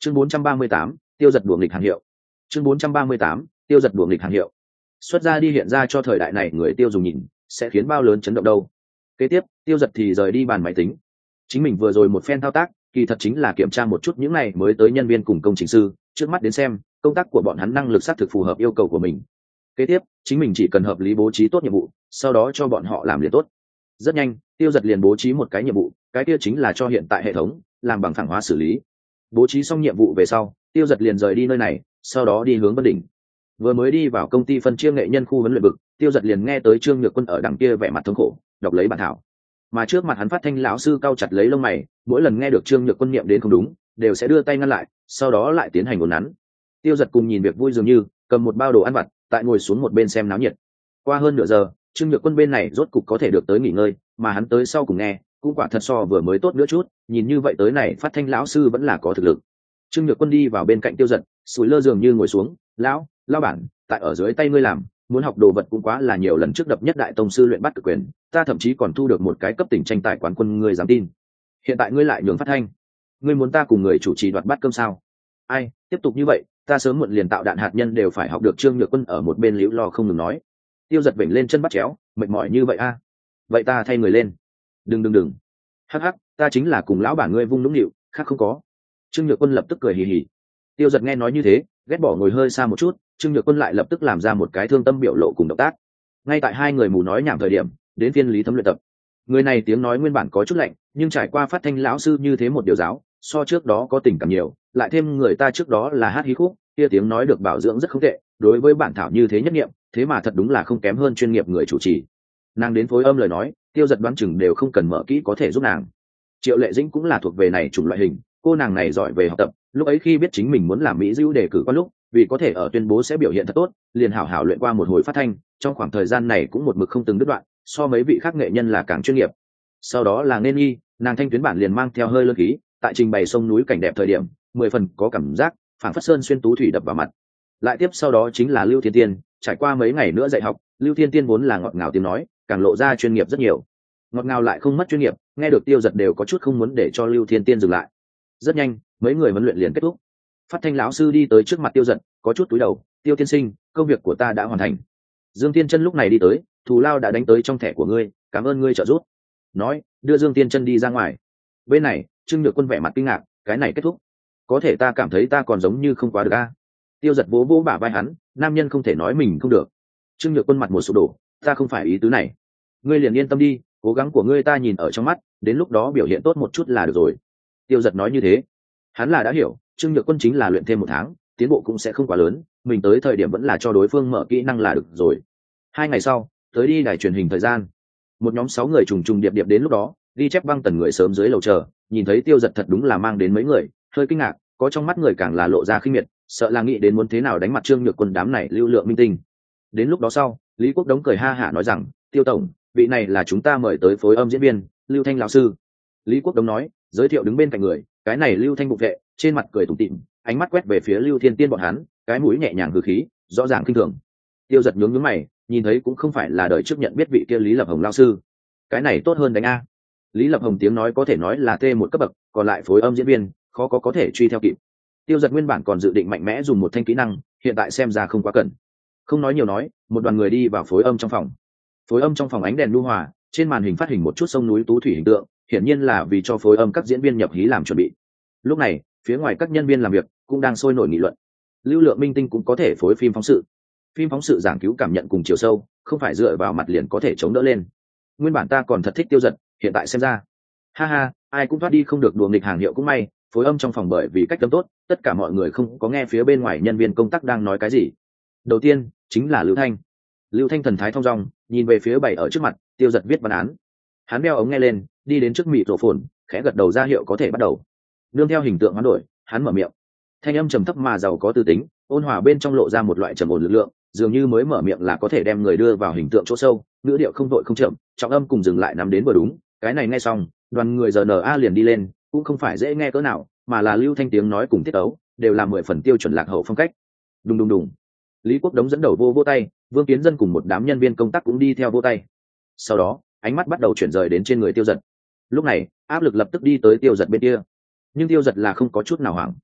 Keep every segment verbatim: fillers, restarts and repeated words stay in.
chương bốn trăm ba mươi tám, tiêu giật đuổi nghịch hàng hiệu. chương bốn trăm ba mươi tám, tiêu giật đuổi nghịch hàng hiệu. Xuất ra đi hiện ra cho thời đại này người tiêu dùng nhìn, sẽ khiến bao lớn chấn động đâu. Kế tiếp, tiêu giật thì rời đi bàn máy tính. Chính mình vừa rồi một phen thao tác, kỳ thật chính là kiểm tra một chút những này mới tới nhân viên cùng công trình sư, trước mắt đến xem, công tác của bọn hắn năng lực xác thực phù hợp yêu cầu của mình. Kế tiếp, chính mình chỉ cần hợp lý bố trí tốt nhiệm vụ, sau đó cho bọn họ làm liền tốt. Rất nhanh, tiêu giật liền bố trí một cái nhiệm vụ, cái kia chính là cho hiện tại hệ thống làm bằng phẳng hóa xử lý. Bố trí xong nhiệm vụ về sau, tiêu giật liền rời đi nơi này, sau đó đi hướng Vân Đỉnh. Vừa mới đi vào công ty phân chia nghệ nhân khu huấn luyện vực, tiêu giật liền nghe tới Trương Nhược Quân ở đằng kia vẻ mặt thống khổ đọc lấy bản thảo, mà trước mặt hắn phát thanh lão sư cau chặt lấy lông mày, mỗi lần nghe được Trương Nhược Quân niệm đến không đúng, đều sẽ đưa tay ngăn lại, sau đó lại tiến hành uốn nắn. Tiêu giật cùng nhìn việc vui dường như, cầm một bao đồ ăn vặt, tại ngồi xuống một bên xem náo nhiệt. Qua hơn nửa giờ, Trương Nhược Quân bên này rốt cục có thể được tới nghỉ ngơi, mà hắn tới sau cùng nghe, cũng quả thật so vừa mới tốt nữa chút, nhìn như vậy tới này phát thanh lão sư vẫn là có thực lực. Trương Nhược Quân đi vào bên cạnh tiêu giật, sủi lơ dường như ngồi xuống, lão lão bản, tại ở dưới tay ngươi làm, muốn học đồ vật cũng quá là nhiều, lần trước đập nhất đại tông sư luyện bắt cực quyền, ta thậm chí còn thu được một cái cấp tỉnh tranh tài quán quân, ngươi dám tin? Hiện tại ngươi lại nhường phát thanh, ngươi muốn ta cùng người chủ trì đoạt bát cơm sao? Ai, tiếp tục như vậy, ta sớm muộn liền tạo đạn hạt nhân đều phải học được. Trương Nhược Quân ở một bên liễu lo không ngừng nói. Tiêu giật vểnh lên chân bắt chéo, mệt mỏi như vậy a à? Vậy ta thay người lên. Đừng đừng đừng. Hắc hắc, ta chính là cùng lão bản ngươi vung nũng nịu, khác không có. Trương Nhược Quân lập tức cười hì hì. Tiêu giật nghe nói như thế, ghét bỏ ngồi hơi xa một chút. Trương Nhược Quân lại lập tức làm ra một cái thương tâm biểu lộ cùng động tác. Ngay tại hai người mù nói nhảm thời điểm, đến phiên Lý Thấm luyện tập. Người này tiếng nói nguyên bản có chút lạnh, nhưng trải qua phát thanh lão sư như thế một điều giáo, so trước đó có tình cảm nhiều, lại thêm người ta trước đó là hát hí khúc, kia tiếng nói được bảo dưỡng rất không tệ, đối với bản thảo như thế nhất nghiệm, thế mà thật đúng là không kém hơn chuyên nghiệp người chủ trì. Nàng đến phối âm lời nói, tiêu giật đoán chừng đều không cần mở kỹ có thể giúp nàng. Triệu Lệ Dĩnh cũng là thuộc về này chủng loại hình, cô nàng này giỏi về học tập, lúc ấy khi biết chính mình muốn làm mỹ diễu đề cử qua lúc, vì có thể ở tuyên bố sẽ biểu hiện thật tốt, liền hảo hảo luyện qua một hồi phát thanh, trong khoảng thời gian này cũng một mực không từng đứt đoạn, so mấy vị khác nghệ nhân là càng chuyên nghiệp. Sau đó là Nên Nhi, nàng thanh tuyến bản liền mang theo hơi lơ khí, tại trình bày sông núi cảnh đẹp thời điểm, mười phần có cảm giác, phảng phất sơn xuyên tú thủy đập vào mặt. Lại tiếp sau đó chính là Lưu Thiên Tiên, trải qua mấy ngày nữa dạy học, Lưu Thiên Tiên vốn là ngọt ngào tiếng nói, càng lộ ra chuyên nghiệp rất nhiều. Ngọt ngào lại không mất chuyên nghiệp, nghe được tiêu giật đều có chút không muốn để cho Lưu Thiên Tiên dừng lại. Rất nhanh, mấy người huấn luyện liền kết thúc. Phát thanh lão sư đi tới trước mặt tiêu giật, có chút cúi đầu, tiêu tiên sinh, công việc của ta đã hoàn thành. Dương Tiên Chân lúc này đi tới, thù lao đã đánh tới trong thẻ của ngươi, cảm ơn ngươi trợ giúp. Nói, đưa Dương Tiên Chân đi ra ngoài. Bên này, Trương Nhược Quân vẻ mặt kinh ngạc, cái này kết thúc? Có thể ta cảm thấy ta còn giống như không quá được a. Tiêu giật vỗ vỗ bả vai hắn, nam nhân không thể nói mình không được. Trương Nhược Quân mặt một sụp đổ, ta không phải ý tứ này. Ngươi liền yên tâm đi, cố gắng của ngươi ta nhìn ở trong mắt, đến lúc đó biểu hiện tốt một chút là được rồi. Tiêu giật nói như thế, hắn là đã hiểu, Trương Nhược Quân chính là luyện thêm một tháng, tiến bộ cũng sẽ không quá lớn, mình tới thời điểm vẫn là cho đối phương mở kỹ năng là được rồi. Hai ngày sau, tới đi đài truyền hình thời gian, một nhóm sáu người trùng trùng điệp điệp đến lúc đó, ghi chép băng tần người sớm dưới lầu chờ, nhìn thấy tiêu giật thật đúng là mang đến mấy người, hơi kinh ngạc, có trong mắt người càng là lộ ra khinh miệt, sợ là nghĩ đến muốn thế nào đánh mặt Trương Nhược Quân đám này lưu lượng minh tinh. Đến lúc đó sau, Lý Quốc Đống cười ha hả nói rằng, tiêu tổng, vị này là chúng ta mời tới phối âm diễn viên Lưu Thanh lão sư. Lý Quốc Đống nói, giới thiệu đứng bên cạnh người, cái này Lưu Thanh bụng vệ, trên mặt cười tủm tỉm, ánh mắt quét về phía Lưu Thiên Tiên bọn hắn, cái mũi nhẹ nhàng hừ khí, rõ ràng kinh thường. Tiêu giật nhướng nhướng mày, nhìn thấy cũng không phải là đời trước nhận biết vị kia Lý Lập Hồng lão sư, cái này tốt hơn đánh a. Lý Lập Hồng tiếng nói có thể nói là T một cấp bậc, còn lại phối âm diễn viên khó có có thể truy theo kịp. Tiêu giật nguyên bản còn dự định mạnh mẽ dùng một thanh kỹ năng, hiện tại xem ra không quá cần. Không nói nhiều nói, một đoàn người đi vào phối âm trong phòng. Phối âm trong phòng ánh đèn nhu hòa, trên màn hình phát hình một chút sông núi tú thủy hình tượng, hiển nhiên là vì cho phối âm các diễn viên nhập hí làm chuẩn bị. Lúc này, phía ngoài các nhân viên làm việc cũng đang sôi nổi nghị luận. Lưu lượng minh tinh cũng có thể phối phim phóng sự. Phim phóng sự giảng cứu cảm nhận cùng chiều sâu, không phải dựa vào mặt liền có thể chống đỡ lên. Nguyên bản ta còn thật thích tiêu giật, hiện tại xem ra, ha ha, ai cũng thoát đi không được, đùa nghịch hàng hiệu cũng may, phối âm trong phòng bởi vì cách âm tốt, tất cả mọi người không có nghe phía bên ngoài nhân viên công tác đang nói cái gì. Đầu tiên chính là Lưu Thanh. Lưu Thanh thần thái thong dong, nhìn về phía bày ở trước mặt, tiêu giật viết văn án. Hắn đeo ống nghe lên, đi đến trước mịt rổ phồn, khẽ gật đầu ra hiệu có thể bắt đầu. Nương theo hình tượng hoán đổi, hắn mở miệng. Thanh âm trầm thấp mà giàu có tư tính, ôn hòa bên trong lộ ra một loại trầm ổn lực lượng, dường như mới mở miệng là có thể đem người đưa vào hình tượng chỗ sâu, ngữ điệu không vội không chậm, trọng âm cùng dừng lại nắm đến vừa đúng. Cái này nghe xong, đoàn người giờ en a liền đi lên, cũng không phải dễ nghe cỡ nào, mà là Lưu Thanh tiếng nói cùng tiết ấu đều là mười phần tiêu chuẩn lạc hậu phong cách. Đùng đùng đùng. Lý Quốc Đống dẫn đầu vô vô tay, Vương Kiến Dân cùng một đám nhân viên công tác cũng đi theo vô tay. Sau đó, ánh mắt bắt đầu chuyển rời đến trên người tiêu giật. Lúc này, áp lực lập tức đi tới tiêu giật bên kia, nhưng tiêu giật là không có chút nào hoảng.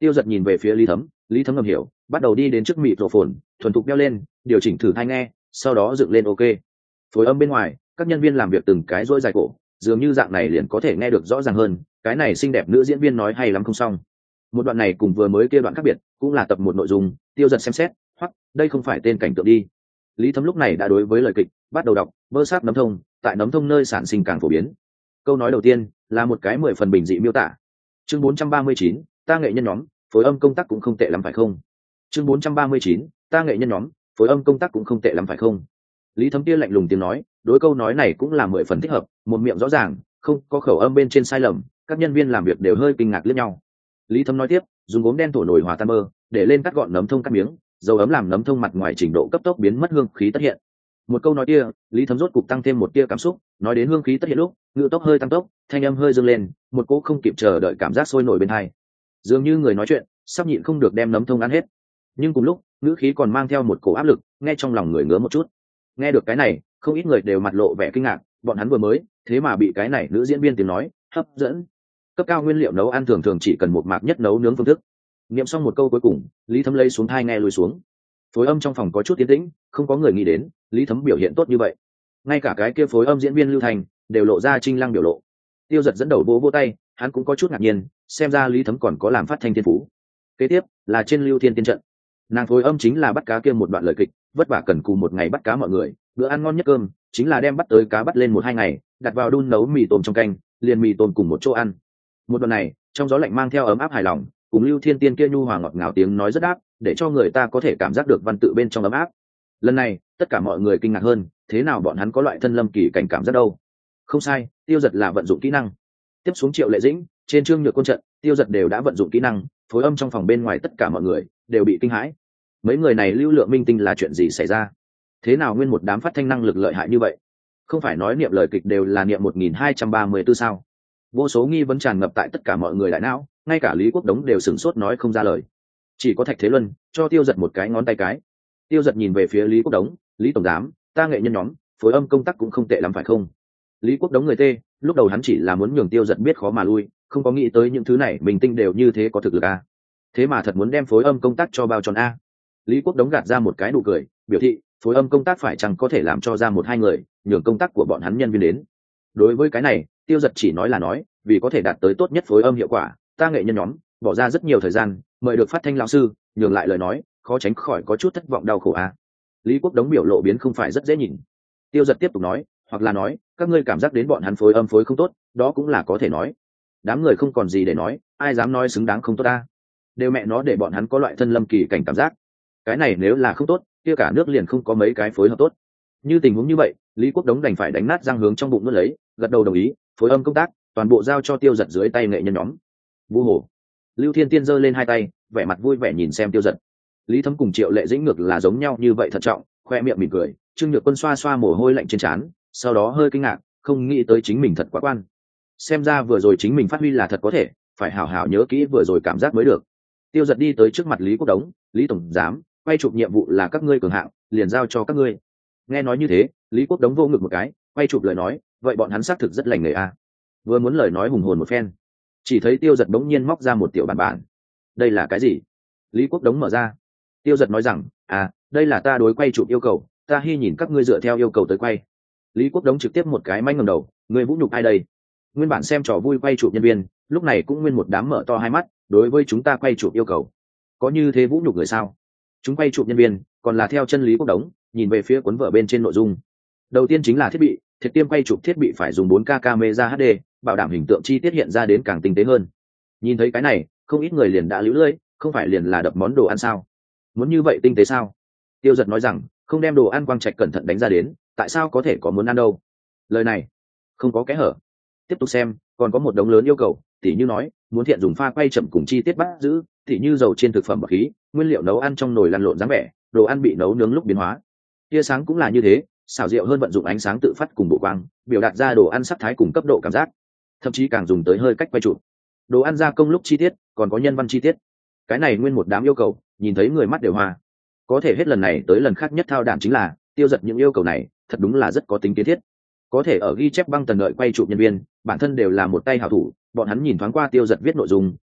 Tiêu Giật nhìn về phía Lý Thấm, Lý Thấm ngầm hiểu, bắt đầu đi đến trước mịt rổ phồn, thuần thục đeo lên, điều chỉnh thử tai nghe, sau đó dựng lên ok. Phối âm bên ngoài, các nhân viên làm việc từng cái rỗi dài cổ, dường như dạng này liền có thể nghe được rõ ràng hơn. Cái này xinh đẹp nữ diễn viên nói hay lắm không xong. Một đoạn này cùng vừa mới kia đoạn khác biệt, cũng là tập một nội dung. Tiêu Giật xem xét, hoặc đây không phải tên cảnh tượng đi. Lý Thấm lúc này đã đối với lời kịch bắt đầu đọc, vơ sát nấm thông, tại nấm thông nơi sản sinh càng phổ biến. Câu nói đầu tiên là một cái mười phần bình dị miêu tả. Chương bốn trăm ba mươi chín, ta nghệ nhân nhóm, phối âm công tác cũng không tệ lắm phải không? Chương bốn trăm ba mươi chín, ta nghệ nhân nhóm, phối âm công tác cũng không tệ lắm phải không? Lý Thấm kia lạnh lùng tiếng nói, đối câu nói này cũng là mười phần thích hợp, một miệng rõ ràng, không có khẩu âm bên trên sai lầm, các nhân viên làm việc đều hơi kinh ngạc liếc nhau. Lý Thấm nói tiếp, dùng gốm đen thổ nổi hòa tan mơ, để lên cắt gọn nấm thông cắt miếng, dầu ấm làm nấm thông mặt ngoài trình độ cấp tốc biến mất hương khí tất hiện. Một câu nói kia, Lý Thấm rốt cục tăng thêm một tia cảm xúc, nói đến hương khí tất hiện lúc, ngữ tốc hơi tăng tốc, thanh âm hơi dâng lên, một cỗ không kịp chờ đợi cảm giác sôi nổi bên tai. Dường như người nói chuyện, sắp nhịn không được đem nấm thông ăn hết. Nhưng cùng lúc, ngữ khí còn mang theo một cổ áp lực, nghe trong lòng người ngứa một chút. Nghe được cái này, không ít người đều mặt lộ vẻ kinh ngạc, bọn hắn vừa mới, thế mà bị cái này nữ diễn viên tiếng nói hấp dẫn. Cấp cao nguyên liệu nấu ăn thường thường chỉ cần một mạc nhất nấu nướng phương thức. Niệm xong một câu cuối cùng, Lý Thấm lấy xuống thai nghe lùi xuống. Phối âm trong phòng có chút tiến tĩnh, không có người nghĩ đến Lý Thấm biểu hiện tốt như vậy. Ngay cả cái kia phối âm diễn viên Lưu Thành đều lộ ra trinh lăng biểu lộ. Tiêu Giật dẫn đầu vỗ vỗ tay, hắn cũng có chút ngạc nhiên, xem ra Lý Thấm còn có làm phát thanh thiên phú. Kế tiếp là trên Lưu Thiên tiên trận, nàng phối âm chính là bắt cá kia một đoạn lời kịch, vất vả cần cù một ngày bắt cá mọi người, bữa ăn ngon nhất cơm chính là đem bắt tới cá bắt lên một hai ngày, đặt vào đun nấu mì tôm trong canh, liền mì tôm cùng một chỗ ăn. Một đoạn này trong gió lạnh mang theo ấm áp hài lòng, cùng Lưu Thiên tiên kia nhu hòa ngọt ngào tiếng nói rất áp, để cho người ta có thể cảm giác được văn tự bên trong ấm áp. Lần này tất cả mọi người kinh ngạc hơn, thế nào bọn hắn có loại thân lâm kỳ cảnh cảm giác đâu? Không sai, Tiêu Giật là vận dụng kỹ năng. Tiếp xuống Triệu Lệ Dĩnh, trên Trương Nhược Quân trận, Tiêu Giật đều đã vận dụng kỹ năng, phối âm trong phòng bên ngoài tất cả mọi người đều bị kinh hãi. Mấy người này lưu lượng minh tinh là chuyện gì xảy ra? Thế nào nguyên một đám phát thanh năng lực lợi hại như vậy? Không phải nói niệm lời kịch đều là niệm một nghìn hai trăm ba mươi tư sao? Vô số nghi vấn tràn ngập tại tất cả mọi người đại não, ngay cả Lý Quốc Đống đều sửng sốt nói không ra lời. Chỉ có Thạch Thế Luân cho Tiêu Giật một cái ngón tay cái. Tiêu Giật nhìn về phía Lý Quốc Đống, Lý tổng giám, ta nghệ nhân nhóm, phối âm công tác cũng không tệ lắm phải không? Lý Quốc Đống người tê, lúc đầu hắn chỉ là muốn nhường Tiêu Giật biết khó mà lui, không có nghĩ tới những thứ này mình tinh đều như thế có thực lực a. Thế mà thật muốn đem phối âm công tác cho bao tròn a. Lý Quốc Đống gạt ra một cái nụ cười, biểu thị phối âm công tác phải chăng có thể làm cho ra một hai người nhường công tác của bọn hắn nhân viên đến. Đối với cái này, Tiêu Giật chỉ nói là nói, vì có thể đạt tới tốt nhất phối âm hiệu quả, ta nghệ nhân nhóm bỏ ra rất nhiều thời gian mời được phát thanh lão sư nhường lại lời nói, khó tránh khỏi có chút thất vọng đau khổ a. Lý Quốc Đống biểu lộ biến không phải rất dễ nhìn. Tiêu Giật tiếp tục nói, hoặc là nói các ngươi cảm giác đến bọn hắn phối âm phối không tốt, đó cũng là có thể nói. Đám người không còn gì để nói, ai dám nói xứng đáng không tốt ta? Đều mẹ nó để bọn hắn có loại thân lâm kỳ cảnh cảm giác. Cái này nếu là không tốt, kia cả nước liền không có mấy cái phối hợp tốt. Như tình huống như vậy, Lý Quốc Đống đành phải đánh nát răng hướng trong bụng nuốt lấy, gật đầu đồng ý, phối âm công tác toàn bộ giao cho Tiêu Giật dưới tay nghệ nhân nhóm. Vu hồ. Lưu Thiên Tiên giơ lên hai tay, vẻ mặt vui vẻ nhìn xem Tiêu Giật. Lý Thấm cùng Triệu Lệ Dĩnh ngược là giống nhau như vậy thận trọng, khoe miệng mỉm cười. Trương Nhược Quân xoa xoa mồ hôi lạnh trên trán, sau đó hơi kinh ngạc, không nghĩ tới chính mình thật quá quan. Xem ra vừa rồi chính mình phát huy là thật có thể, phải hảo hảo nhớ kỹ vừa rồi cảm giác mới được. Tiêu Giật đi tới trước mặt Lý Quốc Đống, Lý tổng giám, quay chụp nhiệm vụ là các ngươi cường hạng, liền giao cho các ngươi. Nghe nói như thế, Lý Quốc Đống vô ngực một cái, quay chụp lời nói, vậy bọn hắn xác thực rất lành nghề a. Vừa muốn lời nói hùng hồn một phen, chỉ thấy Tiêu Giật bỗng nhiên móc ra một tiểu bản bản. Đây là cái gì? Lý Quốc Đống mở ra. Tiêu Giật nói rằng, à, đây là ta đối quay chụp yêu cầu, ta hy nhìn các ngươi dựa theo yêu cầu tới quay. Lý Quốc Đống trực tiếp một cái manh ngẩng đầu, ngươi vũ nhục ai đây? Nguyên bản xem trò vui quay chụp nhân viên, lúc này cũng nguyên một đám mở to hai mắt, đối với chúng ta quay chụp yêu cầu, có như thế vũ nhục người sao? Chúng quay chụp nhân viên còn là theo chân Lý Quốc Đống, nhìn về phía cuốn vở bên trên nội dung. Đầu tiên chính là thiết bị, thiệt tiêm quay chụp thiết bị phải dùng bốn K camera hát đê, bảo đảm hình tượng chi tiết hiện ra đến càng tinh tế hơn. Nhìn thấy cái này, không ít người liền đã líu lưỡi, không phải liền là đập món đồ ăn sao? Muốn như vậy tinh tế sao? Tiêu Giật nói rằng, không đem đồ ăn quang trạch cẩn thận đánh ra đến, tại sao có thể có muốn ăn đâu? Lời này không có kẽ hở. Tiếp tục xem, còn có một đống lớn yêu cầu, tỉ như nói, muốn thiện dùng pha quay chậm cùng chi tiết bắt giữ, tỉ như dầu trên thực phẩm bậc khí, nguyên liệu nấu ăn trong nồi lăn lộn dáng vẻ, đồ ăn bị nấu nướng lúc biến hóa. Tia sáng cũng là như thế, xảo diệu hơn vận dụng ánh sáng tự phát cùng bộ quang, biểu đạt ra đồ ăn sắc thái cùng cấp độ cảm giác, thậm chí càng dùng tới hơi cách quay chụp. Đồ ăn gia công lúc chi tiết, còn có nhân văn chi tiết. Cái này nguyên một đám yêu cầu, nhìn thấy người mắt đều hoa. Có thể hết lần này tới lần khác nhất thao đản chính là, Tiêu Giật những yêu cầu này, thật đúng là rất có tính kiến thiết. Có thể ở ghi chép băng tần đợi quay chụp nhân viên, bản thân đều là một tay hảo thủ, bọn hắn nhìn thoáng qua Tiêu Giật viết nội dung,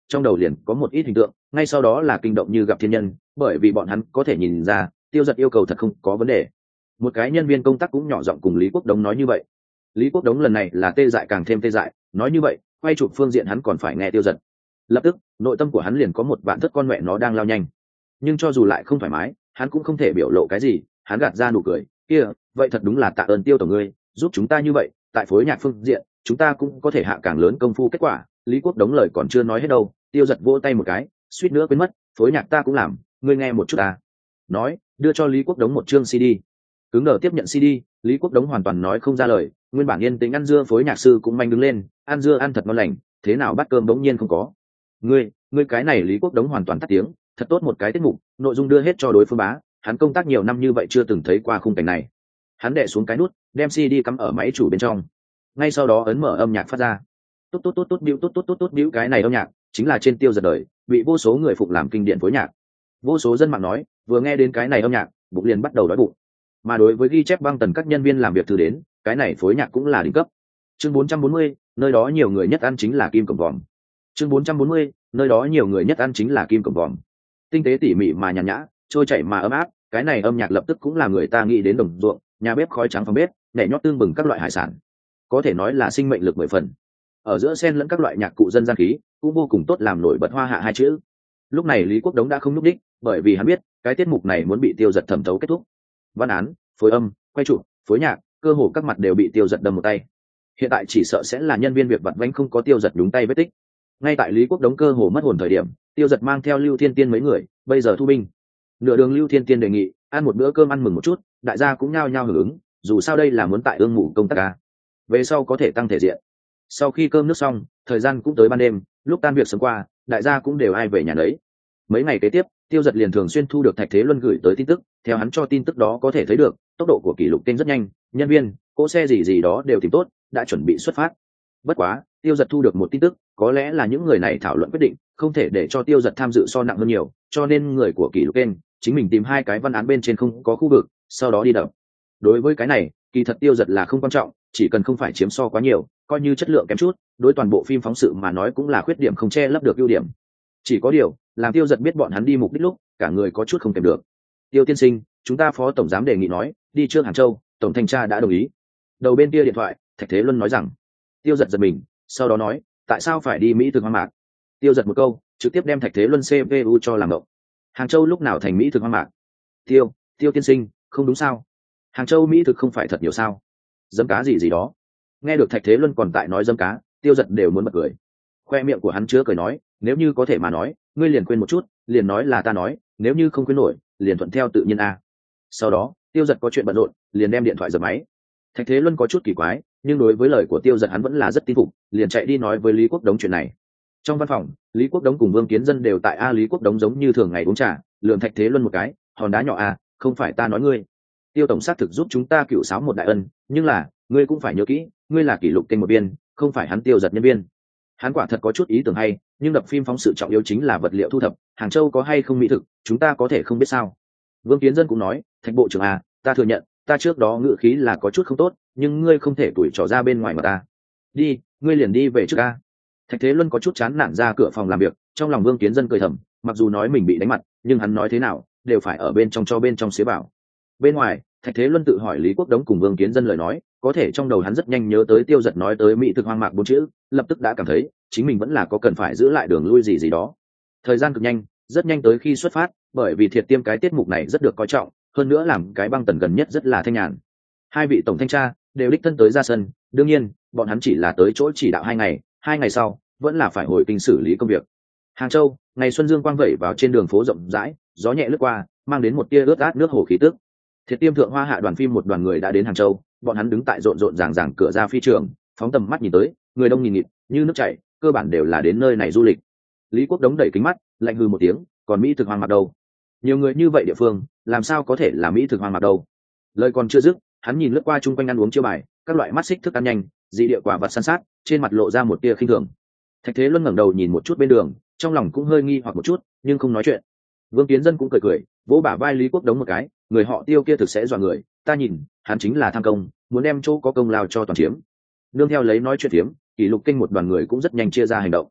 trong đầu liền có một ít hình tượng, ngay sau đó là kinh động như gặp thiên nhân, bởi vì bọn hắn có thể nhìn ra tiêu giật yêu cầu thật không có vấn đề. Một cái nhân viên công tác cũng nhỏ giọng cùng Lý Quốc Đống nói như vậy. Lý Quốc Đống lần này là tê dại càng thêm tê dại, nói như vậy quay chụp phương diện hắn còn phải nghe tiêu giật. Lập tức nội tâm của hắn liền có một vạn thất con mẹ nó đang lao nhanh, nhưng cho dù lại không thoải mái hắn cũng không thể biểu lộ cái gì. Hắn gạt ra nụ cười, kia vậy thật đúng là tạ ơn Tiêu tổng ngươi giúp chúng ta như vậy, tại phối nhạc phương diện chúng ta cũng có thể hạ càng lớn công phu kết quả. Lý Quốc Đống lời còn chưa nói hết đâu, tiêu giật vỗ tay một cái, suýt nữa quên mất, phối nhạc ta cũng làm, ngươi nghe một chút ta. Nói đưa cho Lý Quốc Đống một chương xê đê. Cứng đờ tiếp nhận xê đê, Lý Quốc Đống hoàn toàn nói không ra lời. Nguyên bản yên tĩnh ăn dưa phối nhạc sư cũng manh đứng lên, ăn dưa ăn thật ngon lành, thế nào bát cơm bỗng nhiên không có. Ngươi, ngươi cái này Lý Quốc Đống hoàn toàn tắt tiếng, thật tốt một cái tiết mục, nội dung đưa hết cho đối phương bá, hắn công tác nhiều năm như vậy chưa từng thấy qua khung cảnh này. Hắn đè xuống cái nút, đem xê đê cắm ở máy chủ bên trong, ngay sau đó ấn mở âm nhạc phát ra. Tốt tốt tốt tốt biu tốt tốt tốt tốt biu, cái này âm nhạc chính là trên tiêu giật đời bị vô số người phụng làm kinh điển phối nhạc. Vô số dân mạng nói vừa nghe đến cái này âm nhạc bụng liền bắt đầu đói bụng, mà đối với ghi chép băng tần các nhân viên làm việc từ đến cái này phối nhạc cũng là đỉnh cấp. Chương bốn trăm bốn mươi, nơi đó nhiều người nhất ăn chính là kim cổng vòm. Chương bốn trăm bốn mươi, nơi đó nhiều người nhất ăn chính là kim cổng vòm. Tinh tế tỉ mỉ mà nhàn nhã, trôi chảy mà ấm áp, cái này âm nhạc lập tức cũng là người ta nghĩ đến đồng ruộng, nhà bếp khói trắng phòng bếp, nhẹ nhót tương bừng các loại hải sản, có thể nói là sinh mệnh lực mười phần. Ở giữa xen lẫn các loại nhạc cụ dân gian khí cũng vô cùng tốt, làm nổi bật hoa hạ hai chữ. Lúc này Lý Quốc Đống đã không núp đích, bởi vì hắn biết cái tiết mục này muốn bị tiêu giật thẩm thấu kết thúc. Văn án, phối âm, quay chụp, phối nhạc, cơ hồ các mặt đều bị tiêu giật đâm một tay. Hiện tại chỉ sợ sẽ là nhân viên việc vặt vãnh không có tiêu giật đúng tay vết tích. Ngay tại Lý Quốc Đống cơ hồ mất hồn thời điểm, tiêu giật mang theo Lưu Thiên Tiên mấy người bây giờ thu binh. Nửa đường Lưu Thiên Tiên đề nghị ăn một bữa cơm ăn mừng một chút, đại gia cũng nhao nhao hưởng ứng, dù sao đây là muốn tại ương mù công tác ca, về sau có thể tăng thể diện. Sau khi cơm nước xong, thời gian cũng tới ban đêm, lúc tan việc sớm qua, đại gia cũng đều ai về nhà đấy. Mấy ngày kế tiếp, tiêu giật liền thường xuyên thu được Thạch Thế Luân gửi tới tin tức, theo hắn cho tin tức đó có thể thấy được tốc độ của kỷ lục kênh rất nhanh, nhân viên cỗ xe gì gì đó đều tìm tốt, đã chuẩn bị xuất phát. Bất quá tiêu giật thu được một tin tức, có lẽ là những người này thảo luận quyết định không thể để cho tiêu giật tham dự so nặng hơn nhiều, cho nên người của kỷ lục kênh chính mình tìm hai cái văn án bên trên không có khu vực, sau đó đi đập. Đối với cái này kỳ thật tiêu giật là không quan trọng, chỉ cần không phải chiếm so quá nhiều, coi như chất lượng kém chút, đối toàn bộ phim phóng sự mà nói cũng là khuyết điểm không che lấp được ưu điểm. Chỉ có điều làm tiêu giật biết bọn hắn đi mục đích lúc cả người có chút không kèm được. Tiêu tiên sinh, chúng ta phó tổng giám đề nghị nói đi trước Hàng Châu, tổng thanh tra đã đồng ý. Đầu bên kia điện thoại Thạch Thế Luân nói rằng. Tiêu giật giật mình, sau đó nói tại sao phải đi Mỹ thực hoang mạc. Tiêu giật một câu trực tiếp đem Thạch Thế Luân xê pê u cho làm động. Hàng Châu lúc nào thành Mỹ thực hoang mạc? Tiêu, tiêu tiên sinh, không đúng sao? Hàng Châu Mỹ thực không phải thật nhiều sao? Dấm cá gì gì đó. Nghe được Thạch Thế Luân còn tại nói dấm cá, tiêu giật đều muốn bật cười. Khoe miệng của hắn chứa cười nói, nếu như có thể mà nói ngươi liền quên một chút, liền nói là ta nói, nếu như không quên nổi liền thuận theo tự nhiên a. Sau đó tiêu giật có chuyện bận rộn, liền đem điện thoại giật máy. Thạch Thế Luân có chút kỳ quái, nhưng đối với lời của tiêu giật hắn vẫn là rất tin phục, liền chạy đi nói với Lý Quốc Đống chuyện này. Trong văn phòng, Lý Quốc Đống cùng Vương Kiến Dân đều tại a. Lý Quốc Đống giống như thường ngày uống trà, lườm Thạch Thế Luân một cái, hòn đá nhỏ a, không phải ta nói ngươi. Tiêu tổng xác thực giúp chúng ta cựu sáo một đại ân, nhưng là ngươi cũng phải nhớ kỹ, ngươi là kỷ lục kênh một viên, không phải hắn tiêu giật nhân viên. Hắn quả thật có chút ý tưởng hay, nhưng đập phim phóng sự trọng yếu chính là vật liệu thu thập, Hàng Châu có hay không mỹ thực chúng ta có thể không biết sao. Vương Kiến Dân cũng nói, Thạch bộ trưởng à, ta thừa nhận ta trước đó ngữ khí là có chút không tốt, nhưng ngươi không thể tuổi trò ra bên ngoài mà ta. Đi, ngươi liền đi về trước a. Thạch Thế Luân có chút chán nản ra cửa phòng làm việc, trong lòng Vương Kiến Dân cười thầm, mặc dù nói mình bị đánh mặt, nhưng hắn nói thế nào đều phải ở bên trong cho bên trong xế bảo. Bên ngoài, Thạch Thế Luân tự hỏi Lý Quốc Đống cùng Vương Kiến Dân lời nói, có thể trong đầu hắn rất nhanh nhớ tới tiêu giật nói tới mỹ thực hoang mạc bốn chữ, lập tức đã cảm thấy chính mình vẫn là có cần phải giữ lại đường lui gì gì đó. Thời gian cực nhanh, rất nhanh tới khi xuất phát, bởi vì thiệt tiêm cái tiết mục này rất được coi trọng, hơn nữa làm cái băng tần gần nhất rất là thanh nhàn. Hai vị tổng thanh tra đều đích thân tới ra sân, đương nhiên bọn hắn chỉ là tới chỗ chỉ đạo hai ngày, hai ngày sau vẫn là phải hồi kinh xử lý công việc. Hàng Châu, ngày xuân dương quang vẩy vào trên đường phố rộng rãi, gió nhẹ lướt qua, mang đến một tia ướt át nước hồ khí tức. Thiệt tiêm thượng hoa hạ đoàn phim một đoàn người đã đến Hàng Châu, bọn hắn đứng tại rộn rộn ràng ràng cửa ra phi trường, phóng tầm mắt nhìn tới, người đông nghìn nghịt như nước chảy, cơ bản đều là đến nơi này du lịch. Lý Quốc Đống đẩy kính mắt, lạnh hừ một tiếng, còn mỹ thực hoang mạc đâu? Nhiều người như vậy địa phương, làm sao có thể là mỹ thực hoang mạc đâu? Lời còn chưa dứt, hắn nhìn lướt qua chung quanh ăn uống chiêu bài, các loại mắt xích thức ăn nhanh, dị địa quả vật săn sát, trên mặt lộ ra một tia khinh thường. Thạch Thế Luân ngẩng đầu nhìn một chút bên đường, trong lòng cũng hơi nghi hoặc một chút, nhưng không nói chuyện. Vương Kiến Dân cũng cười cười, vỗ bả vai Lý Quốc Đống một cái, người họ Tiêu kia thực sẽ dọa người, ta nhìn hắn chính là tham công, muốn đem chỗ có công lao cho toàn chiếm. Nương theo lấy nói chuyện phiếm, kỷ lục kênh một đoàn người cũng rất nhanh chia ra hành động.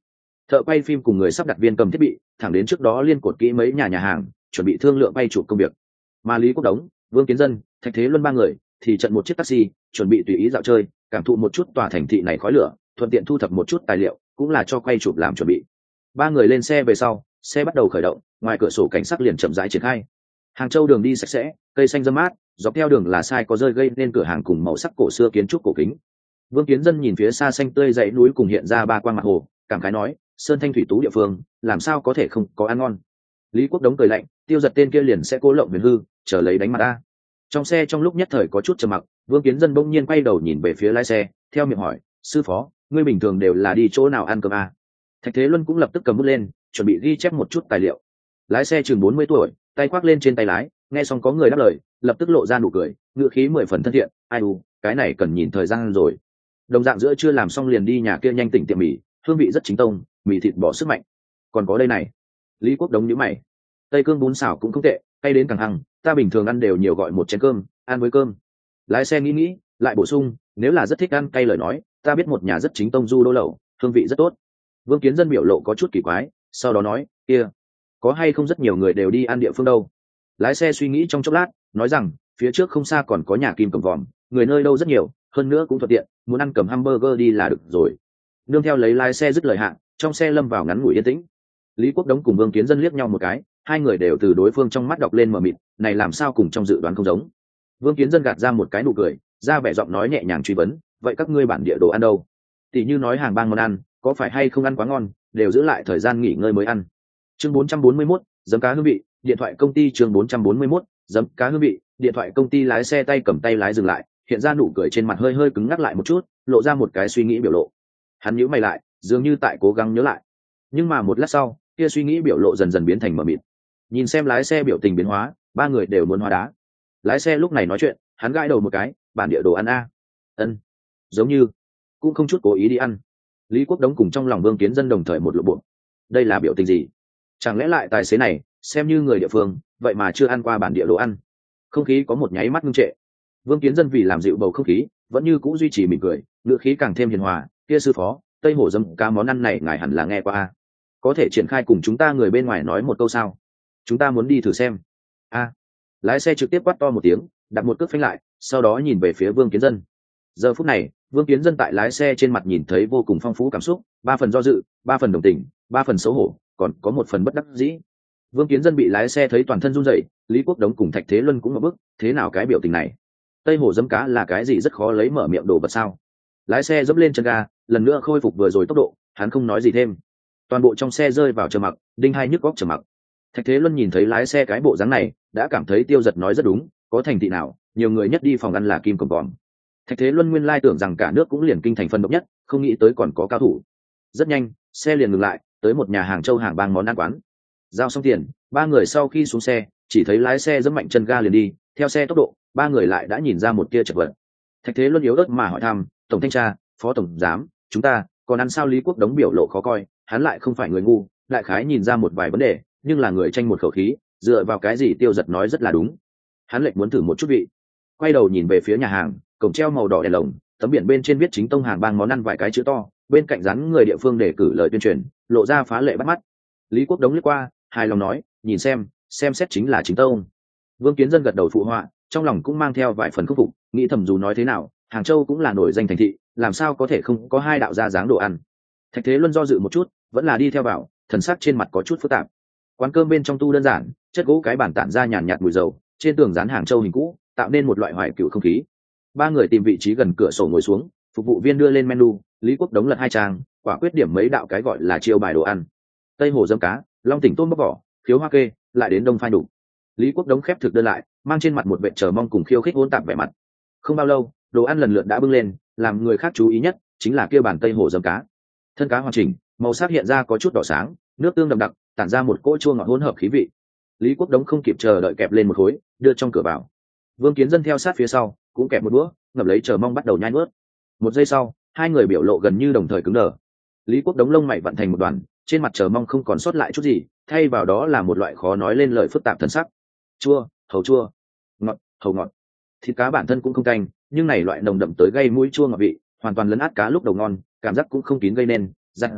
Thợ quay phim cùng người sắp đặt viên cầm thiết bị thẳng đến trước đó liên cột kỹ mấy nhà nhà hàng chuẩn bị thương lượng bay chụp công việc, mà Lý Quốc Đống, Vương Kiến Dân, Thạch Thế Luân ba người thì trận một chiếc taxi chuẩn bị tùy ý dạo chơi, cảm thụ một chút tòa thành thị này khói lửa, thuận tiện thu thập một chút tài liệu, cũng là cho quay chụp làm chuẩn bị. Ba người lên xe về sau, xe bắt đầu khởi động, ngoài cửa sổ cảnh sắc liền chậm rãi triển khai. Hàng Châu đường đi sạch sẽ, cây xanh râm mát, dọc theo đường là sai có rơi gây nên cửa hàng cùng màu sắc cổ xưa kiến trúc cổ kính. Vương Kiến Dân nhìn phía xa xanh tươi dãy núi cùng hiện ra ba quang mặt hồ, cảm khái nói, sơn thanh thủy tú địa phương, làm sao có thể không có ăn ngon. Lý Quốc Đống cười lạnh, Tiêu Giật tên kia liền sẽ cố lộng huyền hư, chờ lấy đánh mặt ta. Trong xe trong lúc nhất thời có chút trầm mặc, Vương Kiến Dân bỗng nhiên quay đầu nhìn về phía lái xe, theo miệng hỏi, sư phó, ngươi bình thường đều là đi chỗ nào ăn cơm à? Thạch Thế Luân cũng lập tức cầm bút lên, chuẩn bị ghi chép một chút tài liệu. Lái xe chừng bốn mươi tuổi, tay khoác lên trên tay lái, nghe xong có người đáp lời, lập tức lộ ra nụ cười, ngựa khí mười phần thân thiện, ai u, cái này cần nhìn thời gian rồi. Đồng dạng giữa chưa làm xong liền đi nhà kia nhanh tỉnh tiệm mì, hương vị rất chính tông, mì thịt bỏ sức mạnh. Còn có đây này. Lý Quốc Đống nhíu mày. Tây cương bún xào cũng không tệ, cay đến càng hăng, ta bình thường ăn đều nhiều gọi một chén cơm, ăn với cơm. Lái xe nghĩ nghĩ, lại bổ sung, nếu là rất thích ăn cay lời nói, ta biết một nhà rất chính tông du đô lẩu, hương vị rất tốt. Vương Kiến Dân biểu lộ có chút kỳ quái, sau đó nói, kia, có hay không rất nhiều người đều đi ăn địa phương đâu. Lái xe suy nghĩ trong chốc lát, nói rằng, phía trước không xa còn có nhà kim cầm vòm, người nơi đâu rất nhiều, hơn nữa cũng thuận tiện, muốn ăn cầm hamburger đi là được rồi. Nương theo lấy lái xe dứt lời hạn, trong xe lâm vào ngắn ngủi yên tĩnh. Lý Quốc Đống cùng Vương Kiến Dân liếc nhau một cái, hai người đều từ đối phương trong mắt đọc lên mờ mịt, này làm sao cùng trong dự đoán không giống. Vương Kiến Dân gạt ra một cái nụ cười, ra vẻ giọng nói nhẹ nhàng truy vấn, vậy các ngươi bản địa đồ ăn đâu? Tỷ như nói hàng bang món ăn, có phải hay không ăn quá ngon, đều giữ lại thời gian nghỉ ngơi mới ăn. Chương bốn trăm bốn mươi mốt, giấm cá hương vị, điện thoại công ty chương bốn trăm bốn mươi mốt, giấm cá hương vị, điện thoại công ty. Lái xe tay cầm tay lái dừng lại, hiện ra nụ cười trên mặt hơi hơi cứng ngắc lại một chút, lộ ra một cái suy nghĩ biểu lộ. Hắn nhíu mày lại, dường như tại cố gắng nhớ lại. Nhưng mà một lát sau, kia suy nghĩ biểu lộ dần dần biến thành mờ mịt. Nhìn xem lái xe biểu tình biến hóa, ba người đều muốn hóa đá. Lái xe lúc này nói chuyện, hắn gãi đầu một cái, bản địa đồ ăn a. Ân, giống như cũng không chút cố ý đi ăn. Lý Quốc Đống cùng trong lòng Vương Kiến Dân đồng thời một lộ bộ. Đây là biểu tình gì? Chẳng lẽ lại tài xế này xem như người địa phương, vậy mà chưa ăn qua bản địa đồ ăn? Không khí có một nháy mắt ngưng trệ. Vương Kiến Dân vì làm dịu bầu không khí, vẫn như cũ duy trì mỉm cười, ngữ khí càng thêm hiền hòa, kia sư phó, tây hổ dâm cá món ăn này ngài hẳn là nghe qua a. Có thể triển khai cùng chúng ta người bên ngoài nói một câu sao? Chúng ta muốn đi thử xem. A. Lái xe trực tiếp quát to một tiếng, đặt một cước phanh lại, sau đó nhìn về phía Vương Kiến Dân. Giờ phút này, Vương Kiến Dân tại lái xe trên mặt nhìn thấy vô cùng phong phú cảm xúc, ba phần do dự, ba phần đồng tình, ba phần xấu hổ, còn có một phần bất đắc dĩ. Vương Kiến Dân bị lái xe thấy toàn thân run rẩy, Lý Quốc Đống cùng Thạch Thế Luân cũng ngập bức, thế nào cái biểu tình này? Tây hổ dấm cá là cái gì rất khó lấy mở miệng đồ vật sao? Lái xe dẫm lên chân ga, lần nữa khôi phục vừa rồi tốc độ, hắn không nói gì thêm. Toàn bộ trong xe rơi vào trầm mặc, đinh hai nhức góc trầm mặc. Thạch Thế Luân nhìn thấy lái xe cái bộ dáng này, đã cảm thấy Tiêu Giật nói rất đúng, có thành thị nào, nhiều người nhất đi phòng ăn là kim cầm vòm. Thạch Thế Luân nguyên lai tưởng rằng cả nước cũng liền kinh thành phân độc nhất, không nghĩ tới còn có cao thủ. Rất nhanh, xe liền ngừng lại, tới một nhà hàng châu hàng bang món ăn quán. Giao xong tiền, ba người sau khi xuống xe, chỉ thấy lái xe giẫm mạnh chân ga liền đi, theo xe tốc độ, ba người lại đã nhìn ra một tia chật vật. Thạch Thế Luân yếu ớt mà hỏi thăm, tổng thanh tra, phó tổng giám, chúng ta còn ăn sao? Lý Quốc Đống biểu lộ khó coi, hắn lại không phải người ngu, đại khái nhìn ra một vài vấn đề, nhưng là người tranh một khẩu khí, dựa vào cái gì Tiêu Giật nói rất là đúng. Hắn lệnh muốn thử một chút vị, quay đầu nhìn về phía nhà hàng, cổng treo màu đỏ đèn lồng, tấm biển bên trên viết chính tông hàng bang món ăn vài cái chữ to, bên cạnh dán người địa phương để cử lời tuyên truyền, lộ ra phá lệ bắt mắt. Lý Quốc Đống liếc qua, hài lòng nói, nhìn xem, xem xét chính là chính tông. Vương Kiến Dân gật đầu phụ họa, trong lòng cũng mang theo vài phần khâm phục, nghĩ thầm dù nói thế nào, Hàng Châu cũng là nổi danh thành thị, làm sao có thể không có hai đạo gia dáng đồ ăn. Thạch Thế Luân do dự một chút, vẫn là đi theo vào, thần sắc trên mặt có chút phức tạp. Quán cơm bên trong tu đơn giản, chất gỗ cái bàn tản ra nhàn nhạt mùi dầu, trên tường dán Hàng Châu hình cũ, tạo nên một loại hoài cựu không khí. Ba người tìm vị trí gần cửa sổ ngồi xuống, phục vụ viên đưa lên menu, Lý Quốc Đống lật hai trang, quả quyết điểm mấy đạo cái gọi là chiêu bài đồ ăn. Tây hồ dâm cá, long tỉnh tôm bóc vỏ, khiếu hoa kê, lại đến đông phai đủ. Lý Quốc Đống khép thực đơn lại, mang trên mặt một vẻ chờ mong cùng khiêu khích hỗn tạp vẻ mặt. Không bao lâu, đồ ăn lần lượt đã bưng lên, làm người khác chú ý nhất chính là kia bàn tây hồ dâm cá. Thân cá hoàn chỉnh, màu sắc hiện ra có chút đỏ sáng, nước tương đậm đặc, tản ra một cỗ chua ngọt hỗn hợp khí vị. Lý Quốc Đống không kịp chờ đợi kẹp lên một khối, đưa trong cửa vào. Vương Kiến Dân theo sát phía sau, cũng kẹp một bữa, ngậm lấy chờ mong bắt đầu nhai nuốt. Một giây sau, hai người biểu lộ gần như đồng thời cứng đờ. Lý Quốc Đống lông mày vặn thành một đoàn, trên mặt chờ mong không còn sót lại chút gì, thay vào đó là một loại khó nói lên lời phức tạp thần sắc. Chua, hầu chua, ngọt, hầu ngọt. Thịt cá bản thân cũng không canh, nhưng này loại nồng đậm tới gây mũi chua ngọt vị, hoàn toàn lấn át cá lúc đầu ngon, cảm giác cũng không kín gây nên, dặn dẹo,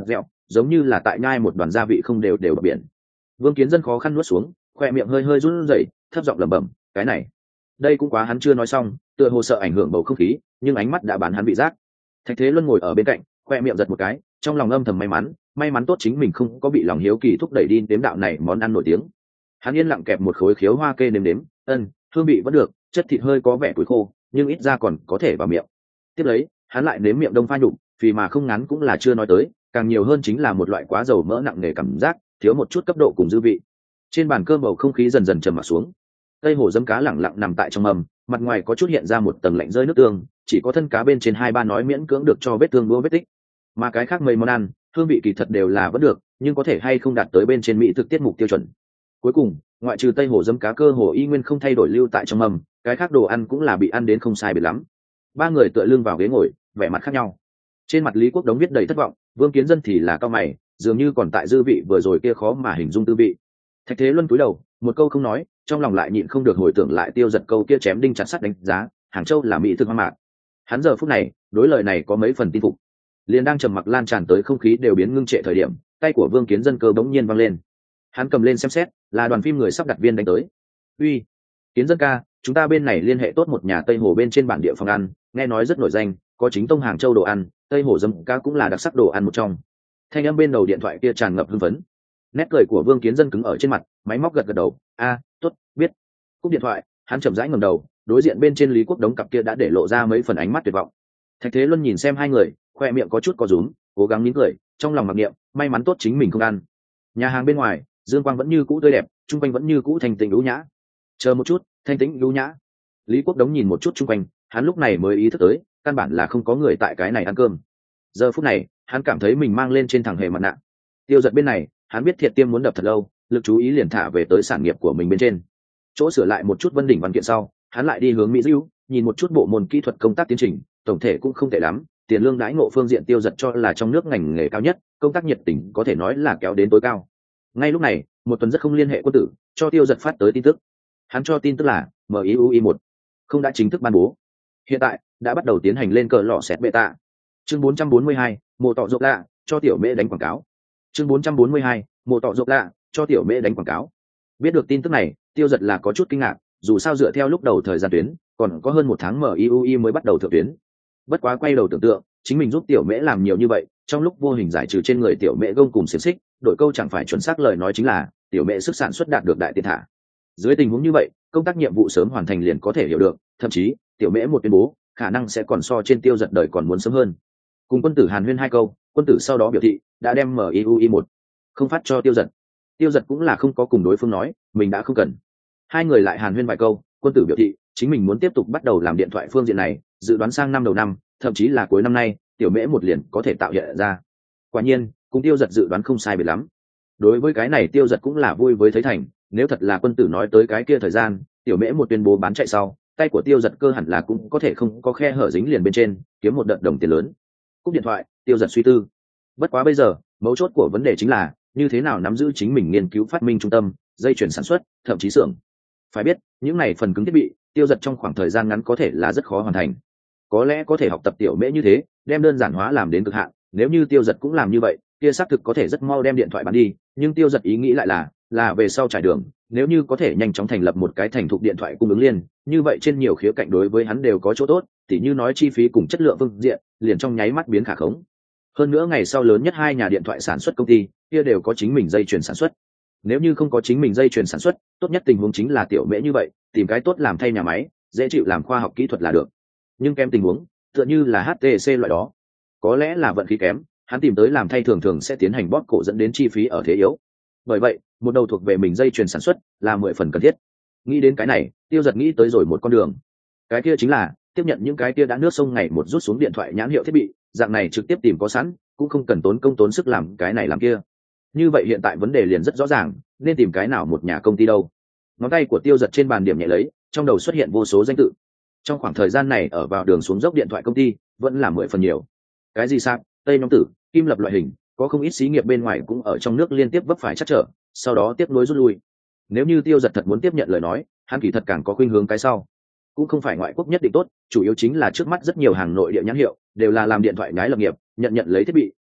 giống như là tại nhai một đoàn gia vị không đều đều bờ biển. Vương Kiến Dân khó khăn nuốt xuống, khoe miệng hơi hơi run rẩy, thấp giọng lẩm bẩm, cái này, đây cũng quá. Hắn chưa nói xong, tựa hồ sợ ảnh hưởng bầu không khí, nhưng ánh mắt đã bán hắn vị giác. Thạch Thế Luân ngồi ở bên cạnh, khoe miệng giật một cái, trong lòng âm thầm may mắn, may mắn tốt chính mình không có bị lòng hiếu kỳ thúc đẩy đi đếm đạo này món ăn nổi tiếng. Hắn yên lặng kẹp một khối khiếu hoa kê nếm nếm, ân, hương vị vẫn được, chất thịt hơi có vẻ củi khô, nhưng ít ra còn có thể vào miệng. Tiếp lấy, hắn lại nếm miệng đông pha nhục, vì mà không ngắn cũng là chưa nói tới, càng nhiều hơn chính là một loại quá dầu mỡ nặng nề cảm giác, thiếu một chút cấp độ cùng dư vị. Trên bàn cơm bầu không khí dần dần trầm mặc xuống. Tây hồ dấm cá lẳng lặng nằm tại trong mâm, mặt ngoài có chút hiện ra một tầng lạnh rơi nước tương, chỉ có thân cá bên trên hai ba nói miễn cưỡng được cho vết thương đua vết tích. Mà cái khác mấy món ăn, hương vị kỳ thật đều là vẫn được, nhưng có thể hay không đạt tới bên trên mỹ thực tiết mục tiêu chuẩn. Cuối cùng, ngoại trừ tây hồ dấm cá cơ hồ y nguyên không thay đổi lưu tại trong mâm, cái khác đồ ăn cũng là bị ăn đến không sai biệt lắm. Ba người tựa lưng vào ghế ngồi, vẻ mặt khác nhau. Trên mặt Lý Quốc Đống viết đầy thất vọng, Vương Kiến Dân thì là cao mày, dường như còn tại dư vị vừa rồi kia khó mà hình dung tư vị. Thạch Thế Luân cúi đầu, một câu không nói, trong lòng lại nhịn không được hồi tưởng lại Tiêu Giật câu kia chém đinh chặt sắt đánh giá, Hàng Châu là mỹ thực hoang mạc. Hắn giờ phút này, đối lời này có mấy phần tin phục. Liền đang trầm mặc lan tràn tới không khí đều biến ngưng trệ thời điểm, tay của Vương Kiến Dân cơ bỗng nhiên văng lên. Hắn cầm lên xem xét, là đoàn phim người sắp đặt viên đánh tới. Uy, Kiến Dân ca, chúng ta bên này liên hệ tốt một nhà Tây Hồ bên trên bản địa phòng ăn, nghe nói rất nổi danh, có chính tông Hàng Châu đồ ăn, Tây Hồ dấm cá cũng là đặc sắc đồ ăn một trong. Thanh âm bên đầu điện thoại kia tràn ngập hưng phấn. Nét cười của Vương Kiến Dân cứng ở trên mặt, máy móc gật gật đầu, a, tốt, biết. Cúp điện thoại, hắn chậm rãi ngẩng đầu, đối diện bên trên Lý Quốc Đống cặp kia đã để lộ ra mấy phần ánh mắt tuyệt vọng. Thạch Thế Luân nhìn xem hai người, khoe miệng có chút có rúm, cố gắng nín cười, trong lòng mặc niệm, may mắn tốt chính mình không ăn. Nhà hàng bên ngoài, dương quang vẫn như cũ tươi đẹp, trung quanh vẫn như cũ thanh tịnh lũ nhã. Chờ một chút, thanh tĩnh lũ nhã. Lý Quốc Đống nhìn một chút trung quanh, hắn lúc này mới ý thức tới, căn bản là không có người tại cái này ăn cơm. Giờ phút này, hắn cảm thấy mình mang lên trên thằng hề mặt nạ. Tiêu Giật bên này, hắn biết Thiệt Tiêm muốn đập thật lâu, lực chú ý liền thả về tới sản nghiệp của mình bên trên. Chỗ sửa lại một chút Vân Đỉnh văn kiện sau, hắn lại đi hướng Mỹ Dữu, nhìn một chút bộ môn kỹ thuật công tác tiến trình, tổng thể cũng không tệ lắm, tiền lương đãi ngộ phương diện Tiêu Giật cho là trong nước ngành nghề cao nhất, công tác nhiệt tình có thể nói là kéo đến tối cao. Ngay lúc này, một tuần rất không liên hệ quân tử, cho Tiêu Giật phát tới tin tức. Hắn cho tin tức là M I U I một không đã chính thức ban bố. Hiện tại đã bắt đầu tiến hành lên cờ lọ xét beta. Chương bốn trăm bốn mươi hai, mộ tọ rộp lạ, cho tiểu mễ đánh quảng cáo. Chương bốn trăm bốn mươi hai, mộ tọ rộp lạ, cho tiểu mễ đánh quảng cáo. Biết được tin tức này, Tiêu Giật là có chút kinh ngạc, dù sao dựa theo lúc đầu thời gian tuyến, còn có hơn một tháng M I U I mới bắt đầu thượng tuyến. Bất quá quay đầu tưởng tượng, chính mình giúp tiểu mễ làm nhiều như vậy, trong lúc vô hình giải trừ trên người tiểu mễ gông cùng xiềng xích, đổi câu chẳng phải chuẩn xác lời nói chính là tiểu mễ sức sản xuất đạt được đại tiền thả. Dưới tình huống như vậy, công tác nhiệm vụ sớm hoàn thành liền có thể hiểu được, thậm chí tiểu mễ một tuyên bố khả năng sẽ còn so trên Tiêu Giật đời còn muốn sớm hơn. Cùng quân tử hàn huyên hai câu, quân tử sau đó biểu thị đã đem M I U I một không phát cho Tiêu Giật. Tiêu Giật cũng là không có cùng đối phương nói mình đã không cần. Hai người lại hàn huyên vài câu, quân tử biểu thị chính mình muốn tiếp tục bắt đầu làm điện thoại phương diện này, dự đoán sang năm đầu năm, thậm chí là cuối năm nay, tiểu mễ một liền có thể tạo hiện ra. Quả nhiên, cùng Tiêu Giật dự đoán không sai biệt lắm. Đối với cái này Tiêu Giật cũng là vui với thấy thành, nếu thật là quân tử nói tới cái kia thời gian, tiểu mễ một tuyên bố bán chạy sau, tay của Tiêu Giật cơ hẳn là cũng có thể không có khe hở dính liền bên trên, kiếm một đợt đồng tiền lớn. Cúp điện thoại, Tiêu Giật suy tư. Bất quá bây giờ, mấu chốt của vấn đề chính là như thế nào nắm giữ chính mình nghiên cứu phát minh trung tâm, dây chuyển sản xuất, thậm chí xưởng. Phải biết, những này phần cứng thiết bị, Tiêu Giật trong khoảng thời gian ngắn có thể là rất khó hoàn thành. Có lẽ có thể học tập tiểu mễ như thế, đem đơn giản hóa làm đến cực hạn, nếu như Tiêu Giật cũng làm như vậy, kia xác thực có thể rất mau đem điện thoại bán đi, nhưng Tiêu Giật ý nghĩ lại là là về sau trải đường, nếu như có thể nhanh chóng thành lập một cái thành thục điện thoại cung ứng liên, như vậy trên nhiều khía cạnh đối với hắn đều có chỗ tốt, tỉ như nói chi phí cùng chất lượng phương diện, liền trong nháy mắt biến khả khống. Hơn nữa ngày sau lớn nhất hai nhà điện thoại sản xuất công ty, kia đều có chính mình dây chuyền sản xuất. Nếu như không có chính mình dây chuyền sản xuất, tốt nhất tình huống chính là tiểu mễ như vậy, tìm cái tốt làm thay nhà máy, dễ chịu làm khoa học kỹ thuật là được. Nhưng kém tình huống, tựa như là H T C loại đó, có lẽ là vận khí kém, hắn tìm tới làm thay thường thường sẽ tiến hành bóp cổ dẫn đến chi phí ở thế yếu. Bởi vậy, một đầu thuộc về mình dây chuyền sản xuất là mười phần cần thiết. Nghĩ đến cái này, Tiêu Giật nghĩ tới rồi một con đường. Cái kia chính là tiếp nhận những cái kia đã nước sông ngày một rút xuống điện thoại nhãn hiệu thiết bị, dạng này trực tiếp tìm có sẵn, cũng không cần tốn công tốn sức làm cái này làm kia. Như vậy hiện tại vấn đề liền rất rõ ràng, nên tìm cái nào một nhà công ty đâu. Ngón tay của Tiêu Giật trên bàn điểm nhẹ lấy, trong đầu xuất hiện vô số danh tự. Trong khoảng thời gian này ở vào đường xuống dốc điện thoại công ty vẫn là mười phần nhiều. Cái gì sạc, Tây Nhóm Tử, Kim Lập loại hình, có không ít xí nghiệp bên ngoài cũng ở trong nước liên tiếp vấp phải chắc trở, sau đó tiếp nối rút lui. Nếu như Tiêu Giật thật muốn tiếp nhận lời nói, hắn kỳ thật càng có khuynh hướng cái sau. Cũng không phải ngoại quốc nhất định tốt, chủ yếu chính là trước mắt rất nhiều hàng nội địa nhãn hiệu đều là làm điện thoại nhái lập nghiệp, nhận nhận lấy thiết bị,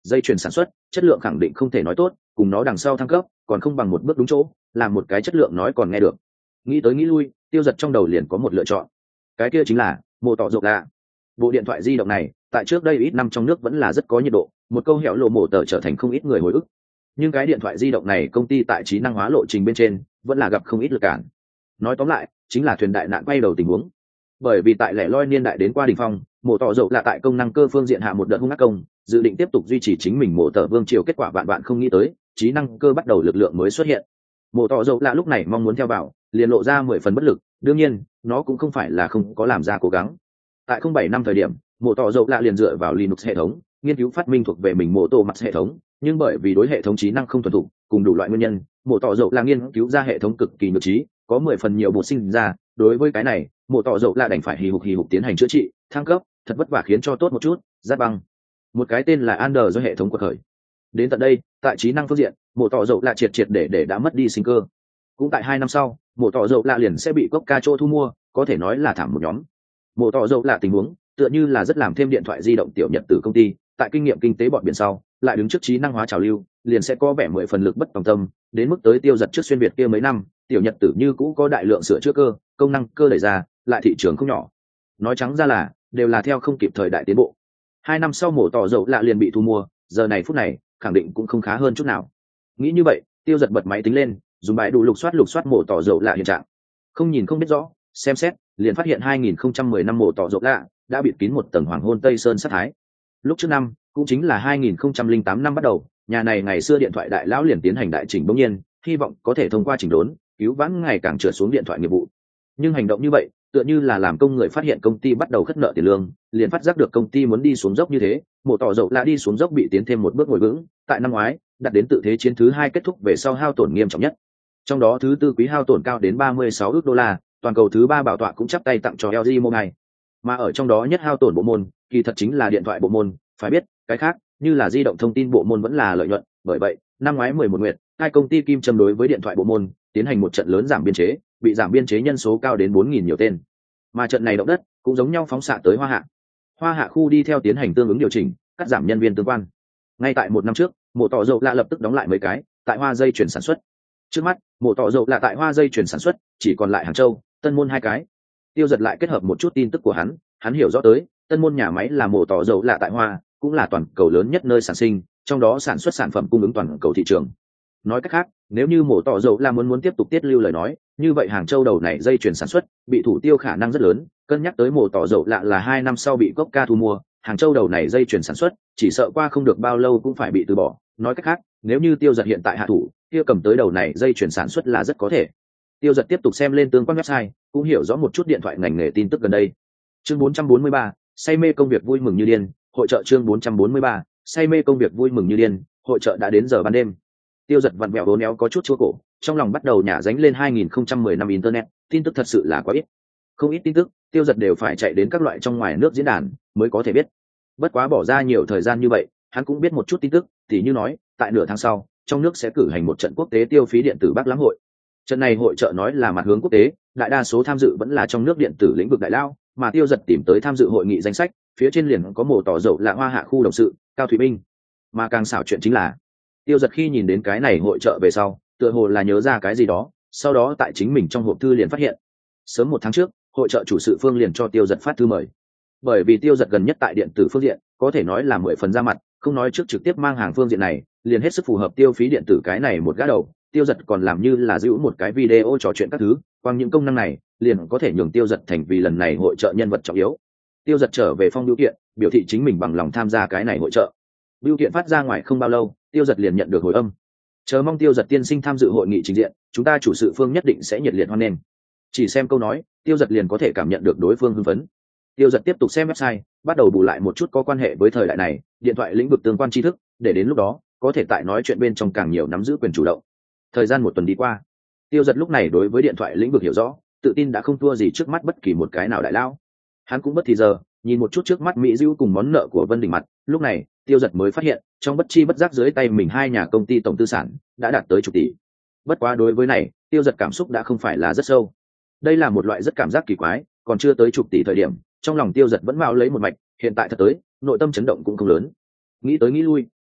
dây chuyền sản xuất chất lượng khẳng định không thể nói tốt, cùng nó đằng sau thăng cấp còn không bằng một bước đúng chỗ, làm một cái chất lượng nói còn nghe được. Nghĩ tới nghĩ lui, Tiêu Giật trong đầu liền có một lựa chọn, cái kia chính là mô tỏ rộng lạ. Bộ điện thoại di động này tại trước đây ít năm trong nước vẫn là rất có nhiệt độ, một câu hẻo lộ mổ tờ trở thành không ít người hồi ức. Nhưng cái điện thoại di động này công ty tại trí năng hóa lộ trình bên trên vẫn là gặp không ít lực cản. Nói tóm lại chính là thuyền đại nạn quay đầu tình huống. Bởi vì tại lẻ loi niên đại đến qua đỉnh phong, mổ tỏ rộng là tại công năng cơ phương diện hạ một đợt hung ác công, dự định tiếp tục duy trì chính mình mổ tờ vương triều, kết quả bạn bạn không nghĩ tới trí năng cơ bắt đầu lực lượng mới xuất hiện. Mổ tỏ rộng là lúc này mong muốn theo vào liền lộ ra mười phần bất lực, đương nhiên nó cũng không phải là không có làm ra cố gắng. Tại không bảy năm thời điểm, mổ tỏ rộng là liền dựa vào Linux hệ thống nghiên cứu phát minh thuộc về mình mô tô mặt hệ thống, nhưng bởi vì đối hệ thống trí năng không thuần thục cùng đủ loại nguyên nhân, mổ tỏ rộng là nghiên cứu ra hệ thống cực kỳ nhược trí, có mười phần nhiều bột sinh ra. Đối với cái này, mổ tỏ rộng là đành phải hì hục hì hục tiến hành chữa trị thăng cấp, thật vất vả khiến cho tốt một chút, giáp băng một cái tên là Ander do hệ thống của khởi. Đến tận đây, tại trí năng phương diện, mổ tỏ rộng là triệt triệt để để đã mất đi sinh cơ. Cũng tại hai năm sau, mổ tỏ rộng là liền sẽ bị Coca chỗ thu mua, có thể nói là thảm một nhóm. Mổ tỏ rộng là tình huống tựa như là rất làm thêm điện thoại di động tiểu nhật tử công ty, tại kinh nghiệm kinh tế bọn biển sau lại đứng trước trí năng hóa trào lưu, liền sẽ có vẻ mười phần lực bất tòng tâm, đến mức tới Tiêu Giật trước xuyên việt kia mấy năm, tiểu nhật tử như cũ có đại lượng sửa chữa cơ công năng cơ đẩy ra, lại thị trường không nhỏ. Nói trắng ra là đều là theo không kịp thời đại tiến bộ. Hai năm sau mổ tỏ rộng lạ liền bị thu mua, giờ này phút này khẳng định cũng không khá hơn chút nào. Nghĩ như vậy, Tiêu Giật bật máy tính lên, dùng bài đủ lục soát lục soát mổ tỏ rộng lạ hiện trạng. Không nhìn không biết rõ, xem xét liền phát hiện hai nghìn không trăm mười năm mổ tỏ rộng lạ đã bịt kín một tầng hoàng hôn tây sơn sát thái. Lúc trước năm cũng chính là hai nghìn không trăm lẻ tám năm bắt đầu, nhà này ngày xưa điện thoại đại lão liền tiến hành đại chỉnh bỗng nhiên, hy vọng có thể thông qua chỉnh đốn cứu vãn ngày càng trượt xuống điện thoại nghiệp vụ. Nhưng hành động như vậy tựa như là làm công người phát hiện công ty bắt đầu khất nợ tiền lương, liền phát giác được công ty muốn đi xuống dốc như thế, mổ tỏ rộng lạ đi xuống dốc bị tiến thêm một bước ngồi vững. Tại năm ngoái đặt đến tự thế chiến thứ hai kết thúc về sau hao tổn nghiêm trọng nhất, trong đó thứ tư quý hao tổn cao đến ba mươi sáu ức đô la, toàn cầu thứ ba bảo tọa cũng chắp tay tặng cho lờ giê Mobile. Mà ở trong đó nhất hao tổn bộ môn kỳ thật chính là điện thoại bộ môn, phải biết cái khác như là di động thông tin bộ môn vẫn là lợi nhuận. Bởi vậy năm ngoái mười một nguyệt, hai công ty kim châm đối với điện thoại bộ môn tiến hành một trận lớn giảm biên chế, bị giảm biên chế nhân số cao đến bốn nghìn nhiều tên. Mà trận này động đất cũng giống nhau phóng xạ tới Hoa Hạ. Hoa Hạ khu đi theo tiến hành tương ứng điều chỉnh, cắt giảm nhân viên tương quan. Ngay tại một năm trước, mổ tỏ rộng lạ lập tức đóng lại mấy cái tại Hoa dây chuyển sản xuất. Trước mắt, mổ tỏ rộng lạ tại Hoa dây chuyển sản xuất chỉ còn lại Hàng Châu, Tân Môn hai cái. Tiêu Giật lại kết hợp một chút tin tức của hắn, hắn hiểu rõ tới Tân Môn nhà máy là mổ tỏ rộng lạ tại Hoa, cũng là toàn cầu lớn nhất nơi sản sinh, trong đó sản xuất sản phẩm cung ứng toàn cầu thị trường. Nói cách khác, nếu như mổ tỏ rộng lạ muốn muốn tiếp tục tiết lưu lời nói, như vậy Hàng Châu đầu này dây chuyển sản xuất bị thủ tiêu khả năng rất lớn. Cân nhắc tới mổ tỏ rộng lạ là hai năm sau bị Coca thu mua, Hàng Châu đầu này dây chuyển sản xuất chỉ sợ qua không được bao lâu cũng phải bị từ bỏ. Nói cách khác, nếu như Tiêu Giật hiện tại hạ thủ, kia cầm tới đầu này dây chuyển sản xuất là rất có thể. Tiêu Giật tiếp tục xem lên tương quan website, cũng hiểu rõ một chút điện thoại ngành nghề tin tức gần đây. Chương bốn trăm bốn mươi ba, say mê công việc vui mừng như điên, hội chợ. Chương bốn trăm bốn mươi ba, say mê công việc vui mừng như điên, hội chợ đã đến giờ ban đêm. Tiêu Giật vặn vẹo vốn éo có chút chua cổ, trong lòng bắt đầu nhả dánh lên hai nghìn không trăm mười năm internet, tin tức thật sự là quá ít. Không ít tin tức, Tiêu Giật đều phải chạy đến các loại trong ngoài nước diễn đàn mới có thể biết. Bất quá bỏ ra nhiều thời gian như vậy, hắn cũng biết một chút tin tức, tỉ như nói, tại nửa tháng sau, trong nước sẽ cử hành một trận quốc tế tiêu phí điện tử Bắc Lãm hội. Trận này hội chợ nói là mặt hướng quốc tế, đại đa số tham dự vẫn là trong nước điện tử lĩnh vực đại lao, mà Tiêu Giật tìm tới tham dự hội nghị danh sách, phía trên liền có mổ tỏ rộng là Hoa Hạ khu đồng sự Cao Thủy Minh. Mà càng xảo chuyện chính là, Tiêu Giật khi nhìn đến cái này hội chợ về sau, tựa hồ là nhớ ra cái gì đó, sau đó tại chính mình trong hộp thư liền phát hiện, sớm một tháng trước, hội chợ chủ sự Phương liền cho Tiêu Giật phát thư mời. Bởi vì Tiêu Giật gần nhất tại điện tử phương diện, có thể nói là mười phần ra mặt, không nói trước trực tiếp mang hàng phương diện này, liền hết sức phù hợp tiêu phí điện tử cái này một gã đầu. Tiêu Giật còn làm như là giữ một cái video trò chuyện các thứ, quang những công năng này liền có thể nhường Tiêu Giật thành vì lần này hội chợ nhân vật trọng yếu. Tiêu Giật trở về phong bưu kiện, biểu thị chính mình bằng lòng tham gia cái này hội chợ. Bưu kiện phát ra ngoài không bao lâu, Tiêu Giật liền nhận được hồi âm. Chờ mong Tiêu Giật tiên sinh tham dự hội nghị trình diện, chúng ta chủ sự Phương nhất định sẽ nhiệt liệt hoan nghênh. Chỉ xem câu nói, Tiêu Giật liền có thể cảm nhận được đối phương hưng phấn. Tiêu Giật tiếp tục xem website, bắt đầu bù lại một chút có quan hệ với thời đại này điện thoại lĩnh vực tương quan tri thức, để đến lúc đó có thể tại nói chuyện bên trong càng nhiều nắm giữ quyền chủ động. Thời gian một tuần đi qua, Tiêu Giật lúc này đối với điện thoại lĩnh vực hiểu rõ, tự tin đã không thua gì trước mắt bất kỳ một cái nào đại lao. Hắn cũng bất thì giờ nhìn một chút trước mắt Mỹ Dữu cùng món nợ của Vân Đình mặt, lúc này Tiêu Giật mới phát hiện trong bất chi bất giác dưới tay mình hai nhà công ty tổng tư sản đã đạt tới chục tỷ. Bất quá đối với này, Tiêu Giật cảm xúc đã không phải là rất sâu. Đây là một loại rất cảm giác kỳ quái, còn chưa tới chục tỷ thời điểm, trong lòng Tiêu Giật vẫn mạo lấy một mạch, hiện tại thật tới, nội tâm chấn động cũng không lớn. Nghĩ tới nghĩ lui,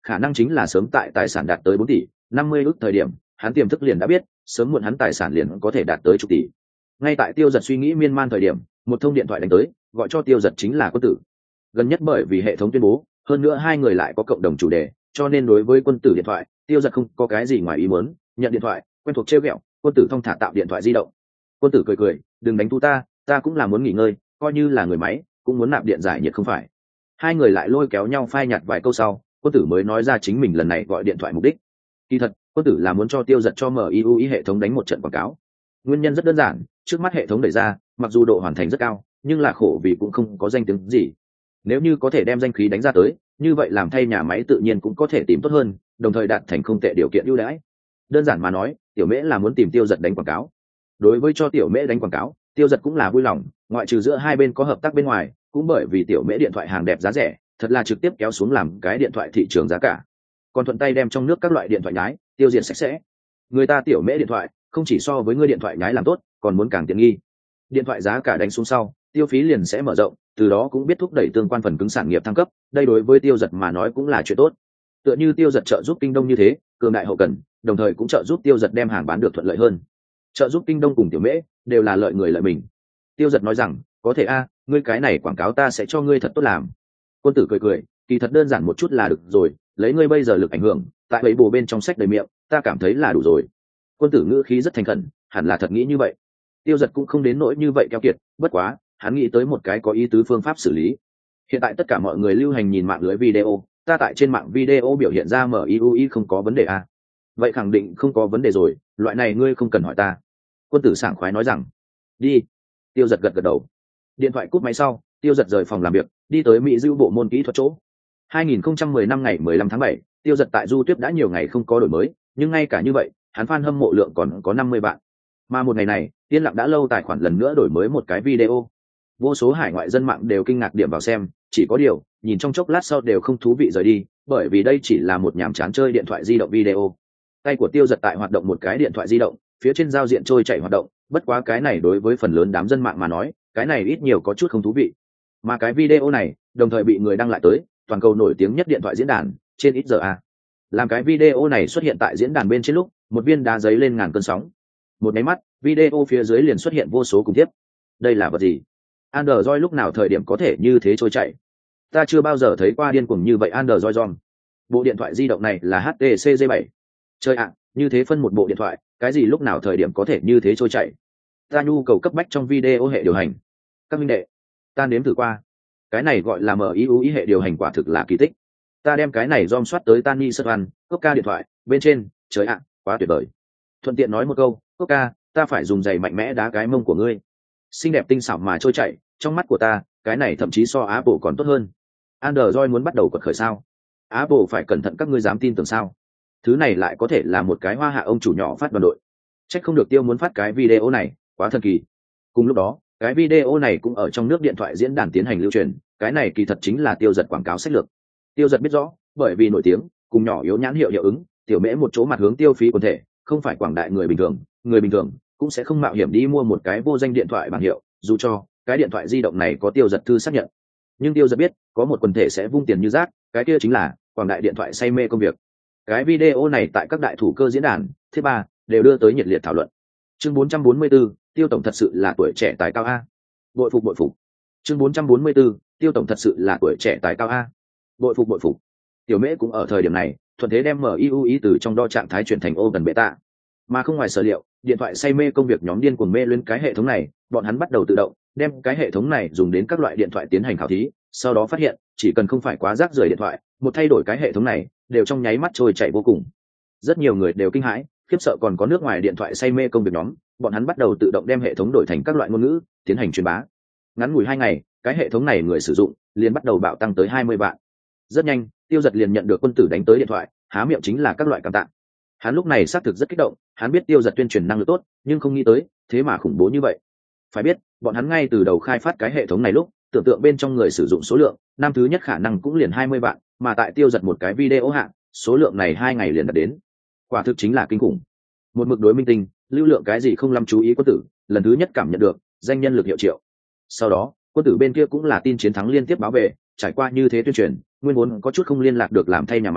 khả năng chính là sớm tại tài sản đạt tới bốn tỷ năm mươi ước thời điểm, hắn tiềm thức liền đã biết sớm muộn hắn tài sản liền có thể đạt tới chục tỷ. Ngay tại Tiêu Giật suy nghĩ miên man thời điểm, một thông điện thoại đánh tới, gọi cho Tiêu Giật chính là Quân Tử. Gần nhất bởi vì hệ thống tuyên bố, hơn nữa hai người lại có cộng đồng chủ đề, cho nên đối với Quân Tử điện thoại, Tiêu Giật không có cái gì ngoài ý muốn, nhận điện thoại, quen thuộc trêu ghẹo, Quân Tử thông thả tạo điện thoại di động. Quân Tử cười cười, đừng đánh tu ta, ta cũng là muốn nghỉ ngơi, coi như là người máy, cũng muốn nạp điện giải nhiệt không phải. Hai người lại lôi kéo nhau phai nhạt vài câu sau, Quân Tử mới nói ra chính mình lần này gọi điện thoại mục đích. Kỳ thật, Quân Tử là muốn cho Tiêu Giật cho em i u i hệ thống đánh một trận quảng cáo. Nguyên nhân rất đơn giản, trước mắt hệ thống đẩy ra, mặc dù độ hoàn thành rất cao, nhưng là khổ vì cũng không có danh tiếng gì. Nếu như có thể đem danh khí đánh ra tới, như vậy làm thay nhà máy tự nhiên cũng có thể tìm tốt hơn, đồng thời đạt thành không tệ điều kiện ưu đãi. Đơn giản mà nói, Tiểu Mễ là muốn tìm Tiêu Giật đánh quảng cáo. Đối với cho Tiểu Mễ đánh quảng cáo, Tiêu Giật cũng là vui lòng, ngoại trừ giữa hai bên có hợp tác bên ngoài, cũng bởi vì Tiểu Mễ điện thoại hàng đẹp giá rẻ, thật là trực tiếp kéo xuống làm cái điện thoại thị trường giá cả, còn thuận tay đem trong nước các loại điện thoại nhái tiêu diệt sạch sẽ. Người ta Tiểu Mễ điện thoại không chỉ so với ngươi điện thoại nhái làm tốt, còn muốn càng tiện nghi. Điện thoại giá cả đánh xuống sau, tiêu phí liền sẽ mở rộng, từ đó cũng biết thúc đẩy tương quan phần cứng sản nghiệp thăng cấp, đây đối với Tiêu Giật mà nói cũng là chuyện tốt. Tựa như Tiêu Giật trợ giúp Kinh Đông như thế, cường đại hậu cần, đồng thời cũng trợ giúp Tiêu Giật đem hàng bán được thuận lợi hơn. Trợ giúp Kinh Đông cùng Tiểu Mễ đều là lợi người lợi mình. Tiêu Giật nói rằng, có thể a, ngươi cái này quảng cáo ta sẽ cho ngươi thật tốt làm. Quân Tử cười cười, kỳ thật đơn giản một chút là được rồi, lấy ngươi bây giờ lực ảnh hưởng, tại bầy bồ bên trong sách đầy miệng, ta cảm thấy là đủ rồi. Quân Tử ngữ khí rất thành khẩn, hẳn là thật nghĩ như vậy. Tiêu Giật cũng không đến nỗi như vậy keo kiệt, bất quá hắn nghĩ tới một cái có ý tứ phương pháp xử lý. Hiện tại tất cả mọi người lưu hành nhìn mạng lưới video, ta tại trên mạng video biểu hiện ra em i u i không có vấn đề à? Vậy khẳng định không có vấn đề rồi, loại này ngươi không cần hỏi ta. Quân Tử sảng khoái nói rằng, đi. Tiêu Giật gật gật đầu. Điện thoại cúp máy sau, Tiêu Giật rời phòng làm việc, đi tới Mỹ Dưu bộ môn kỹ thuật chỗ. hai nghìn không trăm mười năm ngày mười lăm tháng bảy, Tiêu Giật tại Du Tuyết đã nhiều ngày không có đổi mới, nhưng ngay cả như vậy, hắn fan hâm mộ lượng còn có năm mươi vạn. Mà một ngày này, Yên Lặng đã lâu tài khoản lần nữa đổi mới một cái video. Vô số hải ngoại dân mạng đều kinh ngạc điểm vào xem, chỉ có điều, nhìn trong chốc lát sau đều không thú vị rời đi, bởi vì đây chỉ là một nhàm chán chơi điện thoại di động video. Tay của Tiêu Giật tại hoạt động một cái điện thoại di động, phía trên giao diện trôi chảy hoạt động, bất quá cái này đối với phần lớn đám dân mạng mà nói, cái này ít nhiều có chút không thú vị. Mà cái video này, đồng thời bị người đăng lại tới toàn cầu nổi tiếng nhất điện thoại diễn đàn trên ít giờ a. Làm cái video này xuất hiện tại diễn đàn bên trên lúc, một viên đá giấy lên ngàn cơn sóng. Một máy mắt, video phía dưới liền xuất hiện vô số cùng tiếp. Đây là vật gì? Android lúc nào thời điểm có thể như thế trôi chảy? Ta chưa bao giờ thấy qua điên cuồng như vậy Android John. Bộ điện thoại di động này là hát tê xê giê bảy. Chơi ạ, như thế phân một bộ điện thoại, cái gì lúc nào thời điểm có thể như thế trôi chảy? Ta nhu cầu cấp bách trong video hệ điều hành. Các minh đệ, ta nếm thử qua. Cái này gọi là em i u i hệ điều hành quả thực là kỳ tích. Ta đem cái này dom soát tới Tani Sutton, Coca điện thoại, bên trên, trời ạ, quá tuyệt vời. Thuận tiện nói một câu, Coca, ta phải dùng giày mạnh mẽ đá cái mông của ngươi. Xinh đẹp tinh xảo mà trôi chảy, trong mắt của ta, cái này thậm chí so Apple còn tốt hơn. Android muốn bắt đầu quật khởi sao? Apple phải cẩn thận các ngươi dám tin tưởng sao? Thứ này lại có thể là một cái hoa hạ ông chủ nhỏ phát đoàn đội. Chắc không được Tiêu muốn phát cái video này, quá thần kỳ. Cùng lúc đó, cái video này cũng ở trong nước điện thoại diễn đàn tiến hành lưu truyền, cái này kỳ thật chính là Tiêu Giật quảng cáo sách lược. Tiêu Giật biết rõ, bởi vì nổi tiếng, cùng nhỏ yếu nhãn hiệu hiệu ứng, Tiểu Mễ một chỗ mặt hướng tiêu phí quần thể, không phải quảng đại người bình thường, người bình thường cũng sẽ không mạo hiểm đi mua một cái vô danh điện thoại bảng hiệu, dù cho cái điện thoại di động này có Tiêu Giật thư xác nhận. Nhưng Tiêu Giật biết, có một quần thể sẽ vung tiền như rác, cái kia chính là quảng đại điện thoại say mê công việc. Cái video này tại các đại thủ cơ diễn đàn, thứ ba đều đưa tới nhiệt liệt thảo luận. Chương bốn trăm bốn mươi tư, Tiêu tổng thật sự là tuổi trẻ tài cao a. Bội phục bội phục. Chương bốn trăm bốn mươi tư, Tiêu tổng thật sự là tuổi trẻ tài cao a. Bội phục bội phục. Tiểu Mễ cũng ở thời điểm này, thuận thế đem em i u i từ trong đo trạng thái chuyển thành ô gần beta. Mà không ngoài sở liệu, điện thoại say mê công việc nhóm điên cuồng mê lên cái hệ thống này, bọn hắn bắt đầu tự động đem cái hệ thống này dùng đến các loại điện thoại tiến hành khảo thí, sau đó phát hiện, chỉ cần không phải quá rác rưởi điện thoại, một thay đổi cái hệ thống này, đều trong nháy mắt trôi chảy vô cùng. Rất nhiều người đều kinh hãi, khiếp sợ còn có nước ngoài điện thoại say mê công việc nhóm, bọn hắn bắt đầu tự động đem hệ thống đổi thành các loại ngôn ngữ, tiến hành truyền bá. Ngắn ngủi hai ngày, cái hệ thống này người sử dụng liền bắt đầu bạo tăng tới hai mươi vạn. Rất nhanh, Tiêu Giật liền nhận được Quân Tử đánh tới điện thoại, há miệng chính là các loại cảm tạ. Hắn lúc này xác thực rất kích động, hắn biết Tiêu Giật tuyên truyền năng lực tốt, nhưng không nghĩ tới, thế mà khủng bố như vậy. Phải biết, bọn hắn ngay từ đầu khai phát cái hệ thống này lúc, tưởng tượng bên trong người sử dụng số lượng, năm thứ nhất khả năng cũng liền hai mươi vạn, mà tại Tiêu Giật một cái video hạng, số lượng này hai ngày liền đạt đến. Quả thực chính là kinh khủng. Một mực đối minh tinh, lưu lượng cái gì không lắm chú ý Quân Tử, lần thứ nhất cảm nhận được danh nhân lực hiệu triệu. Sau đó, Quân Tử bên kia cũng là tin chiến thắng liên tiếp báo về, trải qua như thế tuyên truyền, nguyên vốn có chút không liên lạc được làm thay nhà máy,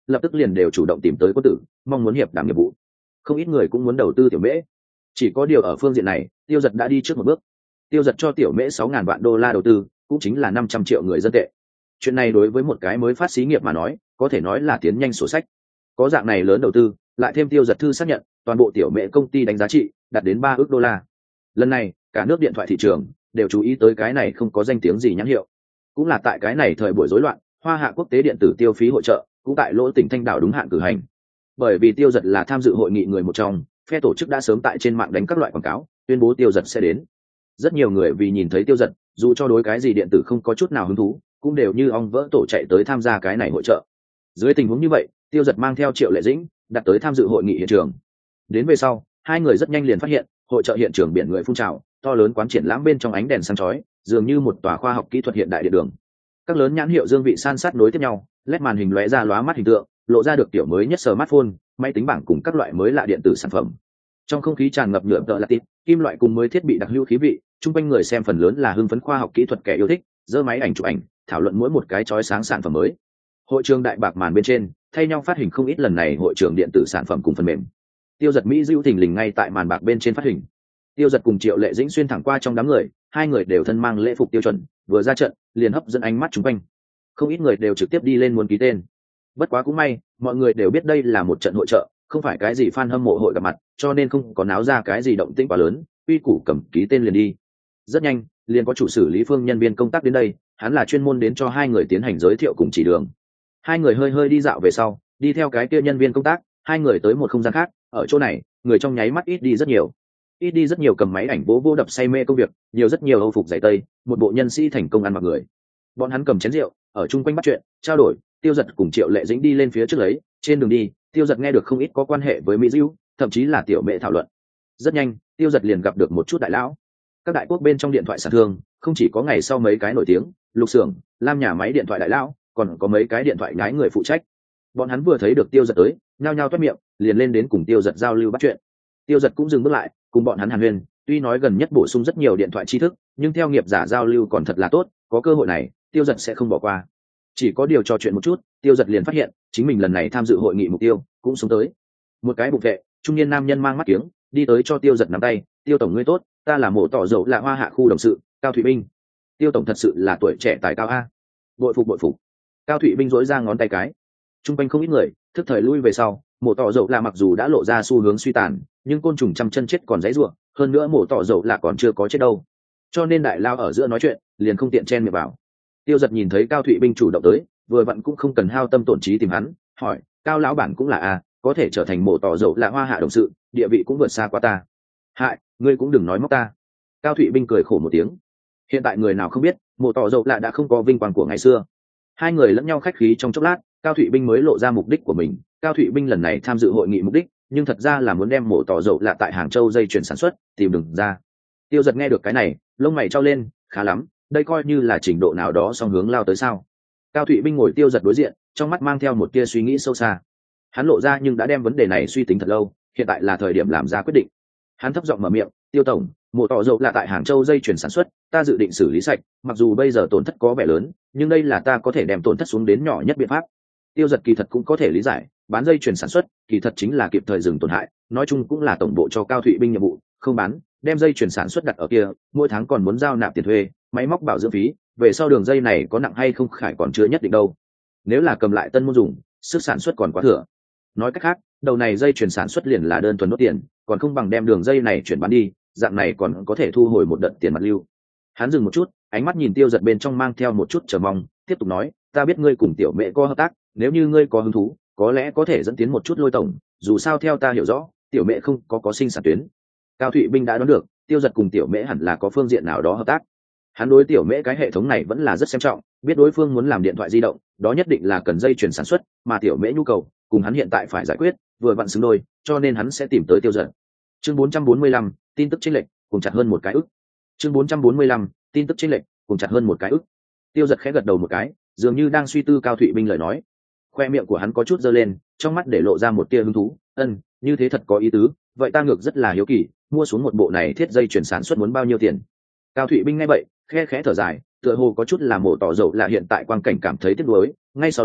lập tức liền đều chủ động tìm tới quân tử, mong muốn hiệp đảm nghiệp vụ. Không ít người cũng muốn đầu tư tiểu mễ, chỉ có điều ở phương diện này tiêu giật đã đi trước một bước. Tiêu giật cho tiểu mễ sáu ngàn vạn đô la đầu tư, cũng chính là năm trăm triệu người dân tệ. Chuyện này đối với một cái mới phát xí nghiệp mà nói có thể nói là tiến nhanh sổ sách. Có dạng này lớn đầu tư, lại thêm tiêu giật thư xác nhận toàn bộ tiểu mễ công ty đánh giá trị đạt đến ba ước đô la. Lần này cả nước điện thoại thị trường đều chú ý tới cái này không có danh tiếng gì nhãn hiệu. Cũng là tại cái này thời buổi rối loạn, Hoa Hạ quốc tế điện tử tiêu phí hội trợ cũng tại lỗ tỉnh Thanh Đảo đúng hạn cử hành. Bởi vì tiêu giật là tham dự hội nghị người một trong, phe tổ chức đã sớm tại trên mạng đánh các loại quảng cáo tuyên bố tiêu giật sẽ đến. Rất nhiều người vì nhìn thấy tiêu giật, dù cho đối cái gì điện tử không có chút nào hứng thú, cũng đều như ong vỡ tổ chạy tới tham gia cái này hội trợ. Dưới tình huống như vậy, tiêu giật mang theo Triệu Lệ Dĩnh đặt tới tham dự hội nghị hiện trường. Đến về sau, hai người rất nhanh liền phát hiện hội trợ hiện trường biển người phun trào, to lớn quán triển lãm bên trong ánh đèn sáng chói, dường như một tòa khoa học kỹ thuật hiện đại điện đường. Các lớn nhãn hiệu dương vị san sát nối tiếp nhau, led màn hình lóe ra lóa mắt hình tượng, lộ ra được tiểu mới nhất smartphone, máy tính bảng cùng các loại mới lạ điện tử sản phẩm. Trong không khí tràn ngập nhựa tợ latit, kim loại cùng mới thiết bị đặc hữu khí vị, chung quanh người xem phần lớn là hưng phấn khoa học kỹ thuật kẻ yêu thích, giơ máy ảnh chụp ảnh, thảo luận mỗi một cái chói sáng sản phẩm mới. Hội trường đại bạc màn bên trên, thay nhau phát hình không ít lần này hội trường điện tử sản phẩm cùng phần mềm. Tiêu giật Mỹ dịu thình lình ngay tại màn bạc bên trên phát hình. Tiêu giật cùng Triệu Lệ Dĩnh xuyên thẳng qua trong đám người, hai người đều thân mang lễ phục tiêu chuẩn, vừa ra trận liền hấp dẫn ánh mắt chung quanh. Không ít người đều trực tiếp đi lên muốn ký tên. Bất quá cũng may, mọi người đều biết đây là một trận hội trợ, không phải cái gì fan hâm mộ hội gặp mặt, cho nên không có náo ra cái gì động tĩnh quá lớn, uy củ cầm ký tên liền đi. Rất nhanh, liền có chủ xử lý phương nhân viên công tác đến đây, hắn là chuyên môn đến cho hai người tiến hành giới thiệu cùng chỉ đường. Hai người hơi hơi đi dạo về sau, đi theo cái kia nhân viên công tác, hai người tới một không gian khác, ở chỗ này, người trong nháy mắt ít đi rất nhiều. Ít đi rất nhiều cầm máy ảnh bố vô đập say mê công việc, nhiều rất nhiều âu phục giày tây, một bộ nhân sĩ thành công ăn mặc người. Bọn hắn cầm chén rượu, ở chung quanh bắt chuyện, trao đổi, Tiêu giật cùng Triệu Lệ Dĩnh đi lên phía trước lấy, trên đường đi, Tiêu giật nghe được không ít có quan hệ với Mỹ Diêu, thậm chí là tiểu mẹ thảo luận. Rất nhanh, Tiêu giật liền gặp được một chút đại lão. Các đại quốc bên trong điện thoại sản thương, không chỉ có ngày sau mấy cái nổi tiếng, Lục Xưởng, Lam nhà máy điện thoại đại lão, còn có mấy cái điện thoại nhái người phụ trách. Bọn hắn vừa thấy được Tiêu giật tới, nhao nhao toét miệng, liền lên đến cùng Tiêu giật giao lưu bắt chuyện. Tiêu giật cũng dừng bước lại, cùng bọn hắn hàn huyên, tuy nói gần nhất bổ sung rất nhiều điện thoại tri thức, nhưng theo nghiệp giả giao lưu còn thật là tốt, có cơ hội này, Tiêu giật sẽ không bỏ qua. Chỉ có điều trò chuyện một chút, Tiêu giật liền phát hiện chính mình lần này tham dự hội nghị mục tiêu cũng xuống tới. Một cái bục vệ trung niên nam nhân mang mắt kiếng đi tới cho Tiêu giật nắm tay. Tiêu tổng ngươi tốt, ta là mộ tỏ dầu là Hoa Hạ khu đồng sự Cao Thụy Binh. Tiêu tổng thật sự là tuổi trẻ tài cao a. Bội phục bội phục. Cao Thụy Binh dỗi ra ngón tay cái. Trung quanh không ít người thức thời lui về sau. Mộ tỏ dầu là mặc dù đã lộ ra xu hướng suy tàn, nhưng côn trùng trăm chân chết còn dãy ruộng, hơn nữa mộ tỏ dầu là còn chưa có chết đâu, cho nên đại lao ở giữa nói chuyện liền không tiện chen miệng vào. Tiêu giật nhìn thấy Cao Thụy Binh chủ động tới, vừa vặn cũng không cần hao tâm tổn trí tìm hắn, hỏi Cao lão bản cũng là a, có thể trở thành mộ tỏ dầu là Hoa Hạ đồng sự, địa vị cũng vượt xa qua ta. Hại, ngươi cũng đừng nói móc ta. Cao Thụy Binh cười khổ một tiếng. Hiện tại người nào không biết mộ tỏ dầu là đã không có vinh quang của ngày xưa. Hai người lẫn nhau khách khí trong chốc lát, Cao Thụy Binh mới lộ ra mục đích của mình. Cao Thụy Binh lần này tham dự hội nghị mục đích, nhưng thật ra là muốn đem mộ tỏ dầu là tại Hàng Châu dây chuyển sản xuất tìm đường ra. Tiêu giật nghe được cái này, lông mày trao lên, khá lắm, đây coi như là trình độ nào đó song hướng lao tới sao. Cao Thụy Binh ngồi Tiêu giật đối diện, trong mắt mang theo một tia suy nghĩ sâu xa. Hắn lộ ra nhưng đã đem vấn đề này suy tính thật lâu, hiện tại là thời điểm làm ra quyết định. Hắn thấp giọng mở miệng, Tiêu tổng, mộ tỏ dầu là tại Hàng Châu dây chuyển sản xuất, ta dự định xử lý sạch, mặc dù bây giờ tổn thất có vẻ lớn, nhưng đây là ta có thể đem tổn thất xuống đến nhỏ nhất biện pháp. Tiêu giật kỳ thật cũng có thể lý giải, bán dây chuyển sản xuất kỳ thật chính là kịp thời dừng tổn hại, nói chung cũng là tổng bộ cho Cao Thụy Binh nhiệm vụ, không bán, đem dây chuyển sản xuất đặt ở kia, mỗi tháng còn muốn giao nạp tiền thuê, máy móc bảo dưỡng phí, về sau đường dây này có nặng hay không khải còn chưa nhất định đâu. Nếu là cầm lại tân môn dùng, sức sản xuất còn quá thừa. Nói cách khác, đầu này dây chuyển sản xuất liền là đơn thuần nốt tiền, còn không bằng đem đường dây này chuyển bán đi, dạng này còn có thể thu hồi một đợt tiền mặt lưu. Hắn dừng một chút, ánh mắt nhìn Tiêu giật bên trong mang theo một chút chờ mong, tiếp tục nói, ta biết ngươi cùng tiểu mẹ có hợp tác, nếu như ngươi có hứng thú, có lẽ có thể dẫn tiến một chút Lôi tổng, dù sao theo ta hiểu rõ, tiểu mẹ không có có sinh sản tuyến. Cao Thụy Binh đã đoán được, Tiêu giật cùng tiểu mẹ hẳn là có phương diện nào đó hợp tác. Hắn đối tiểu mẹ cái hệ thống này vẫn là rất xem trọng, biết đối phương muốn làm điện thoại di động, đó nhất định là cần dây chuyển sản xuất, mà tiểu mẹ nhu cầu cùng hắn hiện tại phải giải quyết vừa vặn xứng đôi, cho nên hắn sẽ tìm tới Tiêu giật. Chương bốn trăm bốn mươi lăm, tin tức chênh lệch, cùng chặt hơn một cái ức. Chương bốn trăm bốn mươi lăm, tin tức chênh lệch, cùng chặt hơn một cái ức. Tiêu giật khẽ gật đầu một cái, dường như đang suy tư Cao Thụy Binh lời nói. Khoe miệng của hắn có chút giơ lên, trong mắt để lộ ra một tia hứng thú. Ân, như thế thật có ý tứ, vậy ta ngược rất là hiếu kỳ, mua xuống một bộ này thiết dây chuyển sản xuất muốn bao nhiêu tiền? Cao Thụy Binh nghe vậy, khẽ khẽ thở dài, tựa hồ có chút là mổ tỏ dầu là hiện tại quang cảnh cảm thấy tiếc nuối. Ngay sau đó,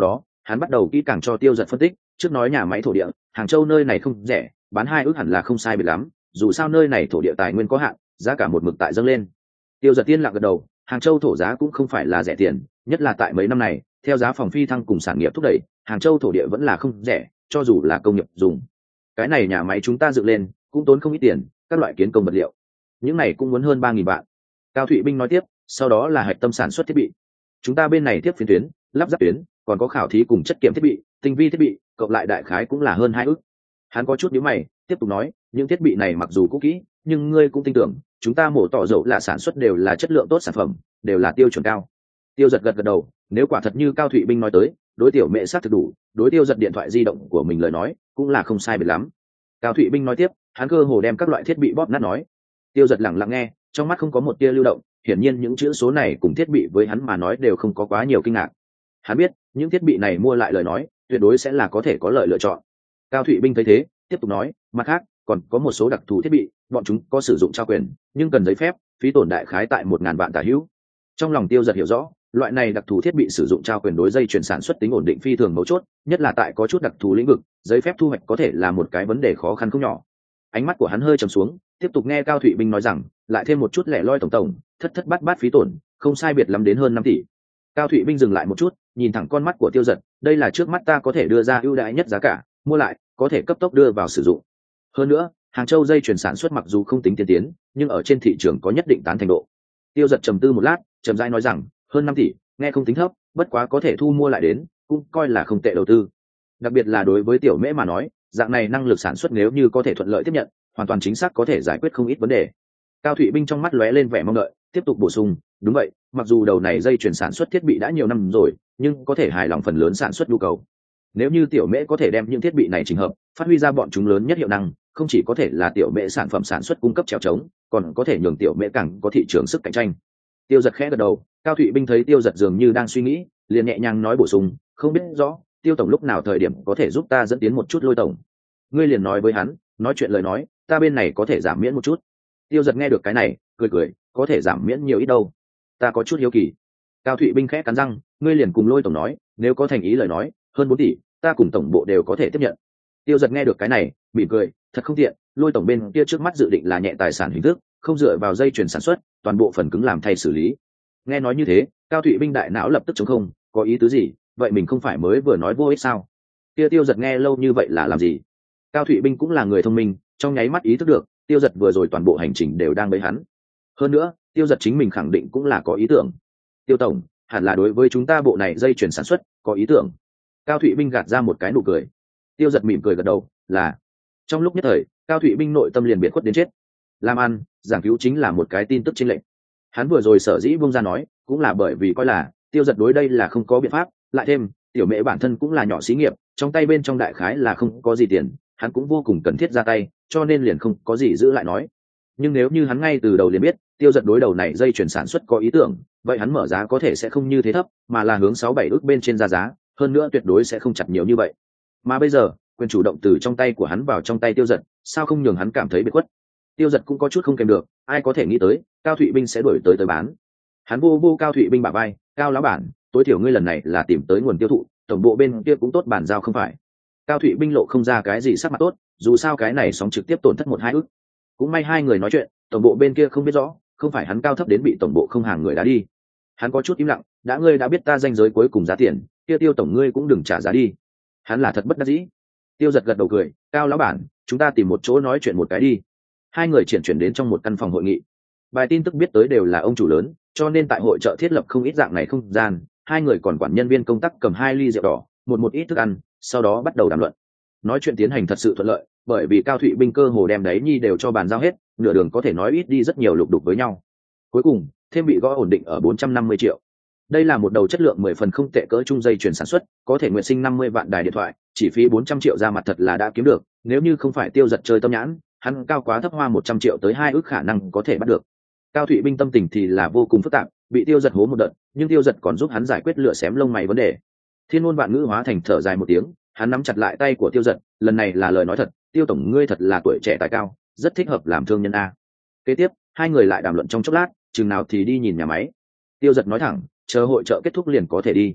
hắn bắt đầu kỹ càng cho Tiêu Giật phân tích, trước nói nhà máy thổ địa, Hàng Châu nơi này không rẻ, bán hai ước hẳn là không sai biệt lắm, dù sao nơi này thổ địa tài nguyên có hạn, giá cả một mực tại dâng lên. Tiêu Giật tiên lặng gật đầu, Hàng Châu thổ giá cũng không phải là rẻ tiền, nhất là tại mấy năm này, theo giá phòng phi thăng cùng sản nghiệp thúc đẩy, Hàng Châu thổ địa vẫn là không rẻ, cho dù là công nghiệp dùng. Cái này nhà máy chúng ta dựng lên, cũng tốn không ít tiền, các loại kiến công vật liệu, những này cũng muốn hơn ba nghìn vạn. Cao Thụy Binh nói tiếp, sau đó là hạch tâm sản xuất thiết bị. Chúng ta bên này tiếp phiến tuyến, lắp ráp tuyến, còn có khảo thí cùng chất kiểm thiết bị, tinh vi thiết bị, cộng lại đại khái cũng là hơn hai ức. Hắn có chút nhíu mày, tiếp tục nói, những thiết bị này mặc dù cũ kỹ, nhưng ngươi cũng tin tưởng, chúng ta mổ tỏ dầu là sản xuất đều là chất lượng tốt sản phẩm, đều là tiêu chuẩn cao. Tiêu Giật gật gật đầu, nếu quả thật như Cao Thụy Binh nói tới, đối tiểu mẹ sát thực đủ, đối Tiêu Giật điện thoại di động của mình lời nói, cũng là không sai biệt lắm. Cao Thụy Binh nói tiếp, hắn cơ hồ đem các loại thiết bị bóp nát nói. Tiêu Giật lặng lặng nghe, trong mắt không có một tia lưu động, hiển nhiên những chữ số này cùng thiết bị với hắn mà nói đều không có quá nhiều kinh ngạc. Hắn biết, những thiết bị này mua lại lời nói, tuyệt đối sẽ là có thể có lợi lựa chọn. Cao Thụy Binh thấy thế, tiếp tục nói, mặt khác, còn có một số đặc thù thiết bị, bọn chúng có sử dụng trao quyền, nhưng cần giấy phép, phí tổn đại khái tại một ngàn vạn tả hữu. Trong lòng Tiêu Giật hiểu rõ, loại này đặc thù thiết bị sử dụng trao quyền đối dây chuyển sản xuất tính ổn định phi thường mấu chốt, nhất là tại có chút đặc thù lĩnh vực, giấy phép thu hoạch có thể là một cái vấn đề khó khăn không nhỏ. Ánh mắt của hắn hơi trầm xuống, tiếp tục nghe Cao Thụy Binh nói rằng, lại thêm một chút lẻ loi tổng tổng, thất thất bát bát phí tổn, không sai biệt lắm đến hơn năm tỷ. Cao Thụy Binh dừng lại một chút, nhìn thẳng con mắt của Tiêu Giật, đây là trước mắt ta có thể đưa ra ưu đãi nhất giá cả, mua lại, có thể cấp tốc đưa vào sử dụng. Hơn nữa, Hàng Châu dây chuyển sản xuất mặc dù không tính tiên tiến, nhưng ở trên thị trường có nhất định tán thành độ. Tiêu Giật trầm tư một lát, chậm rãi nói rằng, hơn năm tỷ, nghe không tính thấp, bất quá có thể thu mua lại đến, cũng coi là không tệ đầu tư. Đặc biệt là đối với tiểu mễ mà nói, dạng này năng lực sản xuất nếu như có thể thuận lợi tiếp nhận, hoàn toàn chính xác có thể giải quyết không ít vấn đề. Cao Thụy Binh trong mắt lóe lên vẻ mong đợi, tiếp tục bổ sung, đúng vậy, mặc dù đầu này dây chuyển sản xuất thiết bị đã nhiều năm rồi, nhưng có thể hài lòng phần lớn sản xuất nhu cầu. Nếu như tiểu mễ có thể đem những thiết bị này chỉnh hợp, phát huy ra bọn chúng lớn nhất hiệu năng, không chỉ có thể là tiểu mễ sản phẩm sản xuất cung cấp trèo trống, còn có thể nhường tiểu mễ càng có thị trường sức cạnh tranh. Tiêu Giật khẽ gật đầu, Cao Thụy Binh thấy Tiêu Giật dường như đang suy nghĩ, liền nhẹ nhàng nói bổ sung, không biết rõ, Tiêu tổng lúc nào thời điểm có thể giúp ta dẫn tiến một chút Lôi tổng. Ngươi liền nói với hắn, nói chuyện lời nói, ta bên này có thể giảm miễn một chút. Tiêu Giật nghe được cái này, cười cười, có thể giảm miễn nhiều ít đâu, ta có chút hiếu kỳ. Cao Thụy Binh khẽ cắn răng, ngươi liền cùng Lôi tổng nói, nếu có thành ý lời nói, hơn bốn tỷ, ta cùng tổng bộ đều có thể tiếp nhận. Tiêu Giật nghe được cái này, mỉm cười, thật không tiện, Lôi tổng bên kia trước mắt dự định là nhẹ tài sản hình thức, không dựa vào dây chuyền sản xuất, toàn bộ phần cứng làm thay xử lý. Nghe nói như thế, Cao Thụy Binh đại não lập tức trống không, có ý tứ gì, vậy mình không phải mới vừa nói vô ích sao? Kia Tiêu Giật nghe lâu như vậy là làm gì? Cao Thụy Binh cũng là người thông minh, trong nháy mắt ý thức được, Tiêu Giật vừa rồi toàn bộ hành trình đều đang bấy hắn. Hơn nữa, Tiêu Giật chính mình khẳng định cũng là có ý tưởng. Tiêu tổng, hẳn là đối với chúng ta bộ này dây chuyển sản xuất có ý tưởng. Cao Thụy Binh gạt ra một cái nụ cười. Tiêu Giật mỉm cười gật đầu, là. Trong lúc nhất thời, Cao Thụy Binh nội tâm liền biệt khuất đến chết. Làm ăn, giảng cứu chính là một cái tin tức chênh lệch. Hắn vừa rồi sở dĩ buông ra nói, cũng là bởi vì coi là Tiêu Giật đối đây là không có biện pháp, lại thêm, tiểu mễ bản thân cũng là nhỏ xí nghiệp, trong tay bên trong đại khái là không có gì tiền, hắn cũng vô cùng cần thiết ra tay, cho nên liền không có gì giữ lại nói. Nhưng nếu như hắn ngay từ đầu liền biết, Tiêu Giật đối đầu này dây chuyển sản xuất có ý tưởng, vậy hắn mở giá có thể sẽ không như thế thấp, mà là hướng sáu bảy ước bên trên ra giá, hơn nữa tuyệt đối sẽ không chặt nhiều như vậy. Mà bây giờ, quyền chủ động từ trong tay của hắn vào trong tay Tiêu Giật, sao không nhường hắn cảm thấy biệt khuất? Tiêu Giật cũng có chút không kèm được, ai có thể nghĩ tới, Cao Thụy Binh sẽ đuổi tới tới bán. Hắn vô vô Cao Thụy Binh bả vai, Cao lão bản, tối thiểu ngươi lần này là tìm tới nguồn tiêu thụ, tổng bộ bên kia cũng tốt bản giao không phải. Cao Thụy Binh lộ không ra cái gì sắc mặt tốt, dù sao cái này sóng trực tiếp tổn thất một hai ức. Cũng may hai người nói chuyện, tổng bộ bên kia không biết rõ, không phải hắn cao thấp đến bị tổng bộ không hàng người đá đi. Hắn có chút im lặng, đã ngươi đã biết ta danh giới cuối cùng giá tiền, kia Tiêu tổng ngươi cũng đừng trả giá đi. Hắn là thật bất đắc dĩ. Tiêu Giật gật đầu cười, Cao lão bản, chúng ta tìm một chỗ nói chuyện một cái đi. Hai người chuyển chuyển đến trong một căn phòng hội nghị. Bài tin tức biết tới đều là ông chủ lớn, cho nên tại hội chợ thiết lập không ít dạng này không gian. Hai người còn quản nhân viên công tác cầm hai ly rượu đỏ, một một ít thức ăn, sau đó bắt đầu đàm luận. Nói chuyện tiến hành thật sự thuận lợi, bởi vì Cao Thụy Binh cơ hồ đem đấy nhi đều cho bàn giao hết, nửa đường có thể nói ít đi rất nhiều lục đục với nhau. Cuối cùng, thêm bị gõ ổn định ở bốn trăm năm mươi triệu. Đây là một đầu chất lượng mười phần không tệ cỡ trung dây chuyển sản xuất, có thể nguyện sinh năm mươi vạn đài điện thoại, chỉ phí bốn trăm triệu ra mặt thật là đã kiếm được, nếu như không phải Tiêu Giật chơi tâm nhãn, hắn cao quá thấp hoa một trăm triệu tới hai ước khả năng có thể bắt được. Cao Thụy Binh tâm tình thì là vô cùng phức tạp, bị Tiêu Giật hố một đợt, nhưng Tiêu Giật còn giúp hắn giải quyết lựa xém lông mày vấn đề. Thiên ngôn vạn ngữ hóa thành thở dài một tiếng, hắn nắm chặt lại tay của Tiêu Giật, lần này là lời nói thật, Tiêu tổng ngươi thật là tuổi trẻ tài cao, rất thích hợp làm thương nhân a. Kế tiếp, hai người lại đàm luận trong chốc lát, chừng nào thì đi nhìn nhà máy. Tiêu Giật nói thẳng, chờ hội chợ kết thúc liền có thể đi.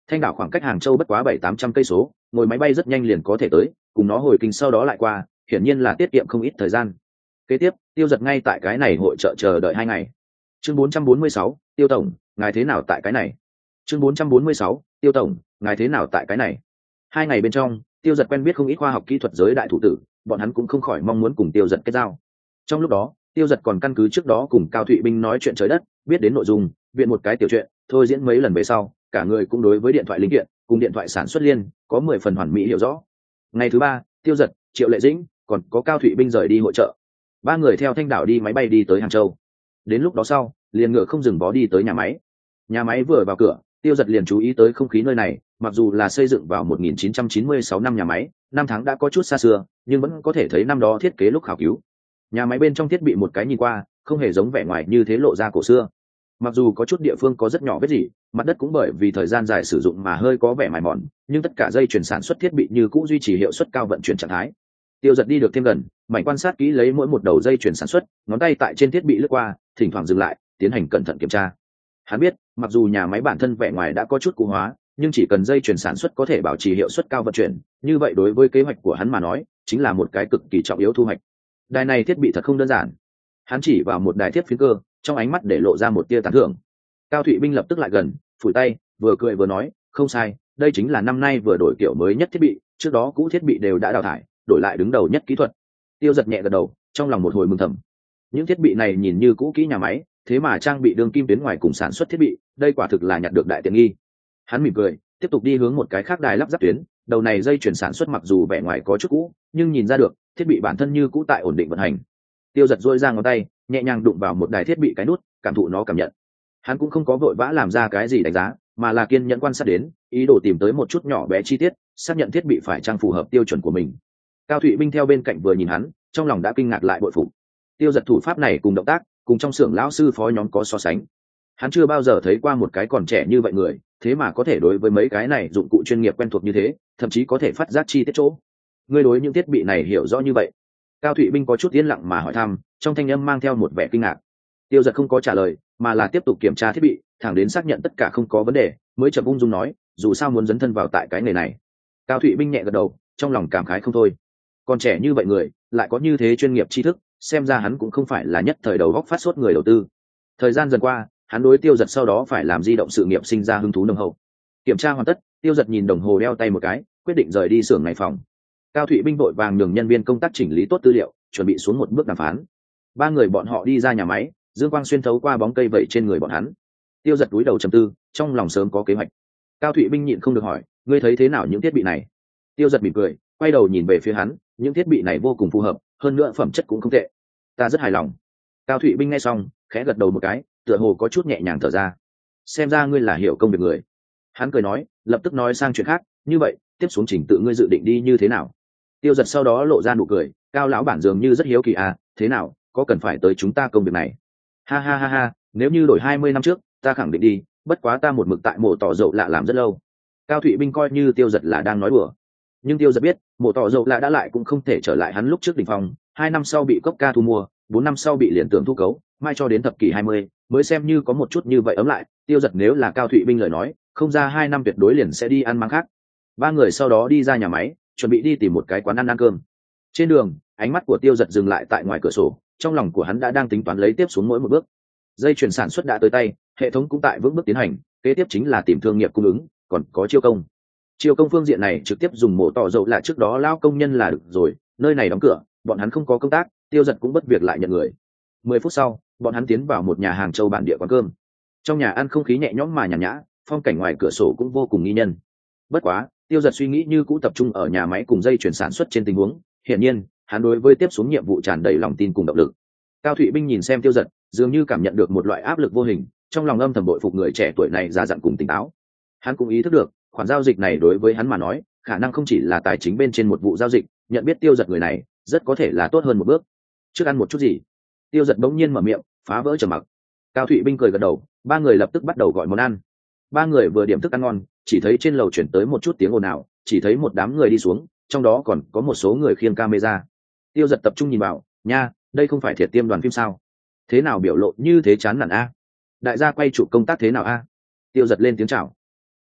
Thanh đảo khoảng cách Hàng Châu bất quá bảy tám trăm cây số, ngồi máy bay rất nhanh liền có thể tới, cùng nó hồi kinh sau đó lại qua, hiển nhiên là tiết kiệm không ít thời gian. Kế tiếp, Tiêu Giật ngay tại cái này hội chợ chờ đợi hai ngày. Chương bốn trăm bốn mươi sáu, Tiêu tổng, ngài thế nào tại cái này? Chương bốn trăm bốn mươi sáu, Tiêu tổng, ngài thế nào tại cái này? Hai ngày bên trong, Tiêu Giật quen biết không ít khoa học kỹ thuật giới đại thủ tử, bọn hắn cũng không khỏi mong muốn cùng Tiêu Giật kết giao. Trong lúc đó, Tiêu Giật còn căn cứ trước đó cùng Cao Thụy Binh nói chuyện trời đất, biết đến nội dung, viện một cái tiểu chuyện, thôi diễn mấy lần về sau, cả người cũng đối với điện thoại linh kiện, cùng điện thoại sản xuất liên, có mười phần hoàn mỹ hiểu rõ. Ngày thứ ba, Tiêu Giật, Triệu Lệ Dĩnh, còn có Cao Thụy Binh rời đi hội chợ. Ba người theo Thanh đảo đi máy bay đi tới Hàng Châu. Đến lúc đó sau, liền ngựa không dừng bó đi tới nhà máy. Nhà máy vừa vào cửa, Tiêu Giật liền chú ý tới không khí nơi này, mặc dù là xây dựng vào một nghìn chín trăm chín mươi sáu năm nhà máy, năm tháng đã có chút xa xưa, nhưng vẫn có thể thấy năm đó thiết kế lúc khảo cứu. Nhà máy bên trong thiết bị một cái nhìn qua, không hề giống vẻ ngoài như thế lộ ra cổ xưa. Mặc dù có chút địa phương có rất nhỏ vết rỉ, mặt đất cũng bởi vì thời gian dài sử dụng mà hơi có vẻ mài mòn, nhưng tất cả dây chuyển sản xuất thiết bị như cũ duy trì hiệu suất cao vận chuyển trạng thái. Tiêu Giật đi được thêm gần, mảnh quan sát kỹ lấy mỗi một đầu dây chuyển sản xuất, ngón tay tại trên thiết bị lướt qua, thỉnh thoảng dừng lại, tiến hành cẩn thận kiểm tra. Hắn biết, mặc dù nhà máy bản thân vẻ ngoài đã có chút cũ hóa, nhưng chỉ cần dây chuyển sản xuất có thể bảo trì hiệu suất cao vận chuyển, như vậy đối với kế hoạch của hắn mà nói, chính là một cái cực kỳ trọng yếu thu hoạch. Đài này thiết bị thật không đơn giản. Hắn chỉ vào một đài thiết phiến cơ, trong ánh mắt để lộ ra một tia tán thưởng. Cao Thụy Binh lập tức lại gần, phủi tay, vừa cười vừa nói, không sai, đây chính là năm nay vừa đổi kiểu mới nhất thiết bị, trước đó cũ thiết bị đều đã đào thải, đổi lại đứng đầu nhất kỹ thuật. Tiêu Giật nhẹ gật đầu, trong lòng một hồi mừng thầm. Những thiết bị này nhìn như cũ kỹ nhà máy, thế mà trang bị đường kim tuyến ngoài cùng sản xuất thiết bị, đây quả thực là nhặt được đại tiện nghi. Hắn mỉm cười, tiếp tục đi hướng một cái khác đài lắp ráp tuyến, đầu này dây chuyển sản xuất mặc dù vẻ ngoài có chút cũ, nhưng nhìn ra được, thiết bị bản thân như cũ tại ổn định vận hành. Tiêu Giật duỗi ra ngón tay, nhẹ nhàng đụng vào một đài thiết bị cái nút, cảm thụ nó cảm nhận. Hắn cũng không có vội vã làm ra cái gì đánh giá, mà là kiên nhẫn quan sát đến, ý đồ tìm tới một chút nhỏ bé chi tiết, xác nhận thiết bị phải trang phù hợp tiêu chuẩn của mình. Cao Thụy Binh theo bên cạnh vừa nhìn hắn, trong lòng đã kinh ngạc lại bội phục. Tiêu Giật thủ pháp này cùng động tác, cùng trong xưởng lão sư phó nhóm có so sánh. Hắn chưa bao giờ thấy qua một cái còn trẻ như vậy người, thế mà có thể đối với mấy cái này dụng cụ chuyên nghiệp quen thuộc như thế, thậm chí có thể phát giác chi tiết chỗ. Ngươi đối những thiết bị này hiểu rõ như vậy? Cao Thụy Binh có chút yên lặng mà hỏi thăm, trong thanh âm mang theo một vẻ kinh ngạc. Tiêu Giật không có trả lời, mà là tiếp tục kiểm tra thiết bị, thẳng đến xác nhận tất cả không có vấn đề, mới chậm ung dung nói, dù sao muốn dấn thân vào tại cái nghề này. Cao Thụy Binh nhẹ gật đầu, trong lòng cảm khái không thôi. Còn trẻ như vậy người, lại có như thế chuyên nghiệp tri thức, xem ra hắn cũng không phải là nhất thời đầu góc phát sốt người đầu tư. Thời gian dần qua, hắn đối Tiêu Giật sau đó phải làm di động sự nghiệp sinh ra hứng thú nồng hậu. Kiểm tra hoàn tất, Tiêu Giật nhìn đồng hồ đeo tay một cái, quyết định rời đi xưởng này phòng. Cao Thụy Binh vội vàng nhường nhân viên công tác chỉnh lý tốt tư liệu, chuẩn bị xuống một bước đàm phán. Ba người bọn họ đi ra nhà máy, dương quang xuyên thấu qua bóng cây vẩy trên người bọn hắn. Tiêu Giật cúi đầu trầm tư, trong lòng sớm có kế hoạch. Cao Thụy Binh nhịn không được hỏi, ngươi thấy thế nào những thiết bị này? Tiêu Giật mỉm cười, quay đầu nhìn về phía hắn, những thiết bị này vô cùng phù hợp, hơn nữa phẩm chất cũng không tệ, ta rất hài lòng. Cao Thụy Binh nghe xong, khẽ gật đầu một cái, tựa hồ có chút nhẹ nhàng thở ra. Xem ra ngươi là hiểu công việc người. Hắn cười nói, lập tức nói sang chuyện khác, như vậy, tiếp xuống trình tự ngươi dự định đi như thế nào? Tiêu Giật sau đó lộ ra nụ cười, Cao lão bản dường như rất hiếu kỳ à, thế nào, có cần phải tới chúng ta công việc này? Ha ha ha ha, nếu như đổi hai mươi năm trước, ta khẳng định đi, bất quá ta một mực tại mộ tỏ dậu lạ làm rất lâu. Cao Thụy Binh coi như Tiêu Giật là đang nói đùa, nhưng Tiêu Giật biết, mộ tỏ dậu lạ đã lại cũng không thể trở lại hắn lúc trước đỉnh phong, hai năm sau bị Cốc Ca thu mua, bốn năm sau bị liền tưởng thu cấu, mai cho đến thập kỷ hai mươi mới xem như có một chút như vậy ấm lại. Tiêu Giật nếu là Cao Thụy Binh lời nói, không ra hai năm tuyệt đối liền sẽ đi ăn máng khác. Ba người sau đó đi ra nhà máy, chuẩn bị đi tìm một cái quán ăn ăn cơm. Trên đường, ánh mắt của Tiêu Giật dừng lại tại ngoài cửa sổ, trong lòng của hắn đã đang tính toán lấy tiếp xuống mỗi một bước. Dây chuyển sản xuất đã tới tay, hệ thống cũng tại vững bước tiến hành, kế tiếp chính là tìm thương nghiệp cung ứng, còn có chiêu công. Chiêu công phương diện này trực tiếp dùng mổ tỏ dầu là trước đó lao công nhân là được rồi, nơi này đóng cửa, bọn hắn không có công tác, Tiêu Giật cũng bất việc lại nhận người. Mười phút sau, bọn hắn tiến vào một nhà hàng châu bản địa quán cơm. Trong nhà ăn không khí nhẹ nhõm mà nhàn nhã, phong cảnh ngoài cửa sổ cũng vô cùng nghi nhân. Bất quá, Tiêu Giật suy nghĩ như cũ tập trung ở nhà máy cùng dây chuyển sản xuất trên tình huống, hiển nhiên, hắn đối với tiếp xuống nhiệm vụ tràn đầy lòng tin cùng động lực. Cao Thụy Binh nhìn xem Tiêu Giật, dường như cảm nhận được một loại áp lực vô hình, trong lòng âm thầm bội phục người trẻ tuổi này già dặn cùng tỉnh táo. Hắn cũng ý thức được, khoản giao dịch này đối với hắn mà nói, khả năng không chỉ là tài chính bên trên một vụ giao dịch, nhận biết Tiêu Giật người này, rất có thể là tốt hơn một bước. Trước ăn một chút gì? Tiêu Giật bỗng nhiên mở miệng, phá vỡ trầm mặc. Cao Thụy Binh cười gật đầu, ba người lập tức bắt đầu gọi món ăn. Ba người vừa điểm thức ăn ngon, chỉ thấy trên lầu chuyển tới một chút tiếng ồn ào, chỉ thấy một đám người đi xuống, trong đó còn có một số người khiêng camera. Tiêu Giật tập trung nhìn vào, nha, đây không phải Thiệt Tiêm đoàn phim sao? Thế nào biểu lộ như thế chán nản a? Đại gia quay chụp công tác thế nào a? Tiêu Giật lên tiếng chào.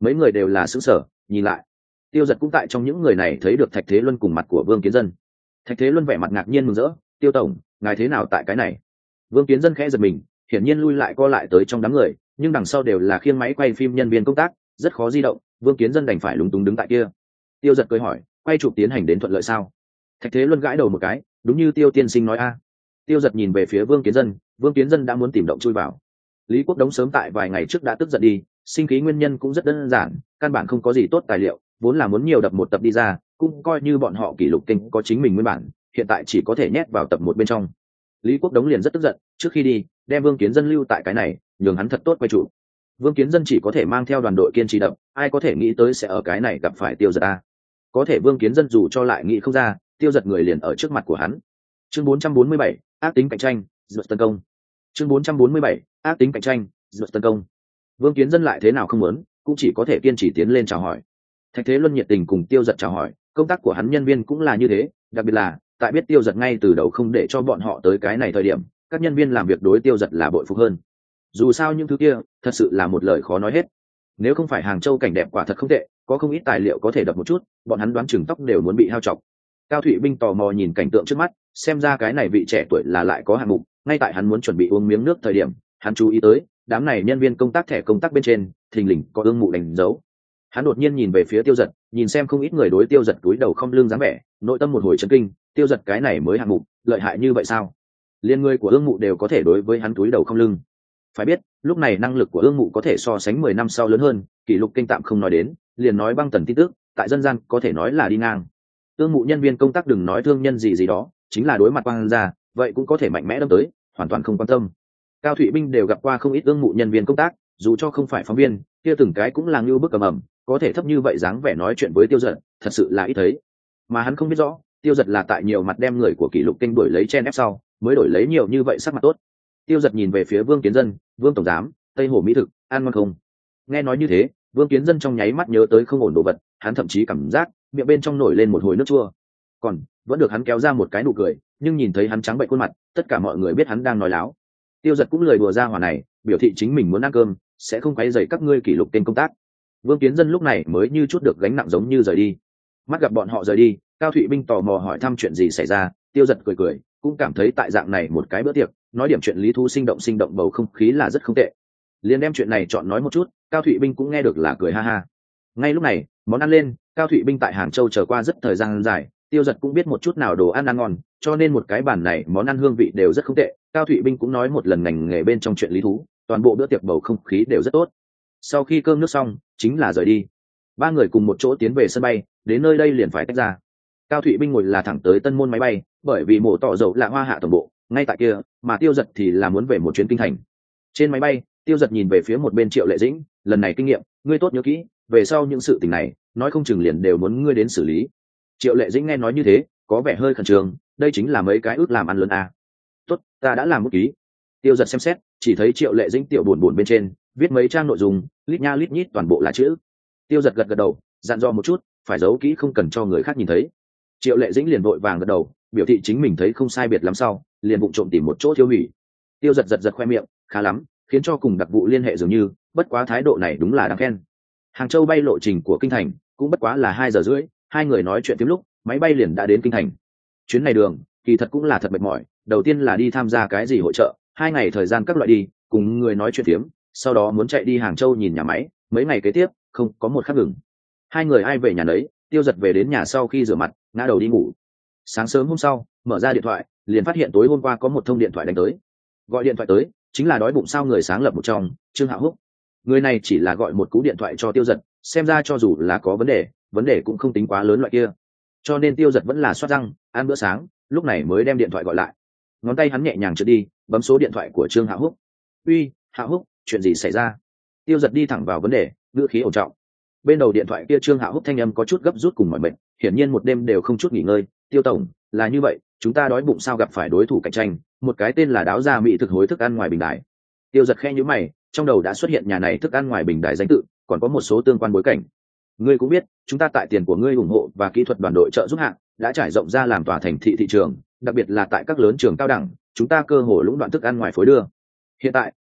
Mấy người đều là xứng sở nhìn lại. Tiêu Giật cũng tại trong những người này thấy được Thạch Thế Luân cùng mặt của Vương Kiến Dân. Thạch Thế Luân vẻ mặt ngạc nhiên mừng rỡ, Tiêu tổng, ngài thế nào tại cái này? Vương Kiến Dân khẽ giật mình, hiển nhiên lui lại co lại tới trong đám người, nhưng đằng sau đều là khiêng máy quay phim nhân viên công tác, rất khó di động. Vương Kiến Dân đành phải lúng túng đứng tại kia. Tiêu Giật cười hỏi, quay chụp tiến hành đến thuận lợi sao? Thạch Thế Luân gãi đầu một cái, đúng như Tiêu tiên sinh nói a. Tiêu Giật nhìn về phía Vương Kiến Dân, Vương Kiến Dân đã muốn tìm động chui vào. Lý Quốc Đống sớm tại vài ngày trước đã tức giận đi, sinh khí nguyên nhân cũng rất đơn giản, căn bản không có gì tốt tài liệu, vốn là muốn nhiều đập một tập đi ra, cũng coi như bọn họ kỷ lục kênh có chính mình nguyên bản, hiện tại chỉ có thể nhét vào tập một bên trong. Lý Quốc Đống liền rất tức giận, trước khi đi, đem Vương Kiến Dân lưu tại cái này, nhường hắn thật tốt quay trụ. Vương Kiến Dân chỉ có thể mang theo đoàn đội kiên trì đập, ai có thể nghĩ tới sẽ ở cái này gặp phải Tiêu Giật a. Có thể Vương Kiến Dân dù cho lại nghĩ không ra, Tiêu Giật người liền ở trước mặt của hắn. Chương bốn trăm bốn mươi bảy, ác tính cạnh tranh, dược tấn công. Chương bốn trăm bốn mươi bảy, ác tính cạnh tranh, dược tấn công. Vương Kiến Dân lại thế nào không muốn, cũng chỉ có thể kiên trì tiến lên chào hỏi. Thạch Thế Luân nhiệt tình cùng Tiêu Giật chào hỏi, công tác của hắn nhân viên cũng là như thế, đặc biệt là tại biết Tiêu Giật ngay từ đầu không để cho bọn họ tới cái này thời điểm, các nhân viên làm việc đối Tiêu Giật là bội phục hơn. Dù sao những thứ kia, thật sự là một lời khó nói hết. Nếu không phải Hàng Châu cảnh đẹp quả thật không tệ, có không ít tài liệu có thể đập một chút, bọn hắn đoán chừng tóc đều muốn bị hao chọc. Cao Thụy Binh tò mò nhìn cảnh tượng trước mắt, xem ra cái này vị trẻ tuổi là lại có hạng mục, ngay tại hắn muốn chuẩn bị uống miếng nước thời điểm, hắn chú ý tới, đám này nhân viên công tác thẻ công tác bên trên, thình lình có ương mụ đánh dấu. Hắn đột nhiên nhìn về phía Tiêu Giật, nhìn xem không ít người đối Tiêu Giật túi đầu không lưng dáng vẻ, nội tâm một hồi chấn kinh, Tiêu Giật cái này mới hạng mục, lợi hại như vậy sao? Liên người của ương mụ đều có thể đối với hắn túi đầu không lưng. Phải biết, lúc này năng lực của ương mụ có thể so sánh mười năm sau lớn hơn, kỷ lục kênh tạm không nói đến, liền nói băng tần tin tức, tại dân gian có thể nói là đi ngang. Ương mụ nhân viên công tác đừng nói thương nhân gì gì đó, chính là đối mặt quang ra, vậy cũng có thể mạnh mẽ đâm tới, hoàn toàn không quan tâm. Cao Thụy Binh đều gặp qua không ít ương mụ nhân viên công tác, dù cho không phải phóng viên, kia từng cái cũng là như bức ầm ầm, có thể thấp như vậy dáng vẻ nói chuyện với Tiêu Giật, thật sự là ít thấy. Mà hắn không biết rõ, Tiêu Giật là tại nhiều mặt đem người của kỷ lục kênh đuổi lấy chen ép sau, mới đổi lấy nhiều như vậy sắc mặt tốt. Tiêu Giật nhìn về phía Vương Kiến Dân, Vương tổng giám, Tây Hồ mỹ thực, ăn ngon không? Nghe nói như thế, Vương Kiến Dân trong nháy mắt nhớ tới không ổn đồ vật, hắn thậm chí cảm giác miệng bên trong nổi lên một hồi nước chua. Còn vẫn được hắn kéo ra một cái nụ cười, nhưng nhìn thấy hắn trắng bệch khuôn mặt, tất cả mọi người biết hắn đang nói láo. Tiêu Giật cũng lười đùa ra hỏa này, biểu thị chính mình muốn ăn cơm, sẽ không quấy rầy các ngươi kỷ lục kênh công tác. Vương Kiến Dân lúc này mới như chút được gánh nặng giống như rời đi. Mắt gặp bọn họ rời đi, Cao Thụy Binh tò mò hỏi thăm chuyện gì xảy ra, Tiêu Giật cười cười, cũng cảm thấy tại dạng này một cái bữa tiệc, nói điểm chuyện lý thú sinh động sinh động bầu không khí là rất không tệ. Liền đem chuyện này chọn nói một chút, Cao Thụy Binh cũng nghe được là cười ha ha. Ngay lúc này, món ăn lên, Cao Thụy Binh tại Hàng Châu chờ qua rất thời gian dài, Tiêu Giật cũng biết một chút nào đồ ăn ăn ngon, cho nên một cái bản này món ăn hương vị đều rất không tệ. Cao Thụy Binh cũng nói một lần ngành nghề bên trong chuyện lý thú, toàn bộ bữa tiệc bầu không khí đều rất tốt. Sau khi cơm nước xong, chính là rời đi. Ba người cùng một chỗ tiến về sân bay, đến nơi đây liền phải tách ra. Cao Thụy Binh ngồi là thẳng tới Tân Môn máy bay, bởi vì mổ tỏ dầu là Hoa Hạ tổng bộ, ngay tại kia, mà Tiêu Giật thì là muốn về một chuyến kinh thành. Trên máy bay, Tiêu Giật nhìn về phía một bên Triệu Lệ Dĩnh, lần này kinh nghiệm, ngươi tốt nhớ kỹ, về sau những sự tình này, nói không chừng liền đều muốn ngươi đến xử lý. Triệu Lệ Dĩnh nghe nói như thế, có vẻ hơi khẩn trương, đây chính là mấy cái ước làm ăn lớn à. Tốt, ta đã làm một ký. Tiêu Giật xem xét, chỉ thấy Triệu Lệ Dĩnh tiểu buồn buồn bên trên, viết mấy trang nội dung, lít nha lít nhít toàn bộ là chữ. Tiêu Giật gật gật đầu, dặn dò một chút, phải giấu kỹ không cần cho người khác nhìn thấy. Triệu Lệ Dĩnh liền vội vàng gật đầu, biểu thị chính mình thấy không sai biệt lắm sau, liền vụng trộm tìm một chỗ tiêu hủy. Tiêu Giật giật giật khoe miệng, khá lắm, khiến cho cùng đặc vụ liên hệ dường như, bất quá thái độ này đúng là đáng khen. Hàng Châu bay lộ trình của kinh thành cũng bất quá là hai giờ rưỡi, hai người nói chuyện tiếp lúc, máy bay liền đã đến kinh thành. Chuyến này đường, kỳ thật cũng là thật mệt mỏi, đầu tiên là đi tham gia cái gì hội chợ, hai ngày thời gian các loại đi, cùng người nói chuyện phiếm, sau đó muốn chạy đi Hàng Châu nhìn nhà máy, mấy ngày kế tiếp, không có một khắc ngừng. Hai người ai về nhà nấy, Tiêu Giật về đến nhà sau khi rửa mặt, ngã đầu đi ngủ. Sáng sớm hôm sau, mở ra điện thoại, liền phát hiện tối hôm qua có một thông điện thoại đánh tới. Gọi điện thoại tới, chính là đói bụng sao người sáng lập một trong, Trương Hạo Húc. Người này chỉ là gọi một cú điện thoại cho Tiêu Giật, xem ra cho dù là có vấn đề, vấn đề cũng không tính quá lớn loại kia. Cho nên Tiêu Giật vẫn là xoát răng, ăn bữa sáng, lúc này mới đem điện thoại gọi lại. Ngón tay hắn nhẹ nhàng trượt đi, bấm số điện thoại của Trương Hạo Húc. "Uy, Hạo Húc, chuyện gì xảy ra?" Tiêu Giật đi thẳng vào vấn đề, ngữ khí ổn trọng. Bên đầu điện thoại kia Trương Hạo Húc thanh âm có chút gấp rút cùng mỏi mệt, hiển nhiên một đêm đều không chút nghỉ ngơi. "Tiêu tổng, là như vậy, chúng ta đói bụng sao gặp phải đối thủ cạnh tranh, một cái tên là Đáo Gia Mỹ thực hối thức ăn ngoài bình đài." Tiêu Giật khẽ nhíu mày, trong đầu đã xuất hiện nhà này thức ăn ngoài bình đài danh tự, còn có một số tương quan bối cảnh. "Ngươi cũng biết, chúng ta tại tiền của ngươi ủng hộ và kỹ thuật đoàn đội trợ giúp hạng, đã trải rộng ra làm tòa thành thị thị trường, đặc biệt là tại các lớn trường cao đẳng, chúng ta cơ hồ lũng đoạn thức ăn ngoài phối đưa. Hiện tại,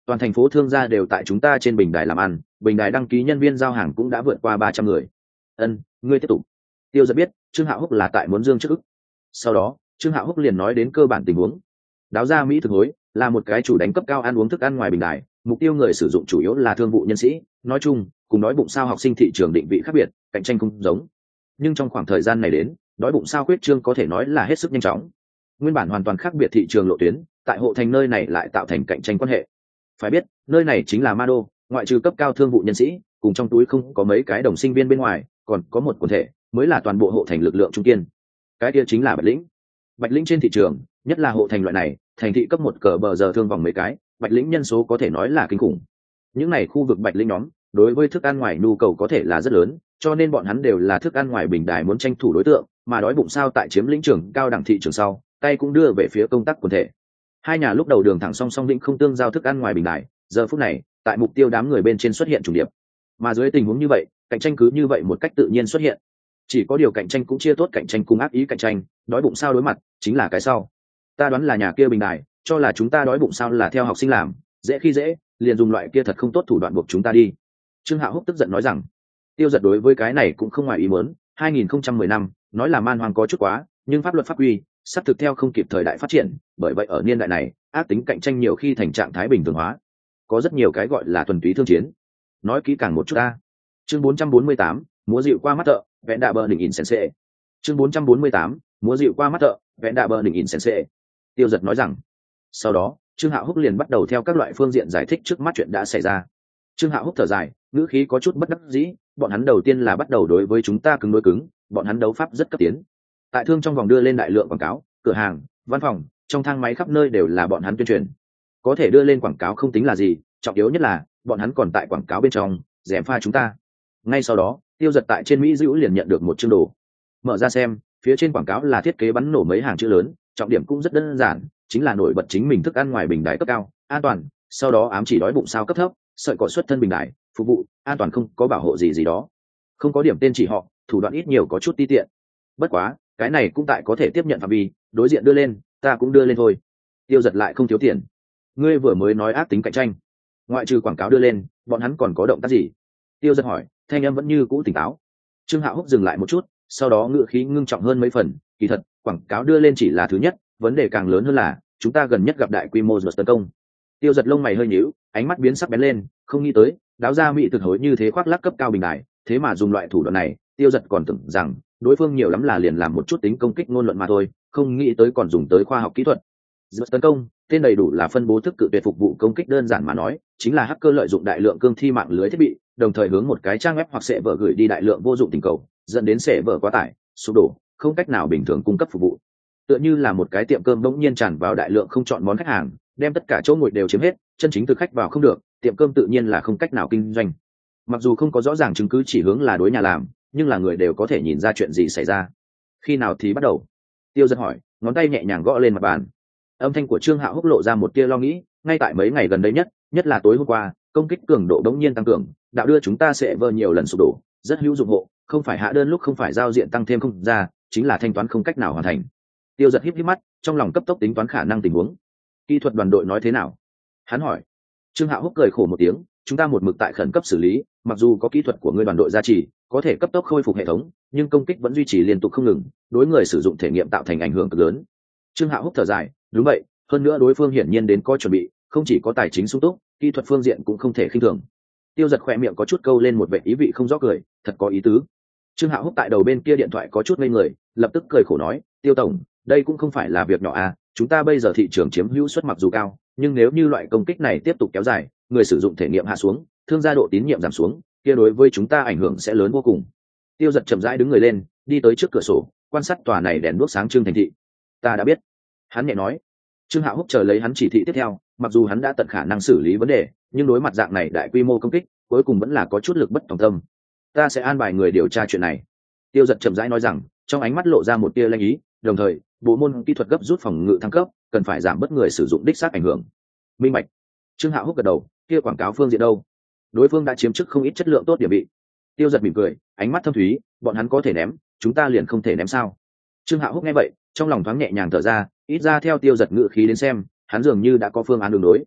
toàn thành phố thương gia đều tại chúng ta trên bình đài làm ăn, bình đài đăng ký nhân viên giao hàng cũng đã vượt qua ba trăm người. Ân, ngươi tiếp tục. Tiêu Giật biết Trương Hạo Húc là tại muốn dương trước ức. Sau đó Trương Hạo Húc liền nói đến cơ bản tình huống. Đáo ra Mỹ thực hối là một cái chủ đánh cấp cao ăn uống thức ăn ngoài bình đài, mục tiêu người sử dụng chủ yếu là thương vụ nhân sĩ, nói chung cùng đói bụng sao học sinh thị trường định vị khác biệt, cạnh tranh không giống. Nhưng trong khoảng thời gian này đến, đói bụng sao quyết trương có thể nói là hết sức nhanh chóng. Nguyên bản hoàn toàn khác biệt thị trường lộ tuyến, tại hộ thành nơi này lại tạo thành cạnh tranh quan hệ. Phải biết, nơi này chính là ma đô, ngoại trừ cấp cao thương vụ nhân sĩ, cùng trong túi không có mấy cái đồng sinh viên bên ngoài, còn có một quần thể, mới là toàn bộ hộ thành lực lượng trung kiên. Cái kia chính là Bạch Lĩnh. Bạch Lĩnh trên thị trường, nhất là hộ thành loại này, thành thị cấp một cờ bờ giờ thương vòng mấy cái, Bạch Lĩnh nhân số có thể nói là kinh khủng. Những này khu vực Bạch Lĩnh nhóm, đối với thức ăn ngoài nhu cầu có thể là rất lớn, cho nên bọn hắn đều là thức ăn ngoài bình đài muốn tranh thủ đối tượng, mà đói bụng sao tại chiếm lĩnh trường cao đẳng thị trường sau, tay cũng đưa về phía công tác quần thể. Hai nhà lúc đầu đường thẳng song song định không tương giao thức ăn ngoài bình đài, giờ phút này, tại mục tiêu đám người bên trên xuất hiện trùng điệp. Mà dưới tình huống như vậy, cạnh tranh cứ như vậy một cách tự nhiên xuất hiện. Chỉ có điều cạnh tranh cũng chia tốt cạnh tranh cùng ác ý cạnh tranh, đói bụng sao đối mặt, chính là cái sau. Ta đoán là nhà kia bình đài, cho là chúng ta đói bụng sao là theo học sinh làm, dễ khi dễ, liền dùng loại kia thật không tốt thủ đoạn buộc chúng ta đi. Trương Hạo Húc tức giận nói rằng, Tiêu Giật đối với cái này cũng không ngoài ý muốn, hai nghìn không trăm mười năm, nói là man hoang có chút quá, nhưng pháp luật pháp quy, sắp thực theo không kịp thời đại phát triển, bởi vậy ở niên đại này, ác tính cạnh tranh nhiều khi thành trạng thái bình thường hóa. Có rất nhiều cái gọi là thuần túy thương chiến. Nói kỹ càng một chút a. Chương bốn trăm bốn mươi tám, múa dịu qua mắt thợ, vẽ đạ bờ đỉnh in sensei. Chương bốn trăm bốn mươi tám, múa dịu qua mắt thợ, vẽ đạ bờ đỉnh in sensei. Tiêu Giật nói rằng. Sau đó, Trương Hạo Húc liền bắt đầu theo các loại phương diện giải thích trước mắt chuyện đã xảy ra. Trương Hạo Húc thở dài, ngữ khí có chút bất đắc dĩ, bọn hắn đầu tiên là bắt đầu đối với chúng ta cứng đối cứng, bọn hắn đấu pháp rất cấp tiến. Tại thương trong vòng đưa lên đại lượng quảng cáo, cửa hàng, văn phòng, trong thang máy khắp nơi đều là bọn hắn tuyên truyền. Có thể đưa lên quảng cáo không tính là gì, trọng yếu nhất là bọn hắn còn tại quảng cáo bên trong gièm pha chúng ta. Ngay sau đó, Tiêu Giật tại trên Mỹ Dữ liền nhận được một chương đồ. Mở ra xem, phía trên quảng cáo là thiết kế bắn nổ mấy hàng chữ lớn, trọng điểm cũng rất đơn giản, chính là nổi bật chính mình thức ăn ngoài bình đài cấp cao, an toàn, sau đó ám chỉ đói bụng sao cấp thấp, sợi cỏ xuất thân bình đài, phục vụ, an toàn không có bảo hộ gì gì đó. Không có điểm tên chỉ họ, thủ đoạn ít nhiều có chút ti tiện. Bất quá, cái này cũng tại có thể tiếp nhận phạm vi, đối diện đưa lên, ta cũng đưa lên thôi. Tiêu Giật lại không thiếu tiền. Ngươi vừa mới nói ác tính cạnh tranh, ngoại trừ quảng cáo đưa lên, bọn hắn còn có động tác gì? Tiêu Giật hỏi, thanh âm vẫn như cũ tỉnh táo. Trương Hạo Húc dừng lại một chút, sau đó ngữ khí ngưng trọng hơn mấy phần, kỳ thật, quảng cáo đưa lên chỉ là thứ nhất, vấn đề càng lớn hơn là chúng ta gần nhất gặp đại quy mô giật tấn công. Tiêu Giật lông mày hơi nhíu, ánh mắt biến sắc bén lên, không nghĩ tới, đáo ra Mỹ thực hối như thế khoác lác cấp cao bình đại, thế mà dùng loại thủ đoạn này, Tiêu Giật còn tưởng rằng đối phương nhiều lắm là liền làm một chút tính công kích ngôn luận mà thôi, không nghĩ tới còn dùng tới khoa học kỹ thuật. Giật tấn công, tên đầy đủ là phân bố thức cự tuyệt phục vụ công kích, đơn giản mà nói, chính là hacker lợi dụng đại lượng cương thi mạng lưới thiết bị, đồng thời hướng một cái trang web hoặc sẽ vở gửi đi đại lượng vô dụng tình cầu, dẫn đến sẽ vở quá tải, sụp đổ, không cách nào bình thường cung cấp phục vụ. Tựa như là một cái tiệm cơm bỗng nhiên tràn vào đại lượng không chọn món khách hàng, đem tất cả chỗ ngồi đều chiếm hết, chân chính thực khách vào không được, tiệm cơm tự nhiên là không cách nào kinh doanh. Mặc dù không có rõ ràng chứng cứ chỉ hướng là đối nhà làm, nhưng là người đều có thể nhìn ra chuyện gì xảy ra. Khi nào thì bắt đầu? Tiêu Giật hỏi, ngón tay nhẹ nhàng gõ lên mặt bàn. Âm thanh của Trương Hạo Húc lộ ra một tia lo nghĩ, ngay tại mấy ngày gần đây nhất, nhất là tối hôm qua, công kích cường độ đống nhiên tăng cường, đạo đưa chúng ta sẽ vơ nhiều lần sụp đổ, rất hữu dụng hộ, không phải hạ đơn lúc không phải giao diện tăng thêm không ra, chính là thanh toán không cách nào hoàn thành. Tiêu Giật híp híp mắt, trong lòng cấp tốc tính toán khả năng tình huống. Kỹ thuật đoàn đội nói thế nào? Hắn hỏi. Trương Hạo Húc cười khổ một tiếng, chúng ta một mực tại khẩn cấp xử lý, mặc dù có kỹ thuật của ngươi đoàn đội gia trì, có thể cấp tốc khôi phục hệ thống, nhưng công kích vẫn duy trì liên tục không ngừng, đối người sử dụng thể nghiệm tạo thành ảnh hưởng cực lớn. Trương Hạo Húc thở dài, đúng vậy, hơn nữa đối phương hiển nhiên đến có chuẩn bị, không chỉ có tài chính sung túc, kỹ thuật phương diện cũng không thể khinh thường. Tiêu Giật khỏe miệng có chút câu lên một vẻ ý vị không rõ cười, thật có ý tứ. Trương Hạo Húc tại đầu bên kia điện thoại có chút ngây người, lập tức cười khổ nói, Tiêu tổng, đây cũng không phải là việc nhỏ à, chúng ta bây giờ thị trường chiếm hữu suất mặc dù cao, nhưng nếu như loại công kích này tiếp tục kéo dài, người sử dụng thể nghiệm hạ xuống, thương gia độ tín nhiệm giảm xuống, kia đối với chúng ta ảnh hưởng sẽ lớn vô cùng. Tiêu Giật chậm rãi đứng người lên, đi tới trước cửa sổ, quan sát tòa này đèn đuốc sáng trưng thành thị. Ta đã biết. Hắn nhẹ nói. Trương Hạo Húc chờ lấy hắn chỉ thị tiếp theo, mặc dù hắn đã tận khả năng xử lý vấn đề, nhưng đối mặt dạng này đại quy mô công kích, cuối cùng vẫn là có chút lực bất tòng tâm. Ta sẽ an bài người điều tra chuyện này. Tiêu Giật chậm rãi nói rằng, trong ánh mắt lộ ra một tia lanh ý, đồng thời, bộ môn kỹ thuật gấp rút phòng ngự thăng cấp, cần phải giảm bớt người sử dụng đích xác ảnh hưởng. Minh bạch. Trương Hạo Húc gật đầu, kia quảng cáo phương diện đâu? Đối phương đã chiếm chức không ít chất lượng tốt điểm vị. Tiêu Giật mỉm cười, ánh mắt thâm thúy, bọn hắn có thể ném, chúng ta liền không thể ném sao? Trương Hạo Húc nghe vậy, trong lòng thoáng nhẹ nhàng thở ra, ít ra theo Tiêu Giật ngữ khí đến xem, hắn dường như đã có phương án đường đối.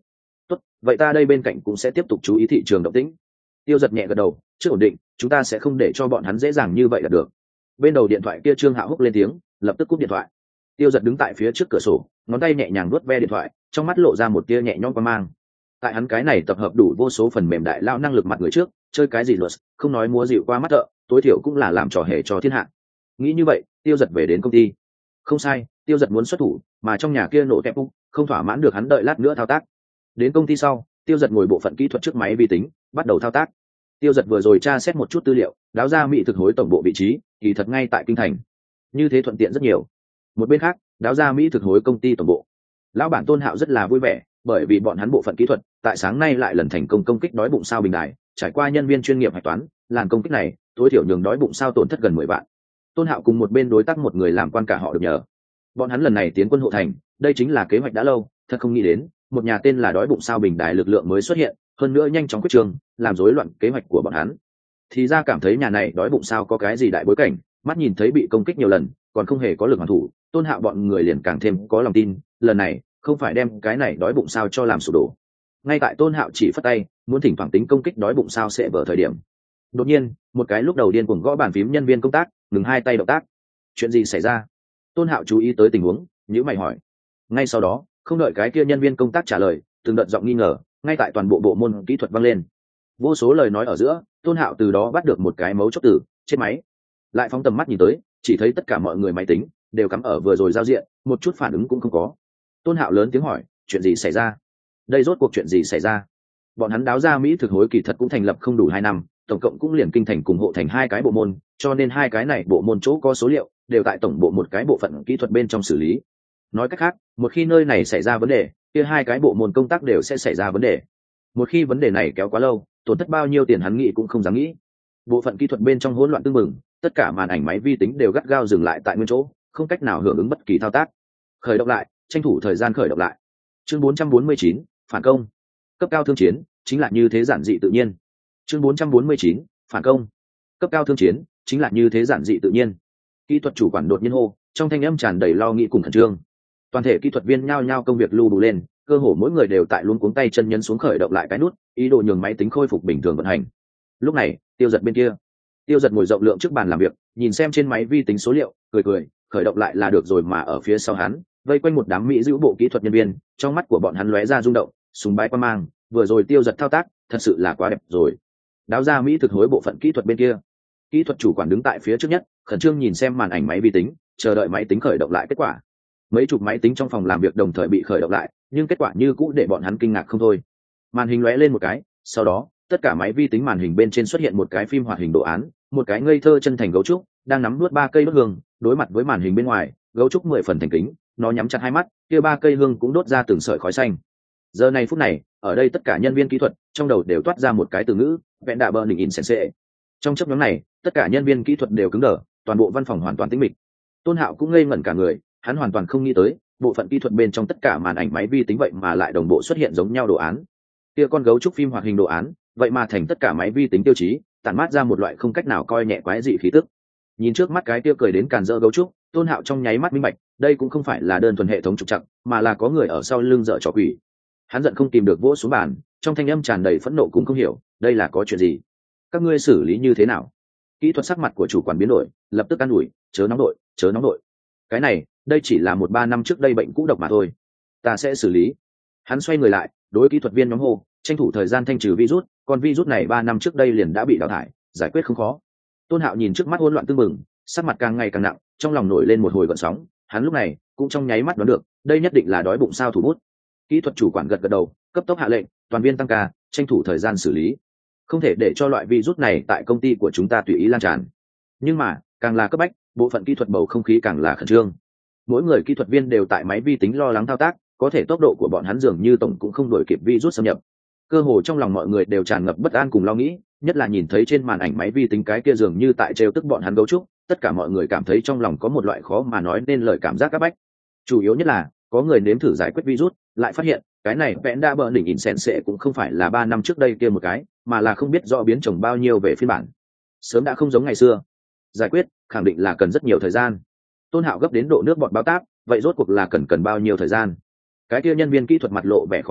Tốt, vậy ta đây bên cạnh cũng sẽ tiếp tục chú ý thị trường động tĩnh. Tiêu Giật nhẹ gật đầu, trước ổn định, chúng ta sẽ không để cho bọn hắn dễ dàng như vậy là được. Bên đầu điện thoại kia Trương Hạo húc lên tiếng, lập tức cúp điện thoại. Tiêu Giật đứng tại phía trước cửa sổ, ngón tay nhẹ nhàng vuốt ve điện thoại, trong mắt lộ ra một tia nhẹ nhõm quan mang. Tại hắn cái này tập hợp đủ vô số phần mềm đại lao năng lực mặt người trước, chơi cái gì luật, không nói múa dịu qua mắt thợ, tối thiểu cũng là làm trò hề cho thiên hạ. Nghĩ như vậy, Tiêu Giật về đến công ty. Không sai, Tiêu Giật muốn xuất thủ, mà trong nhà kia nổ tẹp ung, không thỏa mãn được hắn đợi lát nữa thao tác. Đến công ty sau, Tiêu Giật ngồi bộ phận kỹ thuật trước máy vi tính, bắt đầu thao tác. Tiêu Giật vừa rồi tra xét một chút tư liệu, đáo ra mỹ thực hối tổng bộ vị trí, kỳ thật ngay tại kinh thành. Như thế thuận tiện rất nhiều. Một bên khác, đáo ra mỹ thực hối công ty tổng bộ. Lão bản Tôn Hạo rất là vui vẻ, bởi vì bọn hắn bộ phận kỹ thuật tại sáng nay lại lần thành công công kích đói bụng sao bình đài, trải qua nhân viên chuyên nghiệp hạch toán, làn công kích này tối thiểu nhường đói bụng sao tổn thất gần mười vạn. Tôn Hạo cùng một bên đối tác một người làm quan cả họ được nhờ. Bọn hắn lần này tiến quân hộ thành, đây chính là kế hoạch đã lâu, thật không nghĩ đến, một nhà tên là đói bụng sao bình đài lực lượng mới xuất hiện, hơn nữa nhanh chóng quyết trường, làm rối loạn kế hoạch của bọn hắn. Thì ra cảm thấy nhà này đói bụng sao có cái gì đại bối cảnh, mắt nhìn thấy bị công kích nhiều lần, còn không hề có lực hoàn thủ, Tôn Hạo bọn người liền càng thêm có lòng tin, lần này không phải đem cái này đói bụng sao cho làm sụp đổ. Ngay tại Tôn Hạo chỉ phất tay, muốn thỉnh thoảng tính công kích đói bụng sao sẽ vở thời điểm, đột nhiên, một cái lúc đầu điên cuồng gõ bàn phím nhân viên công tác, ngừng hai tay động tác. Chuyện gì xảy ra? Tôn Hạo chú ý tới tình huống, nhíu mày hỏi. Ngay sau đó, không đợi cái kia nhân viên công tác trả lời, từng đợt giọng nghi ngờ ngay tại toàn bộ bộ môn kỹ thuật vang lên. Vô số lời nói ở giữa, Tôn Hạo từ đó bắt được một cái mấu chốt từ chết máy. Lại phóng tầm mắt nhìn tới, chỉ thấy tất cả mọi người máy tính đều cắm ở vừa rồi giao diện, một chút phản ứng cũng không có. Tôn Hạo lớn tiếng hỏi, chuyện gì xảy ra? Đây rốt cuộc chuyện gì xảy ra? Bọn hắn đáo ra mỹ thực hối kỳ thật cũng thành lập không đủ hai năm, tổng cộng cũng liền kinh thành cùng hộ thành hai cái bộ môn, cho nên hai cái này bộ môn chỗ có số liệu đều tại tổng bộ một cái bộ phận kỹ thuật bên trong xử lý. Nói cách khác, một khi nơi này xảy ra vấn đề, kia hai cái bộ môn công tác đều sẽ xảy ra vấn đề. Một khi vấn đề này kéo quá lâu, tổn thất bao nhiêu tiền hắn nghĩ cũng không dám nghĩ. Bộ phận kỹ thuật bên trong hỗn loạn tương mừng, tất cả màn ảnh máy vi tính đều gắt gao dừng lại tại nguyên chỗ, không cách nào hưởng ứng bất kỳ thao tác. Khởi động lại, tranh thủ thời gian khởi động lại. Chương bốn trăm bốn mươi chín, phản công. Cấp cao thương chiến, chính là như thế giản dị tự nhiên. Chương bốn trăm bốn mươi chín, phản công. Cấp cao thương chiến, chính là như thế giản dị tự nhiên. Kỹ thuật chủ quản đột nhiên hô, trong thanh âm tràn đầy lo nghĩ cùng khẩn trương. Toàn thể kỹ thuật viên nhao nhao công việc lưu đủ lên, cơ hồ mỗi người đều tại luống cuống tay chân nhấn xuống khởi động lại cái nút, ý đồ nhường máy tính khôi phục bình thường vận hành. Lúc này, Tiêu Giật bên kia, Tiêu Giật ngồi rộng lượng trước bàn làm việc, nhìn xem trên máy vi tính số liệu, cười cười, khởi động lại là được rồi. Mà ở phía sau hắn, vây quanh một đám mỹ giữ bộ kỹ thuật nhân viên, trong mắt của bọn hắn lóe ra rung động, sùng bái quan mang, vừa rồi Tiêu Giật thao tác, thật sự là quá đẹp rồi. Đáo ra mỹ thực hối bộ phận kỹ thuật bên kia, kỹ thuật chủ quản đứng tại phía trước nhất, khẩn trương nhìn xem màn ảnh máy vi tính, chờ đợi máy tính khởi động lại kết quả. Mấy chục máy tính trong phòng làm việc đồng thời bị khởi động lại, nhưng kết quả như cũ để bọn hắn kinh ngạc không thôi. Màn hình lóe lên một cái, sau đó tất cả máy vi tính màn hình bên trên xuất hiện một cái phim hoạt hình đồ án, một cái ngây thơ chân thành gấu trúc đang nắm nuốt ba cây đốt hương, đối mặt với màn hình bên ngoài, gấu trúc mười phần thành kính, nó nhắm chặt hai mắt, kia ba cây hương cũng đốt ra từng sợi khói xanh. Giờ này phút này, ở đây tất cả nhân viên kỹ thuật trong đầu đều toát ra một cái từ ngữ, vẹn đạ bờ đỉnh in sensei. Trong chốc ngắn này, tất cả nhân viên kỹ thuật đều cứng đờ, toàn bộ văn phòng hoàn toàn tĩnh mịch. Tôn Hạo cũng ngây ngẩn cả người, hắn hoàn toàn không nghĩ tới, bộ phận kỹ thuật bên trong tất cả màn ảnh máy vi tính vậy mà lại đồng bộ xuất hiện giống nhau đồ án. Kia con gấu trúc phim hoạt hình đồ án, vậy mà thành tất cả máy vi tính tiêu chí, tản mát ra một loại không cách nào coi nhẹ quái dị khí tức. Nhìn trước mắt cái tiêu cười đến càn rỡ gấu trúc, Tôn Hạo trong nháy mắt minh bạch, đây cũng không phải là đơn thuần hệ thống trục trặc, mà là có người ở sau lưng dở trò quỷ. Hắn giận không tìm được vỗ xuống bàn, trong thanh âm tràn đầy phẫn nộ cũng không hiểu, đây là có chuyện gì? Các ngươi xử lý như thế nào? Kỹ thuật sắc mặt của chủ quản biến đổi, lập tức an ủi, chớ nóng đội, chớ nóng đội. Cái này, đây chỉ là một ba năm trước đây bệnh cũ độc mà thôi, ta sẽ xử lý. Hắn xoay người lại, đối kỹ thuật viên nhóm hô, tranh thủ thời gian thanh trừ virus, còn virus này ba năm trước đây liền đã bị đào thải, giải quyết không khó. Tôn Hạo nhìn trước mắt hỗn loạn tương mừng, sắc mặt càng ngày càng nặng, trong lòng nổi lên một hồi gợn sóng. Hắn lúc này cũng trong nháy mắt đoán được, đây nhất định là đói bụng sao thủ bút. Kỹ thuật chủ quản gật gật đầu, cấp tốc hạ lệnh, toàn viên tăng ca, tranh thủ thời gian xử lý. Không thể để cho loại virus này tại công ty của chúng ta tùy ý lan tràn. Nhưng mà, càng là cấp bách, bộ phận kỹ thuật bầu không khí càng là khẩn trương. Mỗi người kỹ thuật viên đều tại máy vi tính lo lắng thao tác, có thể tốc độ của bọn hắn dường như tổng cũng không đuổi kịp virus xâm nhập. Cơ hồ trong lòng mọi người đều tràn ngập bất an cùng lo nghĩ, nhất là nhìn thấy trên màn ảnh máy vi tính cái kia dường như tại trêu tức bọn hắn gấu trúc, tất cả mọi người cảm thấy trong lòng có một loại khó mà nói nên lời cảm giác các bách. Chủ yếu nhất là, có người nếm thử giải quyết virus, lại phát hiện, cái này vẽn đa bờ đỉnh in sensei cũng không phải là ba năm trước đây kia một cái, mà là không biết rõ biến chủng bao nhiêu về phiên bản. Sớm đã không giống ngày xưa. Giải quyết, khẳng định là cần rất nhiều thời gian. Tôn Hạo gấp đến độ nước bọt báo táp, vậy rốt cuộc là cần cần bao nhiêu thời gian? Cái kia nhân viên kỹ thuật mặt lộ vẻ khó xử,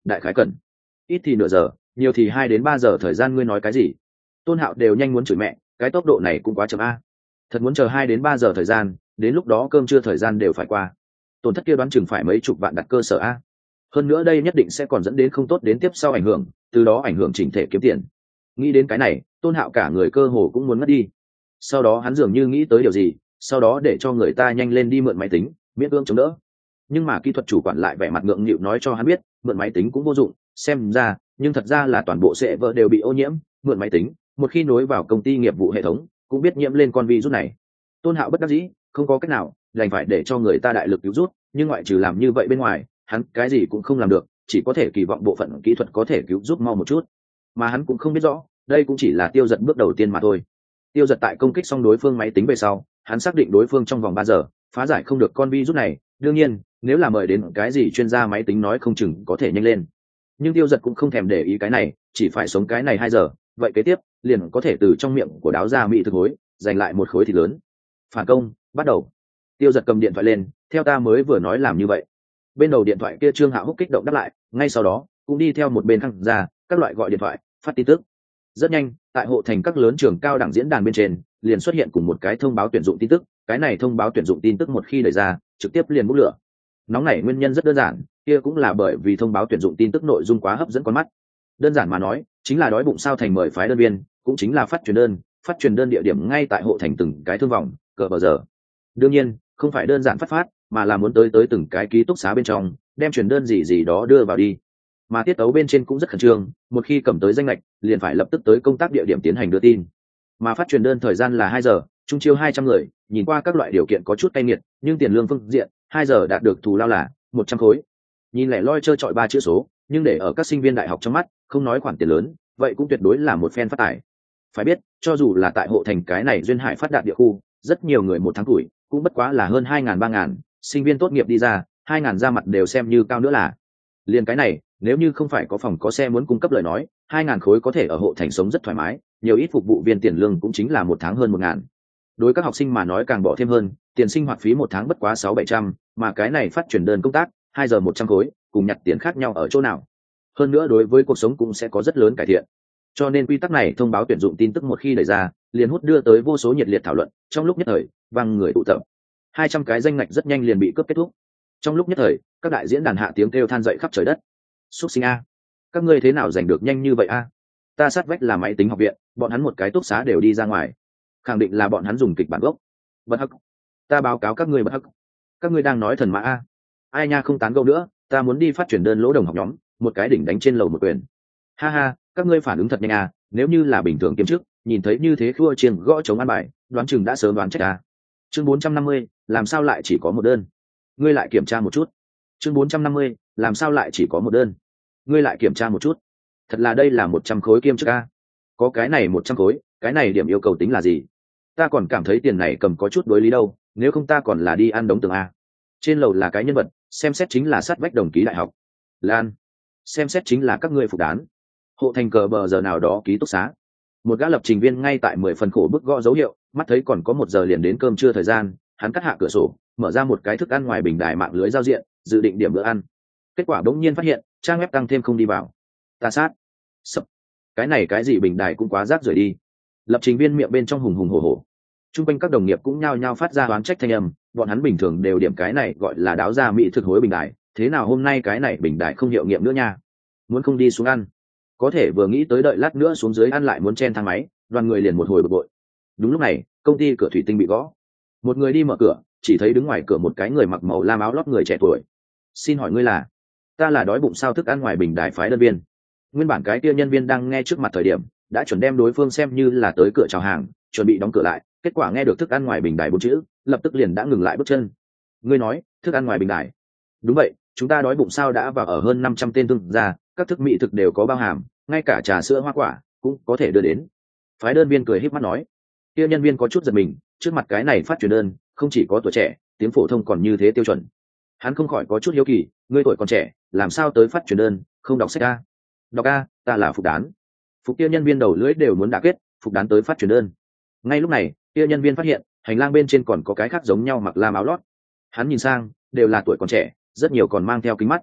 đại khái cần ít thì nửa giờ, nhiều thì hai đến ba giờ thời gian. Ngươi nói cái gì? Tôn Hạo đều nhanh muốn chửi mẹ, cái tốc độ này cũng quá chậm a. Thật muốn chờ hai đến ba giờ thời gian, đến lúc đó cơm trưa thời gian đều phải qua. Tổn thất kia đoán chừng phải mấy chục vạn đặt cơ sở a. Hơn nữa đây nhất định sẽ còn dẫn đến không tốt đến tiếp sau ảnh hưởng, từ đó ảnh hưởng chỉnh thể kiếm tiền. Nghĩ đến cái này, Tôn Hạo cả người cơ hồ cũng muốn ngất đi. Sau đó hắn dường như nghĩ tới điều gì, sau đó để cho người ta nhanh lên đi mượn máy tính, miễn cưỡng chống đỡ. Nhưng mà kỹ thuật chủ quản lại vẻ mặt ngượng nghịu nói cho hắn biết, mượn máy tính cũng vô dụng, xem ra, nhưng thật ra là toàn bộ server đều bị ô nhiễm, mượn máy tính, một khi nối vào công ty nghiệp vụ hệ thống, cũng biết nhiễm lên con virus này. Tôn Hạo bất đắc dĩ, không có cách nào, đành phải để cho người ta đại lực cứu rút, nhưng ngoại trừ làm như vậy bên ngoài, hắn cái gì cũng không làm được, chỉ có thể kỳ vọng bộ phận kỹ thuật có thể cứu giúp mau một chút. Mà hắn cũng không biết rõ, đây cũng chỉ là Tiêu Dật bước đầu tiên mà thôi. Tiêu Dật tại công kích xong đối phương máy tính về sau, hắn xác định đối phương trong vòng ba giờ phá giải không được con virus này, đương nhiên, nếu là mời đến cái gì chuyên gia máy tính nói không chừng có thể nhanh lên. Nhưng Tiêu Dật cũng không thèm để ý cái này, chỉ phải sống cái này hai giờ, vậy kế tiếp, liền có thể từ trong miệng của đáo ra mỹ thực hối, giành lại một khối thịt lớn. Phản công, bắt đầu. Tiêu Dật cầm điện thoại lên, theo ta mới vừa nói làm như vậy. Bên đầu điện thoại kia Trương Hạo Húc kích động đáp lại, ngay sau đó, cũng đi theo một bên khang ra, các loại gọi điện thoại, phát tin tức. Rất nhanh, tại hộ thành các lớn trường cao đẳng diễn đàn bên trên, liền xuất hiện cùng một cái thông báo tuyển dụng tin tức, cái này thông báo tuyển dụng tin tức một khi đẩy ra, trực tiếp liền bốc lửa. Nóng nảy nguyên nhân rất đơn giản, kia cũng là bởi vì thông báo tuyển dụng tin tức nội dung quá hấp dẫn con mắt. Đơn giản mà nói, chính là đói bụng sao thành mời phái đơn viên, cũng chính là phát truyền đơn, phát truyền đơn địa điểm ngay tại hộ thành từng cái thương vòng, cỡ bờ giờ. Đương nhiên, không phải đơn giản phát phát, mà là muốn tới tới từng cái ký túc xá bên trong, đem truyền đơn gì gì đó đưa vào đi. Mà tiết tấu bên trên cũng rất khẩn trương, một khi cầm tới danh lệch, liền phải lập tức tới công tác địa điểm tiến hành đưa tin. Mà phát truyền đơn thời gian là hai giờ, trung chiêu hai trăm người, nhìn qua các loại điều kiện có chút cay nghiệt, nhưng tiền lương phương diện, hai giờ đạt được thù lao là một trăm khối. Nhìn lẻ loi chơi chọi ba chữ số, nhưng để ở các sinh viên đại học trong mắt, không nói khoản tiền lớn, vậy cũng tuyệt đối là một phen phát tài. Phải biết, cho dù là tại hộ thành cái này duyên hải phát đạt địa khu, rất nhiều người một tháng tuổi, cũng bất quá là hơn hai ngàn ba ngàn, sinh viên tốt nghiệp đi ra, hai ngàn ra mặt đều xem như cao nữa là. Liên cái này, nếu như không phải có phòng có xe muốn cung cấp lời nói, hai ngàn khối có thể ở hộ thành sống rất thoải mái, nhiều ít phục vụ viên tiền lương cũng chính là một tháng hơn một ngàn. Đối các học sinh mà nói càng bỏ thêm hơn, tiền sinh hoạt phí một tháng bất quá sáu bảy trăm, mà cái này phát chuyển đơn công tác, hai giờ một trăm khối, cùng nhặt tiền khác nhau ở chỗ nào? Hơn nữa đối với cuộc sống cũng sẽ có rất lớn cải thiện. Cho nên quy tắc này thông báo tuyển dụng tin tức một khi đẩy ra, liền hút đưa tới vô số nhiệt liệt thảo luận, trong lúc nhất thời, vang người tụ tập. hai trăm cái danh ngạch rất nhanh liền bị cướp kết thúc. Trong lúc nhất thời, các đại diễn đàn hạ tiếng kêu than dậy khắp trời đất. Súc sinh a, các ngươi thế nào giành được nhanh như vậy a? Ta sát vách là máy tính học viện, bọn hắn một cái túc xá đều đi ra ngoài, khẳng định là bọn hắn dùng kịch bản gốc. Bất hắc, ta báo cáo các ngươi bất hắc, các ngươi đang nói thần mã a. Ai nha, không tán gẫu nữa, ta muốn đi phát triển đơn lỗ đồng học nhóm, một cái đỉnh đánh trên lầu một quyền. Ha ha, các ngươi phản ứng thật nhanh à, nếu như là bình thường kiêm chức, nhìn thấy như thế khua chiêng gõ chống ăn bài, đoán chừng đã sớm đoán trách à. Chương bốn trăm năm mươi, làm sao lại chỉ có một đơn? Ngươi lại kiểm tra một chút. Chương bốn trăm năm mươi, làm sao lại chỉ có một đơn? Ngươi lại kiểm tra một chút. Thật là đây là một trăm khối kiêm chức a. Có cái này một trăm khối, cái này điểm yêu cầu tính là gì? Ta còn cảm thấy tiền này cầm có chút đối lý đâu, nếu không ta còn là đi ăn đống tường a. Trên lầu là cái nhân vật, xem xét chính là sát vách đồng ký đại học. Lan, xem xét chính là các ngươi phục đán. Hộ thành cờ bờ giờ nào đó ký túc xá. Một gã lập trình viên ngay tại mười phần khổ bức gõ dấu hiệu, mắt thấy còn có một giờ liền đến cơm trưa thời gian, hắn cắt hạ cửa sổ, mở ra một cái thức ăn ngoài bình đài mạng lưới giao diện, dự định điểm bữa ăn. Kết quả đống nhiên phát hiện, trang web tăng thêm không đi vào. Ta sát. Sập. Cái này cái gì bình đài cũng quá rác rưởi đi. Lập trình viên miệng bên trong hùng hùng hổ hổ. Trung quanh các đồng nghiệp cũng nhao nhao phát ra oán trách thanh âm, bọn hắn bình thường đều điểm cái này gọi là đáo ra mỹ thực hối bình đài, thế nào hôm nay cái này bình đài không hiệu nghiệm nữa nha. Muốn không đi xuống ăn, có thể vừa nghĩ tới đợi lát nữa xuống dưới ăn lại muốn chen thang máy, đoàn người liền một hồi bực bội. Đúng lúc này, công ty cửa thủy tinh bị gõ. Một người đi mở cửa, chỉ thấy đứng ngoài cửa một cái người mặc màu lam áo lót người trẻ tuổi. Xin hỏi ngươi là? Ta là đói bụng sao thức ăn ngoài bình đài phái đơn viên. Nguyên bản cái kia nhân viên đang nghe trước mặt thời điểm, đã chuẩn đem đối phương xem như là tới cửa chào hàng, chuẩn bị đóng cửa lại, kết quả nghe được thức ăn ngoài bình đài bốn chữ, lập tức liền đã ngừng lại bước chân. Ngươi nói, thức ăn ngoài bình đài? Đúng vậy, chúng ta đói bụng sao đã vào ở hơn năm trăm tên thương gia, các thức mỹ thực đều có bao hàm, ngay cả trà sữa hoa quả cũng có thể đưa đến. Phái đơn viên cười híp mắt nói. Kia nhân viên có chút giật mình, trước mặt cái này phát truyền đơn, không chỉ có tuổi trẻ, tiếng phổ thông còn như thế tiêu chuẩn. Hắn không khỏi có chút hiếu kỳ, ngươi tuổi còn trẻ, làm sao tới phát truyền đơn, không đọc sách a? Đọc a, ta là Phục Đán. Phục kia nhân viên đầu lưỡi đều muốn đả kết, Phục Đán tới phát truyền đơn. Ngay lúc này, kia nhân viên phát hiện, hành lang bên trên còn có cái khác giống nhau mặc lam áo lót. Hắn nhìn sang, đều là tuổi còn trẻ, rất nhiều còn mang theo kính mắt.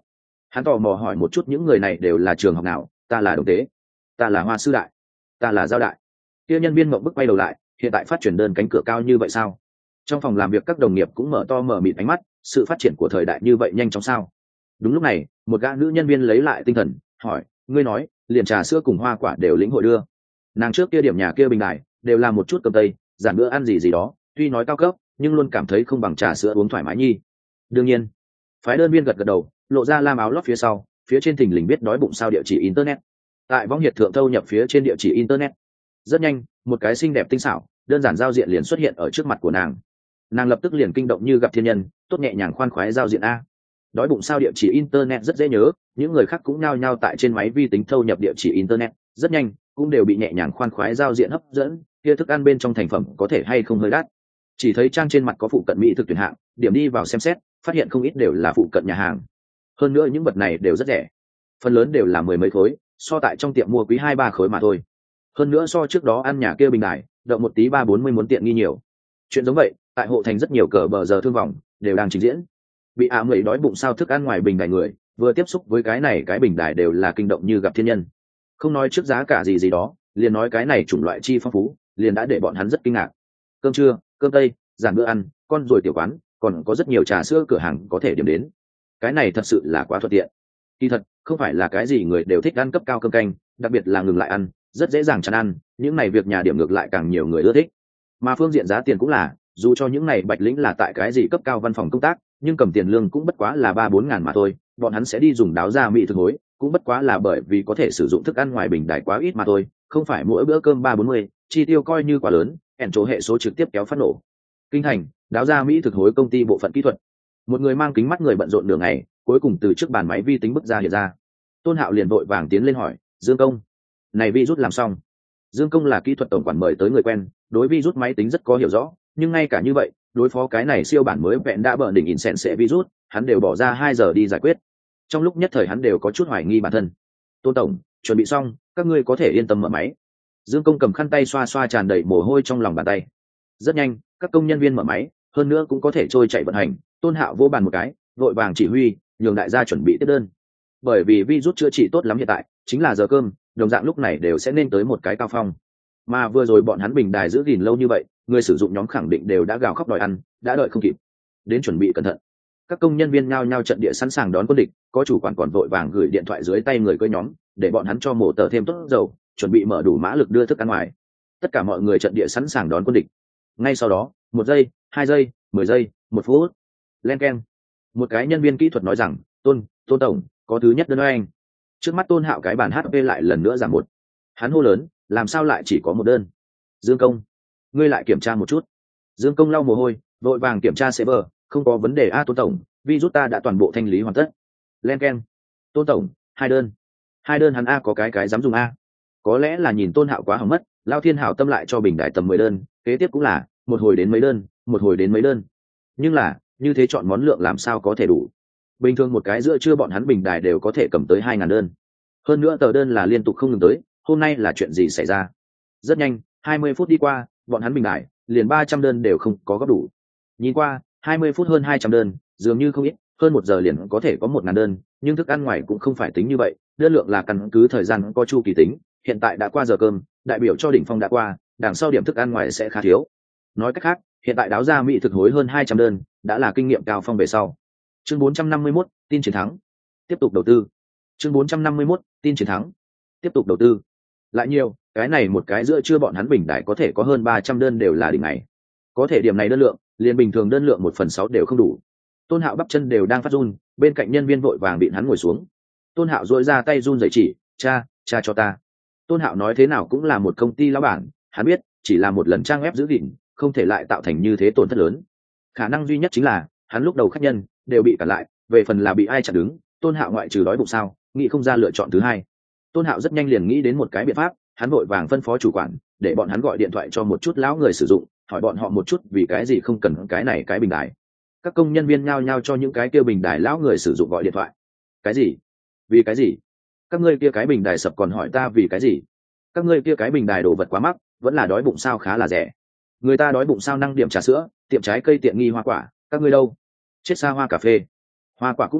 Hắn tò mò hỏi một chút những người này đều là trường học nào. Ta là Đồng Tế, ta là Hoa Sư Đại, ta là Giao Đại. Kia nhân viên mộng bức quay đầu lại, hiện tại phát triển đơn cánh cửa cao như vậy sao? Trong phòng làm việc các đồng nghiệp cũng mở to mở mịt ánh mắt, sự phát triển của thời đại như vậy nhanh chóng sao? Đúng lúc này, một gã nữ nhân viên lấy lại tinh thần, hỏi, ngươi nói liền trà sữa cùng hoa quả đều lĩnh hội đưa? Nàng trước kia điểm nhà kia bình đài đều là một chút cơm tây, giản bữa ăn gì gì đó, tuy nói cao cấp nhưng luôn cảm thấy không bằng trà sữa uống thoải mái nhi. Đương nhiên. Phái đơn viên gật gật đầu, lộ ra lam áo lót phía sau, phía trên thình lình biết đói bụng sao địa chỉ internet. Tại võng hiệt thượng thâu nhập phía trên địa chỉ internet. Rất nhanh, một cái xinh đẹp tinh xảo đơn giản giao diện liền xuất hiện ở trước mặt của nàng. Nàng lập tức liền kinh động như gặp thiên nhân, tốt nhẹ nhàng khoan khoái giao diện a. Đói bụng sao địa chỉ internet rất dễ nhớ, những người khác cũng nhao nhao tại trên máy vi tính thâu nhập địa chỉ internet, rất nhanh cũng đều bị nhẹ nhàng khoan khoái giao diện hấp dẫn. Kia thức ăn bên trong thành phẩm có thể hay không hơi đắt. Chỉ thấy trang trên mặt có phụ cận mỹ thực tuyển hạng, điểm đi vào xem xét, phát hiện không ít đều là phụ cận nhà hàng. Hơn nữa những vật này đều rất rẻ, phần lớn đều là mười mấy khối, so tại trong tiệm mua quý hai ba khối mà thôi. Hơn nữa so trước đó ăn nhà kia bình đài đậu một tí ba bốn mươi muốn tiện nghi nhiều. Chuyện giống vậy tại hộ thành rất nhiều cờ bờ giờ thương vòng đều đang trình diễn. Bị ả người đói bụng sao thức ăn ngoài bình đài người vừa tiếp xúc với cái này cái bình đài đều là kinh động như gặp thiên nhân. Không nói trước giá cả gì gì đó, liền nói cái này chủng loại chi phong phú, liền đã để bọn hắn rất kinh ngạc. Cơm trưa, cơm tây, giản bữa ăn, con rồi tiểu quán, còn có rất nhiều trà sữa cửa hàng có thể điểm đến. Cái này thật sự là quá thuận tiện. Kỳ thật không phải là cái gì người đều thích ăn cấp cao cơm canh, đặc biệt là ngừng lại ăn rất dễ dàng chán ăn, những này việc nhà điểm ngược lại càng nhiều người ưa thích. Mà phương diện giá tiền cũng là, dù cho những này bạch lĩnh là tại cái gì cấp cao văn phòng công tác, nhưng cầm tiền lương cũng bất quá là ba bốn ngàn mà thôi, bọn hắn sẽ đi dùng đáo ra mỹ thực hối, cũng bất quá là bởi vì có thể sử dụng thức ăn ngoài bình đài quá ít mà thôi, không phải mỗi bữa cơm ba bốn mươi, chi tiêu coi như quá lớn, ẻn chỗ hệ số trực tiếp kéo phát nổ. Kinh thành, đáo ra mỹ thực hối công ty bộ phận kỹ thuật. Một người mang kính mắt người bận rộn đường ngày, cuối cùng từ trước bàn máy vi tính bước ra hiện ra. Tôn Hạo liền vội vàng tiến lên hỏi, Dương Công, này virus làm xong? Dương Công là kỹ thuật tổng quản mời tới người quen, đối virus máy tính rất có hiểu rõ, nhưng ngay cả như vậy, đối phó cái này siêu bản mới vẹn đã bợ đỉnh in sẹn sẽ virus, hắn đều bỏ ra hai giờ đi giải quyết. Trong lúc nhất thời hắn đều có chút hoài nghi bản thân. Tôn tổng, chuẩn bị xong, các ngươi có thể yên tâm mở máy. Dương Công cầm khăn tay xoa xoa tràn đầy mồ hôi trong lòng bàn tay. Rất nhanh, các công nhân viên mở máy, hơn nữa cũng có thể trôi chạy vận hành. Tôn Hạo vô bàn một cái, vội vàng chỉ huy, nhường đại gia chuẩn bị tiếp đơn. Bởi vì virus chữa trị tốt lắm hiện tại, chính là giờ cơm, đồng dạng lúc này đều sẽ nên tới một cái cao phong. Mà vừa rồi bọn hắn bình đài giữ gìn lâu như vậy, người sử dụng nhóm khẳng định đều đã gào khóc đòi ăn, đã đợi không kịp. Đến chuẩn bị cẩn thận. Các công nhân viên nhao nhao trận địa sẵn sàng đón quân địch, có chủ quản còn vội vàng gửi điện thoại dưới tay người cưỡi nhóm, để bọn hắn cho mổ tờ thêm tốt dầu, chuẩn bị mở đủ mã lực đưa thức ăn ngoài. Tất cả mọi người trận địa sẵn sàng đón quân địch. Ngay sau đó, một giây, hai giây, mười giây, một phút. Len keng. Một cái nhân viên kỹ thuật nói rằng, Tôn, Tôn tổng, có thứ nhất đơn anh. Trước mắt Tôn Hạo cái bàn hát pê lại lần nữa giảm một. Hắn hô lớn, làm sao lại chỉ có một đơn? Dương Công, ngươi lại kiểm tra một chút. Dương Công lau mồ hôi, vội vàng kiểm tra server, không có vấn đề a Tôn tổng, virus ta đã toàn bộ thanh lý hoàn tất. Len keng. Tôn tổng, hai đơn. Hai đơn hắn a có cái cái dám dùng a. Có lẽ là nhìn Tôn Hạo quá hỏng mất, Lao Thiên Hảo tâm lại cho bình đại tầm mười đơn, kế tiếp cũng là một hồi đến mấy đơn, một hồi đến mấy đơn. Nhưng là, như thế chọn món lượng làm sao có thể đủ? Bình thường một cái giữa trưa bọn hắn bình đài đều có thể cầm tới hai ngàn đơn. Hơn nữa tờ đơn là liên tục không ngừng tới, hôm nay là chuyện gì xảy ra? Rất nhanh, hai mươi phút đi qua, bọn hắn bình đài liền ba trăm đơn đều không có góp đủ. Nhìn qua, hai mươi phút hơn hai trăm đơn, dường như không ít, hơn một giờ liền có thể có một ngàn đơn, nhưng thức ăn ngoài cũng không phải tính như vậy, đơn lượng là căn cứ thời gian có chu kỳ tính, hiện tại đã qua giờ cơm, đại biểu cho đỉnh phong đã qua, đằng sau điểm thức ăn ngoài sẽ khá thiếu. Nói cách khác, hiện tại đáo ra mỹ thực hối hơn hai trăm đơn, đã là kinh nghiệm cao phong về sau. Chương bốn trăm năm mươi mốt, tin chiến thắng. Tiếp tục đầu tư. Chương bốn trăm năm mươi mốt, tin chiến thắng. Tiếp tục đầu tư. Lại nhiều, cái này một cái giữa trưa bọn hắn bình đại có thể có hơn ba trăm đơn đều là đỉnh này. Có thể điểm này đơn lượng, liền bình thường đơn lượng một phần sáu đều không đủ. Tôn Hạo bắp chân đều đang phát run, bên cạnh nhân viên vội vàng bị hắn ngồi xuống. Tôn Hạo duỗi ra tay run rẩy chỉ, "Cha, cha cho ta." Tôn Hạo nói thế nào cũng là một công ty lão bản, hắn biết, chỉ là một lần trang web giữ gìn, không thể lại tạo thành như thế tổn thất lớn. Khả năng duy nhất chính là, hắn lúc đầu khách nhân đều bị cản lại, về phần là bị ai chặn đứng, Tôn Hạo ngoại trừ đói bụng sao, nghĩ không ra lựa chọn thứ hai. Tôn Hạo rất nhanh liền nghĩ đến một cái biện pháp, hắn vội vàng phân phó chủ quản, để bọn hắn gọi điện thoại cho một chút lão người sử dụng, hỏi bọn họ một chút vì cái gì không cần cái này cái bình đài. Các công nhân viên nhao nhao cho những cái kia bình đài lão người sử dụng gọi điện thoại. Cái gì? Vì cái gì? Các ngươi kia cái bình đài sập còn hỏi ta vì cái gì? Các ngươi kia cái bình đài đồ vật quá mắc, vẫn là đói bụng sao khá là rẻ. Người ta đói bụng sao năng điểm trà sữa, tiệm trái cây tiện nghi hoa quả, các ngươi đâu? Chết xa hoa cà phê. Hoa quả cũng là,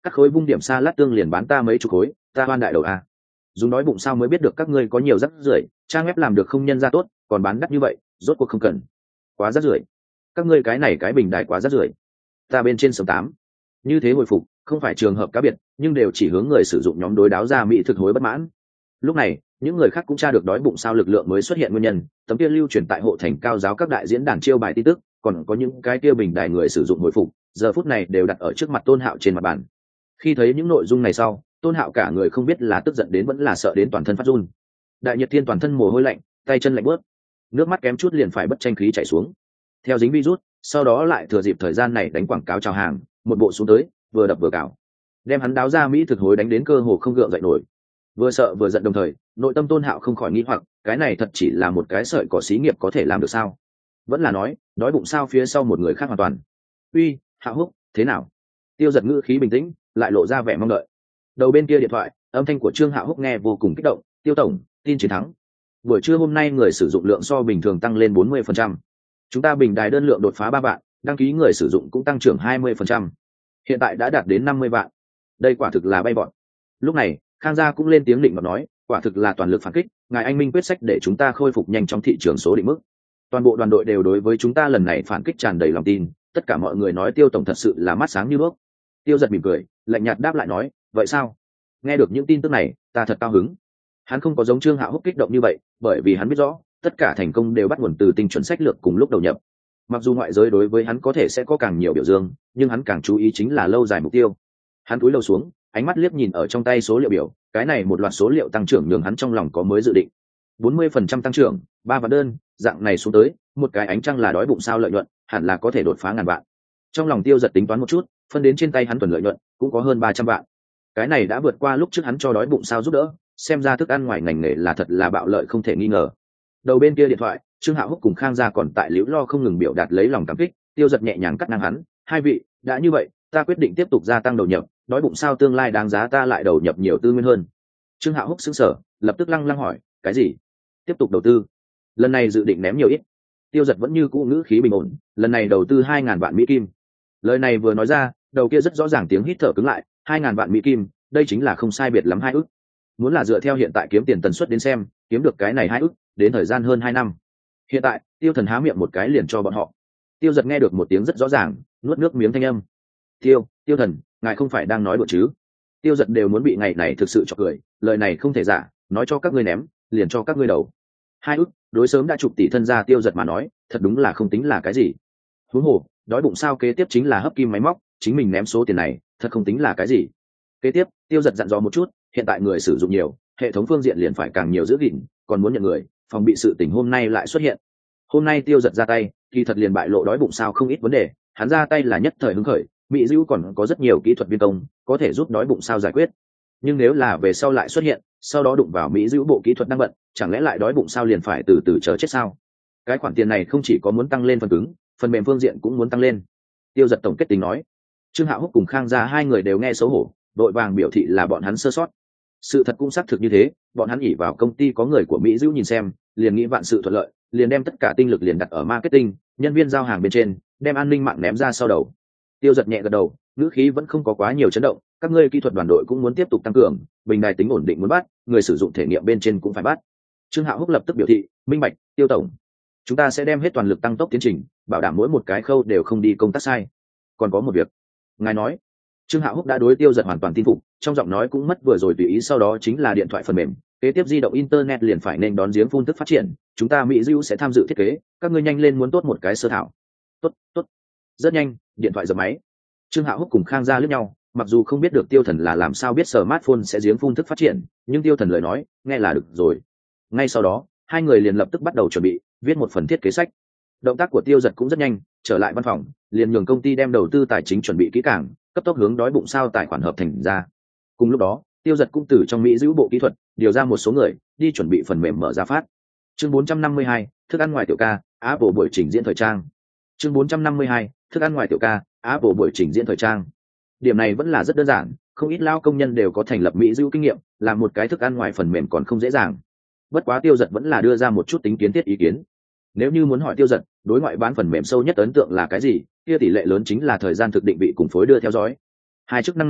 cắt khối vung điểm xa lát tương liền bán ta mấy chục khối, ta hoan đại đầu a. Dùng đói bụng sao mới biết được các ngươi có nhiều rắc rưởi, trang web làm được không nhân ra tốt, còn bán đắt như vậy, rốt cuộc không cần. Quá rắc rưởi. Các ngươi cái này cái bình đài quá rắc rưởi. Ta bên trên sớm tám. Như thế hồi phục, không phải trường hợp cá biệt, nhưng đều chỉ hướng người sử dụng nhóm đối đáo ra mỹ thực hối bất mãn. Lúc này, những người khác cũng tra được đói bụng sao lực lượng mới xuất hiện nguyên nhân, tấm kia lưu truyền tại hộ thành cao giáo các đại diễn đàn chiêu bài tin tức, còn có những cái kia bình đài người sử dụng hồi phục, giờ phút này đều đặt ở trước mặt Tôn Hạo trên mặt bàn. Khi thấy những nội dung này sau, Tôn Hạo cả người không biết là tức giận đến vẫn là sợ đến toàn thân phát run. Đại Nhật Thiên toàn thân mồ hôi lạnh, tay chân lạnh bớt, nước mắt kém chút liền phải bất tranh khí chảy xuống. Theo dính virus, sau đó lại thừa dịp thời gian này đánh quảng cáo chào hàng, một bộ xuống tới, vừa đập vừa cào, đem hắn đáo ra mỹ thực hối đánh đến cơ hồ không gượng dậy nổi. Vừa sợ vừa giận đồng thời, nội tâm Tôn Hạo không khỏi nghi hoặc, cái này thật chỉ là một cái sợi cỏ xí nghiệp có thể làm được sao? Vẫn là nói, đói bụng sao phía sau một người khác hoàn toàn. Uy, Hạo Húc, thế nào? Tiêu Giật ngữ khí bình tĩnh, lại lộ ra vẻ mong đợi. Đầu bên kia điện thoại, âm thanh của Trương Hạo Húc nghe vô cùng kích động, "Tiêu tổng, tin chiến thắng. Buổi trưa hôm nay người sử dụng lượng so bình thường tăng lên bốn mươi phần trăm. Chúng ta bình đài đơn lượng đột phá ba vạn, đăng ký người sử dụng cũng tăng trưởng hai mươi phần trăm. Hiện tại đã đạt đến năm mươi vạn. Đây quả thực là bay vọt." Lúc này, Khang Gia cũng lên tiếng định mà nói, "Quả thực là toàn lực phản kích, ngài anh minh quyết sách để chúng ta khôi phục nhanh chóng thị trường số định mức. Toàn bộ đoàn đội đều đối với chúng ta lần này phản kích tràn đầy lòng tin, tất cả mọi người nói Tiêu tổng thật sự là mắt sáng như đuốc." Tiêu Giật mỉm cười, lạnh nhạt đáp lại nói, "Vậy sao? Nghe được những tin tức này, ta thật cao hứng." Hắn không có giống Trương Hạo Húc kích động như vậy, bởi vì hắn biết rõ, tất cả thành công đều bắt nguồn từ tinh chuẩn sách lược cùng lúc đầu nhập. Mặc dù ngoại giới đối với hắn có thể sẽ có càng nhiều biểu dương, nhưng hắn càng chú ý chính là lâu dài mục tiêu. Hắn cúi đầu xuống, ánh mắt liếc nhìn ở trong tay số liệu biểu, cái này một loạt số liệu tăng trưởng nhường hắn trong lòng có mới dự định. bốn mươi phần trăm tăng trưởng, ba vạn đơn, dạng này xuống tới, một cái ánh trăng là đói bụng sao lợi nhuận, hẳn là có thể đột phá ngàn vạn. Trong lòng Tiêu Giật tính toán một chút, phân đến trên tay hắn tuần lợi nhuận cũng có hơn ba trăm vạn. Cái này đã vượt qua lúc trước hắn cho đói bụng sao giúp đỡ, xem ra thức ăn ngoài ngành nghề là thật là bạo lợi không thể nghi ngờ. Đầu bên kia điện thoại, Trương Hạo Húc cùng Khang Gia còn tại liễu lo không ngừng biểu đạt lấy lòng cảm kích. Tiêu Giật nhẹ nhàng cắt ngang hắn, "Hai vị, đã như vậy, ta quyết định tiếp tục gia tăng đầu nhập, đói bụng sao tương lai đáng giá ta lại đầu nhập nhiều tư nguyên hơn." Trương Hạo Húc sững sờ, lập tức lăng lăng hỏi, "Cái gì? Tiếp tục đầu tư? Lần này dự định ném nhiều ít?" Tiêu Giật vẫn như cũ ngữ khí bình ổn, "Lần này đầu tư hai ngàn vạn mỹ kim." Lời này vừa nói ra, đầu kia rất rõ ràng tiếng hít thở cứng lại, hai ngàn vạn mỹ kim, đây chính là không sai biệt lắm hai ức. Muốn là dựa theo hiện tại kiếm tiền tần suất đến xem, kiếm được cái này hai ức, đến thời gian hơn hai năm. Hiện tại, Tiêu Thần há miệng một cái liền cho bọn họ. Tiêu Giật nghe được một tiếng rất rõ ràng, nuốt nước miếng thanh âm. "Tiêu, Tiêu Thần, ngài không phải đang nói đùa chứ?" Tiêu Giật đều muốn bị ngày này thực sự cho cười, lời này không thể giả, nói cho các ngươi ném, liền cho các ngươi đầu. Hai ức, đối sớm đã chục tỷ thân gia Tiêu Giật mà nói, thật đúng là không tính là cái gì. Huống hồ, đói bụng sao kế tiếp chính là hấp kim máy móc, chính mình ném số tiền này, thật không tính là cái gì. Kế tiếp, Tiêu Giật dặn dò một chút, hiện tại người sử dụng nhiều, hệ thống phương diện liền phải càng nhiều giữ gìn, còn muốn nhận người, phòng bị sự tình hôm nay lại xuất hiện. Hôm nay Tiêu Giật ra tay, kỳ thật liền bại lộ đói bụng sao không ít vấn đề, hắn ra tay là nhất thời hứng khởi, Mỹ Dữu còn có rất nhiều kỹ thuật viên công, có thể giúp đói bụng sao giải quyết. Nhưng nếu là về sau lại xuất hiện, sau đó đụng vào Mỹ Dữu bộ kỹ thuật đang bận, chẳng lẽ lại đói bụng sao liền phải từ từ chờ chết sao? Cái khoản tiền này không chỉ có muốn tăng lên phần cứng, phần mềm phương diện cũng muốn tăng lên. Tiêu Giật tổng kết tính nói. Trương Hạo Húc cùng Khang Gia hai người đều nghe xấu hổ, đội vàng biểu thị là bọn hắn sơ sót. Sự thật cũng xác thực như thế, bọn hắn ỷ vào công ty có người của Mỹ Dữu nhìn xem, liền nghĩ vạn sự thuận lợi, liền đem tất cả tinh lực liền đặt ở marketing, nhân viên giao hàng bên trên, đem an ninh mạng ném ra sau đầu. Tiêu Giật nhẹ gật đầu, ngữ khí vẫn không có quá nhiều chấn động, các ngươi kỹ thuật đoàn đội cũng muốn tiếp tục tăng cường, bình đài tính ổn định muốn bắt, người sử dụng thể nghiệm bên trên cũng phải bắt. Trương Hạo Húc lập tức biểu thị, minh bạch, Tiêu tổng, chúng ta sẽ đem hết toàn lực tăng tốc tiến trình, bảo đảm mỗi một cái khâu đều không đi công tác sai. Còn có một việc, ngài nói. Trương Hạo Húc đã đối Tiêu Giật hoàn toàn tin phục, trong giọng nói cũng mất vừa rồi tùy ý, sau đó chính là điện thoại phần mềm, kế tiếp di động internet liền phải nên đón giếng phun tức phát triển, chúng ta Mỹ Dữu sẽ tham dự thiết kế, các ngươi nhanh lên muốn tốt một cái sơ thảo. Tốt, tốt. Rất nhanh, điện thoại giật máy. Trương Hạo Húc cùng Khang Gia liếc nhau, mặc dù không biết được Tiêu Thần là làm sao biết smartphone sẽ giếng phun thức phát triển, nhưng Tiêu Thần lời nói, nghe là được rồi. Ngay sau đó, hai người liền lập tức bắt đầu chuẩn bị viết một phần thiết kế sách. Động tác của Tiêu Giật cũng rất nhanh, trở lại văn phòng, liền nhường công ty đem đầu tư tài chính chuẩn bị kỹ càng, cấp tốc hướng đói bụng sao tài khoản hợp thành ra. Cùng lúc đó, Tiêu Giật cũng từ trong Mỹ Dữu bộ kỹ thuật điều ra một số người đi chuẩn bị phần mềm mở ra phát. Chương bốn trăm năm mươi hai, thức ăn ngoài tiểu ca, Apple buổi trình diễn thời trang. Chương bốn trăm năm mươi hai, thức ăn ngoài tiểu ca, Apple buổi trình diễn thời trang. Điểm này vẫn là rất đơn giản, không ít lao công nhân đều có thành lập Mỹ Dữu kinh nghiệm, làm một cái thức ăn ngoài phần mềm còn không dễ dàng. Bất quá Tiêu Giật vẫn là đưa ra một chút tính kiến thiết ý kiến. Nếu như muốn hỏi Tiêu Giật, đối ngoại bán phần mềm sâu nhất ấn tượng là cái gì, kia tỷ lệ lớn chính là thời gian thực định vị cùng phối đưa theo dõi. Hai chức năng này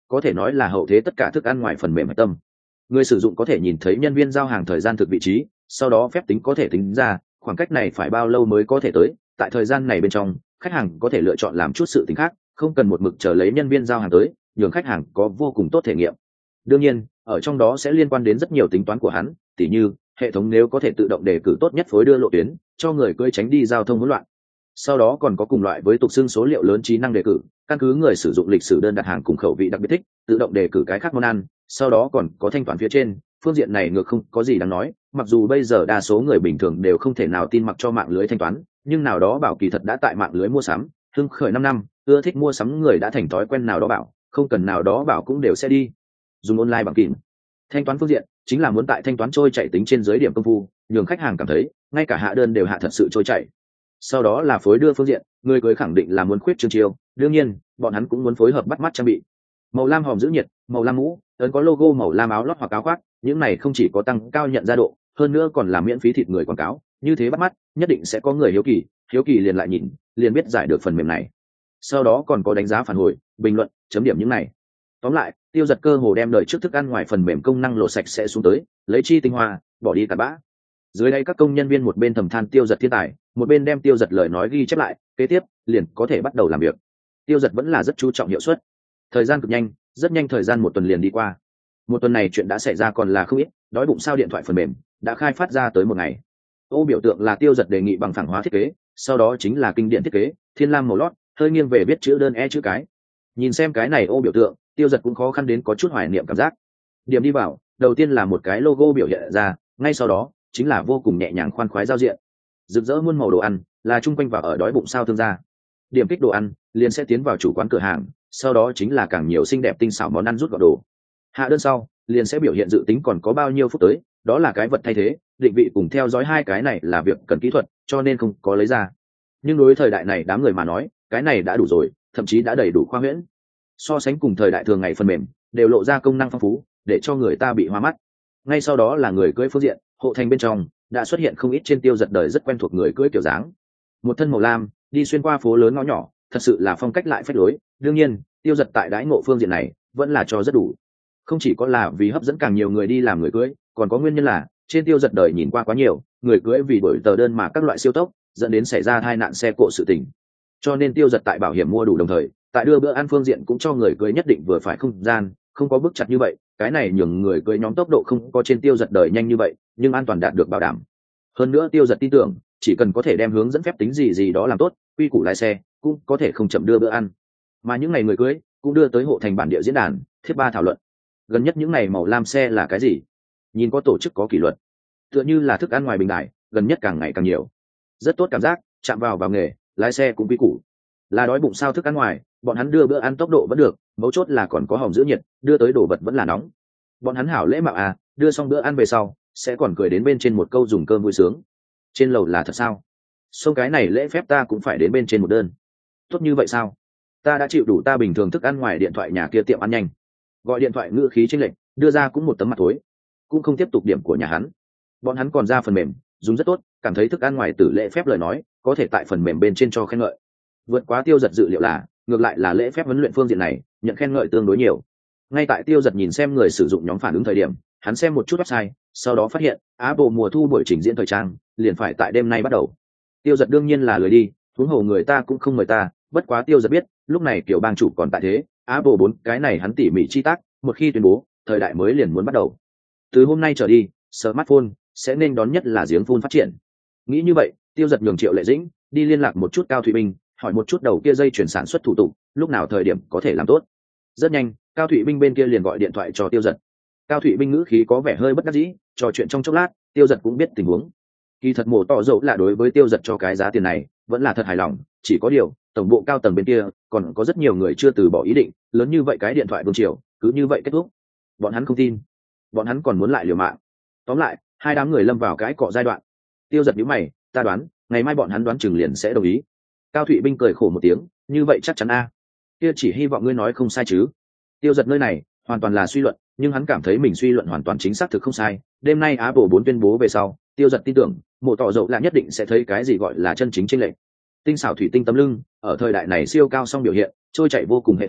có thể nói là hậu thế tất cả thức ăn ngoài phần mềm hạch tâm. Người sử dụng có thể nhìn thấy nhân viên giao hàng thời gian thực vị trí, sau đó phép tính có thể tính ra khoảng cách này phải bao lâu mới có thể tới. Tại thời gian này bên trong, khách hàng có thể lựa chọn làm chút sự tính khác, không cần một mực chờ lấy nhân viên giao hàng tới, nhường khách hàng có vô cùng tốt thể nghiệm. Đương nhiên, ở trong đó sẽ liên quan đến rất nhiều tính toán của hắn, tỉ như hệ thống nếu có thể tự động đề cử tốt nhất phối đưa lộ tuyến cho người cưỡi tránh đi giao thông hỗn loạn. Sau đó còn có cùng loại với tục xưng số liệu lớn trí năng đề cử, căn cứ người sử dụng lịch sử đơn đặt hàng cùng khẩu vị đặc biệt thích, tự động đề cử cái khác món ăn. Sau đó còn có thanh toán phía trên, phương diện này ngược không có gì đáng nói, mặc dù bây giờ đa số người bình thường đều không thể nào tin mặc cho mạng lưới thanh toán, nhưng nào đó bảo kỳ thật đã tại mạng lưới mua sắm hưng khởi năm năm, ưa thích mua sắm người đã thành thói quen nào đó bảo, không cần nào đó bảo cũng đều sẽ đi dùng online bằng kìm. Thanh toán phương diện chính là muốn tại thanh toán trôi chạy tính trên dưới điểm công phu, nhường khách hàng cảm thấy ngay cả hạ đơn đều hạ thật sự trôi chảy. Sau đó là phối đưa phương diện, người cưới khẳng định là muốn khuyết trương chiêu, đương nhiên bọn hắn cũng muốn phối hợp bắt mắt trang bị. Màu lam hòm giữ nhiệt, màu lam mũ, ấn có logo màu lam áo lót hoặc áo khoác, những này không chỉ có tăng cao nhận ra độ, hơn nữa còn là miễn phí thịt người quảng cáo, như thế bắt mắt, nhất định sẽ có người hiếu kỳ, hiếu kỳ liền lại nhìn, liền biết giải được phần mềm này. Sau đó còn có đánh giá phản hồi, bình luận, chấm điểm những này. Tóm lại, Tiêu Giật cơ hồ đem đời trước thức ăn ngoài phần mềm công năng lột sạch sẽ xuống tới, lấy chi tinh hoa, bỏ đi tạt bã. Dưới đây các công nhân viên một bên thầm than Tiêu Giật thiên tài, một bên đem Tiêu Giật lời nói ghi chép lại, kế tiếp liền có thể bắt đầu làm việc. Tiêu Giật vẫn là rất chú trọng hiệu suất. Thời gian cực nhanh, rất nhanh thời gian một tuần liền đi qua. Một tuần này chuyện đã xảy ra còn là không ít, đói bụng sao điện thoại phần mềm đã khai phát ra tới một ngày. Ô biểu tượng là Tiêu Giật đề nghị bằng phẳng hóa thiết kế, sau đó chính là kinh điển thiết kế, thiên lam màu lót, hơi nghiêng về viết chữ đơn e chữ cái. Nhìn xem cái này ô biểu tượng, Tiêu Giật cũng khó khăn đến có chút hoài niệm cảm giác. Điểm đi vào, đầu tiên là một cái logo biểu hiện ra, ngay sau đó chính là vô cùng nhẹ nhàng khoan khoái giao diện. Rực rỡ muôn màu đồ ăn, là chung quanh và ở đói bụng sao thương gia. Điểm kích đồ ăn, liền sẽ tiến vào chủ quán cửa hàng, sau đó chính là càng nhiều xinh đẹp tinh xảo món ăn rút gọn đồ. Hạ đơn sau, liền sẽ biểu hiện dự tính còn có bao nhiêu phút tới, đó là cái vật thay thế, định vị cùng theo dõi hai cái này là việc cần kỹ thuật, cho nên không có lấy ra. Nhưng đối với thời đại này đám người mà nói, cái này đã đủ rồi, thậm chí đã đầy đủ khoa huyễn. So sánh cùng thời đại thường ngày phần mềm, đều lộ ra công năng phong phú, để cho người ta bị hoa mắt. Ngay sau đó là người cưỡi phương diện, hộ thành bên trong đã xuất hiện không ít trên Tiêu Giật đời rất quen thuộc người cưỡi kiểu dáng. Một thân màu lam, đi xuyên qua phố lớn ngõ nhỏ, thật sự là phong cách lại phách lối. Đương nhiên, Tiêu Giật tại đãi ngộ phương diện này vẫn là cho rất đủ. Không chỉ có là vì hấp dẫn càng nhiều người đi làm người cưỡi, còn có nguyên nhân là trên Tiêu Giật đời nhìn qua quá nhiều người cưỡi vì đổi tờ đơn mà các loại siêu tốc, dẫn đến xảy ra tai nạn xe cộ sự tình. Cho nên Tiêu Giật tại bảo hiểm mua đủ, đồng thời tại đưa bữa ăn phương diện cũng cho người cưỡi nhất định vừa phải không gian, không có bước chặt như vậy, cái này nhường người cưỡi nhóm tốc độ không có trên Tiêu Giật đời nhanh như vậy, nhưng an toàn đạt được bảo đảm. Hơn nữa Tiêu Giật tin tưởng, chỉ cần có thể đem hướng dẫn phép tính gì gì đó làm tốt, quy củ lái xe cũng có thể không chậm đưa bữa ăn. Mà những ngày người cưỡi cũng đưa tới hộ thành bản địa diễn đàn, thiết ba thảo luận. Gần nhất những ngày màu lam xe là cái gì? Nhìn có tổ chức có kỷ luật, tựa như là thức ăn ngoài bình đại, gần nhất càng ngày càng nhiều. Rất tốt cảm giác, chạm vào vào nghề, lái xe cũng quy củ. Là đói bụng sao thức ăn ngoài, bọn hắn đưa bữa ăn tốc độ vẫn được, mấu chốt là còn có hòm giữ nhiệt, đưa tới đồ vật vẫn là nóng. Bọn hắn hảo lễ mạo à, đưa xong bữa ăn về sau sẽ còn cười đến bên trên một câu dùng cơm vui sướng. Trên lầu là thật sao? Xong cái này lễ phép ta cũng phải đến bên trên một đơn. Tốt như vậy sao? Ta đã chịu đủ ta bình thường thức ăn ngoài điện thoại nhà kia tiệm ăn nhanh. Gọi điện thoại ngữ khí chênh lệch, đưa ra cũng một tấm mặt tối. Cũng không tiếp tục điểm của nhà hắn. Bọn hắn còn ra phần mềm, dùng rất tốt, cảm thấy thức ăn ngoài tử lễ phép lời nói, có thể tại phần mềm bên trên cho khen ngợi. Vượt quá Tiêu Giật dự liệu là, ngược lại là lễ phép huấn luyện phương diện này, nhận khen ngợi tương đối nhiều. Ngay tại Tiêu Giật nhìn xem người sử dụng nhóm phản ứng thời điểm, hắn xem một chút website, sau đó phát hiện Apple mùa thu buổi trình diễn thời trang liền phải tại đêm nay bắt đầu. Tiêu Giật đương nhiên là lười đi, huống hồ người ta cũng không mời ta, bất quá Tiêu Giật biết, lúc này kiểu bang chủ còn tại thế, Apple bốn cái này hắn tỉ mỉ chi tác, một khi tuyên bố, thời đại mới liền muốn bắt đầu. Từ hôm nay trở đi, smartphone sẽ nên đón nhất là giếng phun phát triển. Nghĩ như vậy, Tiêu Giật nhường Triệu Lệ Dĩnh đi liên lạc một chút Cao Thụy Minh, hỏi một chút đầu kia dây chuyển sản xuất thủ tục, lúc nào thời điểm có thể làm tốt. Rất nhanh, Cao Thụy Minh bên kia liền gọi điện thoại cho Tiêu Giật. Cao Thụy Minh ngữ khí có vẻ hơi bất đắc dĩ, trò chuyện trong chốc lát, Tiêu Giật cũng biết tình huống. Kỳ thật mổ tỏ dầu là đối với Tiêu Giật cho cái giá tiền này vẫn là thật hài lòng, chỉ có điều tổng bộ cao tầng bên kia còn có rất nhiều người chưa từ bỏ ý định, lớn như vậy cái điện thoại vương triều cứ như vậy kết thúc. Bọn hắn không tin, bọn hắn còn muốn lại liều mạng. Tóm lại, hai đám người lâm vào cái cọ giai đoạn. Tiêu Giật nhíu mày, ta đoán ngày mai bọn hắn đoán chừng liền sẽ đồng ý. Cao Thụy Minh cười khổ một tiếng, như vậy chắc chắn a? Kia chỉ hy vọng ngươi nói không sai chứ. Tiêu Giật nơi này hoàn toàn là suy luận, nhưng hắn cảm thấy mình suy luận hoàn toàn chính xác thực không sai. Đêm nay Apple bốn tuyên bố về sau, Tiêu Giật tin tưởng mộ tỏ dầu là nhất định sẽ thấy cái gì gọi là chân chính chênh lệch. Tinh xảo thủy tinh tấm lưng ở thời đại này siêu cao song biểu hiện, trôi chảy vô cùng hệ thống,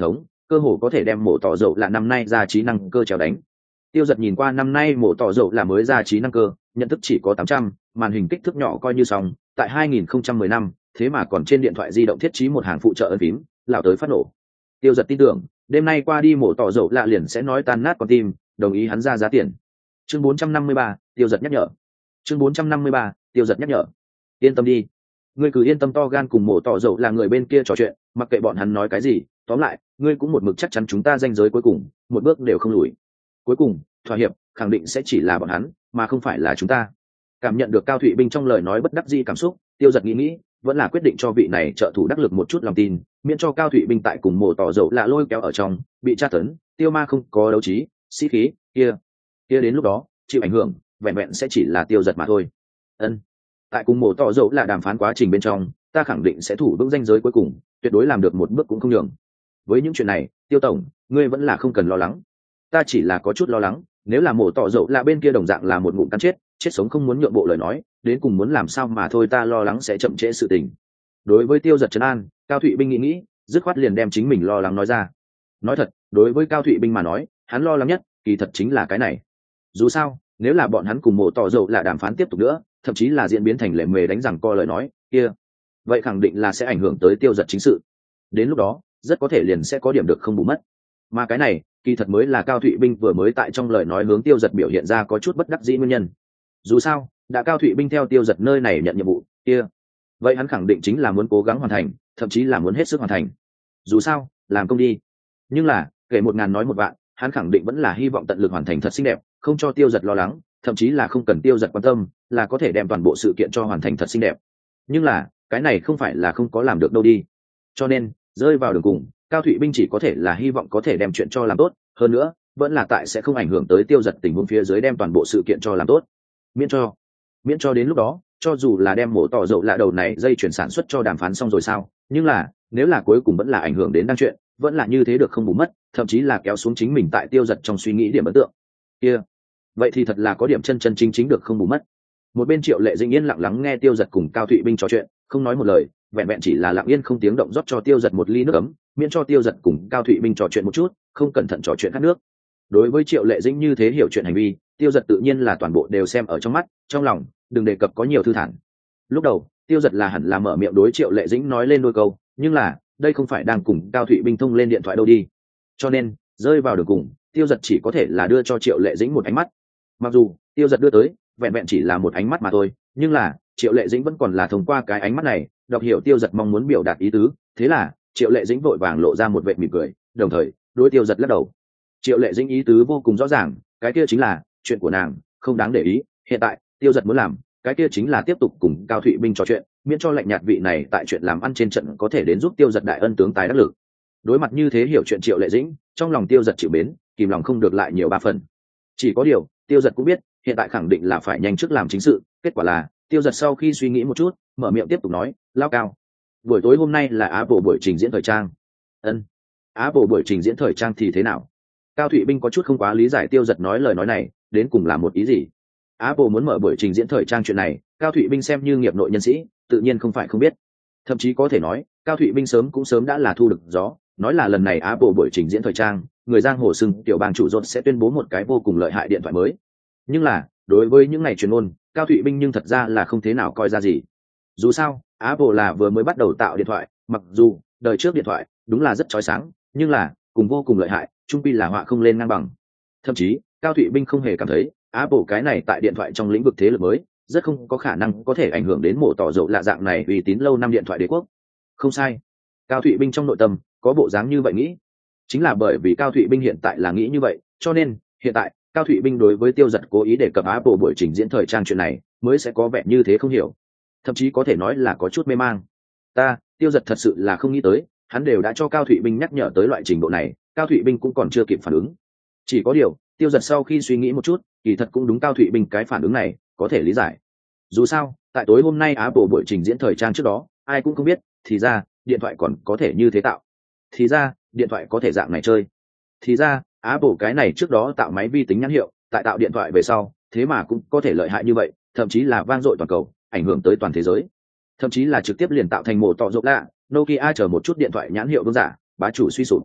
cơ hồ có thể đem mổ tỏ dầu là năm nay ra trí năng cơ trèo đánh. Tiêu Giật nhìn qua năm nay mổ tỏ dầu là mới ra trí năng cơ, nhận thức chỉ có tám trăm, màn hình kích thước nhỏ coi như xong, tại hai nghìn không trăm mười lăm, thế mà còn trên điện thoại di động thiết trí một hàng phụ trợ ấn phím, lão tới phát nổ. Tiêu Giật tin tưởng, đêm nay qua đi mổ tỏ dầu lạ liền sẽ nói tan nát con tim, đồng ý hắn ra giá tiền. Chương bốn trăm năm mươi ba, Tiêu Giật nhắc nhở. Chương bốn trăm năm mươi ba, Tiêu Giật nhắc nhở. Yên tâm đi, ngươi cứ yên tâm, to gan cùng mổ tỏ dầu là người bên kia trò chuyện, mặc kệ bọn hắn nói cái gì, tóm lại, ngươi cũng một mực chắc chắn chúng ta ranh giới cuối cùng, một bước đều không lùi. Cuối cùng, thỏa hiệp, khẳng định sẽ chỉ là bọn hắn, mà không phải là chúng ta. Cảm nhận được Cao Thụy Binh trong lời nói bất đắc dĩ cảm xúc, Tiêu Giật nghĩ nghĩ, vẫn là quyết định cho vị này trợ thủ đắc lực một chút lòng tin, miễn cho Cao Thụy Binh tại cùng mổ tỏ dầu lạ lôi kéo ở trong, bị tra tấn, Tiêu Ma không có đấu trí, sĩ khí, kia, kia đến lúc đó, chịu ảnh hưởng, vẹn vẹn sẽ chỉ là Tiêu Giật mà thôi. Ân. Tại cùng mổ tỏ dầu lạ đàm phán quá trình bên trong, ta khẳng định sẽ thủ vững ranh giới cuối cùng, tuyệt đối làm được một bước cũng không nhường. Với những chuyện này, Tiêu tổng, ngươi vẫn là không cần lo lắng. Ta chỉ là có chút lo lắng, nếu là mổ tỏ dầu lạ bên kia đồng dạng là một ngụm cắn chết, chết sống không muốn nhượng bộ lời nói, đến cùng muốn làm sao mà thôi, ta lo lắng sẽ chậm trễ sự tình. Đối với Tiêu Giật trấn an, Cao Thụy Binh nghĩ nghĩ, dứt khoát liền đem chính mình lo lắng nói ra. Nói thật, đối với Cao Thụy Binh mà nói, hắn lo lắng nhất, kỳ thật chính là cái này. Dù sao, nếu là bọn hắn cùng mổ tỏ dầu lạ đàm phán tiếp tục nữa, thậm chí là diễn biến thành lệ mề đánh rằng co lời nói, kia, vậy khẳng định là sẽ ảnh hưởng tới Tiêu Giật chính sự. Đến lúc đó, rất có thể liền sẽ có điểm được không bù mất. Mà cái này, kỳ thật mới là Cao Thụy Binh vừa mới tại trong lời nói hướng Tiêu Giật biểu hiện ra có chút bất đắc dĩ nguyên nhân. Dù sao, đã Cao Thụy Binh theo Tiêu Giật nơi này nhận nhiệm vụ kia, vậy hắn khẳng định chính là muốn cố gắng hoàn thành, thậm chí là muốn hết sức hoàn thành. Dù sao, làm công đi. Nhưng là, kể một ngàn nói một vạn, hắn khẳng định vẫn là hy vọng tận lực hoàn thành thật xinh đẹp, không cho Tiêu Giật lo lắng, thậm chí là không cần Tiêu Giật quan tâm, là có thể đem toàn bộ sự kiện cho hoàn thành thật xinh đẹp. Nhưng là, cái này không phải là không có làm được đâu đi. Cho nên, rơi vào đường cùng, Cao Thụy Binh chỉ có thể là hy vọng có thể đem chuyện cho làm tốt, hơn nữa, vẫn là tại sẽ không ảnh hưởng tới Tiêu Giật tình huống phía dưới đem toàn bộ sự kiện cho làm tốt. Miễn cho, miễn cho đến lúc đó, cho dù là đem mổ tỏ dầu lạ đầu này dây chuyển sản xuất cho đàm phán xong rồi sao, nhưng là, nếu là cuối cùng vẫn là ảnh hưởng đến đăng chuyện, vẫn là như thế được không bù mất, thậm chí là kéo xuống chính mình tại Tiêu Giật trong suy nghĩ điểm ấn tượng. Kia, vậy thì thật là có điểm chân chân chính chính được không bù mất. Một bên Triệu Lệ Dĩnh yên lặng lắng nghe Tiêu Giật cùng Cao Thụy Binh trò chuyện, không nói một lời, vẹn vẹn chỉ là lặng yên không tiếng động rót cho Tiêu Giật một ly nước ấm, miễn cho Tiêu Giật cùng Cao Thụy Binh trò chuyện một chút, không cẩn thận trò chuyện khát nước. Đối với Triệu Lệ Dĩnh như thế hiểu chuyện hành vi, Tiêu Giật tự nhiên là toàn bộ đều xem ở trong mắt, trong lòng, đừng đề cập có nhiều thư thản. Lúc đầu, Tiêu Giật là hẳn là mở miệng đối Triệu Lệ Dĩnh nói lên đôi câu, nhưng là, đây không phải đang cùng Cao Thụy Binh thông lên điện thoại đâu đi. Cho nên, rơi vào đường cùng, Tiêu Giật chỉ có thể là đưa cho Triệu Lệ Dĩnh một ánh mắt. Mặc dù, Tiêu Giật đưa tới, vẹn vẹn chỉ là một ánh mắt mà thôi, nhưng là, Triệu Lệ Dĩnh vẫn còn là thông qua cái ánh mắt này, đọc hiểu Tiêu Giật mong muốn biểu đạt ý tứ, thế là, Triệu Lệ Dĩnh vội vàng lộ ra một vệt mỉm cười, đồng thời, đối Tiêu Giật lắc đầu. Triệu Lệ Dĩnh ý tứ vô cùng rõ ràng, cái kia chính là chuyện của nàng, không đáng để ý, hiện tại, Tiêu Giật muốn làm, cái kia chính là tiếp tục cùng Cao Thụy Binh trò chuyện, miễn cho lạnh nhạt vị này tại chuyện làm ăn trên trận có thể đến giúp Tiêu Giật đại ân tướng tài đắc lực. Đối mặt như thế hiểu chuyện Triệu Lệ Dĩnh, trong lòng Tiêu Giật chịu mến, kìm lòng không được lại nhiều ba phần. Chỉ có điều, Tiêu Giật cũng biết, hiện tại khẳng định là phải nhanh trước làm chính sự, kết quả là, Tiêu Giật sau khi suy nghĩ một chút, mở miệng tiếp tục nói, lao Cao, buổi tối hôm nay là Apple buổi trình diễn thời trang. Ân, Apple buổi trình diễn thời trang thì thế nào? Cao Thụy Binh có chút không quá lý giải Tiêu Giật nói lời nói này, đến cùng là một ý gì? Apple muốn mở buổi trình diễn thời trang chuyện này, Cao Thụy Binh xem như nghiệp nội nhân sĩ, tự nhiên không phải không biết. Thậm chí có thể nói, Cao Thụy Binh sớm cũng sớm đã là thu được gió, nói là lần này Apple buổi trình diễn thời trang, người giang hồ sừng tiểu bang chủ rốt sẽ tuyên bố một cái vô cùng lợi hại điện thoại mới. Nhưng là, đối với những ngày truyền ngôn, Cao Thụy Binh nhưng thật ra là không thế nào coi ra gì. Dù sao, Apple là vừa mới bắt đầu tạo điện thoại, mặc dù đời trước điện thoại đúng là rất chói sáng, nhưng là cùng vô cùng lợi hại, chung quy là họa không lên ngang bằng. Thậm chí, Cao Thụy Binh không hề cảm thấy Apple cái này tại điện thoại trong lĩnh vực thế lực mới, rất không có khả năng có thể ảnh hưởng đến mổ tỏ dầu lạ dạng này uy tín lâu năm điện thoại đế quốc. Không sai, Cao Thụy Binh trong nội tâm có bộ dáng như vậy nghĩ. Chính là bởi vì Cao Thụy Binh hiện tại là nghĩ như vậy, cho nên hiện tại Cao Thụy Binh đối với Tiêu Giật cố ý đề cập Apple buổi trình diễn thời trang chuyện này, mới sẽ có vẻ như thế không hiểu, thậm chí có thể nói là có chút mê mang. Ta, Tiêu Giật thật sự là không nghĩ tới, hắn đều đã cho Cao Thụy Binh nhắc nhở tới loại trình độ này, Cao Thụy Binh cũng còn chưa kịp phản ứng. Chỉ có điều, Tiêu Giật sau khi suy nghĩ một chút, kỳ thật cũng đúng Cao Thụy Binh cái phản ứng này, có thể lý giải. Dù sao, tại tối hôm nay Apple buổi trình diễn thời trang trước đó, ai cũng không biết, thì ra, điện thoại còn có thể như thế tạo. Thì ra, điện thoại có thể dạng này chơi. Thì ra, Apple cái này trước đó tạo máy vi tính nhãn hiệu, tại tạo điện thoại về sau, thế mà cũng có thể lợi hại như vậy, thậm chí là vang dội toàn cầu, ảnh hưởng tới toàn thế giới. Thậm chí là trực tiếp liền tạo thành mổ tỏ rộng lạ, Nokia chờ một chút điện thoại nhãn hiệu vương giả, bá chủ suy sụp.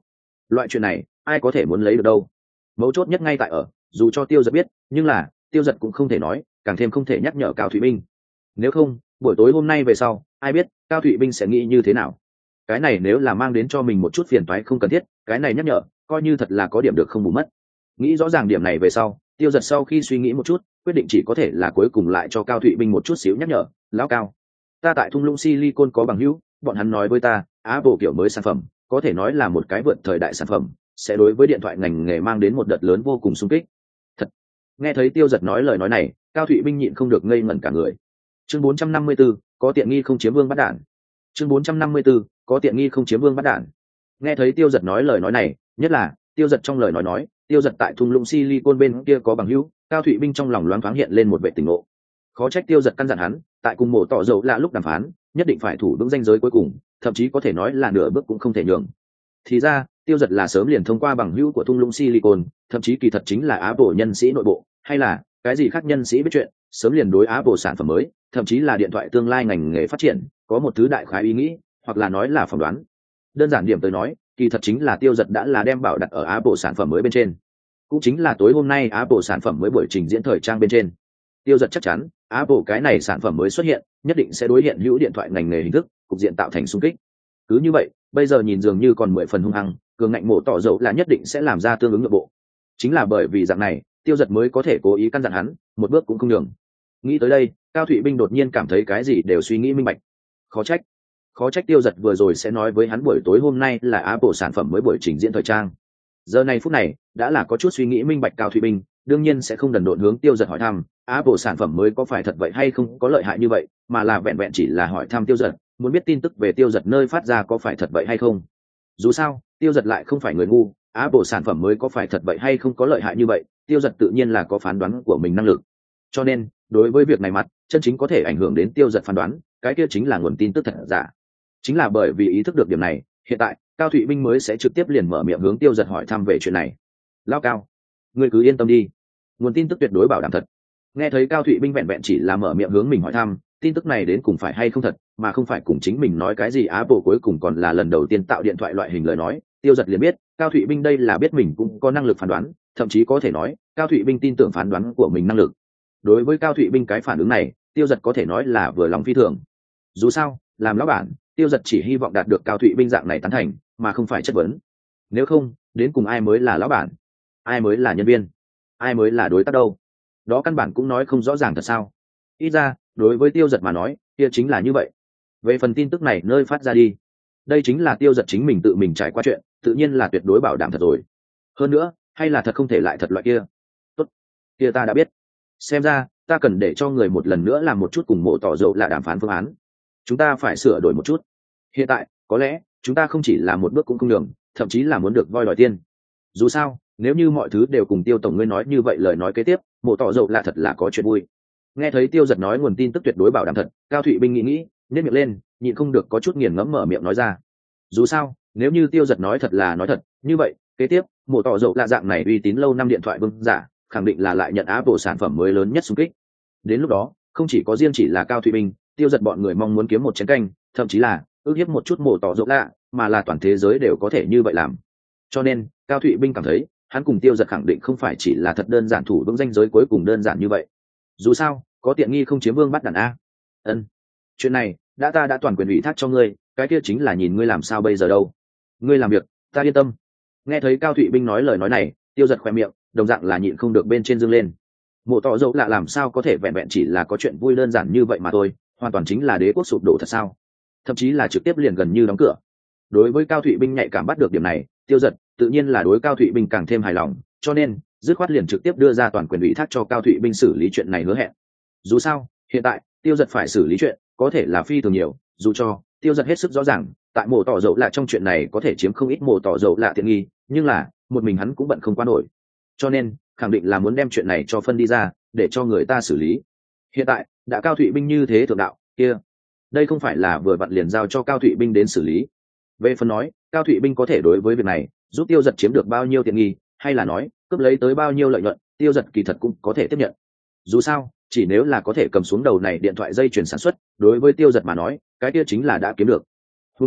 loại chuyện này ai có thể muốn lấy được đâu. Mấu chốt nhất ngay tại ở, dù cho tiêu giật biết, nhưng là tiêu giật cũng không thể nói, càng thêm không thể nhắc nhở Cao Thụy Binh. Nếu không, buổi tối hôm nay về sau, ai biết Cao Thụy Binh sẽ nghĩ như thế nào. Cái này nếu là mang đến cho mình một chút phiền toái không cần thiết, cái này nhắc nhở coi như thật là có điểm được không bù mất. Nghĩ rõ ràng điểm này về sau, tiêu giật sau khi suy nghĩ một chút, quyết định chỉ có thể là cuối cùng lại cho Cao Thụy Binh một chút xíu nhắc nhở. Lão Cao, ta tại thung lũng Silicon có bằng hữu, bọn hắn nói với ta, Apple kiểu mới sản phẩm có thể nói là một cái vượt thời đại sản phẩm, sẽ đối với điện thoại ngành nghề mang đến một đợt lớn vô cùng xung kích. Thật. Nghe thấy tiêu giật nói lời nói này, Cao Thụy Binh nhịn không được ngây ngẩn cả người. Chương bốn trăm năm mươi tư, có tiện nghi không chiếm vương bắt đạn. Chương bốn trăm năm mươi tư, có tiện nghi không chiếm vương bắt đạn. Nghe thấy tiêu giật nói lời nói này, nhất là tiêu giật trong lời nói nói tiêu giật tại thung lũng Silicon bên kia có bằng hữu, Cao Thụy Binh trong lòng loáng thoáng hiện lên một vệ tỉnh ngộ. Khó trách tiêu giật căn dặn hắn tại cùng mổ tỏ dầu là lúc đàm phán nhất định phải thủ vững ranh giới cuối cùng, thậm chí có thể nói là nửa bước cũng không thể nhường. Thì ra tiêu giật là sớm liền thông qua bằng hữu của thung lũng Silicon, thậm chí kỳ thật chính là Apple nhân sĩ nội bộ, hay là cái gì khác nhân sĩ biết chuyện, sớm liền đối Apple sản phẩm mới, thậm chí là điện thoại tương lai ngành nghề phát triển có một thứ đại khái ý nghĩ, hoặc là nói là phỏng đoán. Đơn giản điểm tới nói, kỳ thật chính là tiêu giật đã là đem bảo đặt ở Apple sản phẩm mới bên trên, cũng chính là tối hôm nay Apple sản phẩm mới buổi trình diễn thời trang bên trên. Tiêu giật chắc chắn Apple cái này sản phẩm mới xuất hiện nhất định sẽ đối hiện hữu điện thoại ngành nghề hình thức cục diện tạo thành xung kích. Cứ như vậy bây giờ nhìn dường như còn mười phần hung hăng, cường ngạnh mổ tỏ dầu là nhất định sẽ làm ra tương ứng nội bộ. Chính là bởi vì dạng này tiêu giật mới có thể cố ý căn dặn hắn một bước cũng không nhường. Nghĩ tới đây, Cao Thụy Binh đột nhiên cảm thấy cái gì đều suy nghĩ minh bạch. Khó trách khó trách tiêu giật vừa rồi sẽ nói với hắn buổi tối hôm nay là Apple sản phẩm mới buổi trình diễn thời trang. Giờ này phút này đã là có chút suy nghĩ minh bạch Cao Thụy Binh đương nhiên sẽ không đần độn hướng tiêu giật hỏi thăm Apple sản phẩm mới có phải thật vậy hay không có lợi hại như vậy, mà là vẹn vẹn chỉ là hỏi thăm tiêu giật, muốn biết tin tức về tiêu giật nơi phát ra có phải thật vậy hay không. Dù sao tiêu giật lại không phải người ngu, Apple sản phẩm mới có phải thật vậy hay không có lợi hại như vậy, tiêu giật tự nhiên là có phán đoán của mình năng lực. Cho nên đối với việc này mặt chân chính có thể ảnh hưởng đến tiêu giật phán đoán, cái kia chính là nguồn tin tức thật giả. Chính là bởi vì ý thức được điểm này, hiện tại Cao Thụy Binh mới sẽ trực tiếp liền mở miệng hướng tiêu giật hỏi thăm về chuyện này. Lao Cao, ngươi cứ yên tâm đi, nguồn tin tức tuyệt đối bảo đảm thật. Nghe thấy Cao Thụy Binh vẹn vẹn chỉ là mở miệng hướng mình hỏi thăm tin tức này đến cùng phải hay không thật, mà không phải cùng chính mình nói cái gì Apple cuối cùng còn là lần đầu tiên tạo điện thoại loại hình lời nói, tiêu giật liền biết Cao Thụy Binh đây là biết mình cũng có năng lực phán đoán, thậm chí có thể nói Cao Thụy Binh tin tưởng phán đoán của mình năng lực. Đối với Cao Thụy Binh cái phản ứng này, tiêu giật có thể nói là vừa lòng phi thường. Dù sao làm lão bản, tiêu giật chỉ hy vọng đạt được Cao Thụy Binh dạng này tán thành, mà không phải chất vấn. Nếu không, đến cùng ai mới là lão bản, ai mới là nhân viên, ai mới là đối tác đâu, đó căn bản cũng nói không rõ ràng thật sao. Ít ra đối với tiêu giật mà nói, kia chính là như vậy. Về phần tin tức này nơi phát ra đi, đây chính là tiêu giật chính mình tự mình trải qua chuyện, tự nhiên là tuyệt đối bảo đảm thật rồi. Hơn nữa hay là thật không thể lại thật loại kia. Tốt, kia ta đã biết. Xem ra ta cần để cho người một lần nữa làm một chút cùng mộ tỏ dầu là đàm phán phương án. Chúng ta phải sửa đổi một chút. Hiện tại có lẽ chúng ta không chỉ là một bước cũng không đường, thậm chí là muốn được voi đòi tiên. Dù sao nếu như mọi thứ đều cùng tiêu tổng ngươi nói như vậy, lời nói kế tiếp mộ tỏ dầu là thật là có chuyện vui. Nghe thấy tiêu giật nói nguồn tin tức tuyệt đối bảo đảm thật, Cao Thụy Binh nghĩ nghĩ nhếch miệng lên, nhịn không được có chút nghiền ngẫm mở miệng nói ra. Dù sao nếu như tiêu giật nói thật là nói thật như vậy, kế tiếp mộ tỏ dầu là dạng này uy tín lâu năm điện thoại vương giả khẳng định là lại nhận Apple sản phẩm mới lớn nhất xung kích. Đến lúc đó không chỉ có riêng chỉ là Cao Thụy Binh, tiêu giật bọn người mong muốn kiếm một chén canh, thậm chí là ước hiếp một chút mộ tỏ dầu lạ, mà là toàn thế giới đều có thể như vậy làm. Cho nên Cao Thụy Binh cảm thấy hắn cùng tiêu giật khẳng định không phải chỉ là thật đơn giản thủ vững danh giới cuối cùng đơn giản như vậy. Dù sao có tiện nghi không chiếm vương bắt đàn a. Ân, chuyện này đã ta đã toàn quyền ủy thác cho ngươi, cái kia chính là nhìn ngươi làm sao bây giờ đâu. Ngươi làm việc ta yên tâm. Nghe thấy Cao Thụy Binh nói lời nói này, tiêu giật khoe miệng đồng dạng là nhịn không được bên trên dương lên. Mộ tỏ dầu lạ làm sao có thể vẹn vẹn chỉ là có chuyện vui đơn giản như vậy mà thôi, hoàn toàn chính là đế quốc sụp đổ thật sao, thậm chí là trực tiếp liền gần như đóng cửa. Đối với Cao Thụy Binh nhạy cảm bắt được điểm này, tiêu giật tự nhiên là đối Cao Thụy Binh càng thêm hài lòng, cho nên dứt khoát liền trực tiếp đưa ra toàn quyền ủy thác cho Cao Thụy Binh xử lý chuyện này hứa hẹn. Dù sao hiện tại tiêu giật phải xử lý chuyện có thể là phi thường nhiều, dù cho tiêu giật hết sức rõ ràng tại mộ tỏ dầu lạ trong chuyện này có thể chiếm không ít mộ tỏ dầu lạ tiện nghi, nhưng là một mình hắn cũng bận không qua nổi, cho nên khẳng định là muốn đem chuyện này cho phân đi ra để cho người ta xử lý. Hiện tại đã Cao Thụy Binh như thế thượng đạo kia, đây không phải là vừa vặn liền giao cho Cao Thụy Binh đến xử lý. Về phần nói Cao Thụy Binh có thể đối với việc này giúp tiêu giật chiếm được bao nhiêu tiện nghi, hay là nói cướp lấy tới bao nhiêu lợi nhuận, tiêu giật kỳ thật cũng có thể tiếp nhận. Dù sao chỉ nếu là có thể cầm xuống đầu này điện thoại dây chuyển sản xuất, đối với tiêu giật mà nói cái kia chính là đã kiếm được. Huống chi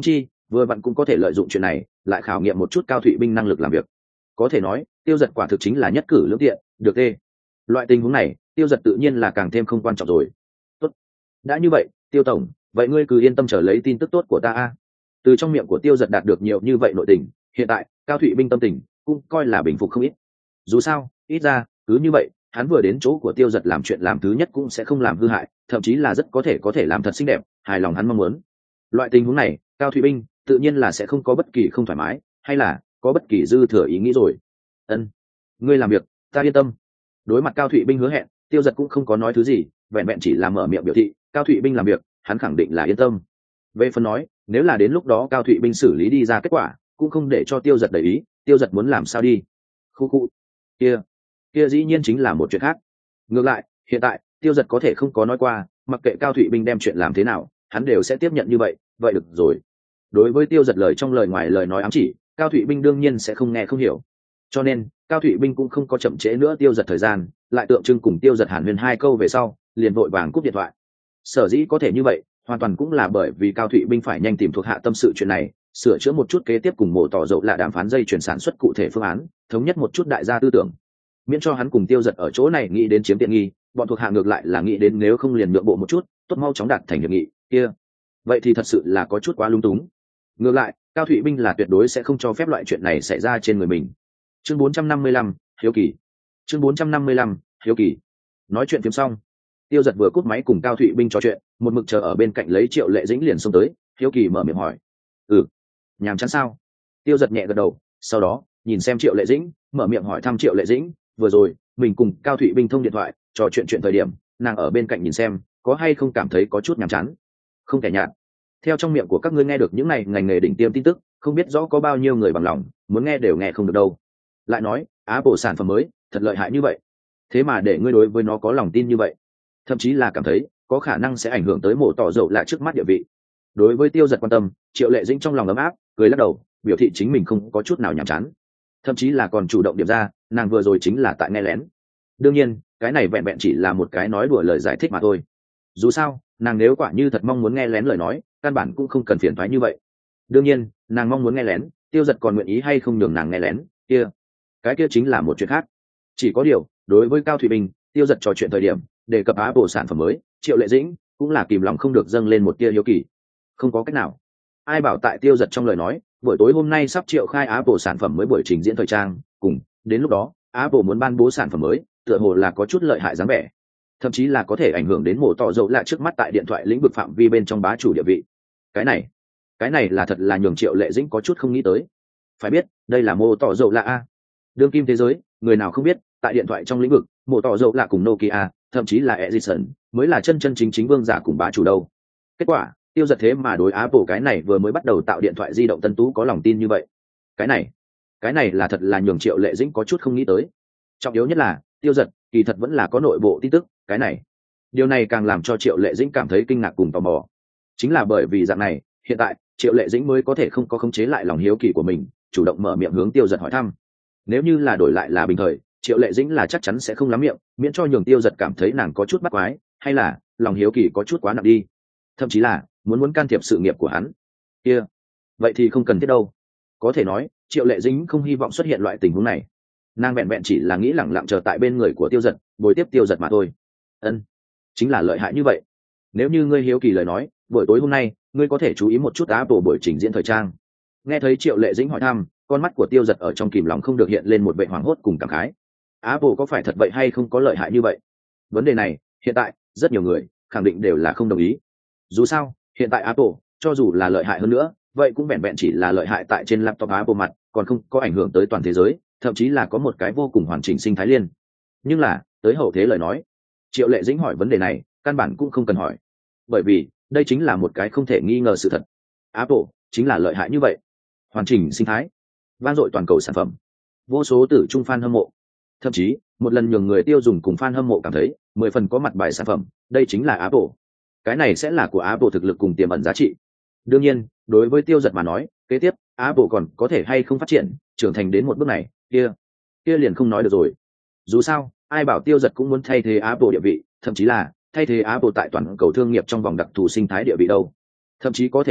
vừa vặn cũng có thể lợi dụng chuyện này lại khảo nghiệm một chút Cao Thụy Binh năng lực làm việc. Có thể nói Tiêu Dật quả thực chính là nhất cử lưỡng tiện, được tê. Loại tình huống này Tiêu Dật tự nhiên là càng thêm không quan trọng rồi. Tốt, đã như vậy Tiêu tổng, vậy ngươi cứ yên tâm chờ lấy tin tức tốt của ta a. Từ trong miệng của Tiêu Dật đạt được nhiều như vậy nội tình, hiện tại Cao Thụy Binh tâm tình cũng coi là bình phục không ít. Dù sao ít ra cứ như vậy hắn vừa đến chỗ của Tiêu Dật làm chuyện làm thứ nhất cũng sẽ không làm hư hại, thậm chí là rất có thể có thể làm thật xinh đẹp, hài lòng hắn mong muốn. Loại tình huống này Cao Thụy Binh tự nhiên là sẽ không có bất kỳ không thoải mái hay là có bất kỳ dư thừa ý nghĩ rồi. Ân, ngươi làm việc ta yên tâm. Đối mặt Cao Thụy Binh hứa hẹn, Tiêu Dật cũng không có nói thứ gì, vẹn vẹn chỉ là mở miệng biểu thị Cao Thụy Binh làm việc hắn khẳng định là yên tâm. Về phần nói nếu là đến lúc đó Cao Thụy Binh xử lý đi ra kết quả cũng không để cho Tiêu Dật để ý, Tiêu Dật muốn làm sao đi. Khu khu, kia kia dĩ nhiên chính là một chuyện khác. Ngược lại hiện tại Tiêu Dật có thể không có nói qua mặc kệ Cao Thụy Binh đem chuyện làm thế nào hắn đều sẽ tiếp nhận như vậy, vậy được rồi. Đối với Tiêu Dật lời trong lời ngoài lời nói ám chỉ, Cao Thụy Binh đương nhiên sẽ không nghe không hiểu, cho nên Cao Thụy Binh cũng không có chậm trễ nữa Tiêu Dật thời gian, lại tượng trưng cùng Tiêu Dật hàn huyên hai câu về sau liền vội vàng cúp điện thoại. Sở dĩ có thể như vậy hoàn toàn cũng là bởi vì Cao Thụy Binh phải nhanh tìm thuộc hạ tâm sự chuyện này, sửa chữa một chút kế tiếp cùng Mộ Tỏ Dậu là đàm phán dây chuyển sản xuất cụ thể phương án, thống nhất một chút đại gia tư tưởng, miễn cho hắn cùng Tiêu Dật ở chỗ này nghĩ đến chiếm tiện nghi, bọn thuộc hạ ngược lại là nghĩ đến nếu không liền nhượng bộ một chút tốt mau chóng đạt thành hiệp nghị kia, vậy thì thật sự là có chút quá lung túng. Ngược lại Cao Thụy Binh là tuyệt đối sẽ không cho phép loại chuyện này xảy ra trên người mình. Chương bốn trăm năm mươi lăm, hiếu kỳ. Chương bốn trăm năm mươi lăm, hiếu kỳ. Nói chuyện phiếm xong, Tiêu Dật vừa cúp máy cùng Cao Thụy Binh trò chuyện, một mực chờ ở bên cạnh lấy Triệu Lệ Dĩnh liền xông tới, hiếu kỳ mở miệng hỏi: "Ừ, nhàm chán sao?" Tiêu Dật nhẹ gật đầu, sau đó nhìn xem Triệu Lệ Dĩnh, mở miệng hỏi thăm Triệu Lệ Dĩnh, vừa rồi mình cùng Cao Thụy Binh thông điện thoại, trò chuyện chuyện thời điểm, nàng ở bên cạnh nhìn xem, có hay không cảm thấy có chút nhàm chán. Không thể nhạt. Theo trong miệng của các ngươi nghe được những này ngành nghề đỉnh tiêm tin tức, không biết rõ có bao nhiêu người bằng lòng, muốn nghe đều nghe không được đâu. Lại nói, Apple sản phẩm mới, thật lợi hại như vậy. Thế mà để ngươi đối với nó có lòng tin như vậy, thậm chí là cảm thấy có khả năng sẽ ảnh hưởng tới Mộ Tỏ Dậu là trước mắt địa vị. Đối với Tiêu Dật quan tâm, Triệu Lệ Dĩnh trong lòng ấm áp, cười lắc đầu, biểu thị chính mình không có chút nào nhàm chán, thậm chí là còn chủ động điểm ra, nàng vừa rồi chính là tại nghe lén. Đương nhiên, cái này vẹn vẹn chỉ là một cái nói đùa lời giải thích mà thôi. Dù sao, nàng nếu quả như thật mong muốn nghe lén lời nói, căn bản cũng không cần phiền toái như vậy. Đương nhiên, nàng mong muốn nghe lén, Tiêu Dật còn nguyện ý hay không nhường nàng nghe lén, kia, cái kia chính là một chuyện khác. Chỉ có điều, đối với Cao Thụy Bình, Tiêu Dật trò chuyện thời điểm, đề cập Apple sản phẩm mới, Triệu Lệ Dĩnh cũng là kìm lòng không được dâng lên một tia hiếu kỳ. Không có cách nào. Ai bảo tại Tiêu Dật trong lời nói, buổi tối hôm nay sắp triệu khai Apple sản phẩm mới buổi trình diễn thời trang, cùng đến lúc đó, Apple muốn ban bố sản phẩm mới, tựa hồ là có chút lợi hại dáng vẻ, thậm chí là có thể ảnh hưởng đến Mộ Tỏ Dậu là trước mắt tại điện thoại lĩnh vực phạm vi bên trong bá chủ địa vị. Cái này, cái này là thật là nhường Triệu Lệ Dĩnh có chút không nghĩ tới. Phải biết, đây là Mộ Tỏ Dậu là a, đương kim thế giới, người nào không biết, tại điện thoại trong lĩnh vực, Mộ Tỏ Dậu là cùng Nokia, thậm chí là Ericsson, mới là chân chân chính chính vương giả cùng bá chủ đâu. Kết quả, Tiêu Dật thế mà đối Apple cái này vừa mới bắt đầu tạo điện thoại di động tân tú có lòng tin như vậy. Cái này, cái này là thật là nhường Triệu Lệ Dĩnh có chút không nghĩ tới. Trọng yếu nhất là, Tiêu Dật kỳ thật vẫn là có nội bộ tin tức, cái này, điều này càng làm cho Triệu Lệ Dĩnh cảm thấy kinh ngạc cùng tò mò. Chính là bởi vì dạng này, hiện tại Triệu Lệ Dĩnh mới có thể không có khống chế lại lòng hiếu kỳ của mình, chủ động mở miệng hướng Tiêu Dật hỏi thăm. Nếu như là đổi lại là bình thời, Triệu Lệ Dĩnh là chắc chắn sẽ không lắm miệng, miễn cho nhường Tiêu Dật cảm thấy nàng có chút bắt quái, hay là lòng hiếu kỳ có chút quá nặng đi, thậm chí là muốn muốn can thiệp sự nghiệp của hắn. Kia, vậy thì không cần thiết đâu. Có thể nói, Triệu Lệ Dĩnh không hy vọng xuất hiện loại tình huống này. Nàng vẹn vẹn chỉ là nghĩ lẳng lặng chờ tại bên người của Tiêu Dật, bồi tiếp Tiêu Dật mà thôi. Ân, chính là lợi hại như vậy. Nếu như ngươi hiếu kỳ lời nói, buổi tối hôm nay, ngươi có thể chú ý một chút Apple buổi trình diễn thời trang. Nghe thấy Triệu Lệ Dĩnh hỏi thăm, con mắt của Tiêu Dật ở trong kìm lòng không được hiện lên một vẻ hoảng hốt cùng cảm khái. Apple có phải thật vậy hay không có lợi hại như vậy? Vấn đề này, hiện tại, rất nhiều người khẳng định đều là không đồng ý. Dù sao, hiện tại Apple, cho dù là lợi hại hơn nữa, vậy cũng vẹn vẹn chỉ là lợi hại tại trên laptop Apple mặt, còn không có ảnh hưởng tới toàn thế giới, thậm chí là có một cái vô cùng hoàn chỉnh sinh thái liên. Nhưng là, tới hậu thế lời nói, Triệu Lệ Dĩnh hỏi vấn đề này, căn bản cũng không cần hỏi. Bởi vì, đây chính là một cái không thể nghi ngờ sự thật. Apple chính là lợi hại như vậy. Hoàn chỉnh sinh thái, vang dội toàn cầu sản phẩm, vô số tử trung fan hâm mộ. Thậm chí, một lần nhường người tiêu dùng cùng fan hâm mộ cảm thấy, mười phần có mặt bài sản phẩm, đây chính là Apple. Cái này sẽ là của Apple thực lực cùng tiềm ẩn giá trị. Đương nhiên, đối với Tiêu Dật mà nói, kế tiếp, Apple còn có thể hay không phát triển, trưởng thành đến một bước này, kia, kia liền không nói được rồi. Dù sao, ai bảo Tiêu Dật cũng muốn thay thế Apple địa vị, thậm chí là thay thế Apple tại toàn cầu thương nghiệp trong vòng đặc thù sinh thái địa vị đâu. Thậm chí có thể nói,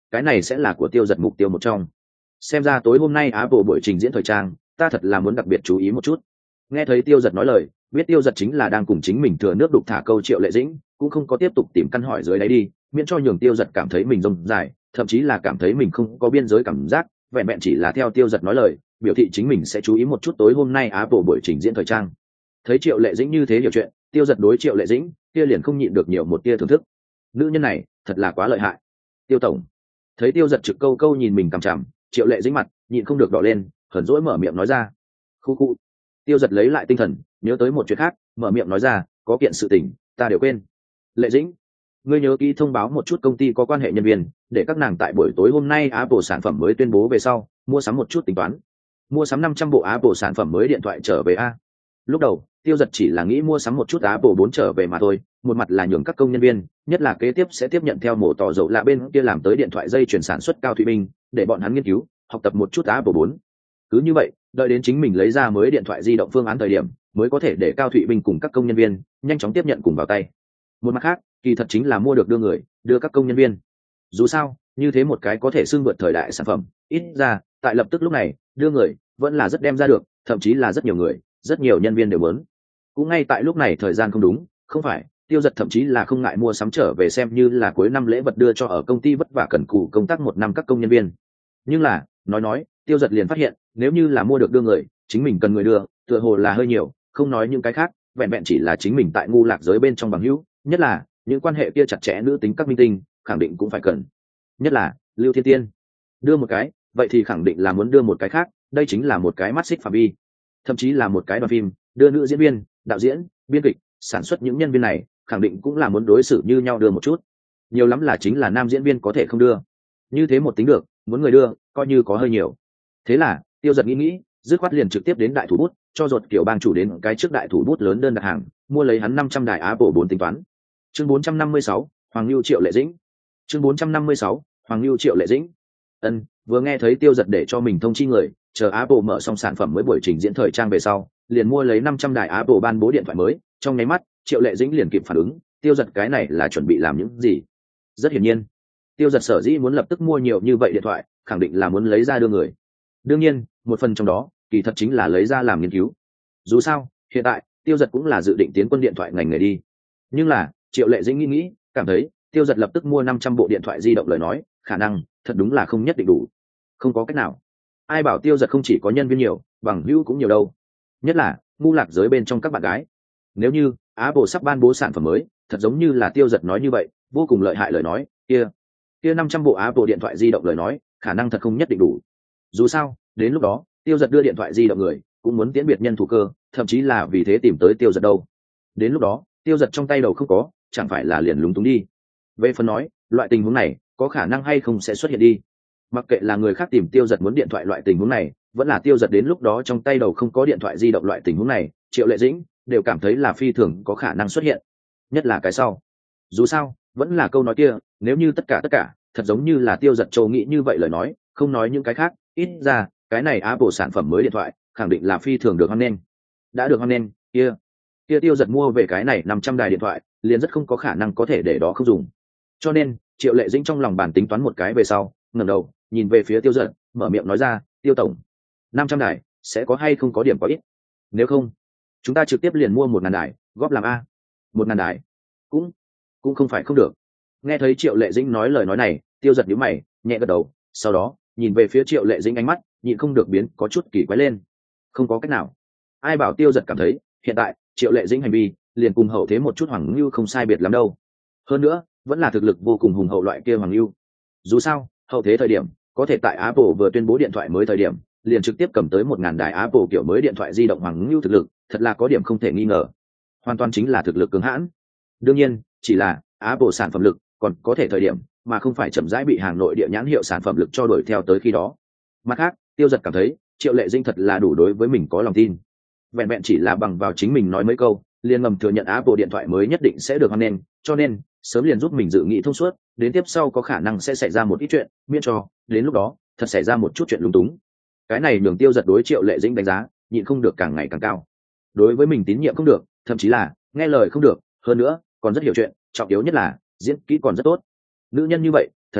cái này sẽ là của tiêu giật mục tiêu một trong. Xem ra tối hôm nay Apple buổi trình diễn thời trang ta thật là muốn đặc biệt chú ý một chút. Nghe thấy tiêu giật nói lời, biết tiêu giật chính là đang cùng chính mình thừa nước đục thả câu Triệu Lệ Dĩnh cũng không có tiếp tục tìm căn hỏi dưới đáy đi, miễn cho nhường tiêu giật cảm thấy mình rông dài, thậm chí là cảm thấy mình không có biên giới cảm giác, vẹn vẹn chỉ là theo tiêu giật nói lời biểu thị chính mình sẽ chú ý một chút tối hôm nay Apple buổi trình diễn thời trang. Thấy Triệu Lệ Dĩnh như thế hiểu chuyện, tiêu giật đối Triệu Lệ Dĩnh kia liền không nhịn được nhiều một tia thưởng thức. Nữ nhân này thật là quá lợi hại. Tiêu tổng. Thấy tiêu giật trực câu câu nhìn mình cằm chằm, Triệu Lệ Dĩnh mặt nhịn không được đỏ lên, hờn dỗi mở miệng nói ra. Khu khu. Tiêu giật lấy lại tinh thần, nhớ tới một chuyện khác, mở miệng nói ra, có kiện sự tình ta đều quên. Lệ Dĩnh, ngươi nhớ kỹ thông báo một chút công ty có quan hệ nhân viên, để các nàng tại buổi tối hôm nay Apple sản phẩm mới tuyên bố về sau mua sắm một chút tính toán. Mua sắm năm trăm bộ Apple sản phẩm mới điện thoại trở về a. Lúc đầu tiêu giật chỉ là nghĩ mua sắm một chút Apple bốn trở về mà thôi, một mặt là nhường các công nhân viên, nhất là kế tiếp sẽ tiếp nhận theo mổ tỏ dầu lạ bên kia làm tới điện thoại dây chuyển sản xuất cao thủy binh, để bọn hắn nghiên cứu học tập một chút Apple bốn. Cứ như vậy, đợi đến chính mình lấy ra mới điện thoại di động phương án thời điểm, mới có thể để cao thụy binh cùng các công nhân viên nhanh chóng tiếp nhận cùng vào tay. Một mặt khác, kỳ thật chính là mua được đưa người, đưa các công nhân viên. Dù sao, như thế một cái có thể xưng vượt thời đại sản phẩm, ít ra tại lập tức lúc này đưa người vẫn là rất đem ra được, thậm chí là rất nhiều người, rất nhiều nhân viên đều muốn. Cũng ngay tại lúc này thời gian không đúng, không phải tiêu giật thậm chí là không ngại mua sắm trở về xem như là cuối năm lễ vật đưa cho ở công ty vất vả cần cù công tác một năm các công nhân viên. Nhưng là nói nói tiêu giật liền phát hiện, nếu như là mua được đưa người, chính mình cần người đưa tựa hồ là hơi nhiều, không nói những cái khác, vẹn vẹn chỉ là chính mình tại ngu lạc giới bên trong bằng hữu, nhất là những quan hệ kia chặt chẽ nữ tính các minh tinh, khẳng định cũng phải cần. Nhất là Lưu Thiên Tiên đưa một cái, vậy thì khẳng định là muốn đưa một cái khác, đây chính là một cái mắt xích phạm vi, thậm chí là một cái đoàn phim đưa nữ diễn viên, đạo diễn, biên kịch, sản xuất những nhân viên này khẳng định cũng là muốn đối xử như nhau đưa một chút, nhiều lắm là chính là nam diễn viên có thể không đưa, như thế một tính được muốn người đưa coi như có hơi nhiều. Thế là tiêu giật nghĩ nghĩ, dứt khoát liền trực tiếp đến đại thủ bút, cho ruột kiểu bang chủ đến cái trước đại thủ bút lớn đơn đặt hàng, mua lấy hắn năm trăm đài Apple bốn tính toán. Chương bốn trăm năm mươi sáu, Hoàng Lưu Triệu Lệ Dĩnh. Chương bốn trăm năm mươi sáu, Hoàng Lưu Triệu Lệ Dĩnh. Ân, vừa nghe thấy tiêu giật để cho mình thông chi người, chờ Apple mở xong sản phẩm mới buổi trình diễn thời trang về sau, liền mua lấy năm trăm đài Apple ban bố điện thoại mới, trong nháy mắt, Triệu Lệ Dĩnh liền kịp phản ứng, tiêu giật cái này là chuẩn bị làm những gì? Rất hiển nhiên, tiêu giật sở dĩ muốn lập tức mua nhiều như vậy điện thoại, khẳng định là muốn lấy ra đưa người. Đương nhiên, một phần trong đó, kỳ thật chính là lấy ra làm nghiên cứu. Dù sao, hiện tại, tiêu giật cũng là dự định tiến quân điện thoại ngành nghề đi. Nhưng là, Triệu Lệ Dĩnh nghĩ nghĩ, cảm thấy, tiêu giật lập tức mua năm trăm bộ điện thoại di động lời nói, khả năng, thật đúng là không nhất định đủ. Không có cách nào. Ai bảo tiêu giật không chỉ có nhân viên nhiều, bằng hữu cũng nhiều đâu. Nhất là, ngu lạc giới bên trong các bạn gái. Nếu như, Apple sắp ban bố sản phẩm mới, thật giống như là tiêu giật nói như vậy, vô cùng lợi hại lời nói, kia. Kia năm trăm bộ Apple điện thoại di động lời nói, khả năng thật không nhất định đủ. Dù sao, đến lúc đó, tiêu giật đưa điện thoại di động người, cũng muốn tiễn biệt nhân thủ cơ, thậm chí là vì thế tìm tới tiêu giật đâu. Đến lúc đó, tiêu giật trong tay đầu không có, chẳng phải là liền lúng túng đi. Về phần nói, loại tình huống này, có khả năng hay không sẽ xuất hiện đi. Mặc kệ là người khác tìm tiêu giật muốn điện thoại loại tình huống này, vẫn là tiêu giật đến lúc đó trong tay đầu không có điện thoại di động loại tình huống này, Triệu Lệ Dĩnh đều cảm thấy là phi thường có khả năng xuất hiện. Nhất là cái sau. Dù sao, vẫn là câu nói kia, nếu như tất cả tất cả, thật giống như là tiêu giật châu nghĩ như vậy lời nói, không nói những cái khác, ít ra, cái này Apple sản phẩm mới điện thoại, khẳng định là phi thường được hoan nghênh. Đã được hoan nghênh, kia, kia tiêu giật mua về cái này năm trăm đài điện thoại, liền rất không có khả năng có thể để đó không dùng. Cho nên, Triệu Lệ Dĩnh trong lòng bàn tính toán một cái về sau, ngẩng đầu, nhìn về phía tiêu giật, mở miệng nói ra, tiêu tổng, năm trăm đài, sẽ có hay không có điểm có ít? Nếu không, chúng ta trực tiếp liền mua một ngàn đài, góp làm A. Một ngàn đài, cũng, cũng không phải không được. Nghe thấy Triệu Lệ Dĩnh nói lời nói này, tiêu giật nhíu mày, nhẹ gật đầu, sau đó, nhìn về phía Triệu Lệ Dĩnh ánh mắt, nhịn không được biến có chút kỳ quái lên. Không có cách nào. Ai bảo tiêu giật cảm thấy, hiện tại, Triệu Lệ Dĩnh hành vi, liền cùng hậu thế một chút Hoàng Lưu không sai biệt lắm đâu. Hơn nữa, vẫn là thực lực vô cùng hùng hậu loại kia Hoàng Lưu. Dù sao, hậu thế thời điểm, có thể tại Apple vừa tuyên bố điện thoại mới thời điểm, liền trực tiếp cầm tới một ngàn đài Apple kiểu mới điện thoại di động Hoàng Lưu thực lực, thật là có điểm không thể nghi ngờ. Hoàn toàn chính là thực lực cường hãn. Đương nhiên, chỉ là Apple sản phẩm lực, còn có thể thời điểm, mà không phải chậm rãi bị hàng nội địa nhãn hiệu sản phẩm lực cho đuổi theo tới khi đó. Mặt khác, tiêu giật cảm thấy, Triệu Lệ Dĩnh thật là đủ đối với mình có lòng tin. Vẹn vẹn chỉ là bằng vào chính mình nói mấy câu, liền ngầm thừa nhận Apple điện thoại mới nhất định sẽ được hoan nghênh, cho nên sớm liền giúp mình dự nghĩ thông suốt, đến tiếp sau có khả năng sẽ xảy ra một ít chuyện, miễn cho đến lúc đó thật xảy ra một chút chuyện lúng túng. Cái này nhường tiêu giật đối Triệu Lệ Dĩnh đánh giá, nhịn không được càng ngày càng cao. Đối với mình tín nhiệm không được, thậm chí là nghe lời không được, hơn nữa còn rất hiểu chuyện, trọng yếu nhất là diễn kỹ còn rất tốt. Nữ nhân như vậy, thật là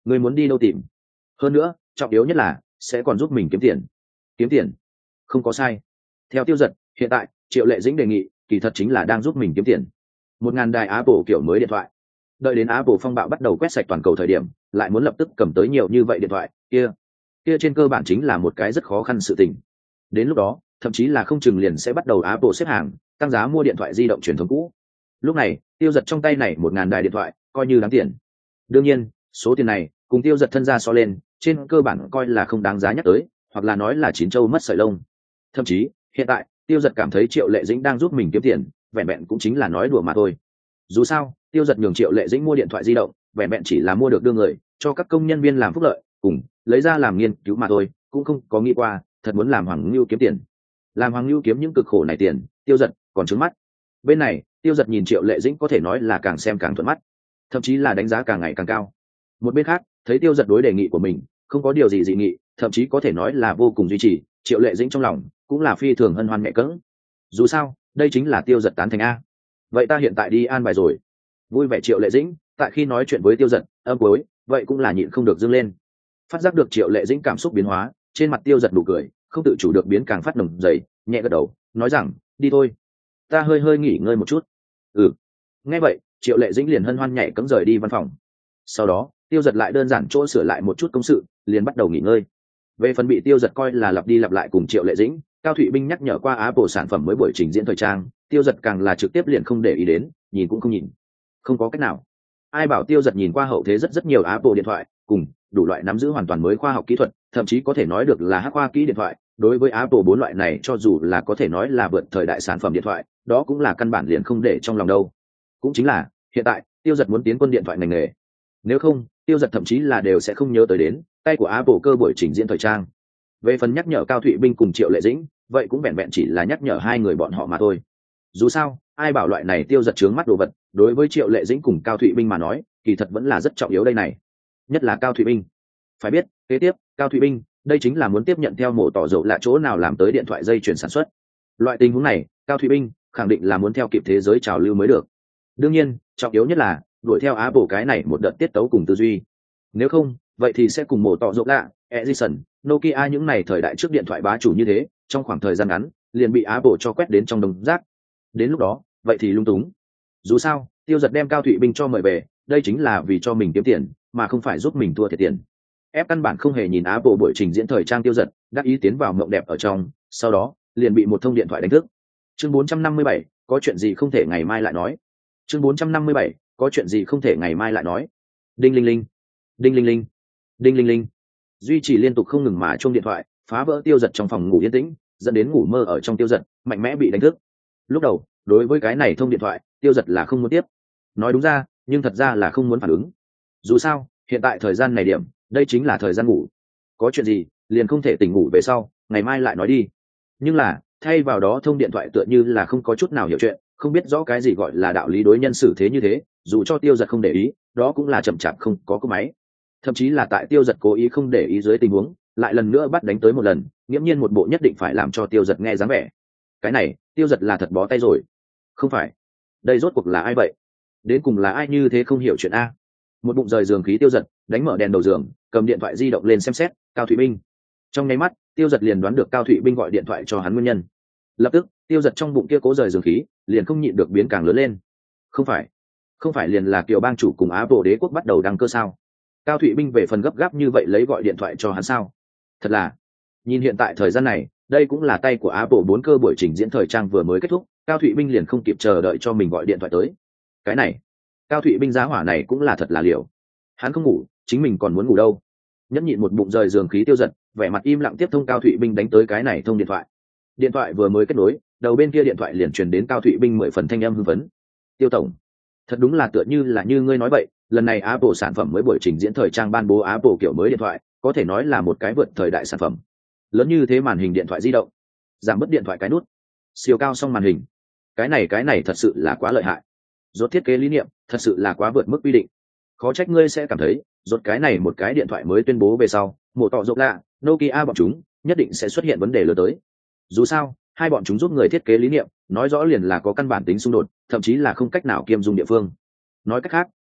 Người muốn đi đâu tìm? Hơn nữa trọng yếu nhất là sẽ còn giúp mình kiếm tiền. Kiếm tiền không có sai. Theo Tiêu Giật, hiện tại Triệu Lệ Dĩnh đề nghị kỳ thật chính là đang giúp mình kiếm tiền. Một ngàn đài Apple kiểu mới điện thoại, đợi đến Apple phong bạo bắt đầu quét sạch toàn cầu thời điểm, lại muốn lập tức cầm tới nhiều như vậy điện thoại, kia kia trên cơ bản chính là một cái rất khó khăn sự tình. Đến lúc đó thậm chí là không chừng liền sẽ bắt đầu Apple xếp hàng tăng giá mua điện thoại di động truyền thống cũ. Lúc này Tiêu Giật trong tay này một ngàn đài điện thoại coi như đáng tiền. Đương nhiên số tiền này cùng Tiêu Giật thân gia so lên, trên cơ bản coi là không đáng giá nhắc tới, hoặc là nói là chín châu mất sợi lông. Thậm chí hiện tại Tiêu Giật cảm thấy Triệu Lệ Dĩnh đang giúp mình kiếm tiền, vẹn vẹn cũng chính là nói đùa mà thôi. Dù sao Tiêu Giật nhường Triệu Lệ Dĩnh mua điện thoại di động, vẹn vẹn chỉ là mua được đưa người cho các công nhân viên làm phúc lợi, cùng lấy ra làm nghiên cứu mà thôi, cũng không có nghĩ qua thật muốn làm Hoàng Lưu kiếm tiền. Làm Hoàng Lưu kiếm những cực khổ này tiền, Tiêu Giật còn trướng mắt. Bên này Tiêu Giật nhìn Triệu Lệ Dĩnh có thể nói là càng xem càng thuận mắt, thậm chí là đánh giá càng ngày càng cao. Một bên khác thấy Tiêu Giật đối đề nghị của mình không có điều gì dị nghị, thậm chí có thể nói là vô cùng duy trì, Triệu Lệ Dĩnh trong lòng cũng là phi thường hân hoan mẹ cỡng. Dù sao đây chính là Tiêu Giật tán thành a. Vậy ta hiện tại đi an bài rồi. Vui vẻ Triệu Lệ Dĩnh tại khi nói chuyện với Tiêu Giật âm cuối vậy cũng là nhịn không được dâng lên. Phát giác được Triệu Lệ Dĩnh cảm xúc biến hóa, trên mặt Tiêu Giật nụ cười không tự chủ được biến càng phát nồng dày, nhẹ gật đầu nói rằng đi thôi, ta hơi hơi nghỉ ngơi một chút. Ừ. Nghe vậy Triệu Lệ Dĩnh liền hân hoan nhảy cẫng rời đi văn phòng. Sau đó Tiêu Giật lại đơn giản chỗ sửa lại một chút công sự, liền bắt đầu nghỉ ngơi. Về phần bị Tiêu Giật coi là lặp đi lặp lại cùng Triệu Lệ Dĩnh, Cao Thụy Binh nhắc nhở qua Apple sản phẩm mới buổi trình diễn thời trang, Tiêu Giật càng là trực tiếp liền không để ý đến, nhìn cũng không nhìn. Không có cách nào. Ai bảo Tiêu Giật nhìn qua hậu thế rất rất nhiều Apple điện thoại, cùng đủ loại nắm giữ hoàn toàn mới khoa học kỹ thuật, thậm chí có thể nói được là hắc khoa kỹ điện thoại. Đối với Apple bốn loại này cho dù là có thể nói là vượt thời đại sản phẩm điện thoại, đó cũng là căn bản liền không để trong lòng đâu. Cũng chính là hiện tại Tiêu Giật muốn tiến quân điện thoại ngành nghề. Nếu không Tiêu Giật thậm chí là đều sẽ không nhớ tới đến tay của Apple cơ buổi trình diễn thời trang. Về phần nhắc nhở Cao Thụy Binh cùng Triệu Lệ Dĩnh, vậy cũng vẹn vẹn chỉ là nhắc nhở hai người bọn họ mà thôi. Dù sao ai bảo loại này Tiêu Giật trướng mắt đồ vật, đối với Triệu Lệ Dĩnh cùng Cao Thụy Binh mà nói kỳ thật vẫn là rất trọng yếu đây này. Nhất là Cao Thụy Binh. Phải biết kế tiếp Cao Thụy Binh đây chính là muốn tiếp nhận theo mổ tỏ dầu là chỗ nào làm tới điện thoại dây chuyển sản xuất. Loại tình huống này Cao Thụy Binh khẳng định là muốn theo kịp thế giới trào lưu mới được. Đương nhiên trọng yếu nhất là đuổi theo Apple cái này một đợt tiết tấu cùng tư duy. Nếu không vậy thì sẽ cùng mổ tỏ dầu lạ, Edison, Nokia những này thời đại trước điện thoại bá chủ như thế, trong khoảng thời gian ngắn liền bị Apple cho quét đến trong đống rác. Đến lúc đó vậy thì lung túng. Dù sao Tiêu Giật đem Cao Thụy Binh cho mời về, đây chính là vì cho mình kiếm tiền mà không phải giúp mình thua thiệt tiền. Ép căn bản không hề nhìn Apple buổi trình diễn thời trang Tiêu Giật đắc ý tiến vào mộng đẹp ở trong, sau đó liền bị một thông điện thoại đánh thức. Chương bốn trăm năm mươi bảy, có chuyện gì không thể ngày mai lại nói. Chương bốn trăm năm mươi bảy, có chuyện gì không thể ngày mai lại nói. Đinh linh linh, đinh linh linh, đinh linh linh. Duy trì liên tục không ngừng mà chuông điện thoại phá vỡ Tiêu Giật trong phòng ngủ yên tĩnh, dẫn đến ngủ mơ ở trong Tiêu Giật mạnh mẽ bị đánh thức. Lúc đầu đối với cái này thông điện thoại Tiêu Giật là không muốn tiếp, nói đúng ra nhưng thật ra là không muốn phản ứng. Dù sao hiện tại thời gian này điểm đây chính là thời gian ngủ, có chuyện gì liền không thể tỉnh ngủ về sau ngày mai lại nói đi. Nhưng là thay vào đó thông điện thoại tựa như là không có chút nào hiểu chuyện, không biết rõ cái gì gọi là đạo lý đối nhân xử thế như thế, dù cho Tiêu Giật không để ý đó cũng là chậm chạp không có cú máy. Thậm chí là tại Tiêu Giật cố ý không để ý dưới tình huống lại lần nữa bắt đánh tới một lần, nghiễm nhiên một bộ nhất định phải làm cho Tiêu Giật nghe dáng vẻ. Cái này Tiêu Giật là thật bó tay rồi. Không phải, đây rốt cuộc là ai vậy? Đến cùng là ai như thế không hiểu chuyện a? Một bụng rời giường khí Tiêu Giật đánh mở đèn đầu giường, cầm điện thoại di động lên xem xét Cao Thụy Binh. Trong nháy mắt Tiêu Giật liền đoán được Cao Thụy Binh gọi điện thoại cho hắn nguyên nhân. Lập tức Tiêu Giật trong bụng kia cố rời giường khí liền không nhịn được biến càng lớn lên. Không phải, không phải liền là Kiều bang chủ cùng Apple đế quốc bắt đầu đăng cơ sao? Cao Thụy Binh về phần gấp gáp như vậy lấy gọi điện thoại cho hắn sao? Thật là, nhìn hiện tại thời gian này đây cũng là tay của Apple bốn cơ buổi trình diễn thời trang vừa mới kết thúc, Cao Thụy Binh liền không kịp chờ đợi cho mình gọi điện thoại tới. Cái này Cao Thụy Binh giá hỏa này cũng là thật là liều. Hắn không ngủ chính mình còn muốn ngủ đâu. Nhẫn nhịn một bụng rời giường khí Tiêu Giật vẻ mặt im lặng tiếp thông Cao Thụy Binh đánh tới cái này thông điện thoại. Điện thoại vừa mới kết nối, đầu bên kia điện thoại liền truyền đến Cao Thụy Binh mười phần thanh âm hưng phấn. Tiêu tổng, thật đúng là tựa như là như ngươi nói vậy, lần này Apple sản phẩm mới buổi trình diễn thời trang ban bố Apple kiểu mới điện thoại, có thể nói là một cái vượt thời đại sản phẩm. Lớn như thế màn hình điện thoại di động, giảm bớt điện thoại cái nút, siêu cao song màn hình. Cái này cái này thật sự là quá lợi hại. Rốt thiết kế lý niệm, thật sự là quá vượt mức quy định. Khó trách ngươi sẽ cảm thấy, rốt cái này một cái điện thoại mới tuyên bố về sau, mổ tỏ rộng lạ, Nokia bọn chúng nhất định sẽ xuất hiện vấn đề lớn tới. Dù sao, hai bọn chúng giúp người thiết kế lý niệm, nói rõ liền là có căn bản tính xung đột, thậm chí là không cách nào kiêm dung địa phương. Nói cách khác,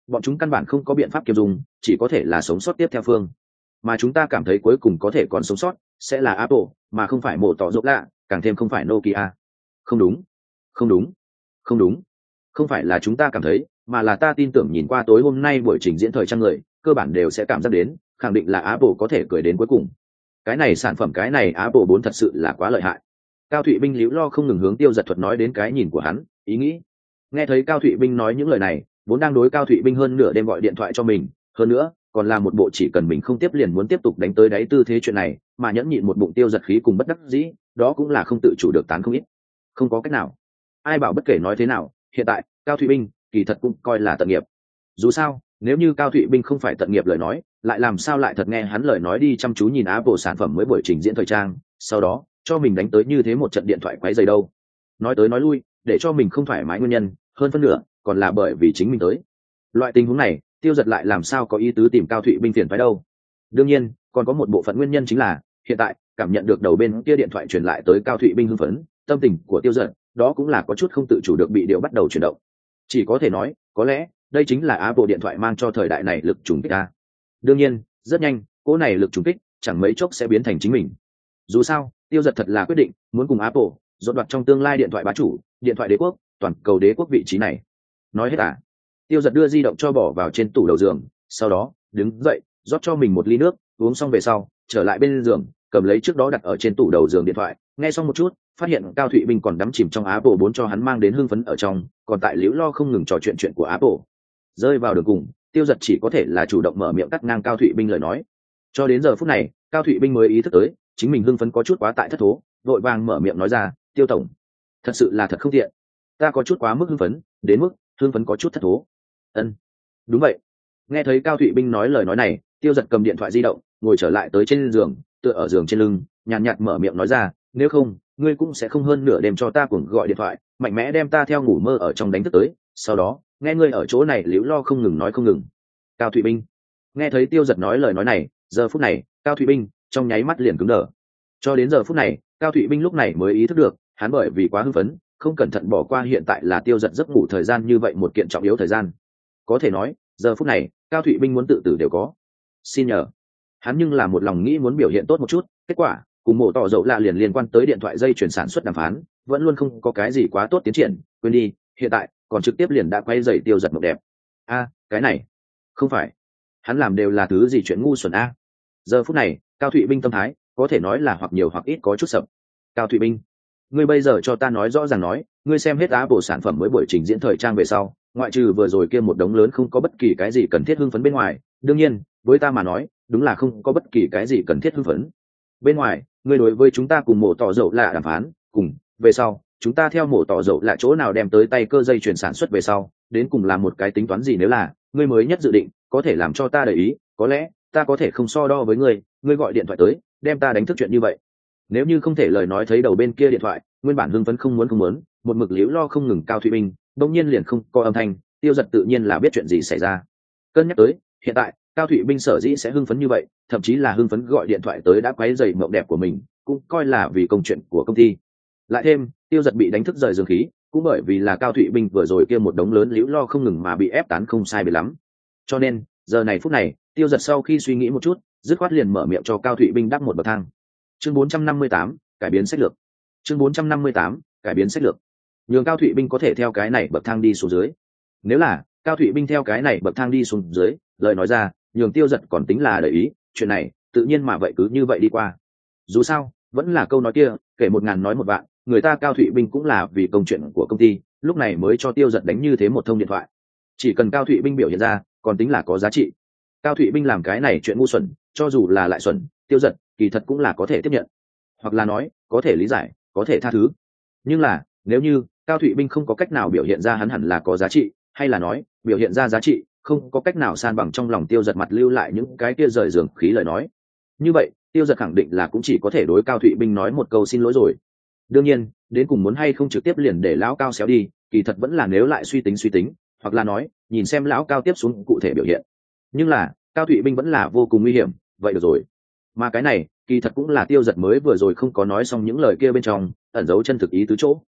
bọn chúng căn bản không có biện pháp kiêm dùng, chỉ có thể là sống sót tiếp theo phương. Mà chúng ta cảm thấy cuối cùng có thể còn sống sót sẽ là Apple, mà không phải mổ tỏ rộng lạ, càng thêm không phải Nokia. Không đúng, không đúng, không đúng. Không phải là chúng ta cảm thấy, mà là ta tin tưởng nhìn qua tối hôm nay buổi trình diễn thời trang người, cơ bản đều sẽ cảm giác đến, khẳng định là Apple có thể cười đến cuối cùng. Cái này sản phẩm cái này Apple bốn thật sự là quá lợi hại. Cao Thụy Binh líu lo không ngừng hướng Tiêu Giật Thuật nói đến cái nhìn của hắn, ý nghĩ. Nghe thấy Cao Thụy Binh nói những lời này, vốn đang đối Cao Thụy Binh hơn nửa đêm gọi điện thoại cho mình, hơn nữa còn là một bộ chỉ cần mình không tiếp liền muốn tiếp tục đánh tới đáy tư thế chuyện này, mà nhẫn nhịn một bụng tiêu giật khí cùng bất đắc dĩ, đó cũng là không tự chủ được tán không ít. Không có cách nào. Ai bảo bất kể nói thế nào, hiện tại Cao Thụy Binh kỳ thật cũng coi là tận nghiệp. Dù sao, nếu như Cao Thụy Binh không phải tận nghiệp lời nói, lại làm sao lại thật nghe hắn lời nói đi chăm chú nhìn Apple sản phẩm mới buổi trình diễn thời trang, sau đó cho mình đánh tới như thế một trận điện thoại quấy rầy đâu. Nói tới nói lui, để cho mình không thoải mái nguyên nhân, hơn phân nửa còn là bởi vì chính mình tới. Loại tình huống này, Tiêu Giật lại làm sao có ý tứ tìm Cao Thụy Binh phiền phái đâu. Đương nhiên, còn có một bộ phận nguyên nhân chính là, hiện tại cảm nhận được đầu bên kia điện thoại truyền lại tới Cao Thụy Binh hưng phấn, tâm tình của Tiêu Giật, đó cũng là có chút không tự chủ được bị điều bắt đầu chuyển động. Chỉ có thể nói, có lẽ đây chính là Apple điện thoại mang cho thời đại này lực trùng kích ta. Đương nhiên, rất nhanh, cỗ này lực trùng kích chẳng mấy chốc sẽ biến thành chính mình. Dù sao, Tiêu Giật thật là quyết định muốn cùng Apple dọn đoạt trong tương lai điện thoại bá chủ, điện thoại đế quốc, toàn cầu đế quốc vị trí này. Nói hết à? Tiêu Giật đưa di động cho bỏ vào trên tủ đầu giường, sau đó đứng dậy rót cho mình một ly nước, uống xong về sau trở lại bên giường, cầm lấy trước đó đặt ở trên tủ đầu giường điện thoại, nghe xong một chút, phát hiện Cao Thụy Binh còn đắm chìm trong Apple bốn cho hắn mang đến hưng phấn ở trong, còn tại liễu lo không ngừng trò chuyện chuyện của Apple. Rơi vào đường cùng, Tiêu Giật chỉ có thể là chủ động mở miệng cắt ngang Cao Thụy Binh lời nói. Cho đến giờ phút này, Cao Thụy Binh mới ý thức tới chính mình hưng phấn có chút quá tại thất thố, vội vàng mở miệng nói ra, Tiêu tổng, thật sự là thật không tiện, ta có chút quá mức hưng phấn, đến mức hưng phấn có chút thất thố. Ân, đúng vậy. Nghe thấy Cao Thụy Binh nói lời nói này, Tiêu Giật cầm điện thoại di động, ngồi trở lại tới trên giường, tựa ở giường trên lưng, nhàn nhạt, nhạt mở miệng nói ra, nếu không ngươi cũng sẽ không hơn nửa đêm cho ta cuồng gọi điện thoại, mạnh mẽ đem ta theo ngủ mơ ở trong đánh thức tới, sau đó nghe ngươi ở chỗ này liễu lo không ngừng nói không ngừng. Cao Thụy Binh nghe thấy Tiêu Giật nói lời nói này, giờ phút này Cao Thụy Binh trong nháy mắt liền cứng đờ. Cho đến giờ phút này, Cao Thụy Binh lúc này mới ý thức được, hắn bởi vì quá hưng phấn, không cẩn thận bỏ qua hiện tại là Tiêu Giật giấc ngủ thời gian như vậy một kiện trọng yếu thời gian. Có thể nói, giờ phút này Cao Thụy Binh muốn tự tử đều có. Xin nhờ, hắn nhưng là một lòng nghĩ muốn biểu hiện tốt một chút, kết quả cùng mổ tỏ dậu lạ liền liên quan tới điện thoại dây chuyển sản xuất đàm phán, vẫn luôn không có cái gì quá tốt tiến triển, quên đi, hiện tại còn trực tiếp liền đã quay dậy Tiêu Giật mộng đẹp. A, cái này không phải hắn làm đều là thứ gì chuyện ngu xuẩn a. Giờ phút này Cao Thụy Binh tâm thái có thể nói là hoặc nhiều hoặc ít có chút sập. Cao Thụy Binh, ngươi bây giờ cho ta nói rõ ràng nói, ngươi xem hết Apple sản phẩm mới buổi trình diễn thời trang về sau, ngoại trừ vừa rồi kia một đống lớn không có bất kỳ cái gì cần thiết hưng phấn bên ngoài, đương nhiên với ta mà nói đúng là không có bất kỳ cái gì cần thiết hưng phấn bên ngoài, ngươi đối với chúng ta cùng mổ tỏ dậu lạ đàm phán, cùng về sau chúng ta theo mổ tỏ dậu lạ chỗ nào đem tới tay cơ dây chuyển sản xuất về sau, đến cùng làm một cái tính toán gì, nếu là ngươi mới nhất dự định có thể làm cho ta để ý, có lẽ ta có thể không so đo với ngươi, ngươi gọi điện thoại tới đem ta đánh thức chuyện như vậy. Nếu như không thể lời nói thấy đầu bên kia điện thoại nguyên bản hưng phấn không muốn không muốn, một mực liễu lo không ngừng Cao Thụy Binh đông nhiên liền không có âm thanh. Tiêu Giật tự nhiên là biết chuyện gì xảy ra. Cân nhắc tới hiện tại Cao Thụy Binh sở dĩ sẽ hưng phấn như vậy, thậm chí là hưng phấn gọi điện thoại tới đã quấy rầy mộng đẹp của mình, cũng coi là vì công chuyện của công ty. Lại thêm Tiêu Giật bị đánh thức rời giường khí, cũng bởi vì là Cao Thụy Binh vừa rồi kia một đống lớn liễu lo không ngừng mà bị ép tán không sai biệt lắm. Cho nên giờ này phút này, Tiêu Giật sau khi suy nghĩ một chút, dứt khoát liền mở miệng cho Cao Thụy Binh đắp một bậc thang. Chương bốn trăm năm mươi tám, cải biến sách lược. Chương bốn trăm năm mươi tám, cải biến sách lược. Nhường Cao Thụy Binh có thể theo cái này bậc thang đi xuống dưới. Nếu là Cao Thụy Binh theo cái này bậc thang đi xuống dưới, lời nói ra, nhường Tiêu Giật còn tính là để ý, chuyện này tự nhiên mà vậy cứ như vậy đi qua. Dù sao, vẫn là câu nói kia, kể một ngàn nói một vạn, người ta Cao Thụy Binh cũng là vì công chuyện của công ty, lúc này mới cho Tiêu Giật đánh như thế một thông điện thoại. Chỉ cần Cao Thụy Binh biểu hiện ra, còn tính là có giá trị. Cao Thụy Binh làm cái này chuyện ngu xuẩn, cho dù là lại xuẩn, Tiêu Giật kỳ thật cũng là có thể tiếp nhận, hoặc là nói có thể lý giải, có thể tha thứ. Nhưng là nếu như Cao Thụy Binh không có cách nào biểu hiện ra hắn hẳn là có giá trị, hay là nói biểu hiện ra giá trị không có cách nào san bằng trong lòng Tiêu Giật mặt lưu lại những cái kia rời giường khí lời nói, như vậy Tiêu Giật khẳng định là cũng chỉ có thể đối Cao Thụy Binh nói một câu xin lỗi rồi. Đương nhiên đến cùng muốn hay không trực tiếp liền để lão Cao xéo đi, kỳ thật vẫn là nếu lại suy tính suy tính, hoặc là nói nhìn xem lão Cao tiếp xuống cụ thể biểu hiện. Nhưng là Cao Thụy Binh vẫn là vô cùng nguy hiểm, vậy được rồi. Mà cái này kỳ thật cũng là Tiêu Giật mới vừa rồi không có nói xong những lời kia bên trong ẩn giấu chân thực ý tứ chỗ.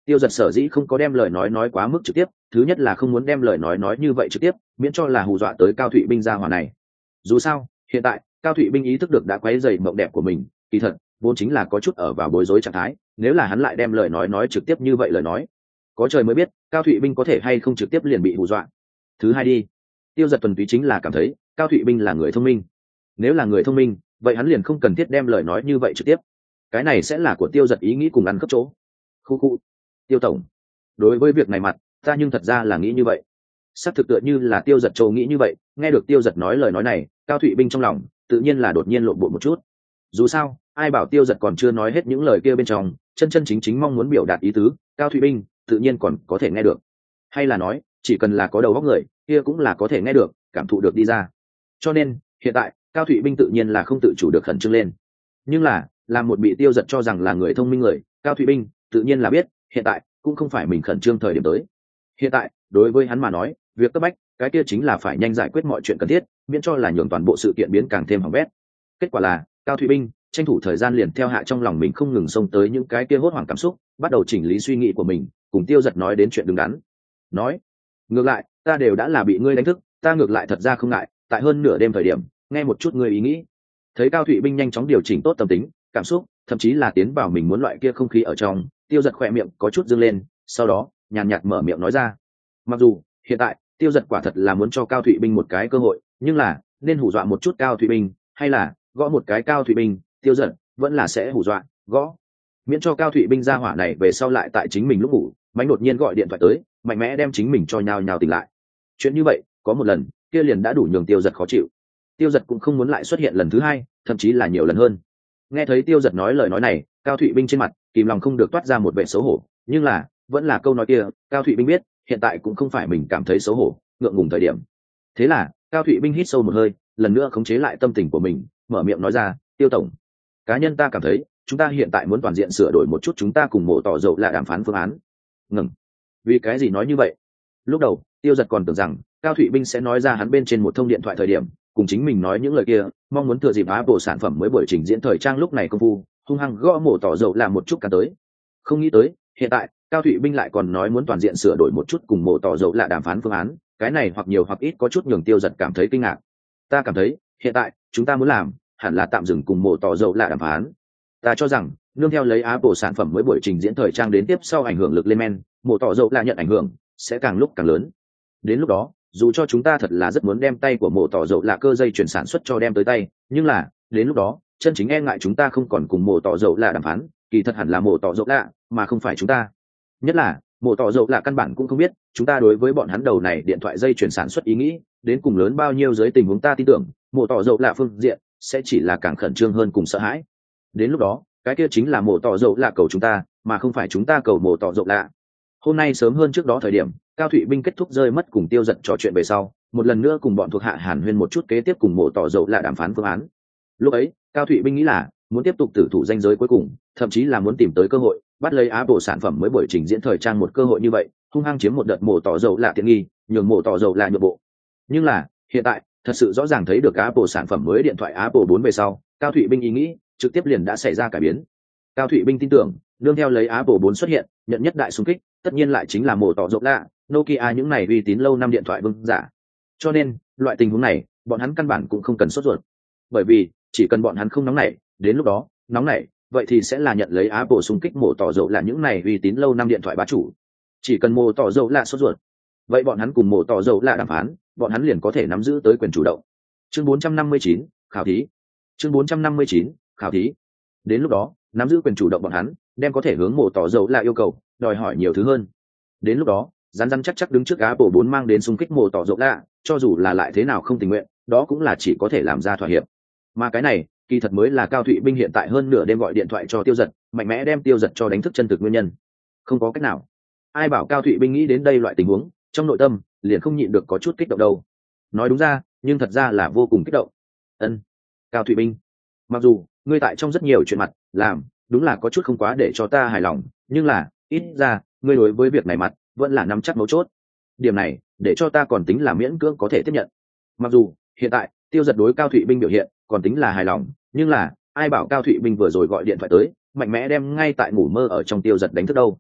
Tiêu giật sở dĩ không có đem lời nói nói quá mức trực tiếp, thứ nhất là không muốn đem lời nói nói như vậy trực tiếp, miễn cho là hù dọa tới Cao Thụy Binh gia hỏa này. Dù sao hiện tại Cao Thụy Binh ý thức được đã quấy rầy mộng đẹp của mình, kỳ thật vốn chính là có chút ở vào bối rối trạng thái, nếu là hắn lại đem lời nói nói trực tiếp như vậy lời nói, có trời mới biết Cao Thụy Binh có thể hay không trực tiếp liền bị hù dọa. Thứ hai đi, Tiêu giật thuần túy chính là cảm thấy Cao Thụy Binh là người thông minh, nếu là người thông minh vậy hắn liền không cần thiết đem lời nói như vậy trực tiếp, cái này sẽ là của Tiêu giật ý nghĩ cùng ăn cấp chỗ. Khu khu, Tiêu tổng, đối với việc này mặt ta nhưng thật ra là nghĩ như vậy. Xác thực tựa như là Tiêu giật châu nghĩ như vậy. Nghe được Tiêu giật nói lời nói này, Cao Thụy Binh trong lòng tự nhiên là đột nhiên lộn bộ một chút. Dù sao ai bảo Tiêu giật còn chưa nói hết những lời kia bên trong chân chân chính chính mong muốn biểu đạt ý tứ, Cao Thụy Binh tự nhiên còn có thể nghe được, hay là nói chỉ cần là có đầu óc người kia cũng là có thể nghe được, cảm thụ được đi ra. Cho nên hiện tại Cao Thụy Binh tự nhiên là không tự chủ được khẩn trương lên. Nhưng là làm một bị Tiêu giật cho rằng là người thông minh người, Cao Thụy Binh tự nhiên là biết hiện tại cũng không phải mình khẩn trương thời điểm tới. Hiện tại đối với hắn mà nói, việc cấp bách cái kia chính là phải nhanh giải quyết mọi chuyện cần thiết, miễn cho là nhường toàn bộ sự kiện biến càng thêm hỏng bét. Kết quả là Cao Thụy Binh tranh thủ thời gian liền theo hạ trong lòng mình không ngừng xông tới những cái kia hốt hoảng cảm xúc, bắt đầu chỉnh lý suy nghĩ của mình, cùng Tiêu giật nói đến chuyện đứng đắn. Nói ngược lại ta đều đã là bị ngươi đánh thức, ta ngược lại thật ra không ngại tại hơn nửa đêm thời điểm nghe một chút ngươi ý nghĩ. Thấy Cao Thụy Binh nhanh chóng điều chỉnh tốt tâm tính cảm xúc, thậm chí là tiến vào mình muốn loại kia không khí ở trong, Tiêu giật khỏe miệng có chút dâng lên, sau đó nhàn nhạt mở miệng nói ra. Mặc dù hiện tại Tiêu giật quả thật là muốn cho Cao Thụy Binh một cái cơ hội, nhưng là nên hù dọa một chút Cao Thụy Binh hay là gõ một cái Cao Thụy Binh, Tiêu giật vẫn là sẽ hù dọa gõ, miễn cho Cao Thụy Binh ra hỏa này về sau lại tại chính mình lúc ngủ mạnh đột nhiên gọi điện thoại tới, mạnh mẽ đem chính mình cho nhào nhào tỉnh lại. Chuyện như vậy có một lần kia liền đã đủ nhường Tiêu giật khó chịu. Tiêu giật cũng không muốn lại xuất hiện lần thứ hai, thậm chí là nhiều lần hơn. Nghe thấy Tiêu giật nói lời nói này, Cao Thụy Binh trên mặt kìm lòng không được toát ra một vẻ xấu hổ, nhưng là vẫn là câu nói kia, Cao Thụy Binh biết hiện tại cũng không phải mình cảm thấy xấu hổ ngượng ngùng thời điểm. Thế là Cao Thụy Binh hít sâu một hơi, lần nữa khống chế lại tâm tình của mình, mở miệng nói ra. Tiêu tổng, cá nhân ta cảm thấy chúng ta hiện tại muốn toàn diện sửa đổi một chút chúng ta cùng mộ tỏ dầu là đàm phán phương án. Ngừng, vì cái gì nói như vậy? Lúc đầu Tiêu giật còn tưởng rằng Cao Thụy Binh sẽ nói ra hắn bên trên một thông điện thoại thời điểm cùng chính mình nói những lời kia, mong muốn thừa dịp Apple sản phẩm mới buổi trình diễn thời trang lúc này công phu hung hăng gõ mộ tỏ dầu làm một chút cả tới. Không nghĩ tới hiện tại Cao Thụy Binh lại còn nói muốn toàn diện sửa đổi một chút cùng mộ tỏ dầu là đàm phán phương án, cái này hoặc nhiều hoặc ít có chút nhường Tiêu giật cảm thấy kinh ngạc. Ta cảm thấy hiện tại chúng ta muốn làm hẳn là tạm dừng cùng mộ tỏ dầu là đàm phán. Ta cho rằng nương theo lấy Apple sản phẩm mới buổi trình diễn thời trang đến tiếp sau ảnh hưởng lực lên men, mộ tỏ dầu là nhận ảnh hưởng sẽ càng lúc càng lớn. Đến lúc đó dù cho chúng ta thật là rất muốn đem tay của mộ tỏ dầu là cơ dây chuyển sản xuất cho đem tới tay, nhưng là đến lúc đó chân chính e ngại chúng ta không còn cùng mộ tỏ dầu là đàm phán, kỳ thật hẳn là mộ tỏ dầu lạ mà không phải chúng ta. Nhất là mộ tỏ dầu lạ căn bản cũng không biết chúng ta đối với bọn hắn đầu này điện thoại dây chuyển sản xuất ý nghĩ đến cùng lớn bao nhiêu. Dưới tình huống ta tin tưởng mộ tỏ dầu lạ phương diện sẽ chỉ là càng khẩn trương hơn cùng sợ hãi. Đến lúc đó cái kia chính là mộ tỏ dầu lạ cầu chúng ta mà không phải chúng ta cầu mộ tỏ dầu lạ. Hôm nay sớm hơn trước đó thời điểm, Cao Thụy Binh kết thúc rơi mất cùng Tiêu giật trò chuyện về sau, một lần nữa cùng bọn thuộc hạ hàn huyên một chút kế tiếp cùng mộ tỏ dầu là đàm phán phương án. Lúc ấy Cao Thụy Binh nghĩ là muốn tiếp tục tử thủ danh giới cuối cùng, thậm chí là muốn tìm tới cơ hội bắt lấy Apple sản phẩm mới buổi trình diễn thời trang một cơ hội như vậy, hung hăng chiếm một đợt mộ tỏ dầu là tiện nghi, nhường mộ tỏ dầu là nhượng bộ. Nhưng là hiện tại thật sự rõ ràng thấy được Apple sản phẩm mới điện thoại Apple bốn về sau, Cao Thụy Binh ý nghĩ trực tiếp liền đã xảy ra cải biến. Cao Thụy Binh tin tưởng nương theo lấy Apple bốn xuất hiện, nhận nhất đại xung kích tất nhiên lại chính là mộ tỏ dầu lạ, Nokia những này uy tín lâu năm điện thoại vương giả. Cho nên loại tình huống này bọn hắn căn bản cũng không cần sốt ruột, bởi vì chỉ cần bọn hắn không nóng nảy, đến lúc đó nóng nảy vậy thì sẽ là nhận lấy Apple xung kích mộ tỏ dầu là những này uy tín lâu năm điện thoại bá chủ. Chỉ cần mộ tỏ dầu là sốt ruột, vậy bọn hắn cùng mộ tỏ dầu là đàm phán, bọn hắn liền có thể nắm giữ tới quyền chủ động. Chương bốn trăm năm mươi chín, khảo thí. Chương bốn trăm năm mươi chín, khảo thí. Đến lúc đó nắm giữ quyền chủ động bọn hắn đem có thể hướng mộ tỏ dầu là yêu cầu đòi hỏi nhiều thứ hơn. Đến lúc đó rắn rắn chắc chắc đứng trước Apple bốn mang đến xung kích mộ tỏ dầu lạ, cho dù là lại thế nào không tình nguyện, đó cũng là chỉ có thể làm ra thỏa hiệp. Mà cái này kỳ thật mới là Cao Thụy Binh hiện tại hơn nửa đêm gọi điện thoại cho Tiêu giật, mạnh mẽ đem Tiêu giật cho đánh thức chân thực nguyên nhân. Không có cách nào, ai bảo Cao Thụy Binh nghĩ đến đây loại tình huống, trong nội tâm liền không nhịn được có chút kích động đâu. Nói đúng ra nhưng thật ra là vô cùng kích động. Ân, Cao Thụy Binh, mặc dù ngươi tại trong rất nhiều chuyện mặt làm đúng là có chút không quá để cho ta hài lòng, nhưng là ít ra ngươi đối với việc này mặt vẫn là nắm chắc mấu chốt. Điểm này để cho ta còn tính là miễn cưỡng có thể tiếp nhận. Mặc dù hiện tại Tiêu giật đối Cao Thụy Binh biểu hiện còn tính là hài lòng, nhưng là ai bảo Cao Thụy Binh vừa rồi gọi điện thoại tới, mạnh mẽ đem ngay tại ngủ mơ ở trong Tiêu giật đánh thức đâu.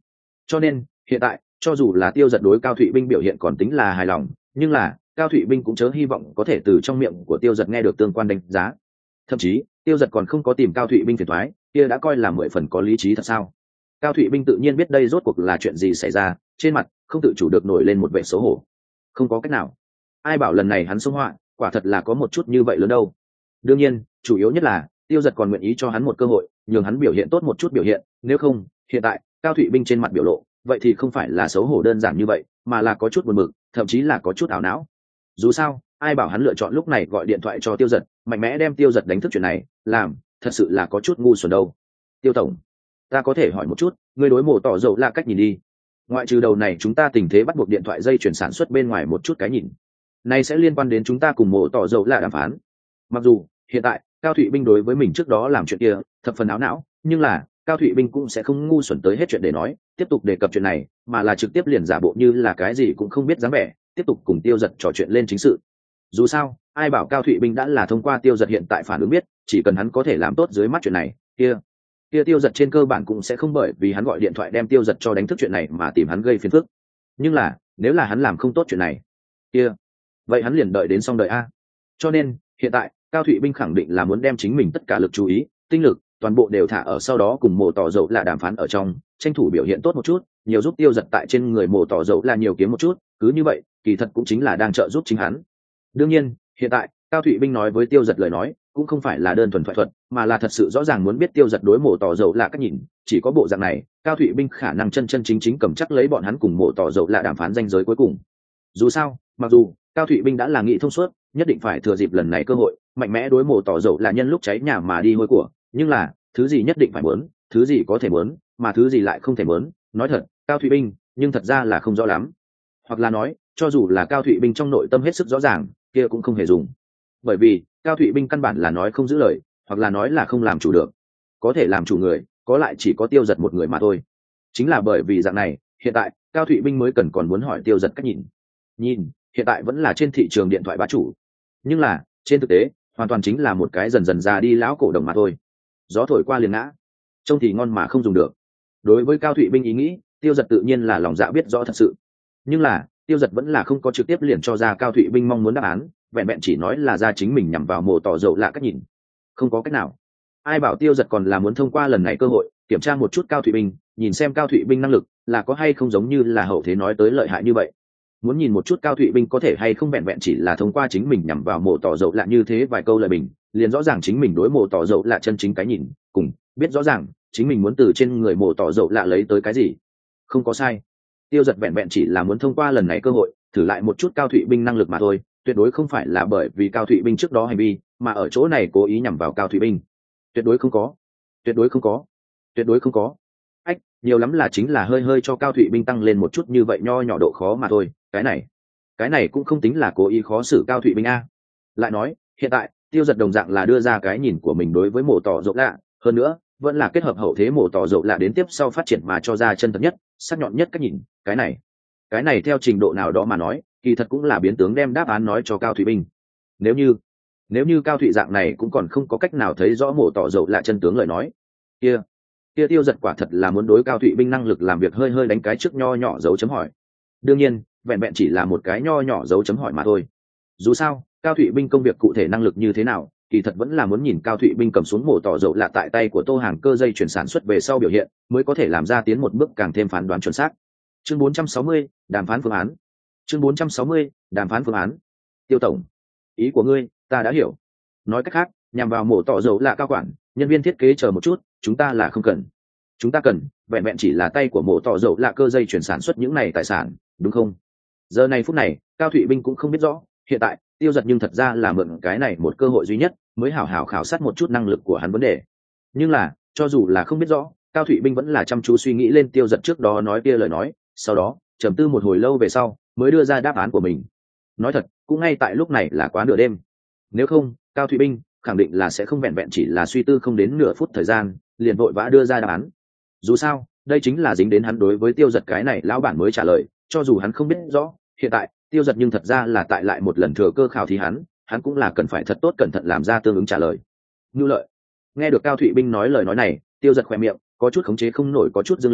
Cho nên hiện tại cho dù là tiêu giật đối Cao Thụy Binh biểu hiện còn tính là hài lòng, nhưng là Cao Thụy Binh cũng chớ hy vọng có thể từ trong miệng của tiêu giật nghe được tương quan đánh giá. Thậm chí tiêu giật còn không có tìm Cao Thụy Binh phiền thoái, kia đã coi là mười phần có lý trí thật sao. Cao Thụy Binh tự nhiên biết đây rốt cuộc là chuyện gì xảy ra, trên mặt không tự chủ được nổi lên một vẻ xấu hổ. Không có cách nào, ai bảo lần này hắn xông họa, quả thật là có một chút như vậy lớn đâu. Đương nhiên chủ yếu nhất là tiêu giật còn nguyện ý cho hắn một cơ hội, nhường hắn biểu hiện tốt một chút biểu hiện, nếu không hiện tại Cao Thụy Binh trên mặt biểu lộ vậy thì không phải là xấu hổ đơn giản như vậy, mà là có chút buồn bực, thậm chí là có chút ảo não. Dù sao ai bảo hắn lựa chọn lúc này gọi điện thoại cho tiêu giật, mạnh mẽ đem tiêu giật đánh thức chuyện này làm, thật sự là có chút ngu xuẩn đâu. Tiêu tổng, ta có thể hỏi một chút, ngươi đối mổ tỏ dầu là cách nhìn đi. Ngoại trừ đầu này chúng ta tình thế bắt buộc điện thoại dây chuyển sản xuất bên ngoài một chút cái nhìn này sẽ liên quan đến chúng ta cùng mổ tỏ dầu là đàm phán. Mặc dù hiện tại Cao Thụy Binh đối với mình trước đó làm chuyện kia thập phần áo não, nhưng là Cao Thụy Binh cũng sẽ không ngu xuẩn tới hết chuyện để nói tiếp tục đề cập chuyện này, mà là trực tiếp liền giả bộ như là cái gì cũng không biết dáng vẻ, tiếp tục cùng tiêu giật trò chuyện lên chính sự. Dù sao ai bảo Cao Thụy Binh đã là thông qua tiêu giật hiện tại phản ứng biết, chỉ cần hắn có thể làm tốt dưới mắt chuyện này kia kia tiêu giật trên cơ bản cũng sẽ không bởi vì hắn gọi điện thoại đem tiêu giật cho đánh thức chuyện này mà tìm hắn gây phiền phức. Nhưng là nếu là hắn làm không tốt chuyện này kia vậy hắn liền đợi đến xong đợi a. Cho nên hiện tại Cao Thụy Binh khẳng định là muốn đem chính mình tất cả lực chú ý tinh lực toàn bộ đều thả ở sau đó cùng mổ tỏ dầu là đàm phán ở trong, tranh thủ biểu hiện tốt một chút, nhiều giúp tiêu giật tại trên người mổ tỏ dầu là nhiều kiếm một chút, cứ như vậy kỳ thật cũng chính là đang trợ giúp chính hắn. Đương nhiên hiện tại Cao Thụy Binh nói với tiêu giật lời nói cũng không phải là đơn thuần thoại thuật, mà là thật sự rõ ràng muốn biết tiêu giật đối mổ tỏ dầu là cách nhìn. Chỉ có bộ dạng này Cao Thụy Binh khả năng chân chân chính chính cầm chắc lấy bọn hắn cùng mổ tỏ dầu là đàm phán ranh giới cuối cùng. Dù sao mặc dù Cao Thụy Binh đã là nghĩ thông suốt, nhất định phải thừa dịp lần này cơ hội mạnh mẽ đối mổ tỏ dầu là nhân lúc cháy nhà mà đi hôi của, nhưng là thứ gì nhất định phải muốn, thứ gì có thể muốn, mà thứ gì lại không thể muốn, nói thật Cao Thụy Binh nhưng thật ra là không rõ lắm. Hoặc là nói cho dù là Cao Thụy Binh trong nội tâm hết sức rõ ràng kia cũng không hề dùng, bởi vì Cao Thụy Binh căn bản là nói không giữ lời, hoặc là nói là không làm chủ được. Có thể làm chủ người có lại chỉ có tiêu giật một người mà thôi. Chính là bởi vì dạng này hiện tại Cao Thụy Binh mới cần còn muốn hỏi tiêu giật cách nhìn. Nhìn hiện tại vẫn là trên thị trường điện thoại bá chủ, nhưng là trên thực tế hoàn toàn chính là một cái dần dần già đi lão cổ đồng mà thôi. Gió thổi qua liền ngã, trông thì ngon mà không dùng được. Đối với Cao Thụy Binh ý nghĩ tiêu giật tự nhiên là lòng dạ biết rõ thật sự, nhưng là tiêu giật vẫn là không có trực tiếp liền cho ra Cao Thụy Binh mong muốn đáp án, vẹn vẹn chỉ nói là ra chính mình nhằm vào mổ tỏ dầu lạ cách nhìn. Không có cách nào, ai bảo tiêu giật còn là muốn thông qua lần này cơ hội kiểm tra một chút Cao Thụy Binh, nhìn xem Cao Thụy Binh năng lực là có hay không giống như là hậu thế nói tới lợi hại như vậy. Muốn nhìn một chút Cao Thụy Binh có thể hay không vẹn vẹn chỉ là thông qua chính mình nhằm vào mổ tỏ dầu lạ như thế vài câu lời bình liền rõ ràng chính mình đối mổ tỏ dầu lạ chân chính cái nhìn, cùng biết rõ ràng chính mình muốn từ trên người mổ tỏ dầu lạ lấy tới cái gì. Không có sai, tiêu giật vẹn vẹn chỉ là muốn thông qua lần này cơ hội thử lại một chút Cao Thụy Binh năng lực mà thôi, tuyệt đối không phải là bởi vì Cao Thụy Binh trước đó hành vi mà ở chỗ này cố ý nhằm vào Cao Thụy Binh. Tuyệt đối không có, tuyệt đối không có, tuyệt đối không có. Ách, nhiều lắm là chính là hơi hơi cho Cao Thụy Binh tăng lên một chút như vậy nho nhỏ độ khó mà thôi, cái này cái này cũng không tính là cố ý khó xử Cao Thụy Binh a. Lại nói hiện tại tiêu giật đồng dạng là đưa ra cái nhìn của mình đối với mổ tỏ dầu lạ, hơn nữa vẫn là kết hợp hậu thế mổ tỏ dầu lạ đến tiếp sau phát triển mà cho ra chân thật nhất sắc nhọn nhất cách nhìn. Cái này cái này theo trình độ nào đó mà nói kỳ thật cũng là biến tướng đem đáp án nói cho Cao Thụy Binh. Nếu như nếu như Cao Thụy dạng này cũng còn không có cách nào thấy rõ mổ tỏ dầu lạ chân tướng lời nói kia kia tiêu giật quả thật là muốn đối Cao Thụy Binh năng lực làm việc hơi hơi đánh cái trước nho nhỏ dấu chấm hỏi. Đương nhiên vẹn vẹn chỉ là một cái nho nhỏ dấu chấm hỏi mà thôi. Dù sao Cao Thụy Binh công việc cụ thể năng lực như thế nào kỳ thật vẫn là muốn nhìn Cao Thụy Binh cầm xuống mổ tỏ dầu lạ tại tay của Tô Hàng cơ dây chuyển sản xuất về sau biểu hiện mới có thể làm ra tiến một bước càng thêm phán đoán chuẩn xác. Chương bốn trăm sáu mươi, đàm phán phương án. Chương bốn trăm sáu mươi, đàm phán phương án. Tiêu tổng, ý của ngươi ta đã hiểu. Nói cách khác nhằm vào mổ tỏ dầu lạ cao quản nhân viên thiết kế chờ một chút, chúng ta là không cần. Chúng ta cần vẹn vẹn chỉ là tay của mổ tỏ dầu lạ cơ dây chuyển sản xuất những này tài sản, đúng không? Giờ này phút này Cao Thụy Binh cũng không biết rõ hiện tại tiêu giật nhưng thật ra là mượn cái này một cơ hội duy nhất mới hảo hảo khảo sát một chút năng lực của hắn vấn đề. Nhưng là cho dù là không biết rõ, Cao Thụy Binh vẫn là chăm chú suy nghĩ lên tiêu giật trước đó nói kia lời nói, sau đó trầm tư một hồi lâu về sau mới đưa ra đáp án của mình. Nói thật cũng ngay tại lúc này là quá nửa đêm, nếu không Cao Thụy Binh khẳng định là sẽ không vẹn vẹn chỉ là suy tư không đến nửa phút thời gian liền vội vã đưa ra đáp án. Dù sao đây chính là dính đến hắn đối với tiêu giật cái này lão bản mới trả lời, cho dù hắn không biết rõ hiện tại tiêu giật nhưng thật ra là tại lại một lần thừa cơ khảo thí hắn hắn cũng là cần phải thật tốt cẩn thận làm ra tương ứng trả lời. Ngưu lợi, nghe được Cao Thụy Binh nói lời nói này tiêu giật khoe miệng có chút khống chế không nổi có chút dâng lên,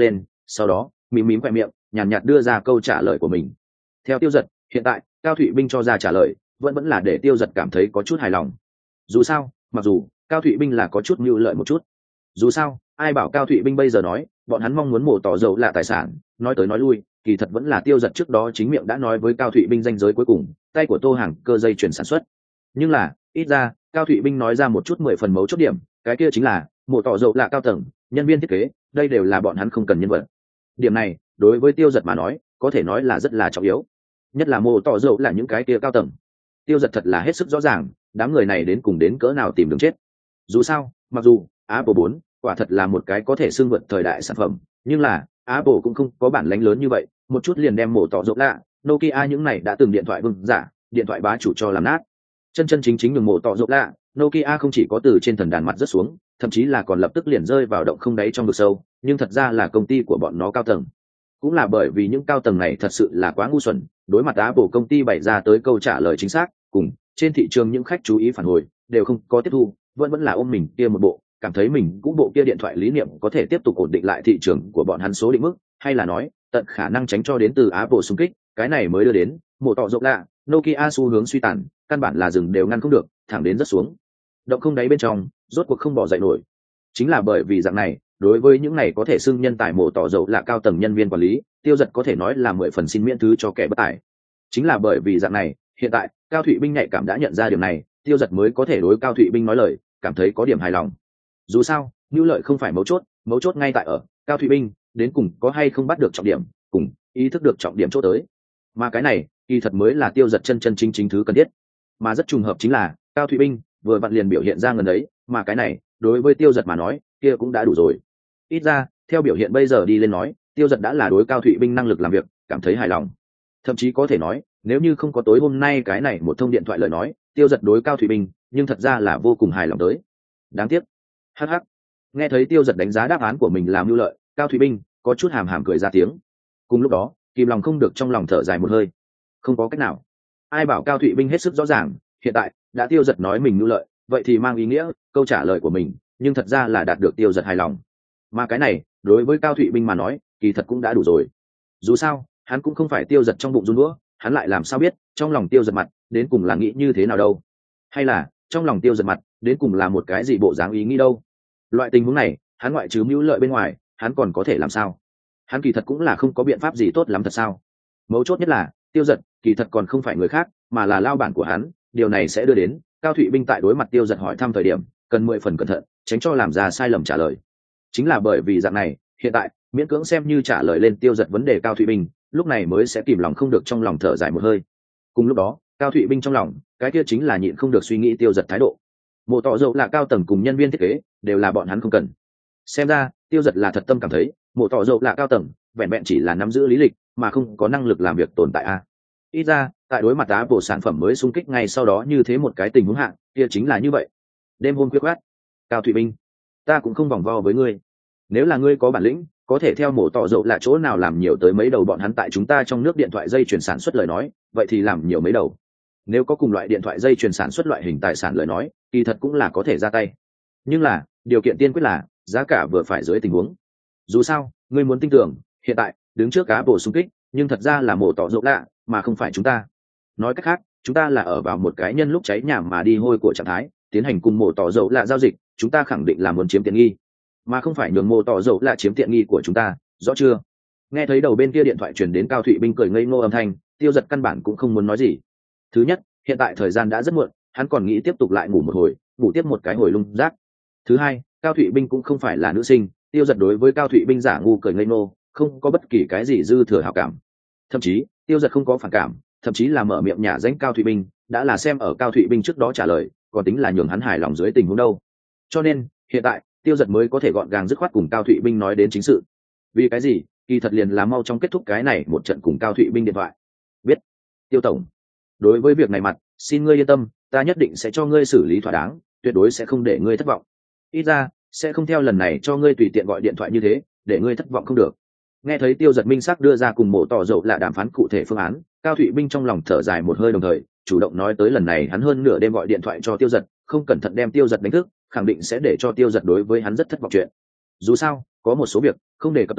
sau đó mím mím khoe miệng nhàn nhạt, nhạt đưa ra câu trả lời của mình. Theo Tiêu Dật, hiện tại Cao Thụy Binh cho ra trả lời vẫn vẫn là để Tiêu Dật cảm thấy có chút hài lòng. Dù sao, mặc dù Cao Thụy Binh là có chút mưu lợi một chút, dù sao ai bảo Cao Thụy Binh bây giờ nói bọn hắn mong muốn mổ tỏ dầu là tài sản, nói tới nói lui kỳ thật vẫn là Tiêu Dật trước đó chính miệng đã nói với Cao Thụy Binh danh giới cuối cùng, tay của Tô Hàng cơ dây chuyển sản xuất. Nhưng là ít ra Cao Thụy Binh nói ra một chút mười phần mấu chốt điểm, cái kia chính là mổ tỏ dầu là cao tầng nhân viên thiết kế, đây đều là bọn hắn không cần nhân vật. Điểm này đối với Tiêu Dật mà nói có thể nói là rất là trọng yếu, nhất là mổ tỏ dầu là những cái kia cao tầng. Tiêu Dật thật là hết sức rõ ràng đám người này đến cùng đến cỡ nào tìm đường chết. Dù sao mặc dù Apple bốn quả thật là một cái có thể xưng vượt thời đại sản phẩm, nhưng là Apple cũng không có bản lĩnh lớn như vậy một chút liền đem mổ tỏ dầu lạ Nokia những này đã từng điện thoại vương giả điện thoại bá chủ cho làm nát. Chân chân chính chính đường mổ tỏ dầu lạ Nokia không chỉ có từ trên thần đàn mặt rất xuống, thậm chí là còn lập tức liền rơi vào động không đáy trong vực sâu, nhưng thật ra là công ty của bọn nó cao tầng. Cũng là bởi vì những cao tầng này thật sự là quá ngu xuẩn, đối mặt Apple công ty bày ra tới câu trả lời chính xác, cùng trên thị trường những khách chú ý phản hồi đều không có tiếp thu, vẫn vẫn là ôm mình kia một bộ, cảm thấy mình cũng bộ kia điện thoại lý niệm có thể tiếp tục ổn định lại thị trường của bọn hắn số định mức, hay là nói tận khả năng tránh cho đến từ Apple xung kích, cái này mới đưa đến mổ tỏ rộng lạ Nokia xu hướng suy tàn, căn bản là dừng đều ngăn không được, thẳng đến rất xuống động không đáy bên trong, rốt cuộc không bỏ dậy nổi. Chính là bởi vì dạng này, đối với những này có thể xưng nhân tài mổ tỏ dầu là cao tầng nhân viên quản lý, Tiêu Dật có thể nói là mười phần xin miễn thứ cho kẻ bất tài. Chính là bởi vì dạng này, hiện tại Cao Thụy Binh nhạy cảm đã nhận ra điểm này, Tiêu Dật mới có thể đối Cao Thụy Binh nói lời, cảm thấy có điểm hài lòng. Dù sao nhu lợi không phải mấu chốt, mấu chốt ngay tại ở Cao Thụy Binh đến cùng có hay không bắt được trọng điểm, cùng ý thức được trọng điểm chỗ tới, mà cái này kỳ thật mới là Tiêu Dật chân chân chính chính thứ cần thiết. Mà rất trùng hợp chính là Cao Thụy Binh vừa vặn liền biểu hiện ra ngần ấy, mà cái này đối với Tiêu Dật mà nói kia cũng đã đủ rồi. Ít ra theo biểu hiện bây giờ đi lên nói, Tiêu Dật đã là đối Cao Thụy Binh năng lực làm việc cảm thấy hài lòng. Thậm chí có thể nói nếu như không có tối hôm nay cái này một thông điện thoại lời nói, Tiêu Dật đối Cao Thụy Binh nhưng thật ra là vô cùng hài lòng tới. Đáng tiếc hắc hắc, nghe thấy Tiêu Dật đánh giá đáp án của mình làm mưu lợi, Cao Thụy Binh có chút hàm hàm cười ra tiếng. Cùng lúc đó kìm lòng không được trong lòng thở dài một hơi. Không có cách nào, ai bảo Cao Thụy Binh hết sức rõ ràng, hiện tại đã Tiêu Dật nói mình mưu lợi, vậy thì mang ý nghĩa câu trả lời của mình nhưng thật ra là đạt được Tiêu Dật hài lòng. Mà cái này đối với Cao Thụy Binh mà nói kỳ thật cũng đã đủ rồi. Dù sao hắn cũng không phải Tiêu Dật trong bụng run đũa, hắn lại làm sao biết trong lòng Tiêu Dật mặt đến cùng là nghĩ như thế nào đâu, hay là trong lòng Tiêu Dật mặt đến cùng là một cái gì bộ dáng ý nghĩ đâu. Loại tình huống này hắn ngoại trừ mưu lợi bên ngoài hắn còn có thể làm sao? Hắn kỳ thật cũng là không có biện pháp gì tốt lắm thật sao. Mấu chốt nhất là Tiêu Dật kỳ thật còn không phải người khác mà là lao bản của hắn, điều này sẽ đưa đến Cao Thụy Binh tại đối mặt Tiêu Dật hỏi thăm thời điểm cần mười phần cẩn thận, tránh cho làm ra sai lầm trả lời. Chính là bởi vì dạng này, hiện tại miễn cưỡng xem như trả lời lên Tiêu Dật vấn đề Cao Thụy Binh lúc này mới sẽ kìm lòng không được trong lòng thở dài một hơi. Cùng lúc đó Cao Thụy Binh trong lòng cái kia chính là nhịn không được suy nghĩ Tiêu Dật thái độ. Mộ tỏ dầu là cao tầng cùng nhân viên thiết kế đều là bọn hắn không cần. Xem ra Tiêu Dật là thật tâm cảm thấy mộ tỏ dầu là cao tầng vẹn vẹn chỉ là nắm giữ lý lịch mà không có năng lực làm việc tồn tại a. Ít ra tại đối mặt Apple sản phẩm mới xung kích ngay sau đó như thế một cái tình huống hạng kia chính là như vậy. Đêm hôm khuya khoắt, Cao Thụy Binh, ta cũng không vòng vo với ngươi. Nếu là ngươi có bản lĩnh có thể theo mổ tỏ dầu là chỗ nào làm nhiều tới mấy đầu bọn hắn tại chúng ta trong nước điện thoại dây chuyển sản xuất lời nói, vậy thì làm nhiều mấy đầu. Nếu có cùng loại điện thoại dây chuyển sản xuất loại hình tài sản lời nói, kỳ thật cũng là có thể ra tay. Nhưng là điều kiện tiên quyết là giá cả vừa phải dưới tình huống. Dù sao ngươi muốn tin tưởng hiện tại đứng trước cá bổ xung kích nhưng thật ra là mổ tỏ dầu lạ mà không phải chúng ta. Nói cách khác chúng ta là ở vào một cái nhân lúc cháy nhà mà đi hôi của trạng thái, tiến hành cùng mổ tỏ dầu lạ giao dịch, chúng ta khẳng định là muốn chiếm tiện nghi mà không phải nhường mổ tỏ dầu lạ chiếm tiện nghi của chúng ta, rõ chưa? Nghe thấy đầu bên kia điện thoại truyền đến Cao Thụy Binh cười ngây ngô âm thanh, Tiêu Dật căn bản cũng không muốn nói gì. Thứ nhất, hiện tại thời gian đã rất muộn, hắn còn nghĩ tiếp tục lại ngủ một hồi, ngủ tiếp một cái hồi lung rác. Thứ hai, Cao Thụy Binh cũng không phải là nữ sinh, Tiêu Dật đối với Cao Thụy Binh giả ngu cười ngây ngô không có bất kỳ cái gì dư thừa hảo cảm. Thậm chí Tiêu Dật không có phản cảm, thậm chí là mở miệng nhả danh Cao Thụy Binh đã là xem ở Cao Thụy Binh trước đó trả lời còn tính là nhường hắn hài lòng dưới tình huống đâu. Cho nên hiện tại Tiêu Dật mới có thể gọn gàng dứt khoát cùng Cao Thụy Binh nói đến chính sự. Vì cái gì? Kỳ thật liền là mau trong kết thúc cái này một trận cùng Cao Thụy Binh điện thoại. Biết, Tiêu tổng, đối với việc này mặt xin ngươi yên tâm, ta nhất định sẽ cho ngươi xử lý thỏa đáng, tuyệt đối sẽ không để ngươi thất vọng. Ít ra sẽ không theo lần này cho ngươi tùy tiện gọi điện thoại như thế để ngươi thất vọng không được. Nghe thấy Tiêu Dật minh xác đưa ra cùng mổ tỏ dầu là đàm phán cụ thể phương án, Cao Thụy Binh trong lòng thở dài một hơi, đồng thời chủ động nói tới lần này hắn hơn nửa đêm gọi điện thoại cho Tiêu Dật, không cẩn thận đem Tiêu Dật đánh thức, khẳng định sẽ để cho Tiêu Dật đối với hắn rất thất vọng chuyện. Dù sao có một số việc không đề cập tới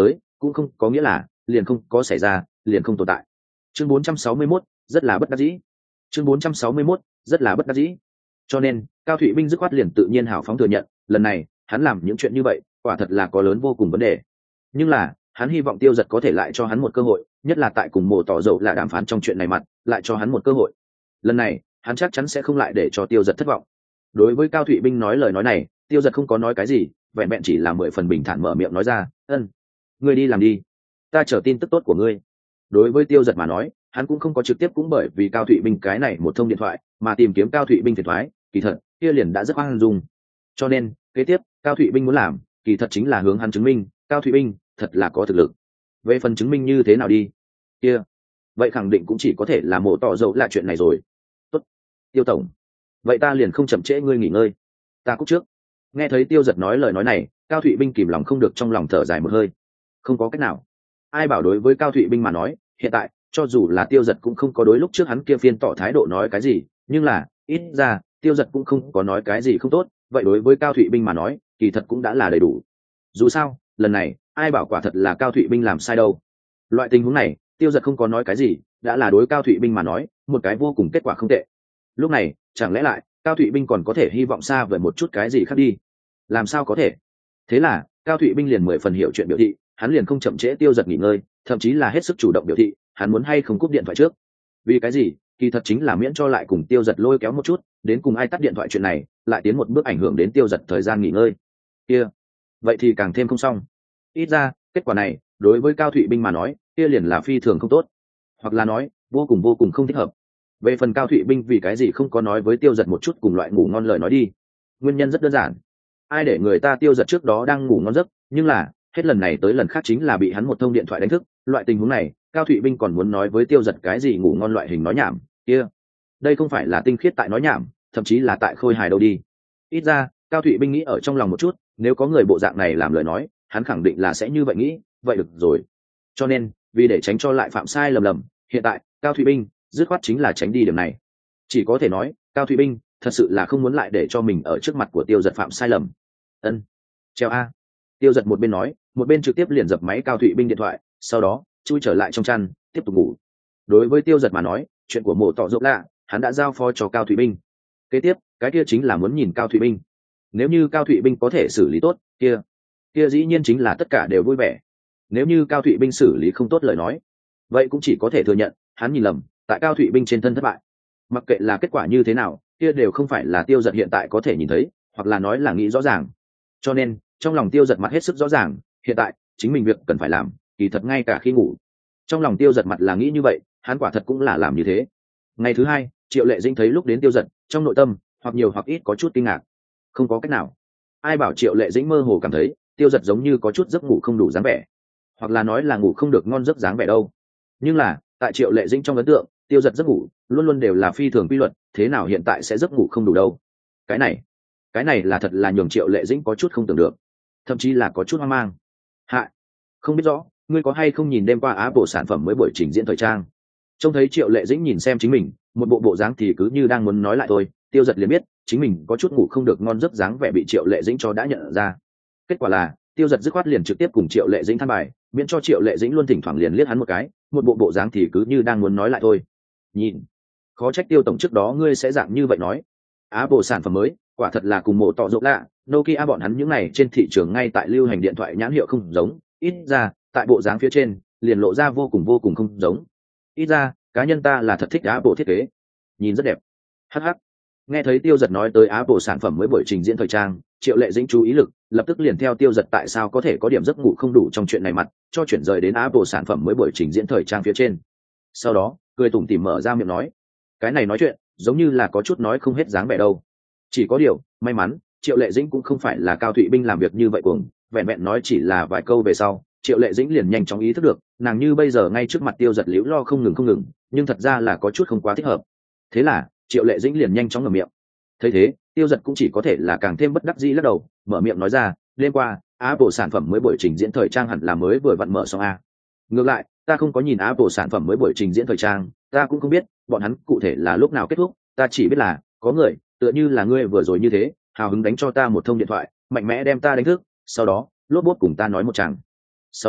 cũng không có nghĩa là liền không có xảy ra, liền không tồn tại. Chương bốn trăm sáu mươi mốt, rất là bất đắc dĩ. Chương bốn trăm sáu mươi mốt, rất là bất đắc dĩ. Cho nên, Cao Thụy Binh dứt khoát liền tự nhiên hào phóng thừa nhận, lần này, hắn làm những chuyện như vậy, quả thật là có lớn vô cùng vấn đề. Nhưng là, hắn hy vọng Tiêu Dật có thể lại cho hắn một cơ hội, nhất là tại cùng Mộ Tỏ Dậu là đàm phán trong chuyện này mặt, lại cho hắn một cơ hội. Lần này, hắn chắc chắn sẽ không lại để cho Tiêu Dật thất vọng. Đối với Cao Thụy Binh nói lời nói này, Tiêu Dật không có nói cái gì, vẹn vẹn chỉ là mười phần bình thản mở miệng nói ra, "Ân, ngươi đi làm đi, ta chờ tin tức tốt của ngươi." Đối với Tiêu Dật mà nói, hắn cũng không có trực tiếp cũng bởi vì Cao Thụy Binh cái này một thông điện thoại mà tìm kiếm Cao Thụy Binh phiền toái, kỳ thật kia liền đã rất hoang dung. Cho nên kế tiếp Cao Thụy Binh muốn làm kỳ thật chính là hướng hắn chứng minh Cao Thụy Binh thật là có thực lực. Về phần chứng minh như thế nào đi kia, vậy khẳng định cũng chỉ có thể là Mộ Tỏ Dậu là chuyện này rồi. Tốt, Tiêu tổng, vậy ta liền không chậm trễ ngươi nghỉ ngơi, ta cúp trước. Nghe thấy Tiêu Dật nói lời nói này, Cao Thụy Binh kìm lòng không được trong lòng thở dài một hơi. Không có cách nào, ai bảo đối với Cao Thụy Binh mà nói, hiện tại cho dù là Tiêu Dật cũng không có đối lúc trước hắn kia phiên tỏ thái độ nói cái gì, nhưng là ít ra Tiêu Dật cũng không có nói cái gì không tốt, vậy đối với Cao Thụy Binh mà nói kỳ thật cũng đã là đầy đủ. Dù sao lần này ai bảo quả thật là Cao Thụy Binh làm sai đâu. Loại tình huống này Tiêu Dật không có nói cái gì, đã là đối Cao Thụy Binh mà nói một cái vô cùng kết quả không tệ. Lúc này chẳng lẽ lại Cao Thụy Binh còn có thể hy vọng xa vời một chút cái gì khác đi? Làm sao có thể? Thế là Cao Thụy Binh liền mười phần hiểu chuyện biểu thị, hắn liền không chậm trễ Tiêu Dật nghỉ ngơi, thậm chí là hết sức chủ động biểu thị hắn muốn hay không cúp điện thoại trước. Vì cái gì? Kỳ thật chính là miễn cho lại cùng Tiêu Dật lôi kéo một chút, đến cùng ai tắt điện thoại chuyện này lại tiến một bước ảnh hưởng đến Tiêu Dật thời gian nghỉ ngơi kia, vậy thì càng thêm không xong. Ít ra kết quả này đối với Cao Thụy Binh mà nói kia liền là phi thường không tốt, hoặc là nói vô cùng vô cùng không thích hợp. Về phần Cao Thụy Binh vì cái gì không có nói với Tiêu Dật một chút cùng loại ngủ ngon lời nói đi, nguyên nhân rất đơn giản. Ai để người ta Tiêu Dật trước đó đang ngủ ngon giấc, nhưng là hết lần này tới lần khác chính là bị hắn một thông điện thoại đánh thức. Loại tình huống này Cao Thụy Binh còn muốn nói với Tiêu Dật cái gì ngủ ngon loại hình nói nhảm kia, đây không phải là tinh khiết tại nói nhảm, thậm chí là tại khôi hài đâu đi. Ít ra Cao Thụy Binh nghĩ ở trong lòng một chút, nếu có người bộ dạng này làm lời nói hắn khẳng định là sẽ như vậy nghĩ, vậy được rồi. Cho nên vì để tránh cho lại phạm sai lầm lầm, hiện tại Cao Thụy Binh dứt khoát chính là tránh đi điểm này. Chỉ có thể nói Cao Thụy Binh thật sự là không muốn lại để cho mình ở trước mặt của Tiêu Dật phạm sai lầm. Ân, treo a. Tiêu Dật một bên nói một bên trực tiếp liền dập máy Cao Thụy Binh điện thoại, sau đó chui trở lại trong chăn tiếp tục ngủ. Đối với Tiêu Dật mà nói, chuyện của Mộ Tỏ Dậu lạ hắn đã giao phó cho Cao Thụy Binh. Kế tiếp cái kia chính là muốn nhìn Cao Thụy Binh. Nếu như Cao Thụy Binh có thể xử lý tốt kia, kia dĩ nhiên chính là tất cả đều vui vẻ. Nếu như Cao Thụy Binh xử lý không tốt lời nói, vậy cũng chỉ có thể thừa nhận hắn nhìn lầm, tại Cao Thụy Binh trên thân thất bại. Mặc kệ là kết quả như thế nào, kia đều không phải là Tiêu Dật hiện tại có thể nhìn thấy, hoặc là nói là nghĩ rõ ràng. Cho nên trong lòng Tiêu Dật mặt hết sức rõ ràng, hiện tại chính mình việc cần phải làm kỳ thật ngay cả khi ngủ. Trong lòng Tiêu Dật mặt là nghĩ như vậy, hắn quả thật cũng là làm như thế. Ngày thứ hai, Triệu Lệ Dĩnh thấy lúc đến Tiêu Dật, trong nội tâm hoặc nhiều hoặc ít có chút kinh ngạc. Không có cách nào, ai bảo Triệu Lệ Dĩnh mơ hồ cảm thấy Tiêu Dật giống như có chút giấc ngủ không đủ dáng vẻ, hoặc là nói là ngủ không được ngon giấc dáng vẻ đâu. Nhưng là tại Triệu Lệ Dĩnh trong ấn tượng, Tiêu Dật giấc ngủ luôn luôn đều là phi thường quy luật, thế nào hiện tại sẽ giấc ngủ không đủ đâu? Cái này, cái này là thật là nhường Triệu Lệ Dĩnh có chút không tưởng được, thậm chí là có chút hoang mang. Hạ, không biết rõ ngươi có hay không nhìn đêm qua Apple sản phẩm mới buổi trình diễn thời trang? Trông thấy Triệu Lệ Dĩnh nhìn xem chính mình một bộ bộ dáng thì cứ như đang muốn nói lại thôi, Tiêu Dật liền biết chính mình có chút ngủ không được ngon giấc dáng vẻ bị Triệu Lệ Dĩnh cho đã nhận ra. Kết quả là Tiêu Dật dứt khoát liền trực tiếp cùng Triệu Lệ Dĩnh than bài, miễn cho Triệu Lệ Dĩnh luôn thỉnh thoảng liền liếc hắn một cái, một bộ bộ dáng thì cứ như đang muốn nói lại thôi. Nhìn, khó trách Tiêu tổng trước đó ngươi sẽ dạng như vậy nói. Apple sản phẩm mới quả thật là cùng Mộ Tỏ Dậu lạ, Nokia bọn hắn những này trên thị trường ngay tại lưu hành điện thoại nhãn hiệu không giống, ít ra tại bộ dáng phía trên liền lộ ra vô cùng vô cùng không giống. Ít ra cá nhân ta là thật thích Apple thiết kế, nhìn rất đẹp. Hh. Nghe thấy Tiêu Dật nói tới Apple sản phẩm mới buổi trình diễn thời trang, Triệu Lệ Dĩnh chú ý lực lập tức liền theo Tiêu Dật tại sao có thể có điểm giấc ngủ không đủ trong chuyện này mặt cho chuyển rời đến Apple sản phẩm mới buổi trình diễn thời trang phía trên. Sau đó cười tủm tỉm mở ra miệng nói, cái này nói chuyện giống như là có chút nói không hết dáng vẻ đâu. Chỉ có điều may mắn Triệu Lệ Dĩnh cũng không phải là Cao Thụy Binh làm việc như vậy cuồng, vẹn vẹn nói chỉ là vài câu về sau, Triệu Lệ Dĩnh liền nhanh chóng ý thức được nàng như bây giờ ngay trước mặt Tiêu Dật liễu lo không ngừng không ngừng, nhưng thật ra là có chút không quá thích hợp. Thế là Triệu Lệ Dĩnh liền nhanh chóng ngậm miệng. Thấy thế Tiêu Dật cũng chỉ có thể là càng thêm bất đắc dĩ lắc đầu, mở miệng nói ra, đêm qua Apple sản phẩm mới buổi trình diễn thời trang hẳn là mới vừa vặn mở xong a. Ngược lại ta không có nhìn Apple sản phẩm mới buổi trình diễn thời trang, ta cũng không biết bọn hắn cụ thể là lúc nào kết thúc, ta chỉ biết là có người tựa như là ngươi vừa rồi như thế hào hứng đánh cho ta một thông điện thoại, mạnh mẽ đem ta đánh thức, sau đó lốp bốt cùng ta nói một chàng. Sau đó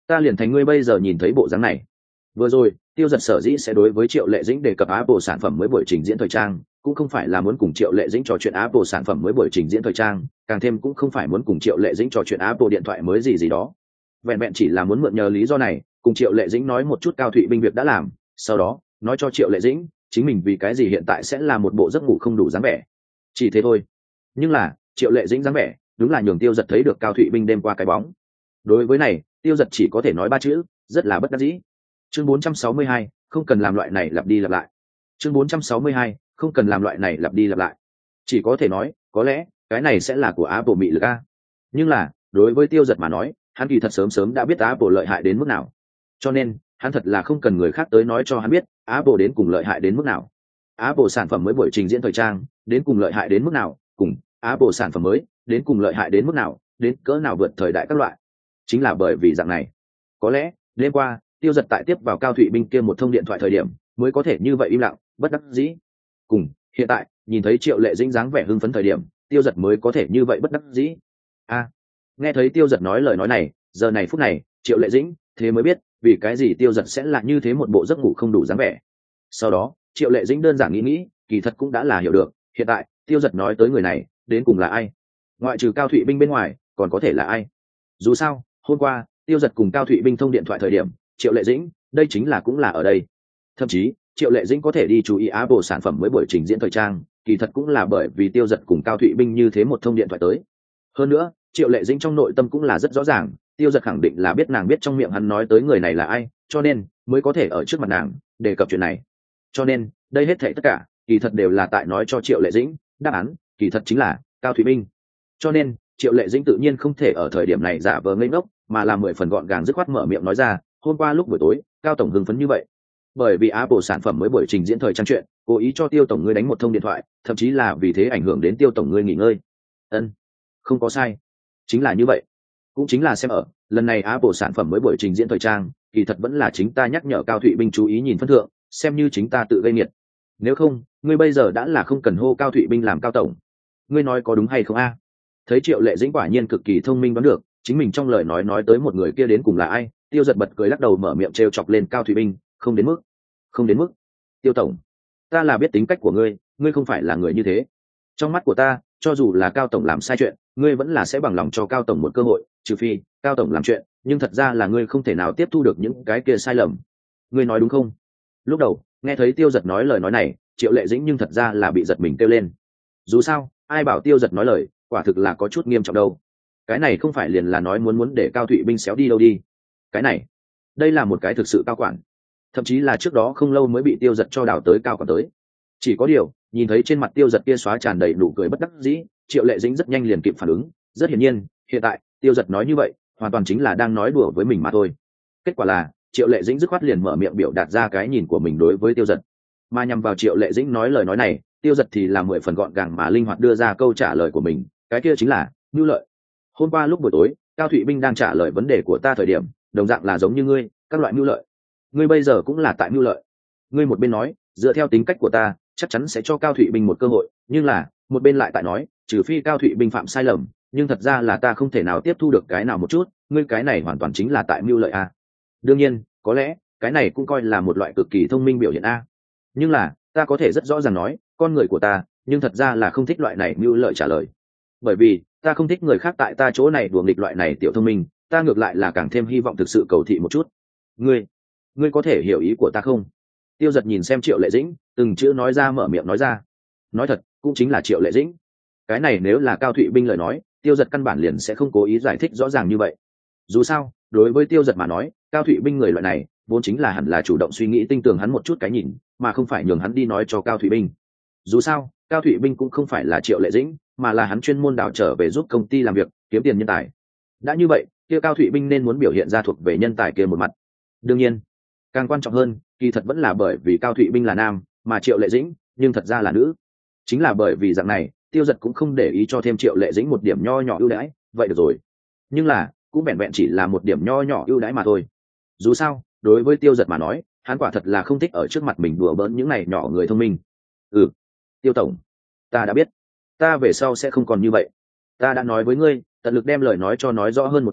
ta liền thành ngươi bây giờ nhìn thấy bộ dáng này. Vừa rồi tiêu giật sở dĩ sẽ đối với Triệu Lệ Dĩnh đề cập Apple sản phẩm mới buổi trình diễn thời trang, cũng không phải là muốn cùng Triệu Lệ Dĩnh trò chuyện Apple sản phẩm mới buổi trình diễn thời trang, càng thêm cũng không phải muốn cùng Triệu Lệ Dĩnh trò chuyện Apple điện thoại mới gì gì đó. Vẹn vẹn chỉ là muốn mượn nhờ lý do này cùng Triệu Lệ Dĩnh nói một chút Cao Thụy Binh việc đã làm, sau đó nói cho Triệu Lệ Dĩnh chính mình vì cái gì hiện tại sẽ là một bộ giấc ngủ không đủ dáng vẻ, chỉ thế thôi. Nhưng là Triệu Lệ Dĩnh dáng vẻ đúng là nhường tiêu giật thấy được Cao Thụy Binh đêm qua cái bóng. Đối với này tiêu giật chỉ có thể nói ba chữ, rất là bất đắc dĩ. Chương bốn trăm sáu mươi hai, không cần làm loại này lặp đi lặp lại. Chương bốn trăm sáu mươi hai, không cần làm loại này lặp đi lặp lại. Chỉ có thể nói có lẽ cái này sẽ là của Apple mị lực a. Nhưng là đối với tiêu giật mà nói, hắn kỳ thật sớm sớm đã biết Apple lợi hại đến mức nào, cho nên hắn thật là không cần người khác tới nói cho hắn biết Apple đến cùng lợi hại đến mức nào. Apple sản phẩm mới buổi trình diễn thời trang đến cùng lợi hại đến mức nào, cùng Apple sản phẩm mới đến cùng lợi hại đến mức nào, đến cỡ nào vượt thời đại các loại. Chính là bởi vì dạng này, có lẽ đêm qua tiêu giật tại tiếp vào Cao Thụy Binh kia một thông điện thoại thời điểm mới có thể như vậy im lặng bất đắc dĩ, cùng hiện tại nhìn thấy Triệu Lệ Dĩnh dáng vẻ hưng phấn thời điểm tiêu giật mới có thể như vậy bất đắc dĩ. A à, nghe thấy tiêu giật nói lời nói này, giờ này phút này Triệu Lệ Dĩnh thế mới biết vì cái gì tiêu giật sẽ là như thế một bộ giấc ngủ không đủ dáng vẻ. Sau đó Triệu Lệ Dĩnh đơn giản nghĩ nghĩ, kỳ thật cũng đã là hiểu được hiện tại tiêu giật nói tới người này đến cùng là ai, ngoại trừ Cao Thụy Binh bên ngoài còn có thể là ai. Dù sao hôm qua tiêu giật cùng Cao Thụy Binh thông điện thoại thời điểm Triệu Lệ Dĩnh đây chính là cũng là ở đây. Thậm chí Triệu Lệ Dĩnh có thể đi chú ý Apple sản phẩm mới buổi trình diễn thời trang, kỳ thật cũng là bởi vì tiêu giật cùng Cao Thụy Binh như thế một thông điện thoại tới. Hơn nữa Triệu Lệ Dĩnh trong nội tâm cũng là rất rõ ràng, tiêu giật khẳng định là biết nàng biết trong miệng hắn nói tới người này là ai, cho nên mới có thể ở trước mặt nàng đề cập chuyện này. Cho nên đây hết thảy tất cả kỳ thật đều là tại nói cho Triệu Lệ Dĩnh đáp án kỳ thật chính là Cao Thụy Binh. Cho nên Triệu Lệ Dĩnh tự nhiên không thể ở thời điểm này giả vờ ngây ngốc, mà là mười phần gọn gàng dứt khoát mở miệng nói ra, hôm qua lúc buổi tối Cao tổng hưng phấn như vậy bởi vì Apple sản phẩm mới buổi trình diễn thời trang chuyện, cố ý cho Tiêu tổng ngươi đánh một thông điện thoại, thậm chí là vì thế ảnh hưởng đến Tiêu tổng ngươi nghỉ ngơi. Ân, không có sai, chính là như vậy. Cũng chính là xem ở lần này Apple sản phẩm mới buổi trình diễn thời trang, kỳ thật vẫn là chính ta nhắc nhở Cao Thụy Binh chú ý nhìn phân thượng, xem như chính ta tự gây nghiệt. Nếu không ngươi bây giờ đã là không cần hô Cao Thụy Binh làm Cao tổng. Ngươi nói có đúng hay không a? Thấy Triệu Lệ Dĩnh quả nhiên cực kỳ thông minh đoán được chính mình trong lời nói nói tới một người kia đến cùng là ai, tiêu giật bật cười lắc đầu mở miệng trêu chọc lên Cao Thụy Binh, không đến mức không đến mức Tiêu tổng, ta là biết tính cách của ngươi, ngươi không phải là người như thế. Trong mắt của ta cho dù là Cao tổng làm sai chuyện, ngươi vẫn là sẽ bằng lòng cho Cao tổng một cơ hội, trừ phi Cao tổng làm chuyện nhưng thật ra là ngươi không thể nào tiếp thu được những cái kia sai lầm. Ngươi nói đúng không? Lúc đầu nghe thấy tiêu giật nói lời nói này, Triệu Lệ Dĩnh nhưng thật ra là bị giật mình kêu lên. Dù sao ai bảo tiêu giật nói lời quả thực là có chút nghiêm trọng đâu, cái này không phải liền là nói muốn muốn để Cao Thụy Binh xéo đi đâu đi. Cái này đây là một cái thực sự cao quản, thậm chí là trước đó không lâu mới bị tiêu giật cho đào tới cao quản tới. Chỉ có điều nhìn thấy trên mặt tiêu giật kia xóa tràn đầy nụ cười bất đắc dĩ, Triệu Lệ Dĩnh rất nhanh liền kịp phản ứng, rất hiển nhiên hiện tại tiêu giật nói như vậy hoàn toàn chính là đang nói đùa với mình mà thôi. Kết quả là Triệu Lệ Dĩnh dứt khoát liền mở miệng biểu đạt ra cái nhìn của mình đối với tiêu giật, mà nhằm vào Triệu Lệ Dĩnh nói lời nói này, tiêu giật thì là mười phần gọn gàng mà linh hoạt đưa ra câu trả lời của mình, cái kia chính là mưu lợi. Hôm qua lúc buổi tối Cao Thụy Binh đang trả lời vấn đề của ta thời điểm đồng dạng là giống như ngươi, các loại mưu lợi. Ngươi bây giờ cũng là tại mưu lợi. Ngươi một bên nói dựa theo tính cách của ta chắc chắn sẽ cho Cao Thụy Binh một cơ hội, nhưng là một bên lại tại nói trừ phi Cao Thụy Binh phạm sai lầm, nhưng thật ra là ta không thể nào tiếp thu được cái nào một chút. Ngươi cái này hoàn toàn chính là tại mưu lợi a. Đương nhiên có lẽ cái này cũng coi là một loại cực kỳ thông minh biểu hiện a, nhưng là ta có thể rất rõ ràng nói con người của ta nhưng thật ra là không thích loại này mưu lợi trả lời, bởi vì ta không thích người khác tại ta chỗ này đùa nghịch loại này tiểu thông minh, ta ngược lại là càng thêm hy vọng thực sự cầu thị một chút. Ngươi ngươi có thể hiểu ý của ta không? Tiêu giật nhìn xem Triệu Lệ Dĩnh từng chữ nói ra, mở miệng nói ra. Nói thật cũng chính là Triệu Lệ Dĩnh, cái này nếu là Cao Thụy Binh lời nói, tiêu giật căn bản liền sẽ không cố ý giải thích rõ ràng như vậy. Dù sao đối với tiêu giật mà nói, Cao Thụy Binh người loại này vốn chính là hẳn là chủ động suy nghĩ tinh tường hắn một chút cái nhìn, mà không phải nhường hắn đi nói cho Cao Thụy Binh. Dù sao Cao Thụy Binh cũng không phải là Triệu Lệ Dĩnh, mà là hắn chuyên môn đào trở về giúp công ty làm việc kiếm tiền nhân tài. Đã như vậy kia Cao Thụy Binh nên muốn biểu hiện ra thuộc về nhân tài kia một mặt. Đương nhiên càng quan trọng hơn kỳ thật vẫn là bởi vì Cao Thụy Binh là nam mà Triệu Lệ Dĩnh nhưng thật ra là nữ. Chính là bởi vì dạng này tiêu giật cũng không để ý cho thêm Triệu Lệ Dĩnh một điểm nho nhỏ ưu đãi, vậy được rồi. Nhưng là cũng vẹn vẹn chỉ là một điểm nho nhỏ ưu đãi mà thôi. Dù sao đối với tiêu giật mà nói, hắn quả thật là không thích ở trước mặt mình đùa bỡn những này nhỏ người thông minh. Ừ, Tiêu tổng, ta đã biết, ta về sau sẽ không còn như vậy. Ta đã nói với ngươi tận lực đem lời nói cho nói rõ hơn một chút,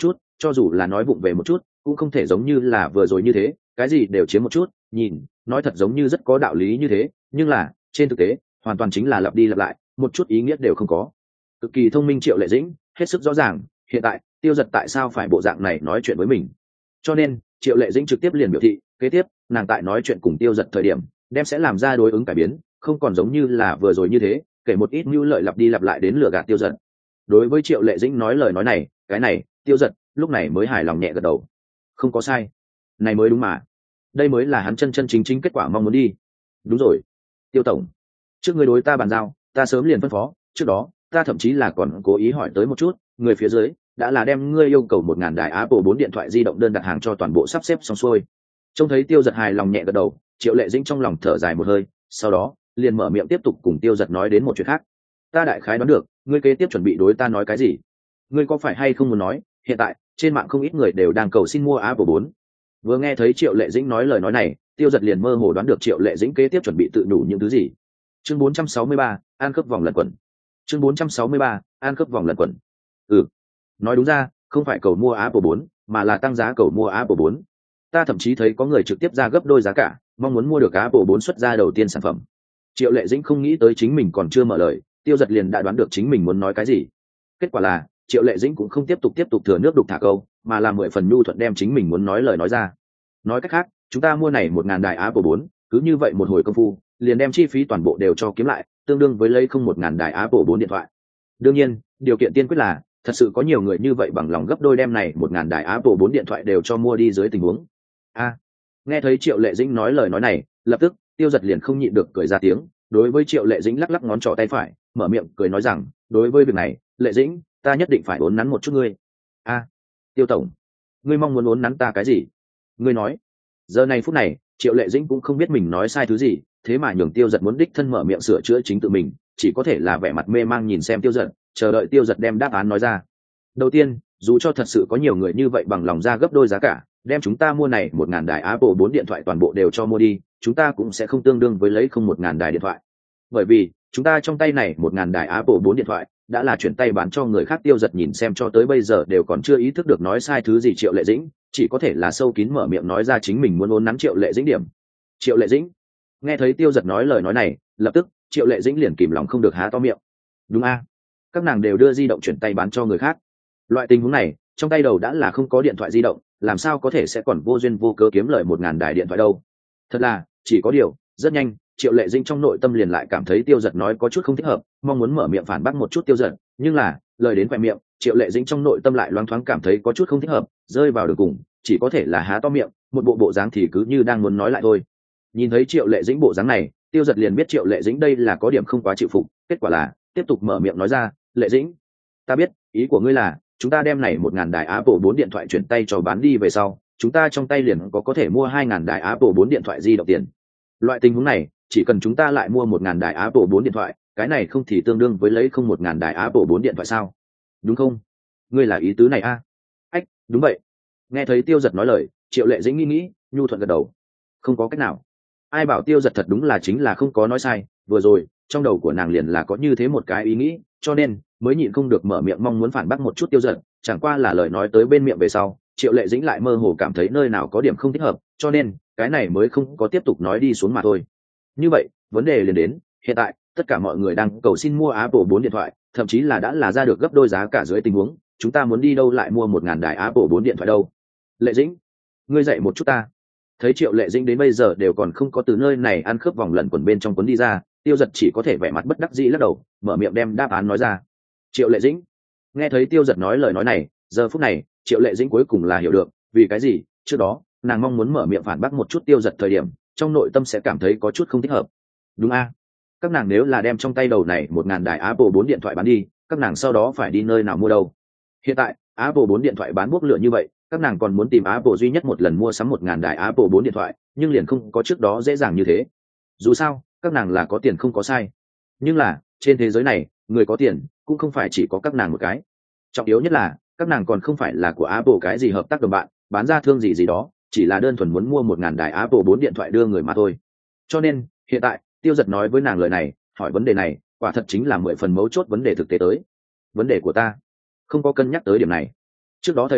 cho dù là nói vụng về một chút cũng không thể giống như là vừa rồi như thế cái gì đều chiếm một chút, nhìn nói thật giống như rất có đạo lý như thế, nhưng là trên thực tế hoàn toàn chính là lặp đi lặp lại, một chút ý nghĩa đều không có. Cực kỳ thông minh Triệu Lệ Dĩnh hết sức rõ ràng hiện tại Tiêu Dật tại sao phải bộ dạng này nói chuyện với mình, cho nên Triệu Lệ Dĩnh trực tiếp liền biểu thị kế tiếp nàng tại nói chuyện cùng Tiêu Dật thời điểm đem sẽ làm ra đối ứng cải biến, không còn giống như là vừa rồi như thế kể một ít mưu lợi lặp đi lặp lại đến lừa gạt Tiêu Dật. Đối với Triệu Lệ Dĩnh nói lời nói này, cái này Tiêu Dật lúc này mới hài lòng nhẹ gật đầu. Không có sai, này mới đúng mà, đây mới là hắn chân chân chính chính kết quả mong muốn đi. Đúng rồi Tiêu tổng, trước ngươi đối ta bàn giao ta sớm liền phân phó, trước đó ta thậm chí là còn cố ý hỏi tới một chút người phía dưới đã là đem ngươi yêu cầu một ngàn đài Apple bốn điện thoại di động đơn đặt hàng cho toàn bộ sắp xếp xong xuôi. Trông thấy Tiêu Dật hài lòng nhẹ gật đầu, Triệu Lệ Dĩnh trong lòng thở dài một hơi, sau đó liền mở miệng tiếp tục cùng Tiêu Dật nói đến một chuyện khác. Ta đại khái đoán được ngươi kế tiếp chuẩn bị đối ta nói cái gì, ngươi có phải hay không muốn nói hiện tại trên mạng không ít người đều đang cầu xin mua Apple bốn. Vừa nghe thấy Triệu Lệ Dĩnh nói lời nói này, Tiêu Dật liền mơ hồ đoán được Triệu Lệ Dĩnh kế tiếp chuẩn bị tự đủ những thứ gì. Chương bốn trăm sáu mươi ba, an khớp vòng lẩn quẩn. Chương bốn trăm sáu mươi ba, an khớp vòng lẩn quẩn. Ừ, nói đúng ra không phải cầu mua Apple bốn mà là tăng giá cầu mua Apple bốn. Ta thậm chí thấy có người trực tiếp ra gấp đôi giá cả mong muốn mua được Apple bốn xuất ra đầu tiên sản phẩm. Triệu Lệ Dĩnh không nghĩ tới chính mình còn chưa mở lời, Tiêu Dật liền đã đoán được chính mình muốn nói cái gì. Kết quả là Triệu Lệ Dĩnh cũng không tiếp tục tiếp tục thừa nước đục thả câu, mà là mười phần nhu thuận đem chính mình muốn nói lời nói ra. Nói cách khác chúng ta mua này một ngàn đài Apple bốn, cứ như vậy một hồi công phu liền đem chi phí toàn bộ đều cho kiếm lại, tương đương với lấy không một ngàn đài Apple bốn điện thoại. Đương nhiên điều kiện tiên quyết là thật sự có nhiều người như vậy bằng lòng gấp đôi đem này một ngàn đài Apple bốn điện thoại đều cho mua đi dưới tình huống. A à, nghe thấy Triệu Lệ Dĩnh nói lời nói này, lập tức Tiêu Dật liền không nhịn được cười ra tiếng, đối với Triệu Lệ Dĩnh lắc lắc ngón trỏ tay phải, mở miệng cười nói rằng đối với việc này Lệ Dĩnh ta nhất định phải uốn nắn một chút ngươi. A à, Tiêu tổng, ngươi mong muốn uốn nắn ta cái gì, ngươi nói. Giờ này phút này Triệu Lệ Dĩnh cũng không biết mình nói sai thứ gì, thế mà nhường Tiêu Dật muốn đích thân mở miệng sửa chữa chính tự mình, chỉ có thể là vẻ mặt mê mang nhìn xem Tiêu Dật, chờ đợi Tiêu Dật đem đáp án nói ra. Đầu tiên, dù cho thật sự có nhiều người như vậy bằng lòng ra gấp đôi giá cả đem chúng ta mua này một ngàn đài Apple bốn điện thoại toàn bộ đều cho mua đi, chúng ta cũng sẽ không tương đương với lấy không một ngàn đài điện thoại, bởi vì chúng ta trong tay này một ngàn đài Apple bốn điện thoại đã là chuyển tay bán cho người khác. Tiêu Dật nhìn xem cho tới bây giờ đều còn chưa ý thức được nói sai thứ gì Triệu Lệ Dĩnh, chỉ có thể là sâu kín mở miệng nói ra chính mình muốn uốn nắn Triệu Lệ Dĩnh điểm. Triệu Lệ Dĩnh nghe thấy Tiêu Dật nói lời nói này, lập tức Triệu Lệ Dĩnh liền kìm lòng không được há to miệng. Đúng a, các nàng đều đưa di động chuyển tay bán cho người khác, loại tình huống này trong tay đầu đã là không có điện thoại di động, làm sao có thể sẽ còn vô duyên vô cớ kiếm lời một ngàn đài điện thoại đâu. Thật là chỉ có điều rất nhanh Triệu Lệ Dĩnh trong nội tâm liền lại cảm thấy Tiêu Dật nói có chút không thích hợp, mong muốn mở miệng phản bác một chút Tiêu Dật, nhưng là lời đến khoe miệng Triệu Lệ Dĩnh trong nội tâm lại loáng thoáng cảm thấy có chút không thích hợp, rơi vào đường cùng chỉ có thể là há to miệng, một bộ bộ dáng thì cứ như đang muốn nói lại thôi. Nhìn thấy Triệu Lệ Dĩnh bộ dáng này, Tiêu Dật liền biết Triệu Lệ Dĩnh đây là có điểm không quá chịu phục, kết quả là tiếp tục mở miệng nói ra, Lệ Dĩnh, ta biết ý của ngươi là chúng ta đem này một ngàn đài Apple bốn điện thoại chuyển tay cho bán đi về sau, chúng ta trong tay liền có có thể mua hai ngàn đài Apple bốn điện thoại di động tiền. Loại tình huống này, chỉ cần chúng ta lại mua một ngàn đài Apple bốn điện thoại, cái này không thì tương đương với lấy không một ngàn đài Apple bốn điện thoại sao? Đúng không? Ngươi là ý tứ này a? À? Ách, đúng vậy. Nghe thấy Tiêu Dật nói lời, Triệu Lệ Dĩnh nghĩ nghĩ, nhu thuận gật đầu. Không có cách nào. Ai bảo Tiêu Dật thật đúng là chính là không có nói sai, vừa rồi trong đầu của nàng liền là có như thế một cái ý nghĩ, cho nên mới nhịn không được mở miệng mong muốn phản bác một chút Tiêu Dật, chẳng qua là lời nói tới bên miệng về sau, Triệu Lệ Dĩnh lại mơ hồ cảm thấy nơi nào có điểm không thích hợp, cho nên cái này mới không có tiếp tục nói đi xuống mà thôi. Như vậy vấn đề liền đến, hiện tại tất cả mọi người đang cầu xin mua Apple bốn điện thoại, thậm chí là đã là ra được gấp đôi giá cả dưới tình huống, chúng ta muốn đi đâu lại mua một ngàn đài Apple bốn điện thoại đâu? Lệ Dĩnh, ngươi dạy một chút ta. Thấy Triệu Lệ Dĩnh đến bây giờ đều còn không có từ nơi này ăn khớp vòng lẩn quẩn bên trong cuốn đi ra, Tiêu Dật chỉ có thể vẻ mặt bất đắc dĩ lắc đầu, mở miệng đem đáp án nói ra. Triệu Lệ Dĩnh nghe thấy Tiêu Dật nói lời nói này, giờ phút này Triệu Lệ Dĩnh cuối cùng là hiểu được vì cái gì trước đó nàng mong muốn mở miệng phản bác một chút Tiêu Dật thời điểm trong nội tâm sẽ cảm thấy có chút không thích hợp. Đúng a, các nàng nếu là đem trong tay đầu này một ngàn đài Apple bốn điện thoại bán đi, các nàng sau đó phải đi nơi nào mua đâu? Hiện tại Apple bốn điện thoại bán bốc lửa như vậy, các nàng còn muốn tìm Apple duy nhất một lần mua sắm một ngàn đài Apple bốn điện thoại, nhưng liền không có trước đó dễ dàng như thế. Dù sao các nàng là có tiền không có sai, nhưng là trên thế giới này người có tiền cũng không phải chỉ có các nàng một cái, trọng yếu nhất là các nàng còn không phải là của Apple cái gì hợp tác đồng bạn bán ra thương gì gì đó, chỉ là đơn thuần muốn mua một ngàn đài Apple bốn điện thoại đưa người mà thôi. Cho nên hiện tại Tiêu Dật nói với nàng lời này, hỏi vấn đề này quả thật chính là mười phần mấu chốt vấn đề thực tế tới. Vấn đề của ta không có cân nhắc tới điểm này. Trước đó thời điểm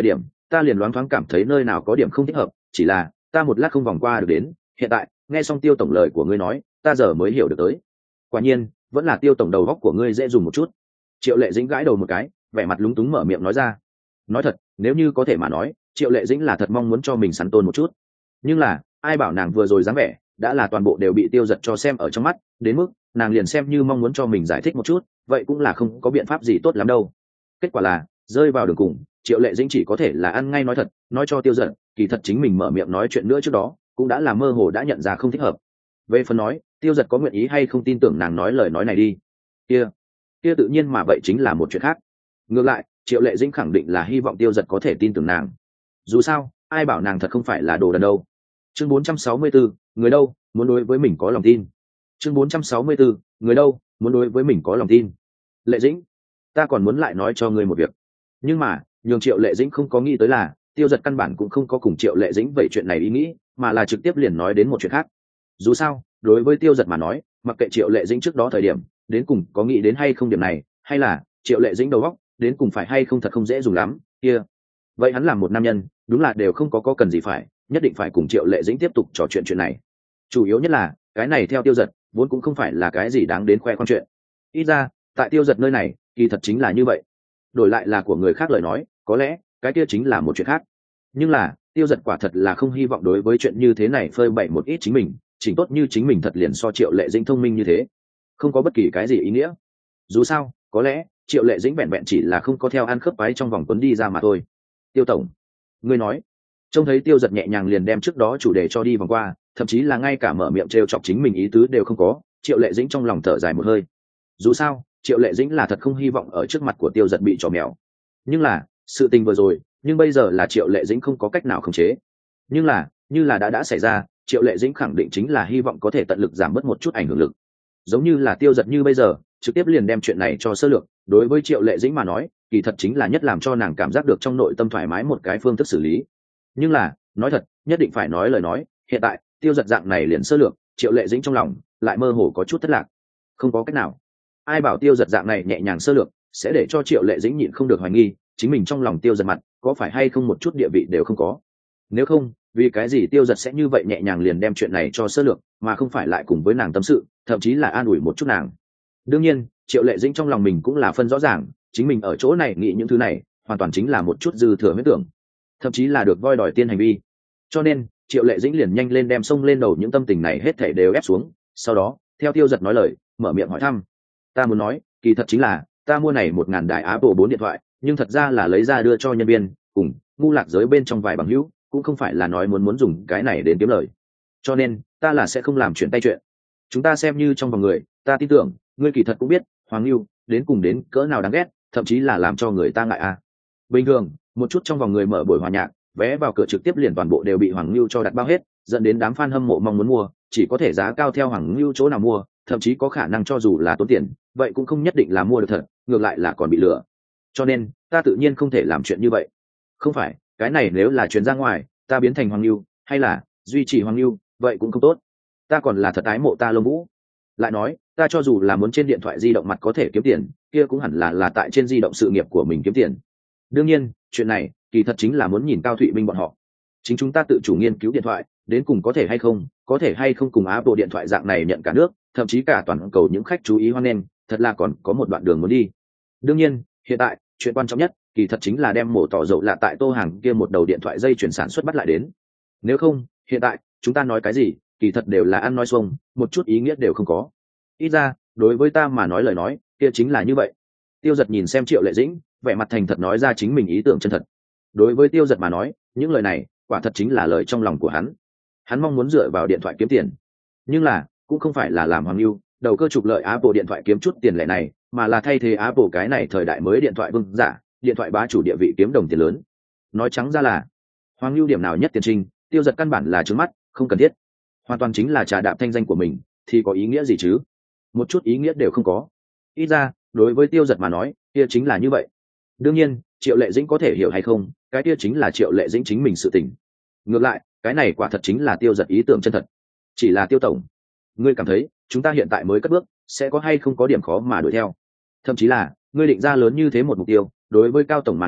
ta liền loáng thoáng cảm thấy nơi nào có điểm không thích hợp, chỉ là ta một lát không vòng qua được đến, hiện tại nghe xong Tiêu tổng lời của ngươi nói, ta giờ mới hiểu được tới. Quả nhiên vẫn là Tiêu tổng đầu góc của ngươi dễ dùng một chút. Triệu Lệ Dĩnh gãi đầu một cái, vẻ mặt lúng túng mở miệng nói ra. Nói thật, nếu như có thể mà nói, Triệu Lệ Dĩnh là thật mong muốn cho mình sắn tôn một chút, nhưng là ai bảo nàng vừa rồi dáng vẻ đã là toàn bộ đều bị Tiêu Giật cho xem ở trong mắt, đến mức nàng liền xem như mong muốn cho mình giải thích một chút, vậy cũng là không có biện pháp gì tốt lắm đâu. Kết quả là rơi vào đường cùng, Triệu Lệ Dĩnh chỉ có thể là ăn ngay nói thật, nói cho Tiêu Giật kỳ thật chính mình mở miệng nói chuyện nữa trước đó cũng đã là mơ hồ đã nhận ra không thích hợp. Về phần nói Tiêu Giật có nguyện ý hay không tin tưởng nàng nói lời nói này đi, kia kia tự nhiên mà vậy chính là một chuyện khác. Ngược lại Triệu Lệ Dĩnh khẳng định là hy vọng Tiêu Giật có thể tin tưởng nàng, dù sao ai bảo nàng thật không phải là đồ đần đâu. Chương bốn trăm sáu mươi bốn, người đâu muốn đối với mình có lòng tin. Chương bốn trăm sáu mươi bốn, người đâu muốn đối với mình có lòng tin. Lệ Dĩnh, ta còn muốn lại nói cho ngươi một việc. Nhưng mà nhường Triệu Lệ Dĩnh không có nghĩ tới là Tiêu Giật căn bản cũng không có cùng Triệu Lệ Dĩnh vậy chuyện này ý nghĩ, mà là trực tiếp liền nói đến một chuyện khác. Dù sao đối với Tiêu Giật mà nói, mặc kệ Triệu Lệ Dĩnh trước đó thời điểm đến cùng có nghĩ đến hay không điểm này, hay là Triệu Lệ Dĩnh đầu óc đến cùng phải hay không thật không dễ dùng lắm kia, vậy hắn làm một nam nhân đúng là đều không có có cần gì phải nhất định phải cùng Triệu Lệ Dĩnh tiếp tục trò chuyện chuyện này. Chủ yếu nhất là cái này theo Tiêu Giật vốn cũng không phải là cái gì đáng đến khoe khoang chuyện, ít ra tại Tiêu Giật nơi này kỳ thật chính là như vậy. Đổi lại là của người khác lời nói có lẽ cái kia chính là một chuyện khác, nhưng là Tiêu Giật quả thật là không hy vọng đối với chuyện như thế này phơi bày một ít chính mình, chỉnh tốt như chính mình thật liền so Triệu Lệ Dĩnh thông minh như thế, không có bất kỳ cái gì ý nghĩa. Dù sao có lẽ Triệu Lệ Dĩnh vẹn vẹn chỉ là không có theo ăn khớp váy trong vòng tuấn đi ra mà thôi. Tiêu tổng, ngươi nói. Trông thấy Tiêu Giật nhẹ nhàng liền đem trước đó chủ đề cho đi vòng qua, thậm chí là ngay cả mở miệng trêu chọc chính mình ý tứ đều không có, Triệu Lệ Dĩnh trong lòng thở dài một hơi. Dù sao Triệu Lệ Dĩnh là thật không hy vọng ở trước mặt của Tiêu Giật bị trò mèo, nhưng là sự tình vừa rồi nhưng bây giờ là Triệu Lệ Dĩnh không có cách nào khống chế. Nhưng là như là đã đã xảy ra, Triệu Lệ Dĩnh khẳng định chính là hy vọng có thể tận lực giảm bớt một chút ảnh hưởng lực, giống như là Tiêu Giật như bây giờ trực tiếp liền đem chuyện này cho sơ lược, đối với Triệu Lệ Dĩnh mà nói kỳ thật chính là nhất làm cho nàng cảm giác được trong nội tâm thoải mái một cái phương thức xử lý. Nhưng là nói thật nhất định phải nói lời nói, hiện tại Tiêu Giật dạng này liền sơ lược, Triệu Lệ Dĩnh trong lòng lại mơ hồ có chút thất lạc. Không có cách nào, ai bảo Tiêu Giật dạng này nhẹ nhàng sơ lược sẽ để cho Triệu Lệ Dĩnh nhịn không được hoài nghi chính mình trong lòng Tiêu Giật mặt có phải hay không một chút địa vị đều không có. Nếu không vì cái gì Tiêu Giật sẽ như vậy nhẹ nhàng liền đem chuyện này cho sơ lược, mà không phải lại cùng với nàng tâm sự, thậm chí là an ủi một chút nàng. Đương nhiên Triệu Lệ Dĩnh trong lòng mình cũng là phân rõ ràng, chính mình ở chỗ này nghĩ những thứ này hoàn toàn chính là một chút dư thừa huyết tưởng, thậm chí là được voi đòi tiên hành vi. Cho nên Triệu Lệ Dĩnh liền nhanh lên đem xông lên đầu những tâm tình này hết thảy đều ép xuống, sau đó theo Tiêu Giật nói lời mở miệng hỏi thăm. Ta muốn nói kỳ thật chính là ta mua này một ngàn đài Apple bốn điện thoại, nhưng thật ra là lấy ra đưa cho nhân viên cùng ngu lạc giới bên trong vài bằng hữu, cũng không phải là nói muốn muốn dùng cái này đến kiếm lời, cho nên ta là sẽ không làm chuyện tay chuyện. Chúng ta xem như trong vòng người, ta tin tưởng ngươi kỳ thật cũng biết Hoàng Lưu đến cùng đến cỡ nào đáng ghét, thậm chí là làm cho người ta ngại à. Bình thường một chút trong vòng người mở buổi hòa nhạc, vé vào cửa trực tiếp liền toàn bộ đều bị Hoàng Lưu cho đặt bao hết, dẫn đến đám fan hâm mộ mong muốn mua chỉ có thể giá cao theo Hoàng Lưu chỗ nào mua, thậm chí có khả năng cho dù là tốn tiền vậy cũng không nhất định là mua được thật, ngược lại là còn bị lừa. Cho nên ta tự nhiên không thể làm chuyện như vậy. Không phải cái này nếu là chuyến ra ngoài ta biến thành Hoàng Lưu hay là duy trì Hoàng Lưu vậy cũng không tốt, ta còn là thật ái mộ ta Lông Vũ. Lại nói ta cho dù là muốn trên điện thoại di động mặt có thể kiếm tiền, kia cũng hẳn là là tại trên di động sự nghiệp của mình kiếm tiền. Đương nhiên chuyện này kỳ thật chính là muốn nhìn Cao Thụy Minh bọn họ, chính chúng ta tự chủ nghiên cứu điện thoại đến cùng có thể hay không có thể hay không cùng Apple điện thoại dạng này nhận cả nước, thậm chí cả toàn cầu những khách chú ý hoan nghênh, thật là còn có một đoạn đường muốn đi. Đương nhiên hiện tại chuyện quan trọng nhất kỳ thật chính là đem mổ tỏ dầu lạ tại Tô Hàng kia một đầu điện thoại dây chuyển sản xuất bắt lại đến. Nếu không hiện tại chúng ta nói cái gì kỳ thật đều là ăn nói xuông, một chút ý nghĩa đều không có. Ít ra đối với ta mà nói lời nói kia chính là như vậy. Tiêu Giật nhìn xem Triệu Lệ Dĩnh vẻ mặt thành thật nói ra chính mình ý tưởng chân thật. Đối với Tiêu Giật mà nói những lời này quả thật chính là lời trong lòng của hắn. Hắn mong muốn dựa vào điện thoại kiếm tiền, nhưng là cũng không phải là làm Hoàng Lưu đầu cơ trục lợi Apple điện thoại kiếm chút tiền lẻ này, mà là thay thế Apple cái này thời đại mới điện thoại vương giả, điện thoại bá chủ địa vị kiếm đồng tiền lớn. Nói trắng ra là Hoàng Lưu điểm nào nhất tiền trinh, Tiêu Giật căn bản là trướng mắt, không cần thiết. Hoàn toàn chính là trà đạp thanh danh của mình, thì có ý nghĩa gì chứ? Một chút ý nghĩa đều không có. Ít ra đối với Tiêu Giật mà nói kia chính là như vậy. Đương nhiên Triệu Lệ Dĩnh có thể hiểu hay không, cái kia chính là Triệu Lệ Dĩnh chính mình sự tình. Ngược lại cái này quả thật chính là Tiêu Giật ý tưởng chân thật. Chỉ là Tiêu tổng, ngươi cảm thấy chúng ta hiện tại mới cất bước sẽ có hay không có điểm khó mà đuổi theo, thậm chí là ngươi định ra lớn như thế một mục tiêu đối với Cao tổng mà nói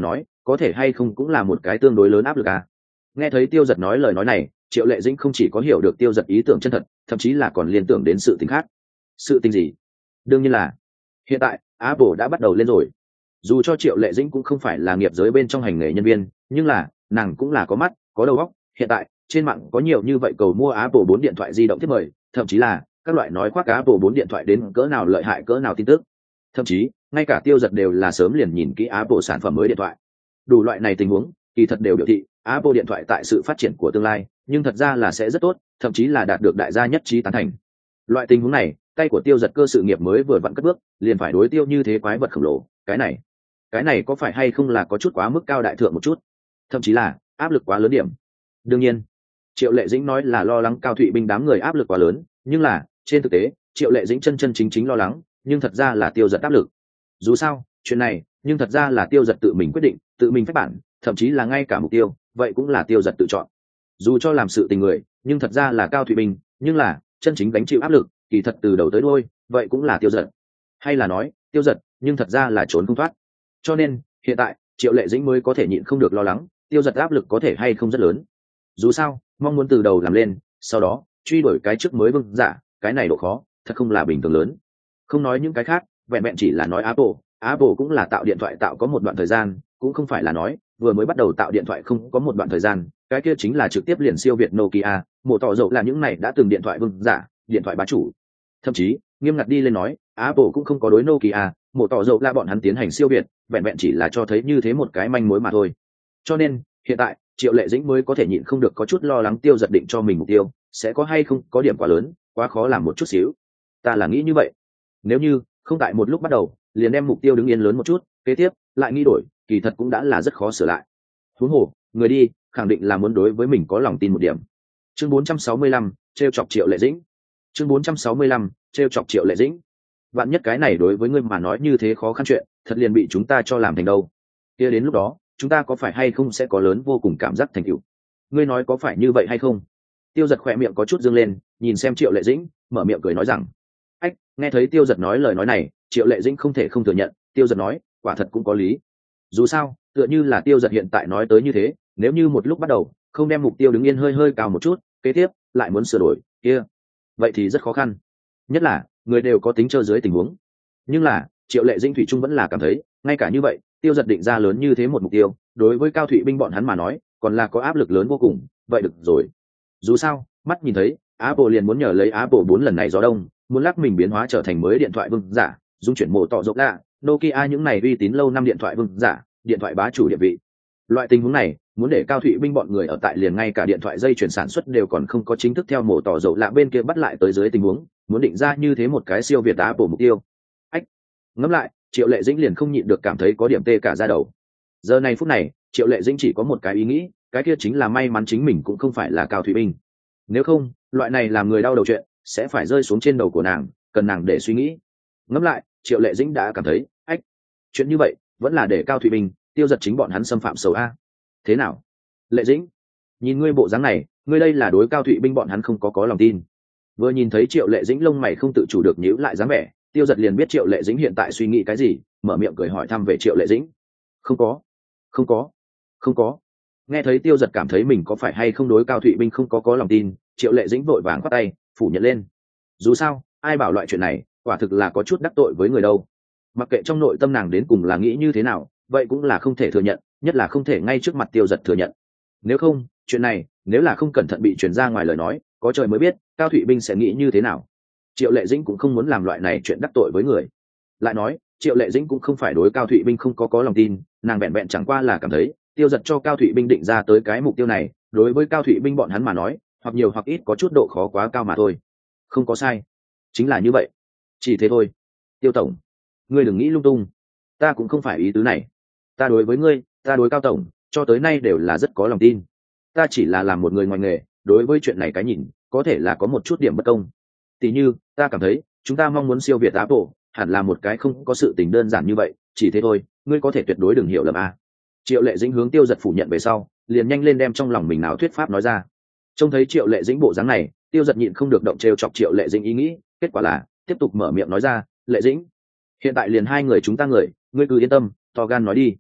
có thể hay không cũng là một cái tương đối lớn áp lực à. Nghe thấy Tiêu Giật nói lời nói này, Triệu Lệ Dĩnh không chỉ có hiểu được Tiêu Giật ý tưởng chân thật, thậm chí là còn liên tưởng đến sự tình khác. Sự tình gì? Đương nhiên là hiện tại Apple đã bắt đầu lên rồi. Dù cho Triệu Lệ Dĩnh cũng không phải là nghiệp giới bên trong hành nghề nhân viên, nhưng là nàng cũng là có mắt có đầu óc. Hiện tại trên mạng có nhiều như vậy cầu mua Apple bốn điện thoại di động tiếp mời, thậm chí là các loại nói khoác Apple bốn điện thoại đến cỡ nào lợi hại cỡ nào tin tức. Thậm chí ngay cả Tiêu Giật đều là sớm liền nhìn kỹ Apple sản phẩm mới điện thoại. Đủ loại này tình huống kỳ thật đều biểu thị Apple điện thoại tại sự phát triển của tương lai, nhưng thật ra là sẽ rất tốt, thậm chí là đạt được đại gia nhất trí tán thành. Loại tình huống này, tay của Tiêu Giật cơ sự nghiệp mới vừa vặn cất bước, liền phải đối tiêu như thế quái vật khổng lồ, cái này, cái này có phải hay không là có chút quá mức cao đại thượng một chút, thậm chí là áp lực quá lớn điểm. Đương nhiên, Triệu Lệ Dĩnh nói là lo lắng Cao Thụy Binh đám người áp lực quá lớn, nhưng là trên thực tế, Triệu Lệ Dĩnh chân chân chính chính lo lắng, nhưng thật ra là Tiêu Giật áp lực. Dù sao, chuyện này, nhưng thật ra là Tiêu Giật tự mình quyết định, tự mình phép bản, thậm chí là ngay cả mục tiêu, vậy cũng là Tiêu Giật tự chọn. Dù cho làm sự tình người, nhưng thật ra là Cao Thụy Binh, nhưng là chân chính gánh chịu áp lực, kỳ thật từ đầu tới đuôi, vậy cũng là Tiêu Giật. Hay là nói, Tiêu Giật, nhưng thật ra là trốn không thoát. Cho nên, hiện tại, Triệu Lệ Dĩnh mới có thể nhịn không được lo lắng, Tiêu Giật áp lực có thể hay không rất lớn. Dù sao, mong muốn từ đầu làm lên, sau đó truy đuổi cái trước mới vương giả, cái này độ khó, thật không là bình thường lớn. Không nói những cái khác, vẹn vẹn chỉ là nói Apple, Apple cũng là tạo điện thoại tạo có một đoạn thời gian, cũng không phải là nói vừa mới bắt đầu tạo điện thoại không có một đoạn thời gian, cái kia chính là trực tiếp liền siêu việt Nokia, mổ tỏ dầu là những này đã từng điện thoại vương giả, điện thoại bá chủ. Thậm chí, nghiêm ngặt đi lên nói, Apple cũng không có đối Nokia, mổ tỏ dầu là bọn hắn tiến hành siêu việt, vẹn vẹn chỉ là cho thấy như thế một cái manh mối mà thôi. Cho nên, hiện tại, Triệu Lệ Dĩnh mới có thể nhịn không được có chút lo lắng Tiêu Giật định cho mình mục tiêu sẽ có hay không có điểm quá lớn, quá khó làm một chút xíu. Ta là nghĩ như vậy. Nếu như không tại một lúc bắt đầu liền đem mục tiêu đứng yên lớn một chút, kế tiếp lại nghi đổi, kỳ thật cũng đã là rất khó sửa lại. Huống hồ, người đi, khẳng định là muốn đối với mình có lòng tin một điểm. Chương bốn trăm sáu mươi lăm, trêu chọc Triệu Lệ Dĩnh. Chương bốn trăm sáu mươi lăm, trêu chọc Triệu Lệ Dĩnh. Vạn nhất cái này đối với ngươi mà nói như thế khó khăn chuyện, thật liền bị chúng ta cho làm thành đâu. Kia đến lúc đó, chúng ta có phải hay không sẽ có lớn vô cùng cảm giác thành tựu. Ngươi nói có phải như vậy hay không? Tiêu Giật khỏe miệng có chút dương lên, nhìn xem Triệu Lệ Dĩnh, mở miệng cười nói rằng. Ách, nghe thấy Tiêu Giật nói lời nói này, Triệu Lệ Dĩnh không thể không thừa nhận, Tiêu Giật nói, quả thật cũng có lý. Dù sao, tựa như là Tiêu Giật hiện tại nói tới như thế, nếu như một lúc bắt đầu, không đem mục tiêu đứng yên hơi hơi cao một chút, kế tiếp lại muốn sửa đổi, kia, vậy thì rất khó khăn. Nhất là, người đều có tính chơi dưới tình huống. Nhưng là, Triệu Lệ Dĩnh thủy chung vẫn là cảm thấy, ngay cả như vậy, Tiêu Giật định ra lớn như thế một mục tiêu, đối với Cao Thụy Binh bọn hắn mà nói, còn là có áp lực lớn vô cùng, vậy được rồi. Dù sao, mắt nhìn thấy, Apple liền muốn nhờ lấy Apple bốn lần này gió đông, muốn lắc mình biến hóa trở thành mới điện thoại vương giả, dung chuyển mổ tỏ rộng lạ, Nokia những này uy tín lâu năm điện thoại vương giả, điện thoại bá chủ địa vị. Loại tình huống này, muốn để Cao Thụy Binh bọn người ở tại liền ngay cả điện thoại dây chuyển sản xuất đều còn không có chính thức theo mổ tỏ dầu lạ bên kia bắt lại tới dưới tình huống, muốn định ra như thế một cái siêu việt Apple mục tiêu. Ách, ngẫm lại, Triệu Lệ Dĩnh liền không nhịn được cảm thấy có điểm tê cả da đầu. Giờ này phút này, Triệu Lệ Dĩnh chỉ có một cái ý nghĩ, cái kia chính là may mắn chính mình cũng không phải là Cao Thụy Binh. Nếu không, loại này làm người đau đầu chuyện sẽ phải rơi xuống trên đầu của nàng, cần nàng để suy nghĩ. Ngẫm lại, Triệu Lệ Dĩnh đã cảm thấy, ách, chuyện như vậy vẫn là để Cao Thụy Binh, Tiêu Giật chính bọn hắn xâm phạm sầu a. Thế nào, Lệ Dĩnh, nhìn ngươi bộ dáng này, ngươi đây là đối Cao Thụy Binh bọn hắn không có có lòng tin. Vừa nhìn thấy Triệu Lệ Dĩnh lông mày không tự chủ được nhíu lại dáng vẻ, Tiêu Giật liền biết Triệu Lệ Dĩnh hiện tại suy nghĩ cái gì, mở miệng cười hỏi thăm về Triệu Lệ Dĩnh. Không có, không có, không có. Nghe thấy Tiêu Giật cảm thấy mình có phải hay không đối Cao Thụy Binh không có có lòng tin, Triệu Lệ Dĩnh vội vàng quát tay phủ nhận lên. Dù sao, ai bảo loại chuyện này quả thực là có chút đắc tội với người đâu. Mặc kệ trong nội tâm nàng đến cùng là nghĩ như thế nào, vậy cũng là không thể thừa nhận, nhất là không thể ngay trước mặt Tiêu Giật thừa nhận. Nếu không, chuyện này nếu là không cẩn thận bị truyền ra ngoài lời nói, có trời mới biết Cao Thụy Binh sẽ nghĩ như thế nào. Triệu Lệ Dĩnh cũng không muốn làm loại này chuyện đắc tội với người. Lại nói, Triệu Lệ Dĩnh cũng không phải đối Cao Thụy Binh không có có lòng tin, nàng vẹn vẹn chẳng qua là cảm thấy Tiêu Giật cho Cao Thụy Binh định ra tới cái mục tiêu này, đối với Cao Thụy Binh bọn hắn mà nói, hoặc nhiều hoặc ít có chút độ khó quá cao mà thôi. Không có sai, chính là như vậy, chỉ thế thôi. Tiêu tổng, ngươi đừng nghĩ lung tung, ta cũng không phải ý tứ này. Ta đối với ngươi, ta đối Cao tổng, cho tới nay đều là rất có lòng tin. Ta chỉ là làm một người ngoài nghề, đối với chuyện này cái nhìn có thể là có một chút điểm bất công. Tỷ như, ta cảm thấy chúng ta mong muốn siêu việt Apple, hẳn là một cái không có sự tình đơn giản như vậy, chỉ thế thôi, ngươi có thể tuyệt đối đừng hiểu lầm a. Triệu Lệ Dĩnh hướng Tiêu Giật phủ nhận về sau, liền nhanh lên đem trong lòng mình nào thuyết pháp nói ra. Trông thấy Triệu Lệ Dĩnh bộ dáng này, Tiêu Giật nhịn không được động trêu chọc Triệu Lệ Dĩnh ý nghĩ, kết quả là tiếp tục mở miệng nói ra, "Lệ Dĩnh, hiện tại liền hai người chúng ta người, ngươi cứ yên tâm, to gan nói đi."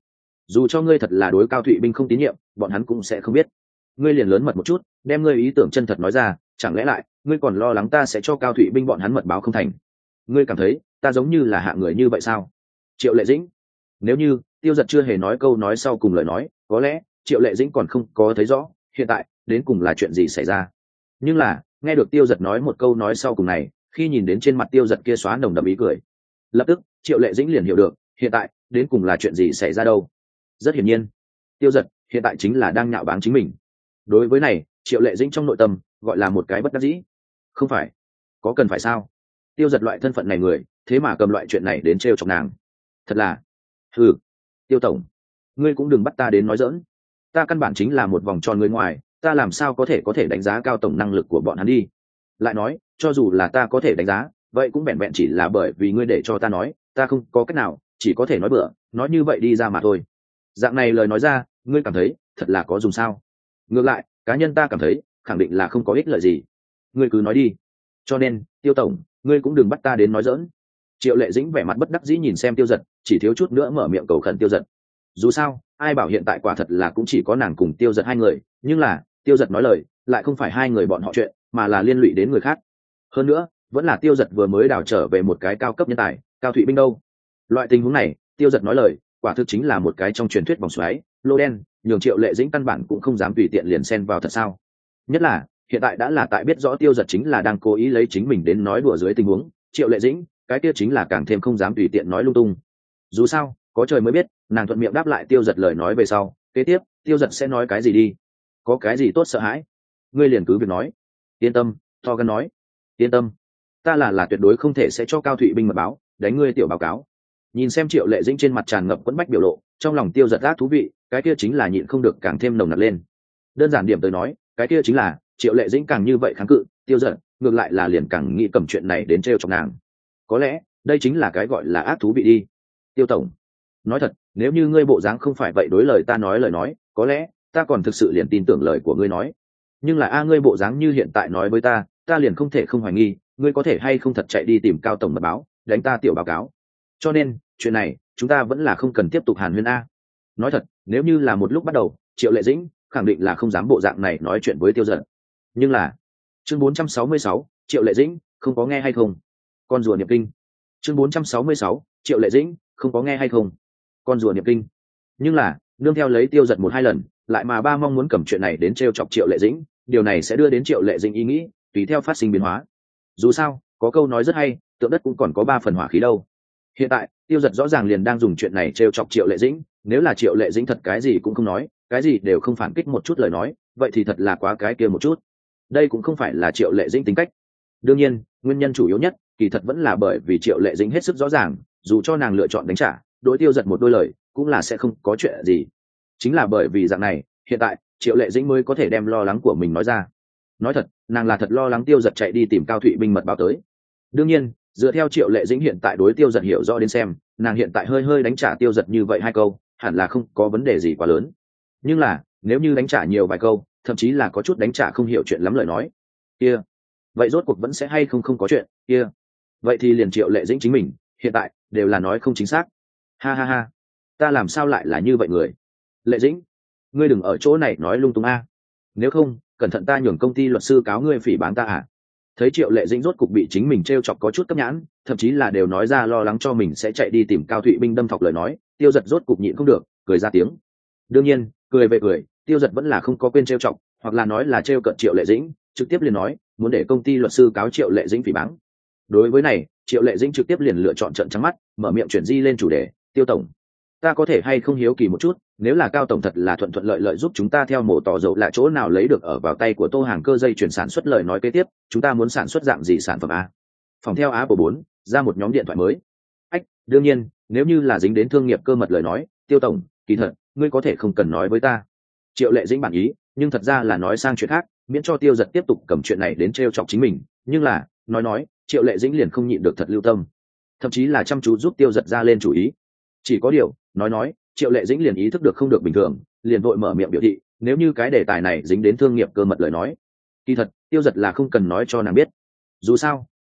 dù cho ngươi thật là đối Cao Thụy Binh không tín nhiệm, bọn hắn cũng sẽ không biết. Ngươi liền lớn mật một chút, đem ngươi ý tưởng chân thật nói ra, chẳng lẽ lại ngươi còn lo lắng ta sẽ cho Cao Thụy Binh bọn hắn mật báo không thành? Ngươi cảm thấy ta giống như là hạ người như vậy sao? Triệu Lệ Dĩnh. Nếu như Tiêu Giật chưa hề nói câu nói sau cùng lời nói, có lẽ Triệu Lệ Dĩnh còn không có thấy rõ hiện tại đến cùng là chuyện gì xảy ra. Nhưng là nghe được Tiêu Giật nói một câu nói sau cùng này, khi nhìn đến trên mặt Tiêu Giật kia xóa nồng đậm ý cười, lập tức Triệu Lệ Dĩnh liền hiểu được hiện tại đến cùng là chuyện gì xảy ra đâu. Rất hiển nhiên, Tiêu Giật hiện tại chính là đang nhạo báng chính mình. Đối với này, Triệu Lệ Dĩnh trong nội tâm gọi là một cái bất đắc dĩ. Không phải, có cần phải sao? Tiêu Giật loại thân phận này người, thế mà cầm loại chuyện này đến trêu chọc nàng, thật là... ừ. Tiêu tổng, ngươi cũng đừng bắt ta đến nói dỡn. Ta căn bản chính là một vòng tròn người ngoài, ta làm sao có thể có thể đánh giá cao tổng năng lực của bọn hắn đi. Lại nói, cho dù là ta có thể đánh giá, vậy cũng vẹn vẹn chỉ là bởi vì ngươi để cho ta nói, ta không có cách nào, chỉ có thể nói bừa, nói như vậy đi ra mà thôi. Dạng này lời nói ra, ngươi cảm thấy thật là có dùng sao? Ngược lại, cá nhân ta cảm thấy khẳng định là không có ích lợi gì. Ngươi cứ nói đi. Cho nên, Tiêu tổng, ngươi cũng đừng bắt ta đến nói dỡn. Triệu Lệ Dĩnh vẻ mặt bất đắc dĩ nhìn xem Tiêu Giật, chỉ thiếu chút nữa mở miệng cầu khẩn Tiêu Giật. Dù sao, ai bảo hiện tại quả thật là cũng chỉ có nàng cùng Tiêu Giật hai người, nhưng là Tiêu Giật nói lời lại không phải hai người bọn họ chuyện, mà là liên lụy đến người khác. Hơn nữa, vẫn là Tiêu Giật vừa mới đào trở về một cái cao cấp nhân tài, Cao Thụy Binh đâu. Loại tình huống này, Tiêu Giật nói lời, quả thực chính là một cái trong truyền thuyết vòng xoáy, lô đen, nhường Triệu Lệ Dĩnh căn bản cũng không dám tùy tiện liền xen vào thật sao? Nhất là, hiện tại đã là tại biết rõ Tiêu Giật chính là đang cố ý lấy chính mình đến nói đùa dưới tình huống, Triệu Lệ Dĩnh, cái kia chính là càng thêm không dám tùy tiện nói lung tung. Dù sao, có trời mới biết, nàng thuận miệng đáp lại Tiêu Giật lời nói về sau, kế tiếp, Tiêu Giật sẽ nói cái gì đi? Có cái gì tốt sợ hãi? Ngươi liền cứ việc nói. Yên tâm, to gan nói. Yên tâm, ta là là tuyệt đối không thể sẽ cho Cao Thụy Binh mật báo, đánh ngươi tiểu báo cáo. Nhìn xem Triệu Lệ Dĩnh trên mặt tràn ngập quẫn bách biểu lộ, trong lòng Tiêu Giật ác thú vị, cái kia chính là nhịn không được càng thêm nồng nặc lên. Đơn giản điểm tới nói, cái kia chính là Triệu Lệ Dĩnh càng như vậy kháng cự, Tiêu Giật ngược lại là liền càng nghĩ cầm chuyện này đến trêu chọc nàng. Có lẽ đây chính là cái gọi là ác thú vị đi. Tiêu tổng, nói thật, nếu như ngươi bộ dáng không phải vậy đối lời ta nói lời nói, có lẽ ta còn thực sự liền tin tưởng lời của ngươi nói. Nhưng là a ngươi bộ dáng như hiện tại nói với ta, ta liền không thể không hoài nghi, ngươi có thể hay không thật chạy đi tìm Cao tổng mật báo, đánh ta tiểu báo cáo. Cho nên, chuyện này, chúng ta vẫn là không cần tiếp tục hàn huyên a. Nói thật, nếu như là một lúc bắt đầu, Triệu Lệ Dĩnh khẳng định là không dám bộ dạng này nói chuyện với Tiêu Giật. Nhưng là, chương bốn trăm sáu mươi sáu, Triệu Lệ Dĩnh, không có nghe hay không? Con rùa niệm kinh. Chương bốn trăm sáu mươi sáu, Triệu Lệ Dĩnh, không có nghe hay không? Con rùa niệm kinh. Nhưng là, nương theo lấy Tiêu Giật một hai lần, lại mà ba mong muốn cầm chuyện này đến trêu chọc Triệu Lệ Dĩnh, điều này sẽ đưa đến Triệu Lệ Dĩnh ý nghĩ, tùy theo phát sinh biến hóa. Dù sao, có câu nói rất hay, tượng đất cũng còn có ba phần hỏa khí đâu. Hiện tại, Tiêu Giật rõ ràng liền đang dùng chuyện này trêu chọc Triệu Lệ Dĩnh, nếu là Triệu Lệ Dĩnh thật cái gì cũng không nói, cái gì đều không phản kích một chút lời nói, vậy thì thật là quá cái kia một chút. Đây cũng không phải là Triệu Lệ Dĩnh tính cách. Đương nhiên, nguyên nhân chủ yếu nhất, kỳ thật vẫn là bởi vì Triệu Lệ Dĩnh hết sức rõ ràng, dù cho nàng lựa chọn đánh trả, đối Tiêu Giật một đôi lời, cũng là sẽ không có chuyện gì. Chính là bởi vì dạng này, hiện tại, Triệu Lệ Dĩnh mới có thể đem lo lắng của mình nói ra. Nói thật, nàng là thật lo lắng Tiêu Giật chạy đi tìm Cao Thụy Binh mật báo tới. Đương nhiên, dựa theo Triệu Lệ Dĩnh hiện tại đối Tiêu Giật hiểu rõ đến xem, nàng hiện tại hơi hơi đánh trả Tiêu Giật như vậy hai câu, hẳn là không có vấn đề gì quá lớn. Nhưng là, nếu như đánh trả nhiều vài câu, thậm chí là có chút đánh trả không hiểu chuyện lắm lời nói, kia, vậy rốt cuộc vẫn sẽ hay không không có chuyện kia. Vậy thì liền Triệu Lệ Dĩnh chính mình, hiện tại đều là nói không chính xác. Ha ha ha, ta làm sao lại là như vậy người? Lệ Dĩnh, ngươi đừng ở chỗ này nói lung tung a. Nếu không, cẩn thận ta nhường công ty luật sư cáo ngươi phỉ báng ta à? Thấy Triệu Lệ Dĩnh rốt cục bị chính mình trêu chọc có chút cấp nhãn, thậm chí là đều nói ra lo lắng cho mình sẽ chạy đi tìm Cao Thụy Binh đâm thọc lời nói, Tiêu Giật rốt cục nhịn không được, cười ra tiếng. Đương nhiên, cười về cười, Tiêu Giật vẫn là không có quên trêu chọc, hoặc là nói là trêu cợt Triệu Lệ Dĩnh, trực tiếp liền nói, muốn để công ty luật sư cáo Triệu Lệ Dĩnh phỉ báng. Đối với này, Triệu Lệ Dĩnh trực tiếp liền lựa chọn trợn trắng mắt, mở miệng chuyển di lên chủ đề, Tiêu tổng, ta có thể hay không hiếu kỳ một chút, nếu là Cao tổng thật là thuận thuận lợi lợi giúp chúng ta theo mổ tỏ dầu là chỗ nào lấy được ở vào tay của Tô Hàng cơ dây chuyển sản xuất lời nói kế tiếp, chúng ta muốn sản xuất dạng gì sản phẩm a? Phòng theo Apple bốn, ra một nhóm điện thoại mới. Ách, đương nhiên, nếu như là dính đến thương nghiệp cơ mật lời nói, Tiêu tổng, kỳ thật, ngươi có thể không cần nói với ta. Triệu Lệ Dĩnh bản ý, nhưng thật ra là nói sang chuyện khác, miễn cho Tiêu Giật tiếp tục cầm chuyện này đến trêu chọc chính mình, nhưng là, nói nói, Triệu Lệ Dĩnh liền không nhịn được thật lưu tâm, thậm chí là chăm chú giúp Tiêu Giật ra lên chủ ý. Chỉ có điều, nói nói, Triệu Lệ Dĩnh liền ý thức được không được bình thường, liền vội mở miệng biểu thị, nếu như cái đề tài này dính đến thương nghiệp cơ mật lời nói, kỳ thật, Tiêu Giật là không cần nói cho nàng biết. Dù sao,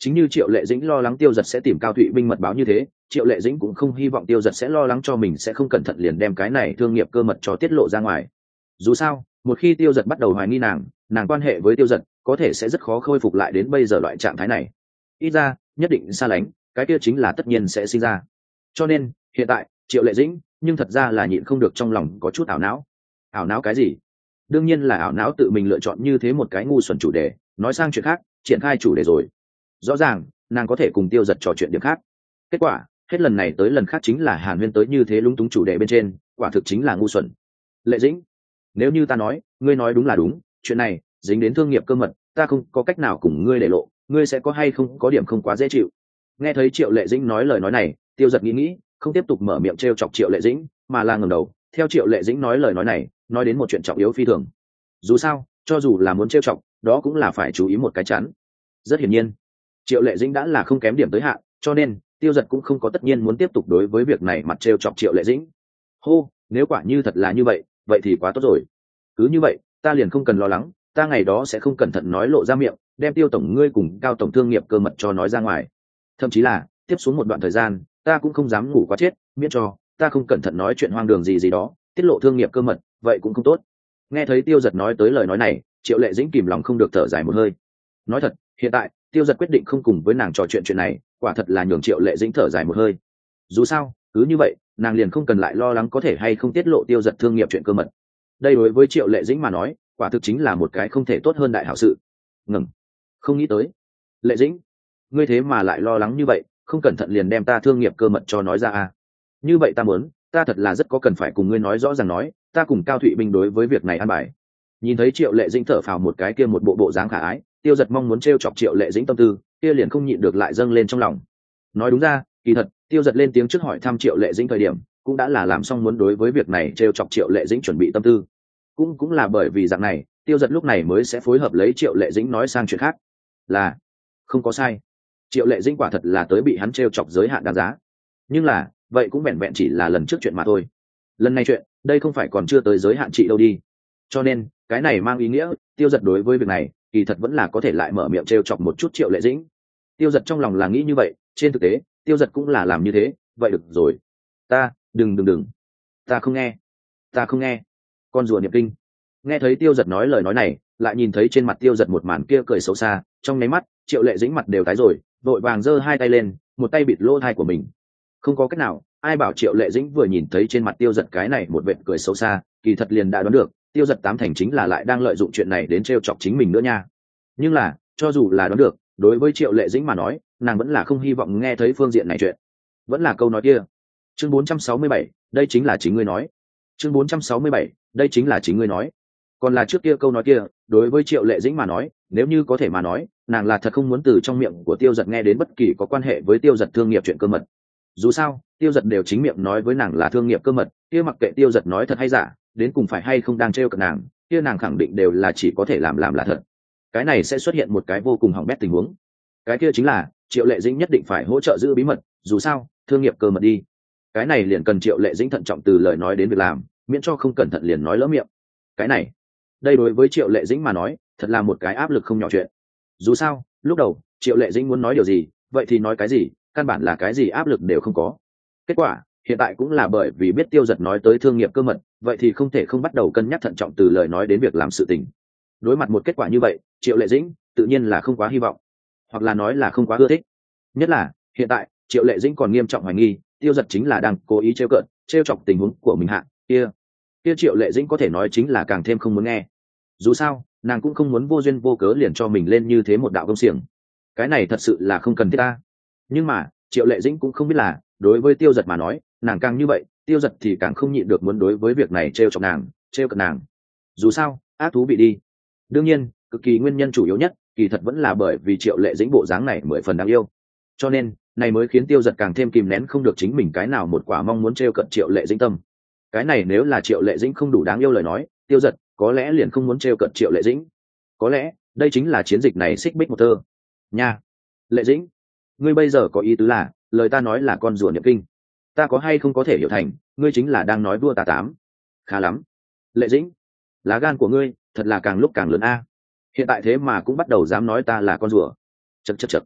chính như Triệu Lệ Dĩnh lo lắng Tiêu Dật sẽ tìm Cao Thụy Binh mật báo như thế, Triệu Lệ Dĩnh cũng không hy vọng Tiêu Dật sẽ lo lắng cho mình sẽ không cẩn thận liền đem cái này thương nghiệp cơ mật cho tiết lộ ra ngoài. Dù sao, một khi Tiêu Dật bắt đầu hoài nghi nàng, nàng quan hệ với Tiêu Dật có thể sẽ rất khó khôi phục lại đến bây giờ loại trạng thái này. Ít ra, nhất định xa lánh, cái kia chính là tất nhiên sẽ sinh ra. Cho nên, hiện tại, Triệu Lệ Dĩnh, nhưng thật ra là nhịn không được trong lòng có chút ảo não. Ảo não cái gì? Đương nhiên là ảo não tự mình lựa chọn như thế một cái ngu xuẩn chủ đề, nói sang chuyện khác, triển khai chủ đề rồi. Rõ ràng, nàng có thể cùng Tiêu Dật trò chuyện điểm khác. Kết quả, hết lần này tới lần khác chính là Hàn Huyên tới như thế lúng túng chủ đề bên trên, quả thực chính là ngu xuẩn. Lệ Dĩnh, nếu như ta nói, ngươi nói đúng là đúng, chuyện này dính đến thương nghiệp cơ mật, ta không có cách nào cùng ngươi để lộ, ngươi sẽ có hay không có điểm không quá dễ chịu. Nghe thấy Triệu Lệ Dĩnh nói lời nói này, Tiêu Dật nghĩ nghĩ, không tiếp tục mở miệng trêu chọc Triệu Lệ Dĩnh, mà là ngẩng đầu, theo Triệu Lệ Dĩnh nói lời nói này, nói đến một chuyện trọng yếu phi thường. Dù sao, cho dù là muốn trêu chọc, đó cũng là phải chú ý một cái chắn. Rất hiển nhiên, Triệu Lệ Dĩnh đã là không kém điểm tới hạn, cho nên Tiêu Dật cũng không có tất nhiên muốn tiếp tục đối với việc này mặt trêu chọc Triệu Lệ Dĩnh. Hô, nếu quả như thật là như vậy, vậy thì quá tốt rồi. Cứ như vậy, ta liền không cần lo lắng, ta ngày đó sẽ không cẩn thận nói lộ ra miệng, đem Tiêu tổng ngươi cùng Cao tổng thương nghiệp cơ mật cho nói ra ngoài. Thậm chí là, tiếp xuống một đoạn thời gian, ta cũng không dám ngủ quá chết, miễn cho ta không cẩn thận nói chuyện hoang đường gì gì đó, tiết lộ thương nghiệp cơ mật, vậy cũng không tốt. Nghe thấy Tiêu Dật nói tới lời nói này, Triệu Lệ Dĩnh kìm lòng không được thở dài một hơi. Nói thật, hiện tại Tiêu Dật quyết định không cùng với nàng trò chuyện chuyện này, quả thật là nhường Triệu Lệ Dĩnh thở dài một hơi. Dù sao, cứ như vậy, nàng liền không cần lại lo lắng có thể hay không tiết lộ Tiêu Dật thương nghiệp chuyện cơ mật. Đây đối với Triệu Lệ Dĩnh mà nói, quả thực chính là một cái không thể tốt hơn đại hảo sự. Ngừng, không nghĩ tới, Lệ Dĩnh, ngươi thế mà lại lo lắng như vậy, không cẩn thận liền đem ta thương nghiệp cơ mật cho nói ra à? Như vậy ta muốn, ta thật là rất có cần phải cùng ngươi nói rõ ràng nói, ta cùng Cao Thụy Binh đối với việc này an bài. Nhìn thấy Triệu Lệ Dĩnh thở phào một cái kia một bộ bộ dáng khả ái, Tiêu Dật mong muốn trêu chọc Triệu Lệ Dĩnh tâm tư, kia liền không nhịn được lại dâng lên trong lòng. Nói đúng ra, kỳ thật, Tiêu Dật lên tiếng trước hỏi thăm Triệu Lệ Dĩnh thời điểm, cũng đã là làm xong muốn đối với việc này trêu chọc Triệu Lệ Dĩnh chuẩn bị tâm tư. Cũng cũng là bởi vì dạng này, Tiêu Dật lúc này mới sẽ phối hợp lấy Triệu Lệ Dĩnh nói sang chuyện khác. Là, không có sai. Triệu Lệ Dĩnh quả thật là tới bị hắn trêu chọc giới hạn đáng giá. Nhưng là, vậy cũng vẹn vẹn chỉ là lần trước chuyện mà thôi. Lần này chuyện, đây không phải còn chưa tới giới hạn trị đâu đi. Cho nên, cái này mang ý nghĩa, Tiêu Dật đối với việc này, kỳ thật vẫn là có thể lại mở miệng trêu chọc một chút Triệu Lệ Dĩnh. Tiêu Dật trong lòng là nghĩ như vậy, trên thực tế, Tiêu Dật cũng là làm như thế, vậy được rồi. Ta, đừng đừng đừng. Ta không nghe. Ta không nghe. Con rùa niệm kinh. Nghe thấy Tiêu Dật nói lời nói này, lại nhìn thấy trên mặt Tiêu Dật một màn kia cười xấu xa, trong nháy mắt, Triệu Lệ Dĩnh mặt đều tái rồi, vội vàng giơ hai tay lên, một tay bịt lỗ tai của mình. Không có cách nào, ai bảo Triệu Lệ Dĩnh vừa nhìn thấy trên mặt Tiêu Dật cái này một vệt cười xấu xa, kỳ thật liền đã đoán được, Tiêu Dật tám thành chính là lại đang lợi dụng chuyện này đến trêu chọc chính mình nữa nha. Nhưng là, cho dù là đoán được, đối với Triệu Lệ Dĩnh mà nói, nàng vẫn là không hy vọng nghe thấy phương diện này chuyện. Vẫn là câu nói kia. Chương bốn trăm sáu mươi bảy, đây chính là chính ngươi nói. Chương bốn trăm sáu mươi bảy, đây chính là chính ngươi nói. Còn là trước kia câu nói kia, đối với Triệu Lệ Dĩnh mà nói, nếu như có thể mà nói, nàng là thật không muốn từ trong miệng của Tiêu Dật nghe đến bất kỳ có quan hệ với Tiêu Dật thương nghiệp chuyện cơ mật. Dù sao, Tiêu Dật đều chính miệng nói với nàng là thương nghiệp cơ mật, kia mặc kệ Tiêu Dật nói thật hay giả, đến cùng phải hay không đang trêu cợt nàng, kia nàng khẳng định đều là chỉ có thể làm làm là thật. Cái này sẽ xuất hiện một cái vô cùng hỏng bét tình huống. Cái kia chính là, Triệu Lệ Dĩnh nhất định phải hỗ trợ giữ bí mật, dù sao, thương nghiệp cơ mật đi. Cái này liền cần Triệu Lệ Dĩnh thận trọng từ lời nói đến việc làm, miễn cho không cẩn thận liền nói lỡ miệng. Cái này, đây đối với Triệu Lệ Dĩnh mà nói, thật là một cái áp lực không nhỏ chuyện. Dù sao, lúc đầu, Triệu Lệ Dĩnh muốn nói điều gì, vậy thì nói cái gì, căn bản là cái gì áp lực đều không có. Kết quả, hiện tại cũng là bởi vì biết Tiêu Dật nói tới thương nghiệp cơ mật, vậy thì không thể không bắt đầu cân nhắc thận trọng từ lời nói đến việc làm sự tình. Đối mặt một kết quả như vậy, Triệu Lệ Dĩnh tự nhiên là không quá hy vọng, hoặc là nói là không quá ưa thích. Nhất là, hiện tại, Triệu Lệ Dĩnh còn nghiêm trọng hoài nghi, Tiêu Dật chính là đang cố ý trêu cợt, trêu chọc tình huống của mình hạ, kia, kia Triệu Lệ Dĩnh có thể nói chính là càng thêm không muốn nghe. Dù sao, nàng cũng không muốn vô duyên vô cớ liền cho mình lên như thế một đạo công xiềng. Cái này thật sự là không cần thiết ta. Nhưng mà, Triệu Lệ Dĩnh cũng không biết là, đối với Tiêu Dật mà nói, nàng càng như vậy, Tiêu Dật thì càng không nhịn được muốn đối với việc này trêu chọc nàng, trêu cợt nàng. Dù sao, ác thú bị đi. Đương nhiên, cực kỳ nguyên nhân chủ yếu nhất, kỳ thật vẫn là bởi vì Triệu Lệ Dĩnh bộ dáng này mười phần đáng yêu. Cho nên, này mới khiến Tiêu Dật càng thêm kìm nén không được chính mình cái nào một quả mong muốn trêu cợt Triệu Lệ Dĩnh tâm. Cái này nếu là Triệu Lệ Dĩnh không đủ đáng yêu lời nói, Tiêu Dật có lẽ liền không muốn trêu cợt Triệu Lệ Dĩnh. Có lẽ, đây chính là chiến dịch này xích bích một thơ. Nha, Lệ Dĩnh, ngươi bây giờ có ý tứ là, lời ta nói là con rùa niệm kinh. Ta có hay không có thể hiểu thành, ngươi chính là đang nói đua ta tám. Khá lắm. Lệ Dĩnh, lá gan của ngươi, thật là càng lúc càng lớn a. Hiện tại thế mà cũng bắt đầu dám nói ta là con rùa. Chậc chậc chậc.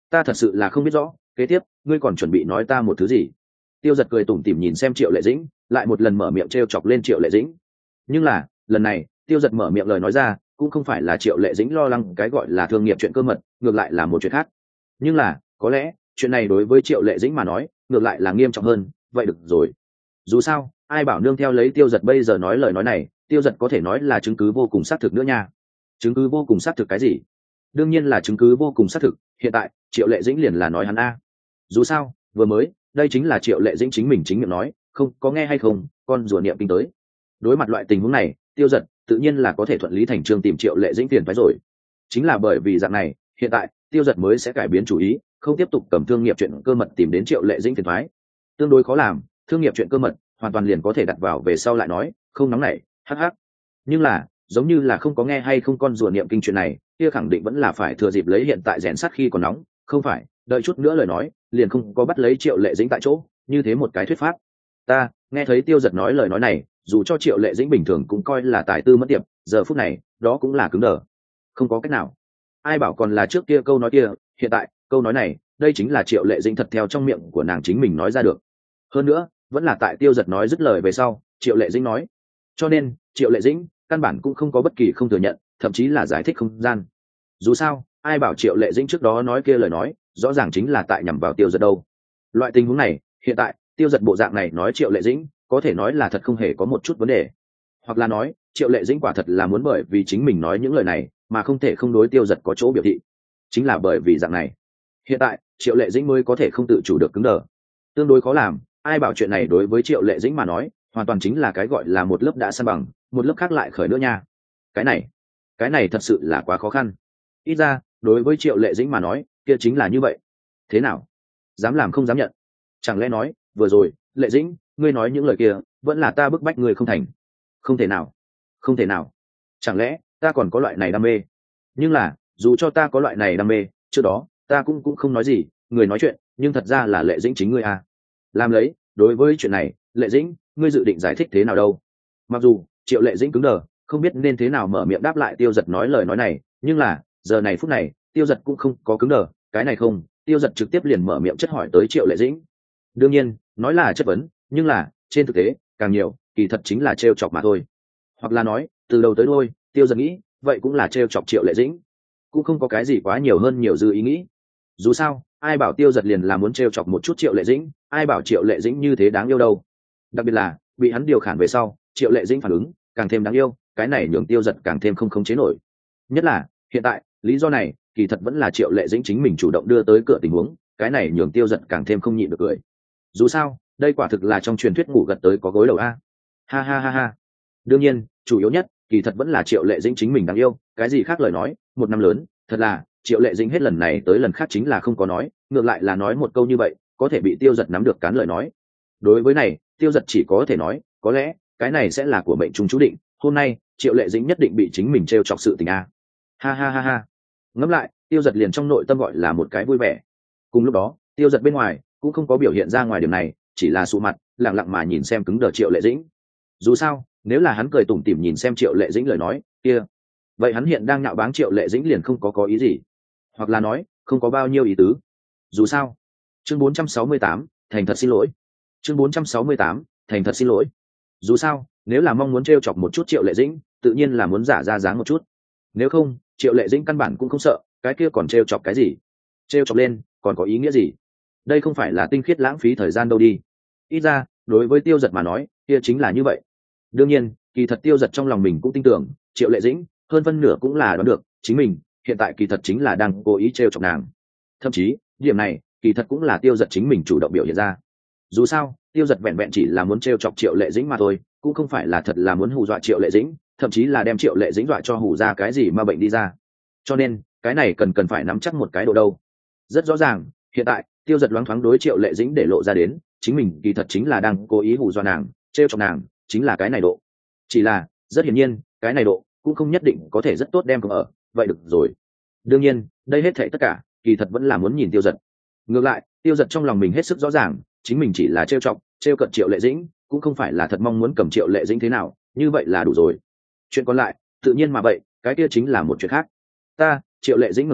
ta thật sự là không biết rõ, kế tiếp ngươi còn chuẩn bị nói ta một thứ gì? Tiêu giật cười tủm tỉm nhìn xem Triệu Lệ Dĩnh, lại một lần mở miệng t chọc lên Triệu Lệ Dĩnh. Nhưng là lần này Tiêu giật mở miệng lời nói ra cũng không phải là Triệu Lệ Dĩnh lo lắng cái gọi là thương nghiệp chuyện cơ mật, ngược lại là một chuyện khác. Nhưng là có lẽ chuyện này đối với Triệu Lệ Dĩnh mà nói ngược lại là nghiêm trọng hơn. Vậy được rồi, dù sao ai bảo nương theo lấy Tiêu giật bây giờ nói lời nói này, Tiêu giật có thể nói là chứng cứ vô cùng xác thực nữa nha. Chứng cứ vô cùng xác thực cái gì? Đương nhiên là chứng cứ vô cùng xác thực. Hiện tại Triệu Lệ Dĩnh liền là nói hắn a. Dù sao vừa mới đây chính là Triệu Lệ Dĩnh chính mình chính miệng nói, không có nghe hay không con rùa niệm kinh tới. Đối mặt loại tình huống này, Tiêu giật tự nhiên là có thể thuận lý thành trương tìm Triệu Lệ Dĩnh tiền phái rồi. Chính là bởi vì dạng này, hiện tại Tiêu giật mới sẽ cải biến chủ ý, không tiếp tục cầm thương nghiệp chuyện cơ mật tìm đến Triệu Lệ Dĩnh tiền phái. Tương đối khó làm, thương nghiệp chuyện cơ mật hoàn toàn liền có thể đặt vào về sau lại nói, không nóng nảy. Hắc hắc. Nhưng là giống như là không có nghe hay không con rùa niệm kinh chuyện này, kia khẳng định vẫn là phải thừa dịp lấy hiện tại rèn sắt khi còn nóng, không phải đợi chút nữa lời nói liền không có bắt lấy Triệu Lệ Dĩnh tại chỗ, như thế một cái thuyết pháp. Ta nghe thấy Tiêu giật nói lời nói này, dù cho Triệu Lệ Dĩnh bình thường cũng coi là tài tư mất tiệp, giờ phút này đó cũng là cứng đờ, không có cách nào. Ai bảo còn là trước kia câu nói kia, hiện tại câu nói này đây chính là Triệu Lệ Dĩnh thật theo trong miệng của nàng chính mình nói ra được. Hơn nữa vẫn là tại Tiêu giật nói dứt lời về sau Triệu Lệ Dĩnh nói, cho nên Triệu Lệ Dĩnh căn bản cũng không có bất kỳ không thừa nhận, thậm chí là giải thích không gian. Dù sao ai bảo Triệu Lệ Dĩnh trước đó nói kia lời nói rõ ràng chính là tại nhằm vào Tiêu giật đâu. Loại tình huống này hiện tại Tiêu giật bộ dạng này nói Triệu Lệ Dĩnh có thể nói là thật không hề có một chút vấn đề, hoặc là nói Triệu Lệ Dĩnh quả thật là muốn bởi vì chính mình nói những lời này mà không thể không đối Tiêu giật có chỗ biểu thị. Chính là bởi vì dạng này hiện tại Triệu Lệ Dĩnh mới có thể không tự chủ được cứng đờ, tương đối khó làm. Ai bảo chuyện này đối với Triệu Lệ Dĩnh mà nói hoàn toàn chính là cái gọi là một lớp đã san bằng, một lớp khác lại khởi nữa nha. Cái này cái này thật sự là quá khó khăn. Ít ra đối với Triệu Lệ Dĩnh mà nói kia chính là như vậy. Thế nào, dám làm không dám nhận? Chẳng lẽ nói vừa rồi Lệ Dĩnh ngươi nói những lời kia vẫn là ta bức bách ngươi không thành? Không thể nào, không thể nào. Chẳng lẽ ta còn có loại này đam mê? Nhưng là dù cho ta có loại này đam mê, trước đó ta cũng cũng không nói gì, người nói chuyện nhưng thật ra là Lệ Dĩnh chính ngươi à. Làm lấy đối với chuyện này Lệ Dĩnh ngươi dự định giải thích thế nào đâu? Mặc dù Triệu Lệ Dĩnh cứng đờ không biết nên thế nào mở miệng đáp lại Tiêu giật nói lời nói này, nhưng là giờ này phút này Tiêu giật cũng không có cứng đờ, cái này không, Tiêu giật trực tiếp liền mở miệng chất hỏi tới Triệu Lệ Dĩnh. Đương nhiên nói là chất vấn, nhưng là trên thực tế càng nhiều kỳ thật chính là trêu chọc mà thôi. Hoặc là nói từ đầu tới đuôi Tiêu giật nghĩ vậy cũng là trêu chọc Triệu Lệ Dĩnh, cũng không có cái gì quá nhiều hơn nhiều dư ý nghĩ. Dù sao ai bảo Tiêu giật liền là muốn trêu chọc một chút Triệu Lệ Dĩnh, ai bảo Triệu Lệ Dĩnh như thế đáng yêu đâu. Đặc biệt là bị hắn điều khiển về sau Triệu Lệ Dĩnh phản ứng càng thêm đáng yêu, cái này nhường Tiêu giật càng thêm không khống chế nổi. Nhất là hiện tại lý do này kỳ thật vẫn là Triệu Lệ Dĩnh chính mình chủ động đưa tới cửa tình huống, cái này nhường Tiêu giật càng thêm không nhịn được cười. Dù sao đây quả thực là trong truyền thuyết ngủ gật tới có gối đầu a. Ha ha ha ha. Đương nhiên chủ yếu nhất kỳ thật vẫn là Triệu Lệ Dĩnh chính mình đáng yêu, cái gì khác lời nói một năm lớn, thật là Triệu Lệ Dĩnh hết lần này tới lần khác chính là không có nói, ngược lại là nói một câu như vậy có thể bị Tiêu giật nắm được cán lời nói. Đối với này Tiêu giật chỉ có thể nói có lẽ cái này sẽ là của mệnh trung chú định, hôm nay Triệu Lệ Dĩnh nhất định bị chính mình t chọc sự tình a. Ha ha ha ha. Ngẫm lại Tiêu giật liền trong nội tâm gọi là một cái vui vẻ. Cùng lúc đó Tiêu giật bên ngoài cũng không có biểu hiện ra ngoài điểm này, chỉ là sụ mặt lặng lặng mà nhìn xem cứng đờ Triệu Lệ Dĩnh. Dù sao nếu là hắn cười tủm tỉm nhìn xem Triệu Lệ Dĩnh lời nói kia, vậy hắn hiện đang nhạo báng Triệu Lệ Dĩnh liền không có có ý gì, hoặc là nói không có bao nhiêu ý tứ. Dù sao chương bốn trăm sáu mươi tám thành thật xin lỗi. Chương bốn trăm sáu mươi tám thành thật xin lỗi. Dù sao nếu là mong muốn t chọc một chút Triệu Lệ Dĩnh tự nhiên là muốn giả ra dáng một chút, nếu không Triệu Lệ Dĩnh căn bản cũng không sợ, cái kia còn t chọc cái gì? T chọc lên còn có ý nghĩa gì? Đây không phải là tinh khiết lãng phí thời gian đâu đi. Ít ra đối với Tiêu giật mà nói kia chính là như vậy. Đương nhiên kỳ thật Tiêu giật trong lòng mình cũng tin tưởng Triệu Lệ Dĩnh hơn phân nửa cũng là đoán được chính mình hiện tại kỳ thật chính là đang cố ý t chọc nàng. Thậm chí điểm này kỳ thật cũng là Tiêu giật chính mình chủ động biểu hiện ra. Dù sao Tiêu giật vẹn vẹn chỉ là muốn t chọc Triệu Lệ Dĩnh mà thôi, cũng không phải là thật là muốn hù dọa Triệu Lệ Dĩnh, thậm chí là đem Triệu Lệ Dĩnh dọa cho hù ra cái gì mà bệnh đi ra. Cho nên cái này cần cần phải nắm chắc một cái độ đâu. Rất rõ ràng hiện tại Tiêu giật loáng thoáng đối Triệu Lệ Dĩnh để lộ ra đến chính mình kỳ thật chính là đang cố ý hù dọa nàng, t chọc nàng, chính là cái này độ. Chỉ là rất hiển nhiên cái này độ cũng không nhất định có thể rất tốt đem cùng ở vậy được rồi. Đương nhiên đây hết thảy tất cả kỳ thật vẫn là muốn nhìn Tiêu giật. Ngược lại Tiêu giật trong lòng mình hết sức rõ ràng chính mình chỉ là trêu chọc trêu cận Triệu Lệ Dĩnh, cũng không phải là thật mong muốn cầm Triệu Lệ Dĩnh thế nào, như vậy là đủ rồi. Chuyện còn lại tự nhiên mà vậy cái kia chính là một chuyện khác. Ta Triệu Lệ Dĩnh ngẩng đầu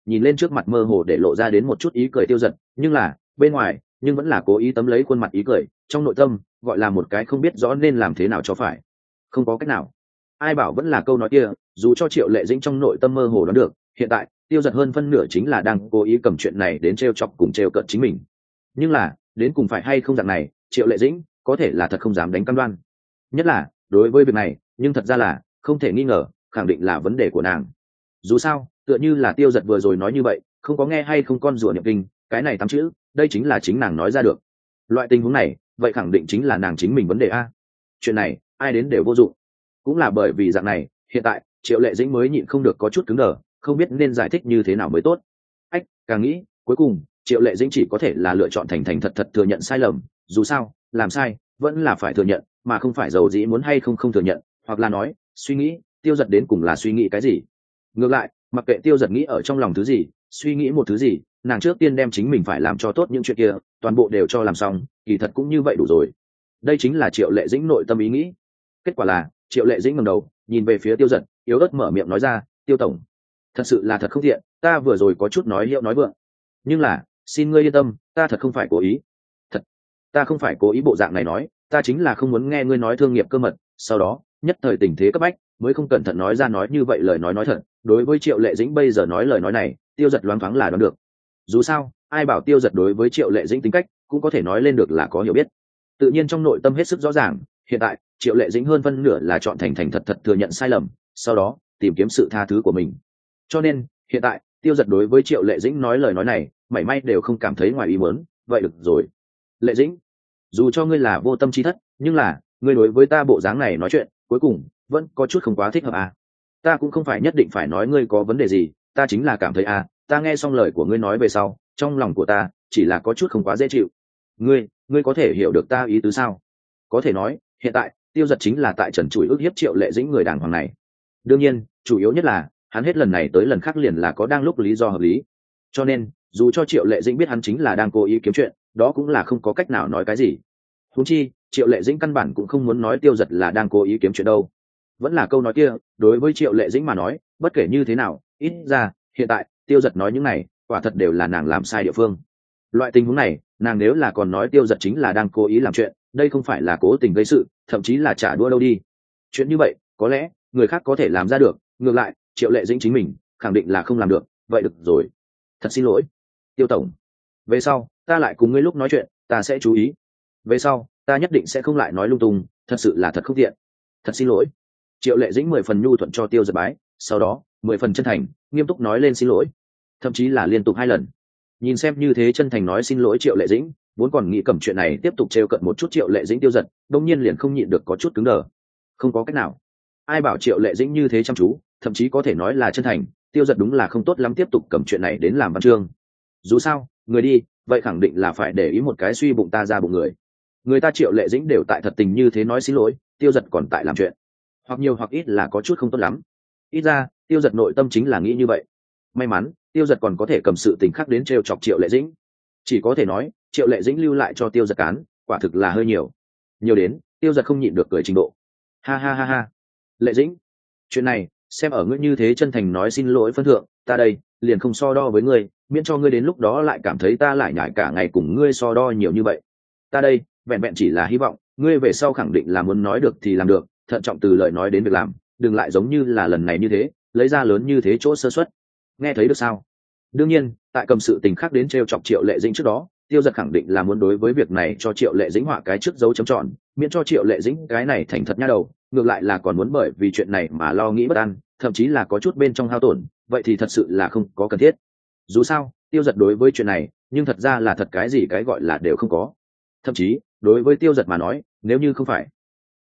nhìn lên trước mặt mơ hồ để lộ ra đến một chút ý cười tiêu giật, nhưng là bên ngoài nhưng vẫn là cố ý tấm lấy khuôn mặt ý cười, trong nội tâm gọi là một cái không biết rõ nên làm thế nào cho phải. Không có cách nào. Ai bảo vẫn là câu nói kia, dù cho Triệu Lệ Dĩnh trong nội tâm mơ hồ đoán được, hiện tại tiêu giật hơn phân nửa chính là đang cố ý cầm chuyện này đến trêu chọc cùng trêu cợt chính mình. Nhưng là đến cùng phải hay không dạng này, Triệu Lệ Dĩnh có thể là thật không dám đánh cam đoan. Nhất là đối với việc này, nhưng thật ra là không thể nghi ngờ, khẳng định là vấn đề của nàng. Dù sao tựa như là tiêu giật vừa rồi nói như vậy, không có nghe hay không con rùa niệm kinh, cái này tám chữ đây chính là chính nàng nói ra được. Loại tình huống này vậy khẳng định chính là nàng chính mình vấn đề a. Chuyện này ai đến đều vô dụng. Cũng là bởi vì dạng này, hiện tại Triệu Lệ Dĩnh mới nhịn không được có chút cứng đờ, không biết nên giải thích như thế nào mới tốt. Ách, càng nghĩ cuối cùng Triệu Lệ Dĩnh chỉ có thể là lựa chọn thành thành thật thật thừa nhận sai lầm. Dù sao làm sai vẫn là phải thừa nhận, mà không phải dầu dĩ muốn hay không không thừa nhận, hoặc là nói suy nghĩ tiêu giật đến cùng là suy nghĩ cái gì. Ngược lại mặc kệ tiêu giật nghĩ ở trong lòng thứ gì, suy nghĩ một thứ gì, nàng trước tiên đem chính mình phải làm cho tốt những chuyện kia toàn bộ đều cho làm xong, kỳ thật cũng như vậy đủ rồi. Đây chính là Triệu Lệ Dĩnh nội tâm ý nghĩ. Kết quả là Triệu Lệ Dĩnh ngẩng đầu nhìn về phía tiêu giật, yếu ớt mở miệng nói ra, tiêu tổng, thật sự là thật không thiện, ta vừa rồi có chút nói hiệu nói vượng, nhưng là xin ngươi yên tâm, ta thật không phải cố ý. Thật, ta không phải cố ý bộ dạng này nói, ta chính là không muốn nghe ngươi nói thương nghiệp cơ mật, sau đó nhất thời tình thế cấp bách mới không cẩn thận nói ra nói như vậy lời nói nói thật. Đối với Triệu Lệ Dĩnh bây giờ nói lời nói này, tiêu giật loáng thoáng là đoán được. Dù sao ai bảo tiêu giật đối với Triệu Lệ Dĩnh tính cách cũng có thể nói lên được là có hiểu biết, tự nhiên trong nội tâm hết sức rõ ràng. Hiện tại Triệu Lệ Dĩnh hơn phân nửa là chọn thành thành thật thật thừa nhận sai lầm, sau đó tìm kiếm sự tha thứ của mình. Cho nên hiện tại tiêu giật đối với Triệu Lệ Dĩnh nói lời nói này mảy may đều không cảm thấy ngoài ý muốn. Vậy được rồi, Lệ Dĩnh, dù cho ngươi là vô tâm chi thất, nhưng là ngươi đối với ta bộ dáng này nói chuyện cuối cùng vẫn có chút không quá thích hợp à. Ta cũng không phải nhất định phải nói ngươi có vấn đề gì, ta chính là cảm thấy à, ta nghe xong lời của ngươi nói về sau, trong lòng của ta chỉ là có chút không quá dễ chịu. Ngươi, ngươi có thể hiểu được ta ý tứ sao? Có thể nói, hiện tại tiêu giật chính là tại trần trụi ức hiếp Triệu Lệ Dĩnh người đàng hoàng này. Đương nhiên, chủ yếu nhất là hắn hết lần này tới lần khác liền là có đang lúc lý do hợp lý. Cho nên, dù cho Triệu Lệ Dĩnh biết hắn chính là đang cố ý kiếm chuyện, đó cũng là không có cách nào nói cái gì. Huống chi, Triệu Lệ Dĩnh căn bản cũng không muốn nói tiêu giật là đang cố ý kiếm chuyện đâu. Vẫn là câu nói kia, đối với Triệu Lệ Dĩnh mà nói, bất kể như thế nào, ít ra hiện tại tiêu giật nói những này quả thật đều là nàng làm sai địa phương. Loại tình huống này, nàng nếu là còn nói tiêu giật chính là đang cố ý làm chuyện, đây không phải là cố tình gây sự, thậm chí là trả đũa đâu đi. Chuyện như vậy có lẽ người khác có thể làm ra được, ngược lại Triệu Lệ Dĩnh chính mình khẳng định là không làm được. Vậy được rồi, thật xin lỗi tiêu tổng, về sau ta lại cùng ngươi lúc nói chuyện ta sẽ chú ý, về sau ta nhất định sẽ không lại nói lung tung, thật sự là thật không tiện, thật xin lỗi. Triệu Lệ Dĩnh mười phần nhu thuận cho tiêu giật bái, sau đó mười phần chân thành nghiêm túc nói lên xin lỗi, thậm chí là liên tục hai lần. Nhìn xem như thế chân thành nói xin lỗi Triệu Lệ Dĩnh, vốn còn nghĩ cầm chuyện này tiếp tục trêu cận một chút Triệu Lệ Dĩnh tiêu giật đông nhiên liền không nhịn được có chút cứng đờ. Không có cách nào, ai bảo Triệu Lệ Dĩnh như thế chăm chú, thậm chí có thể nói là chân thành, tiêu giật đúng là không tốt lắm tiếp tục cầm chuyện này đến làm văn chương. Dù sao người đi vậy khẳng định là phải để ý một cái suy bụng ta ra bụng người. Người ta Triệu Lệ Dĩnh đều tại thật tình như thế nói xin lỗi, tiêu giật còn tại làm chuyện, hoặc nhiều hoặc ít là có chút không tốt lắm. Ít ra tiêu giật nội tâm chính là nghĩ như vậy. May mắn tiêu giật còn có thể cầm sự tình khác đến trêu chọc Triệu Lệ Dĩnh. Chỉ có thể nói Triệu Lệ Dĩnh lưu lại cho tiêu giật cán quả thực là hơi nhiều, nhiều đến tiêu giật không nhịn được cười trình độ. Ha ha ha ha, Lệ Dĩnh, chuyện này xem ở ngươi như thế chân thành nói xin lỗi phân thượng, ta đây liền không so đo với ngươi, miễn cho ngươi đến lúc đó lại cảm thấy ta lại nhải cả ngày cùng ngươi so đo nhiều như vậy. Ta đây vẹn vẹn chỉ là hy vọng ngươi về sau khẳng định là muốn nói được thì làm được, thận trọng từ lời nói đến việc làm, đừng lại giống như là lần này như thế lấy ra lớn như thế chỗ sơ suất. Nghe thấy được sao? Đương nhiên tại cầm sự tình khác đến t r e o chọc Triệu Lệ Dĩnh trước đó, tiêu giật khẳng định là muốn đối với việc này cho Triệu Lệ Dĩnh họa cái trước dấu chấm tròn, miễn cho Triệu Lệ Dĩnh cái này thành thật nha đầu, ngược lại là còn muốn bởi vì chuyện này mà lo nghĩ bất an, thậm chí là có chút bên trong hao tổn, vậy thì thật sự là không có cần thiết. Dù sao tiêu giật đối với chuyện này nhưng thật ra là thật cái gì cái gọi là đều không có. Thậm chí đối với tiêu giật mà nói, nếu như không phải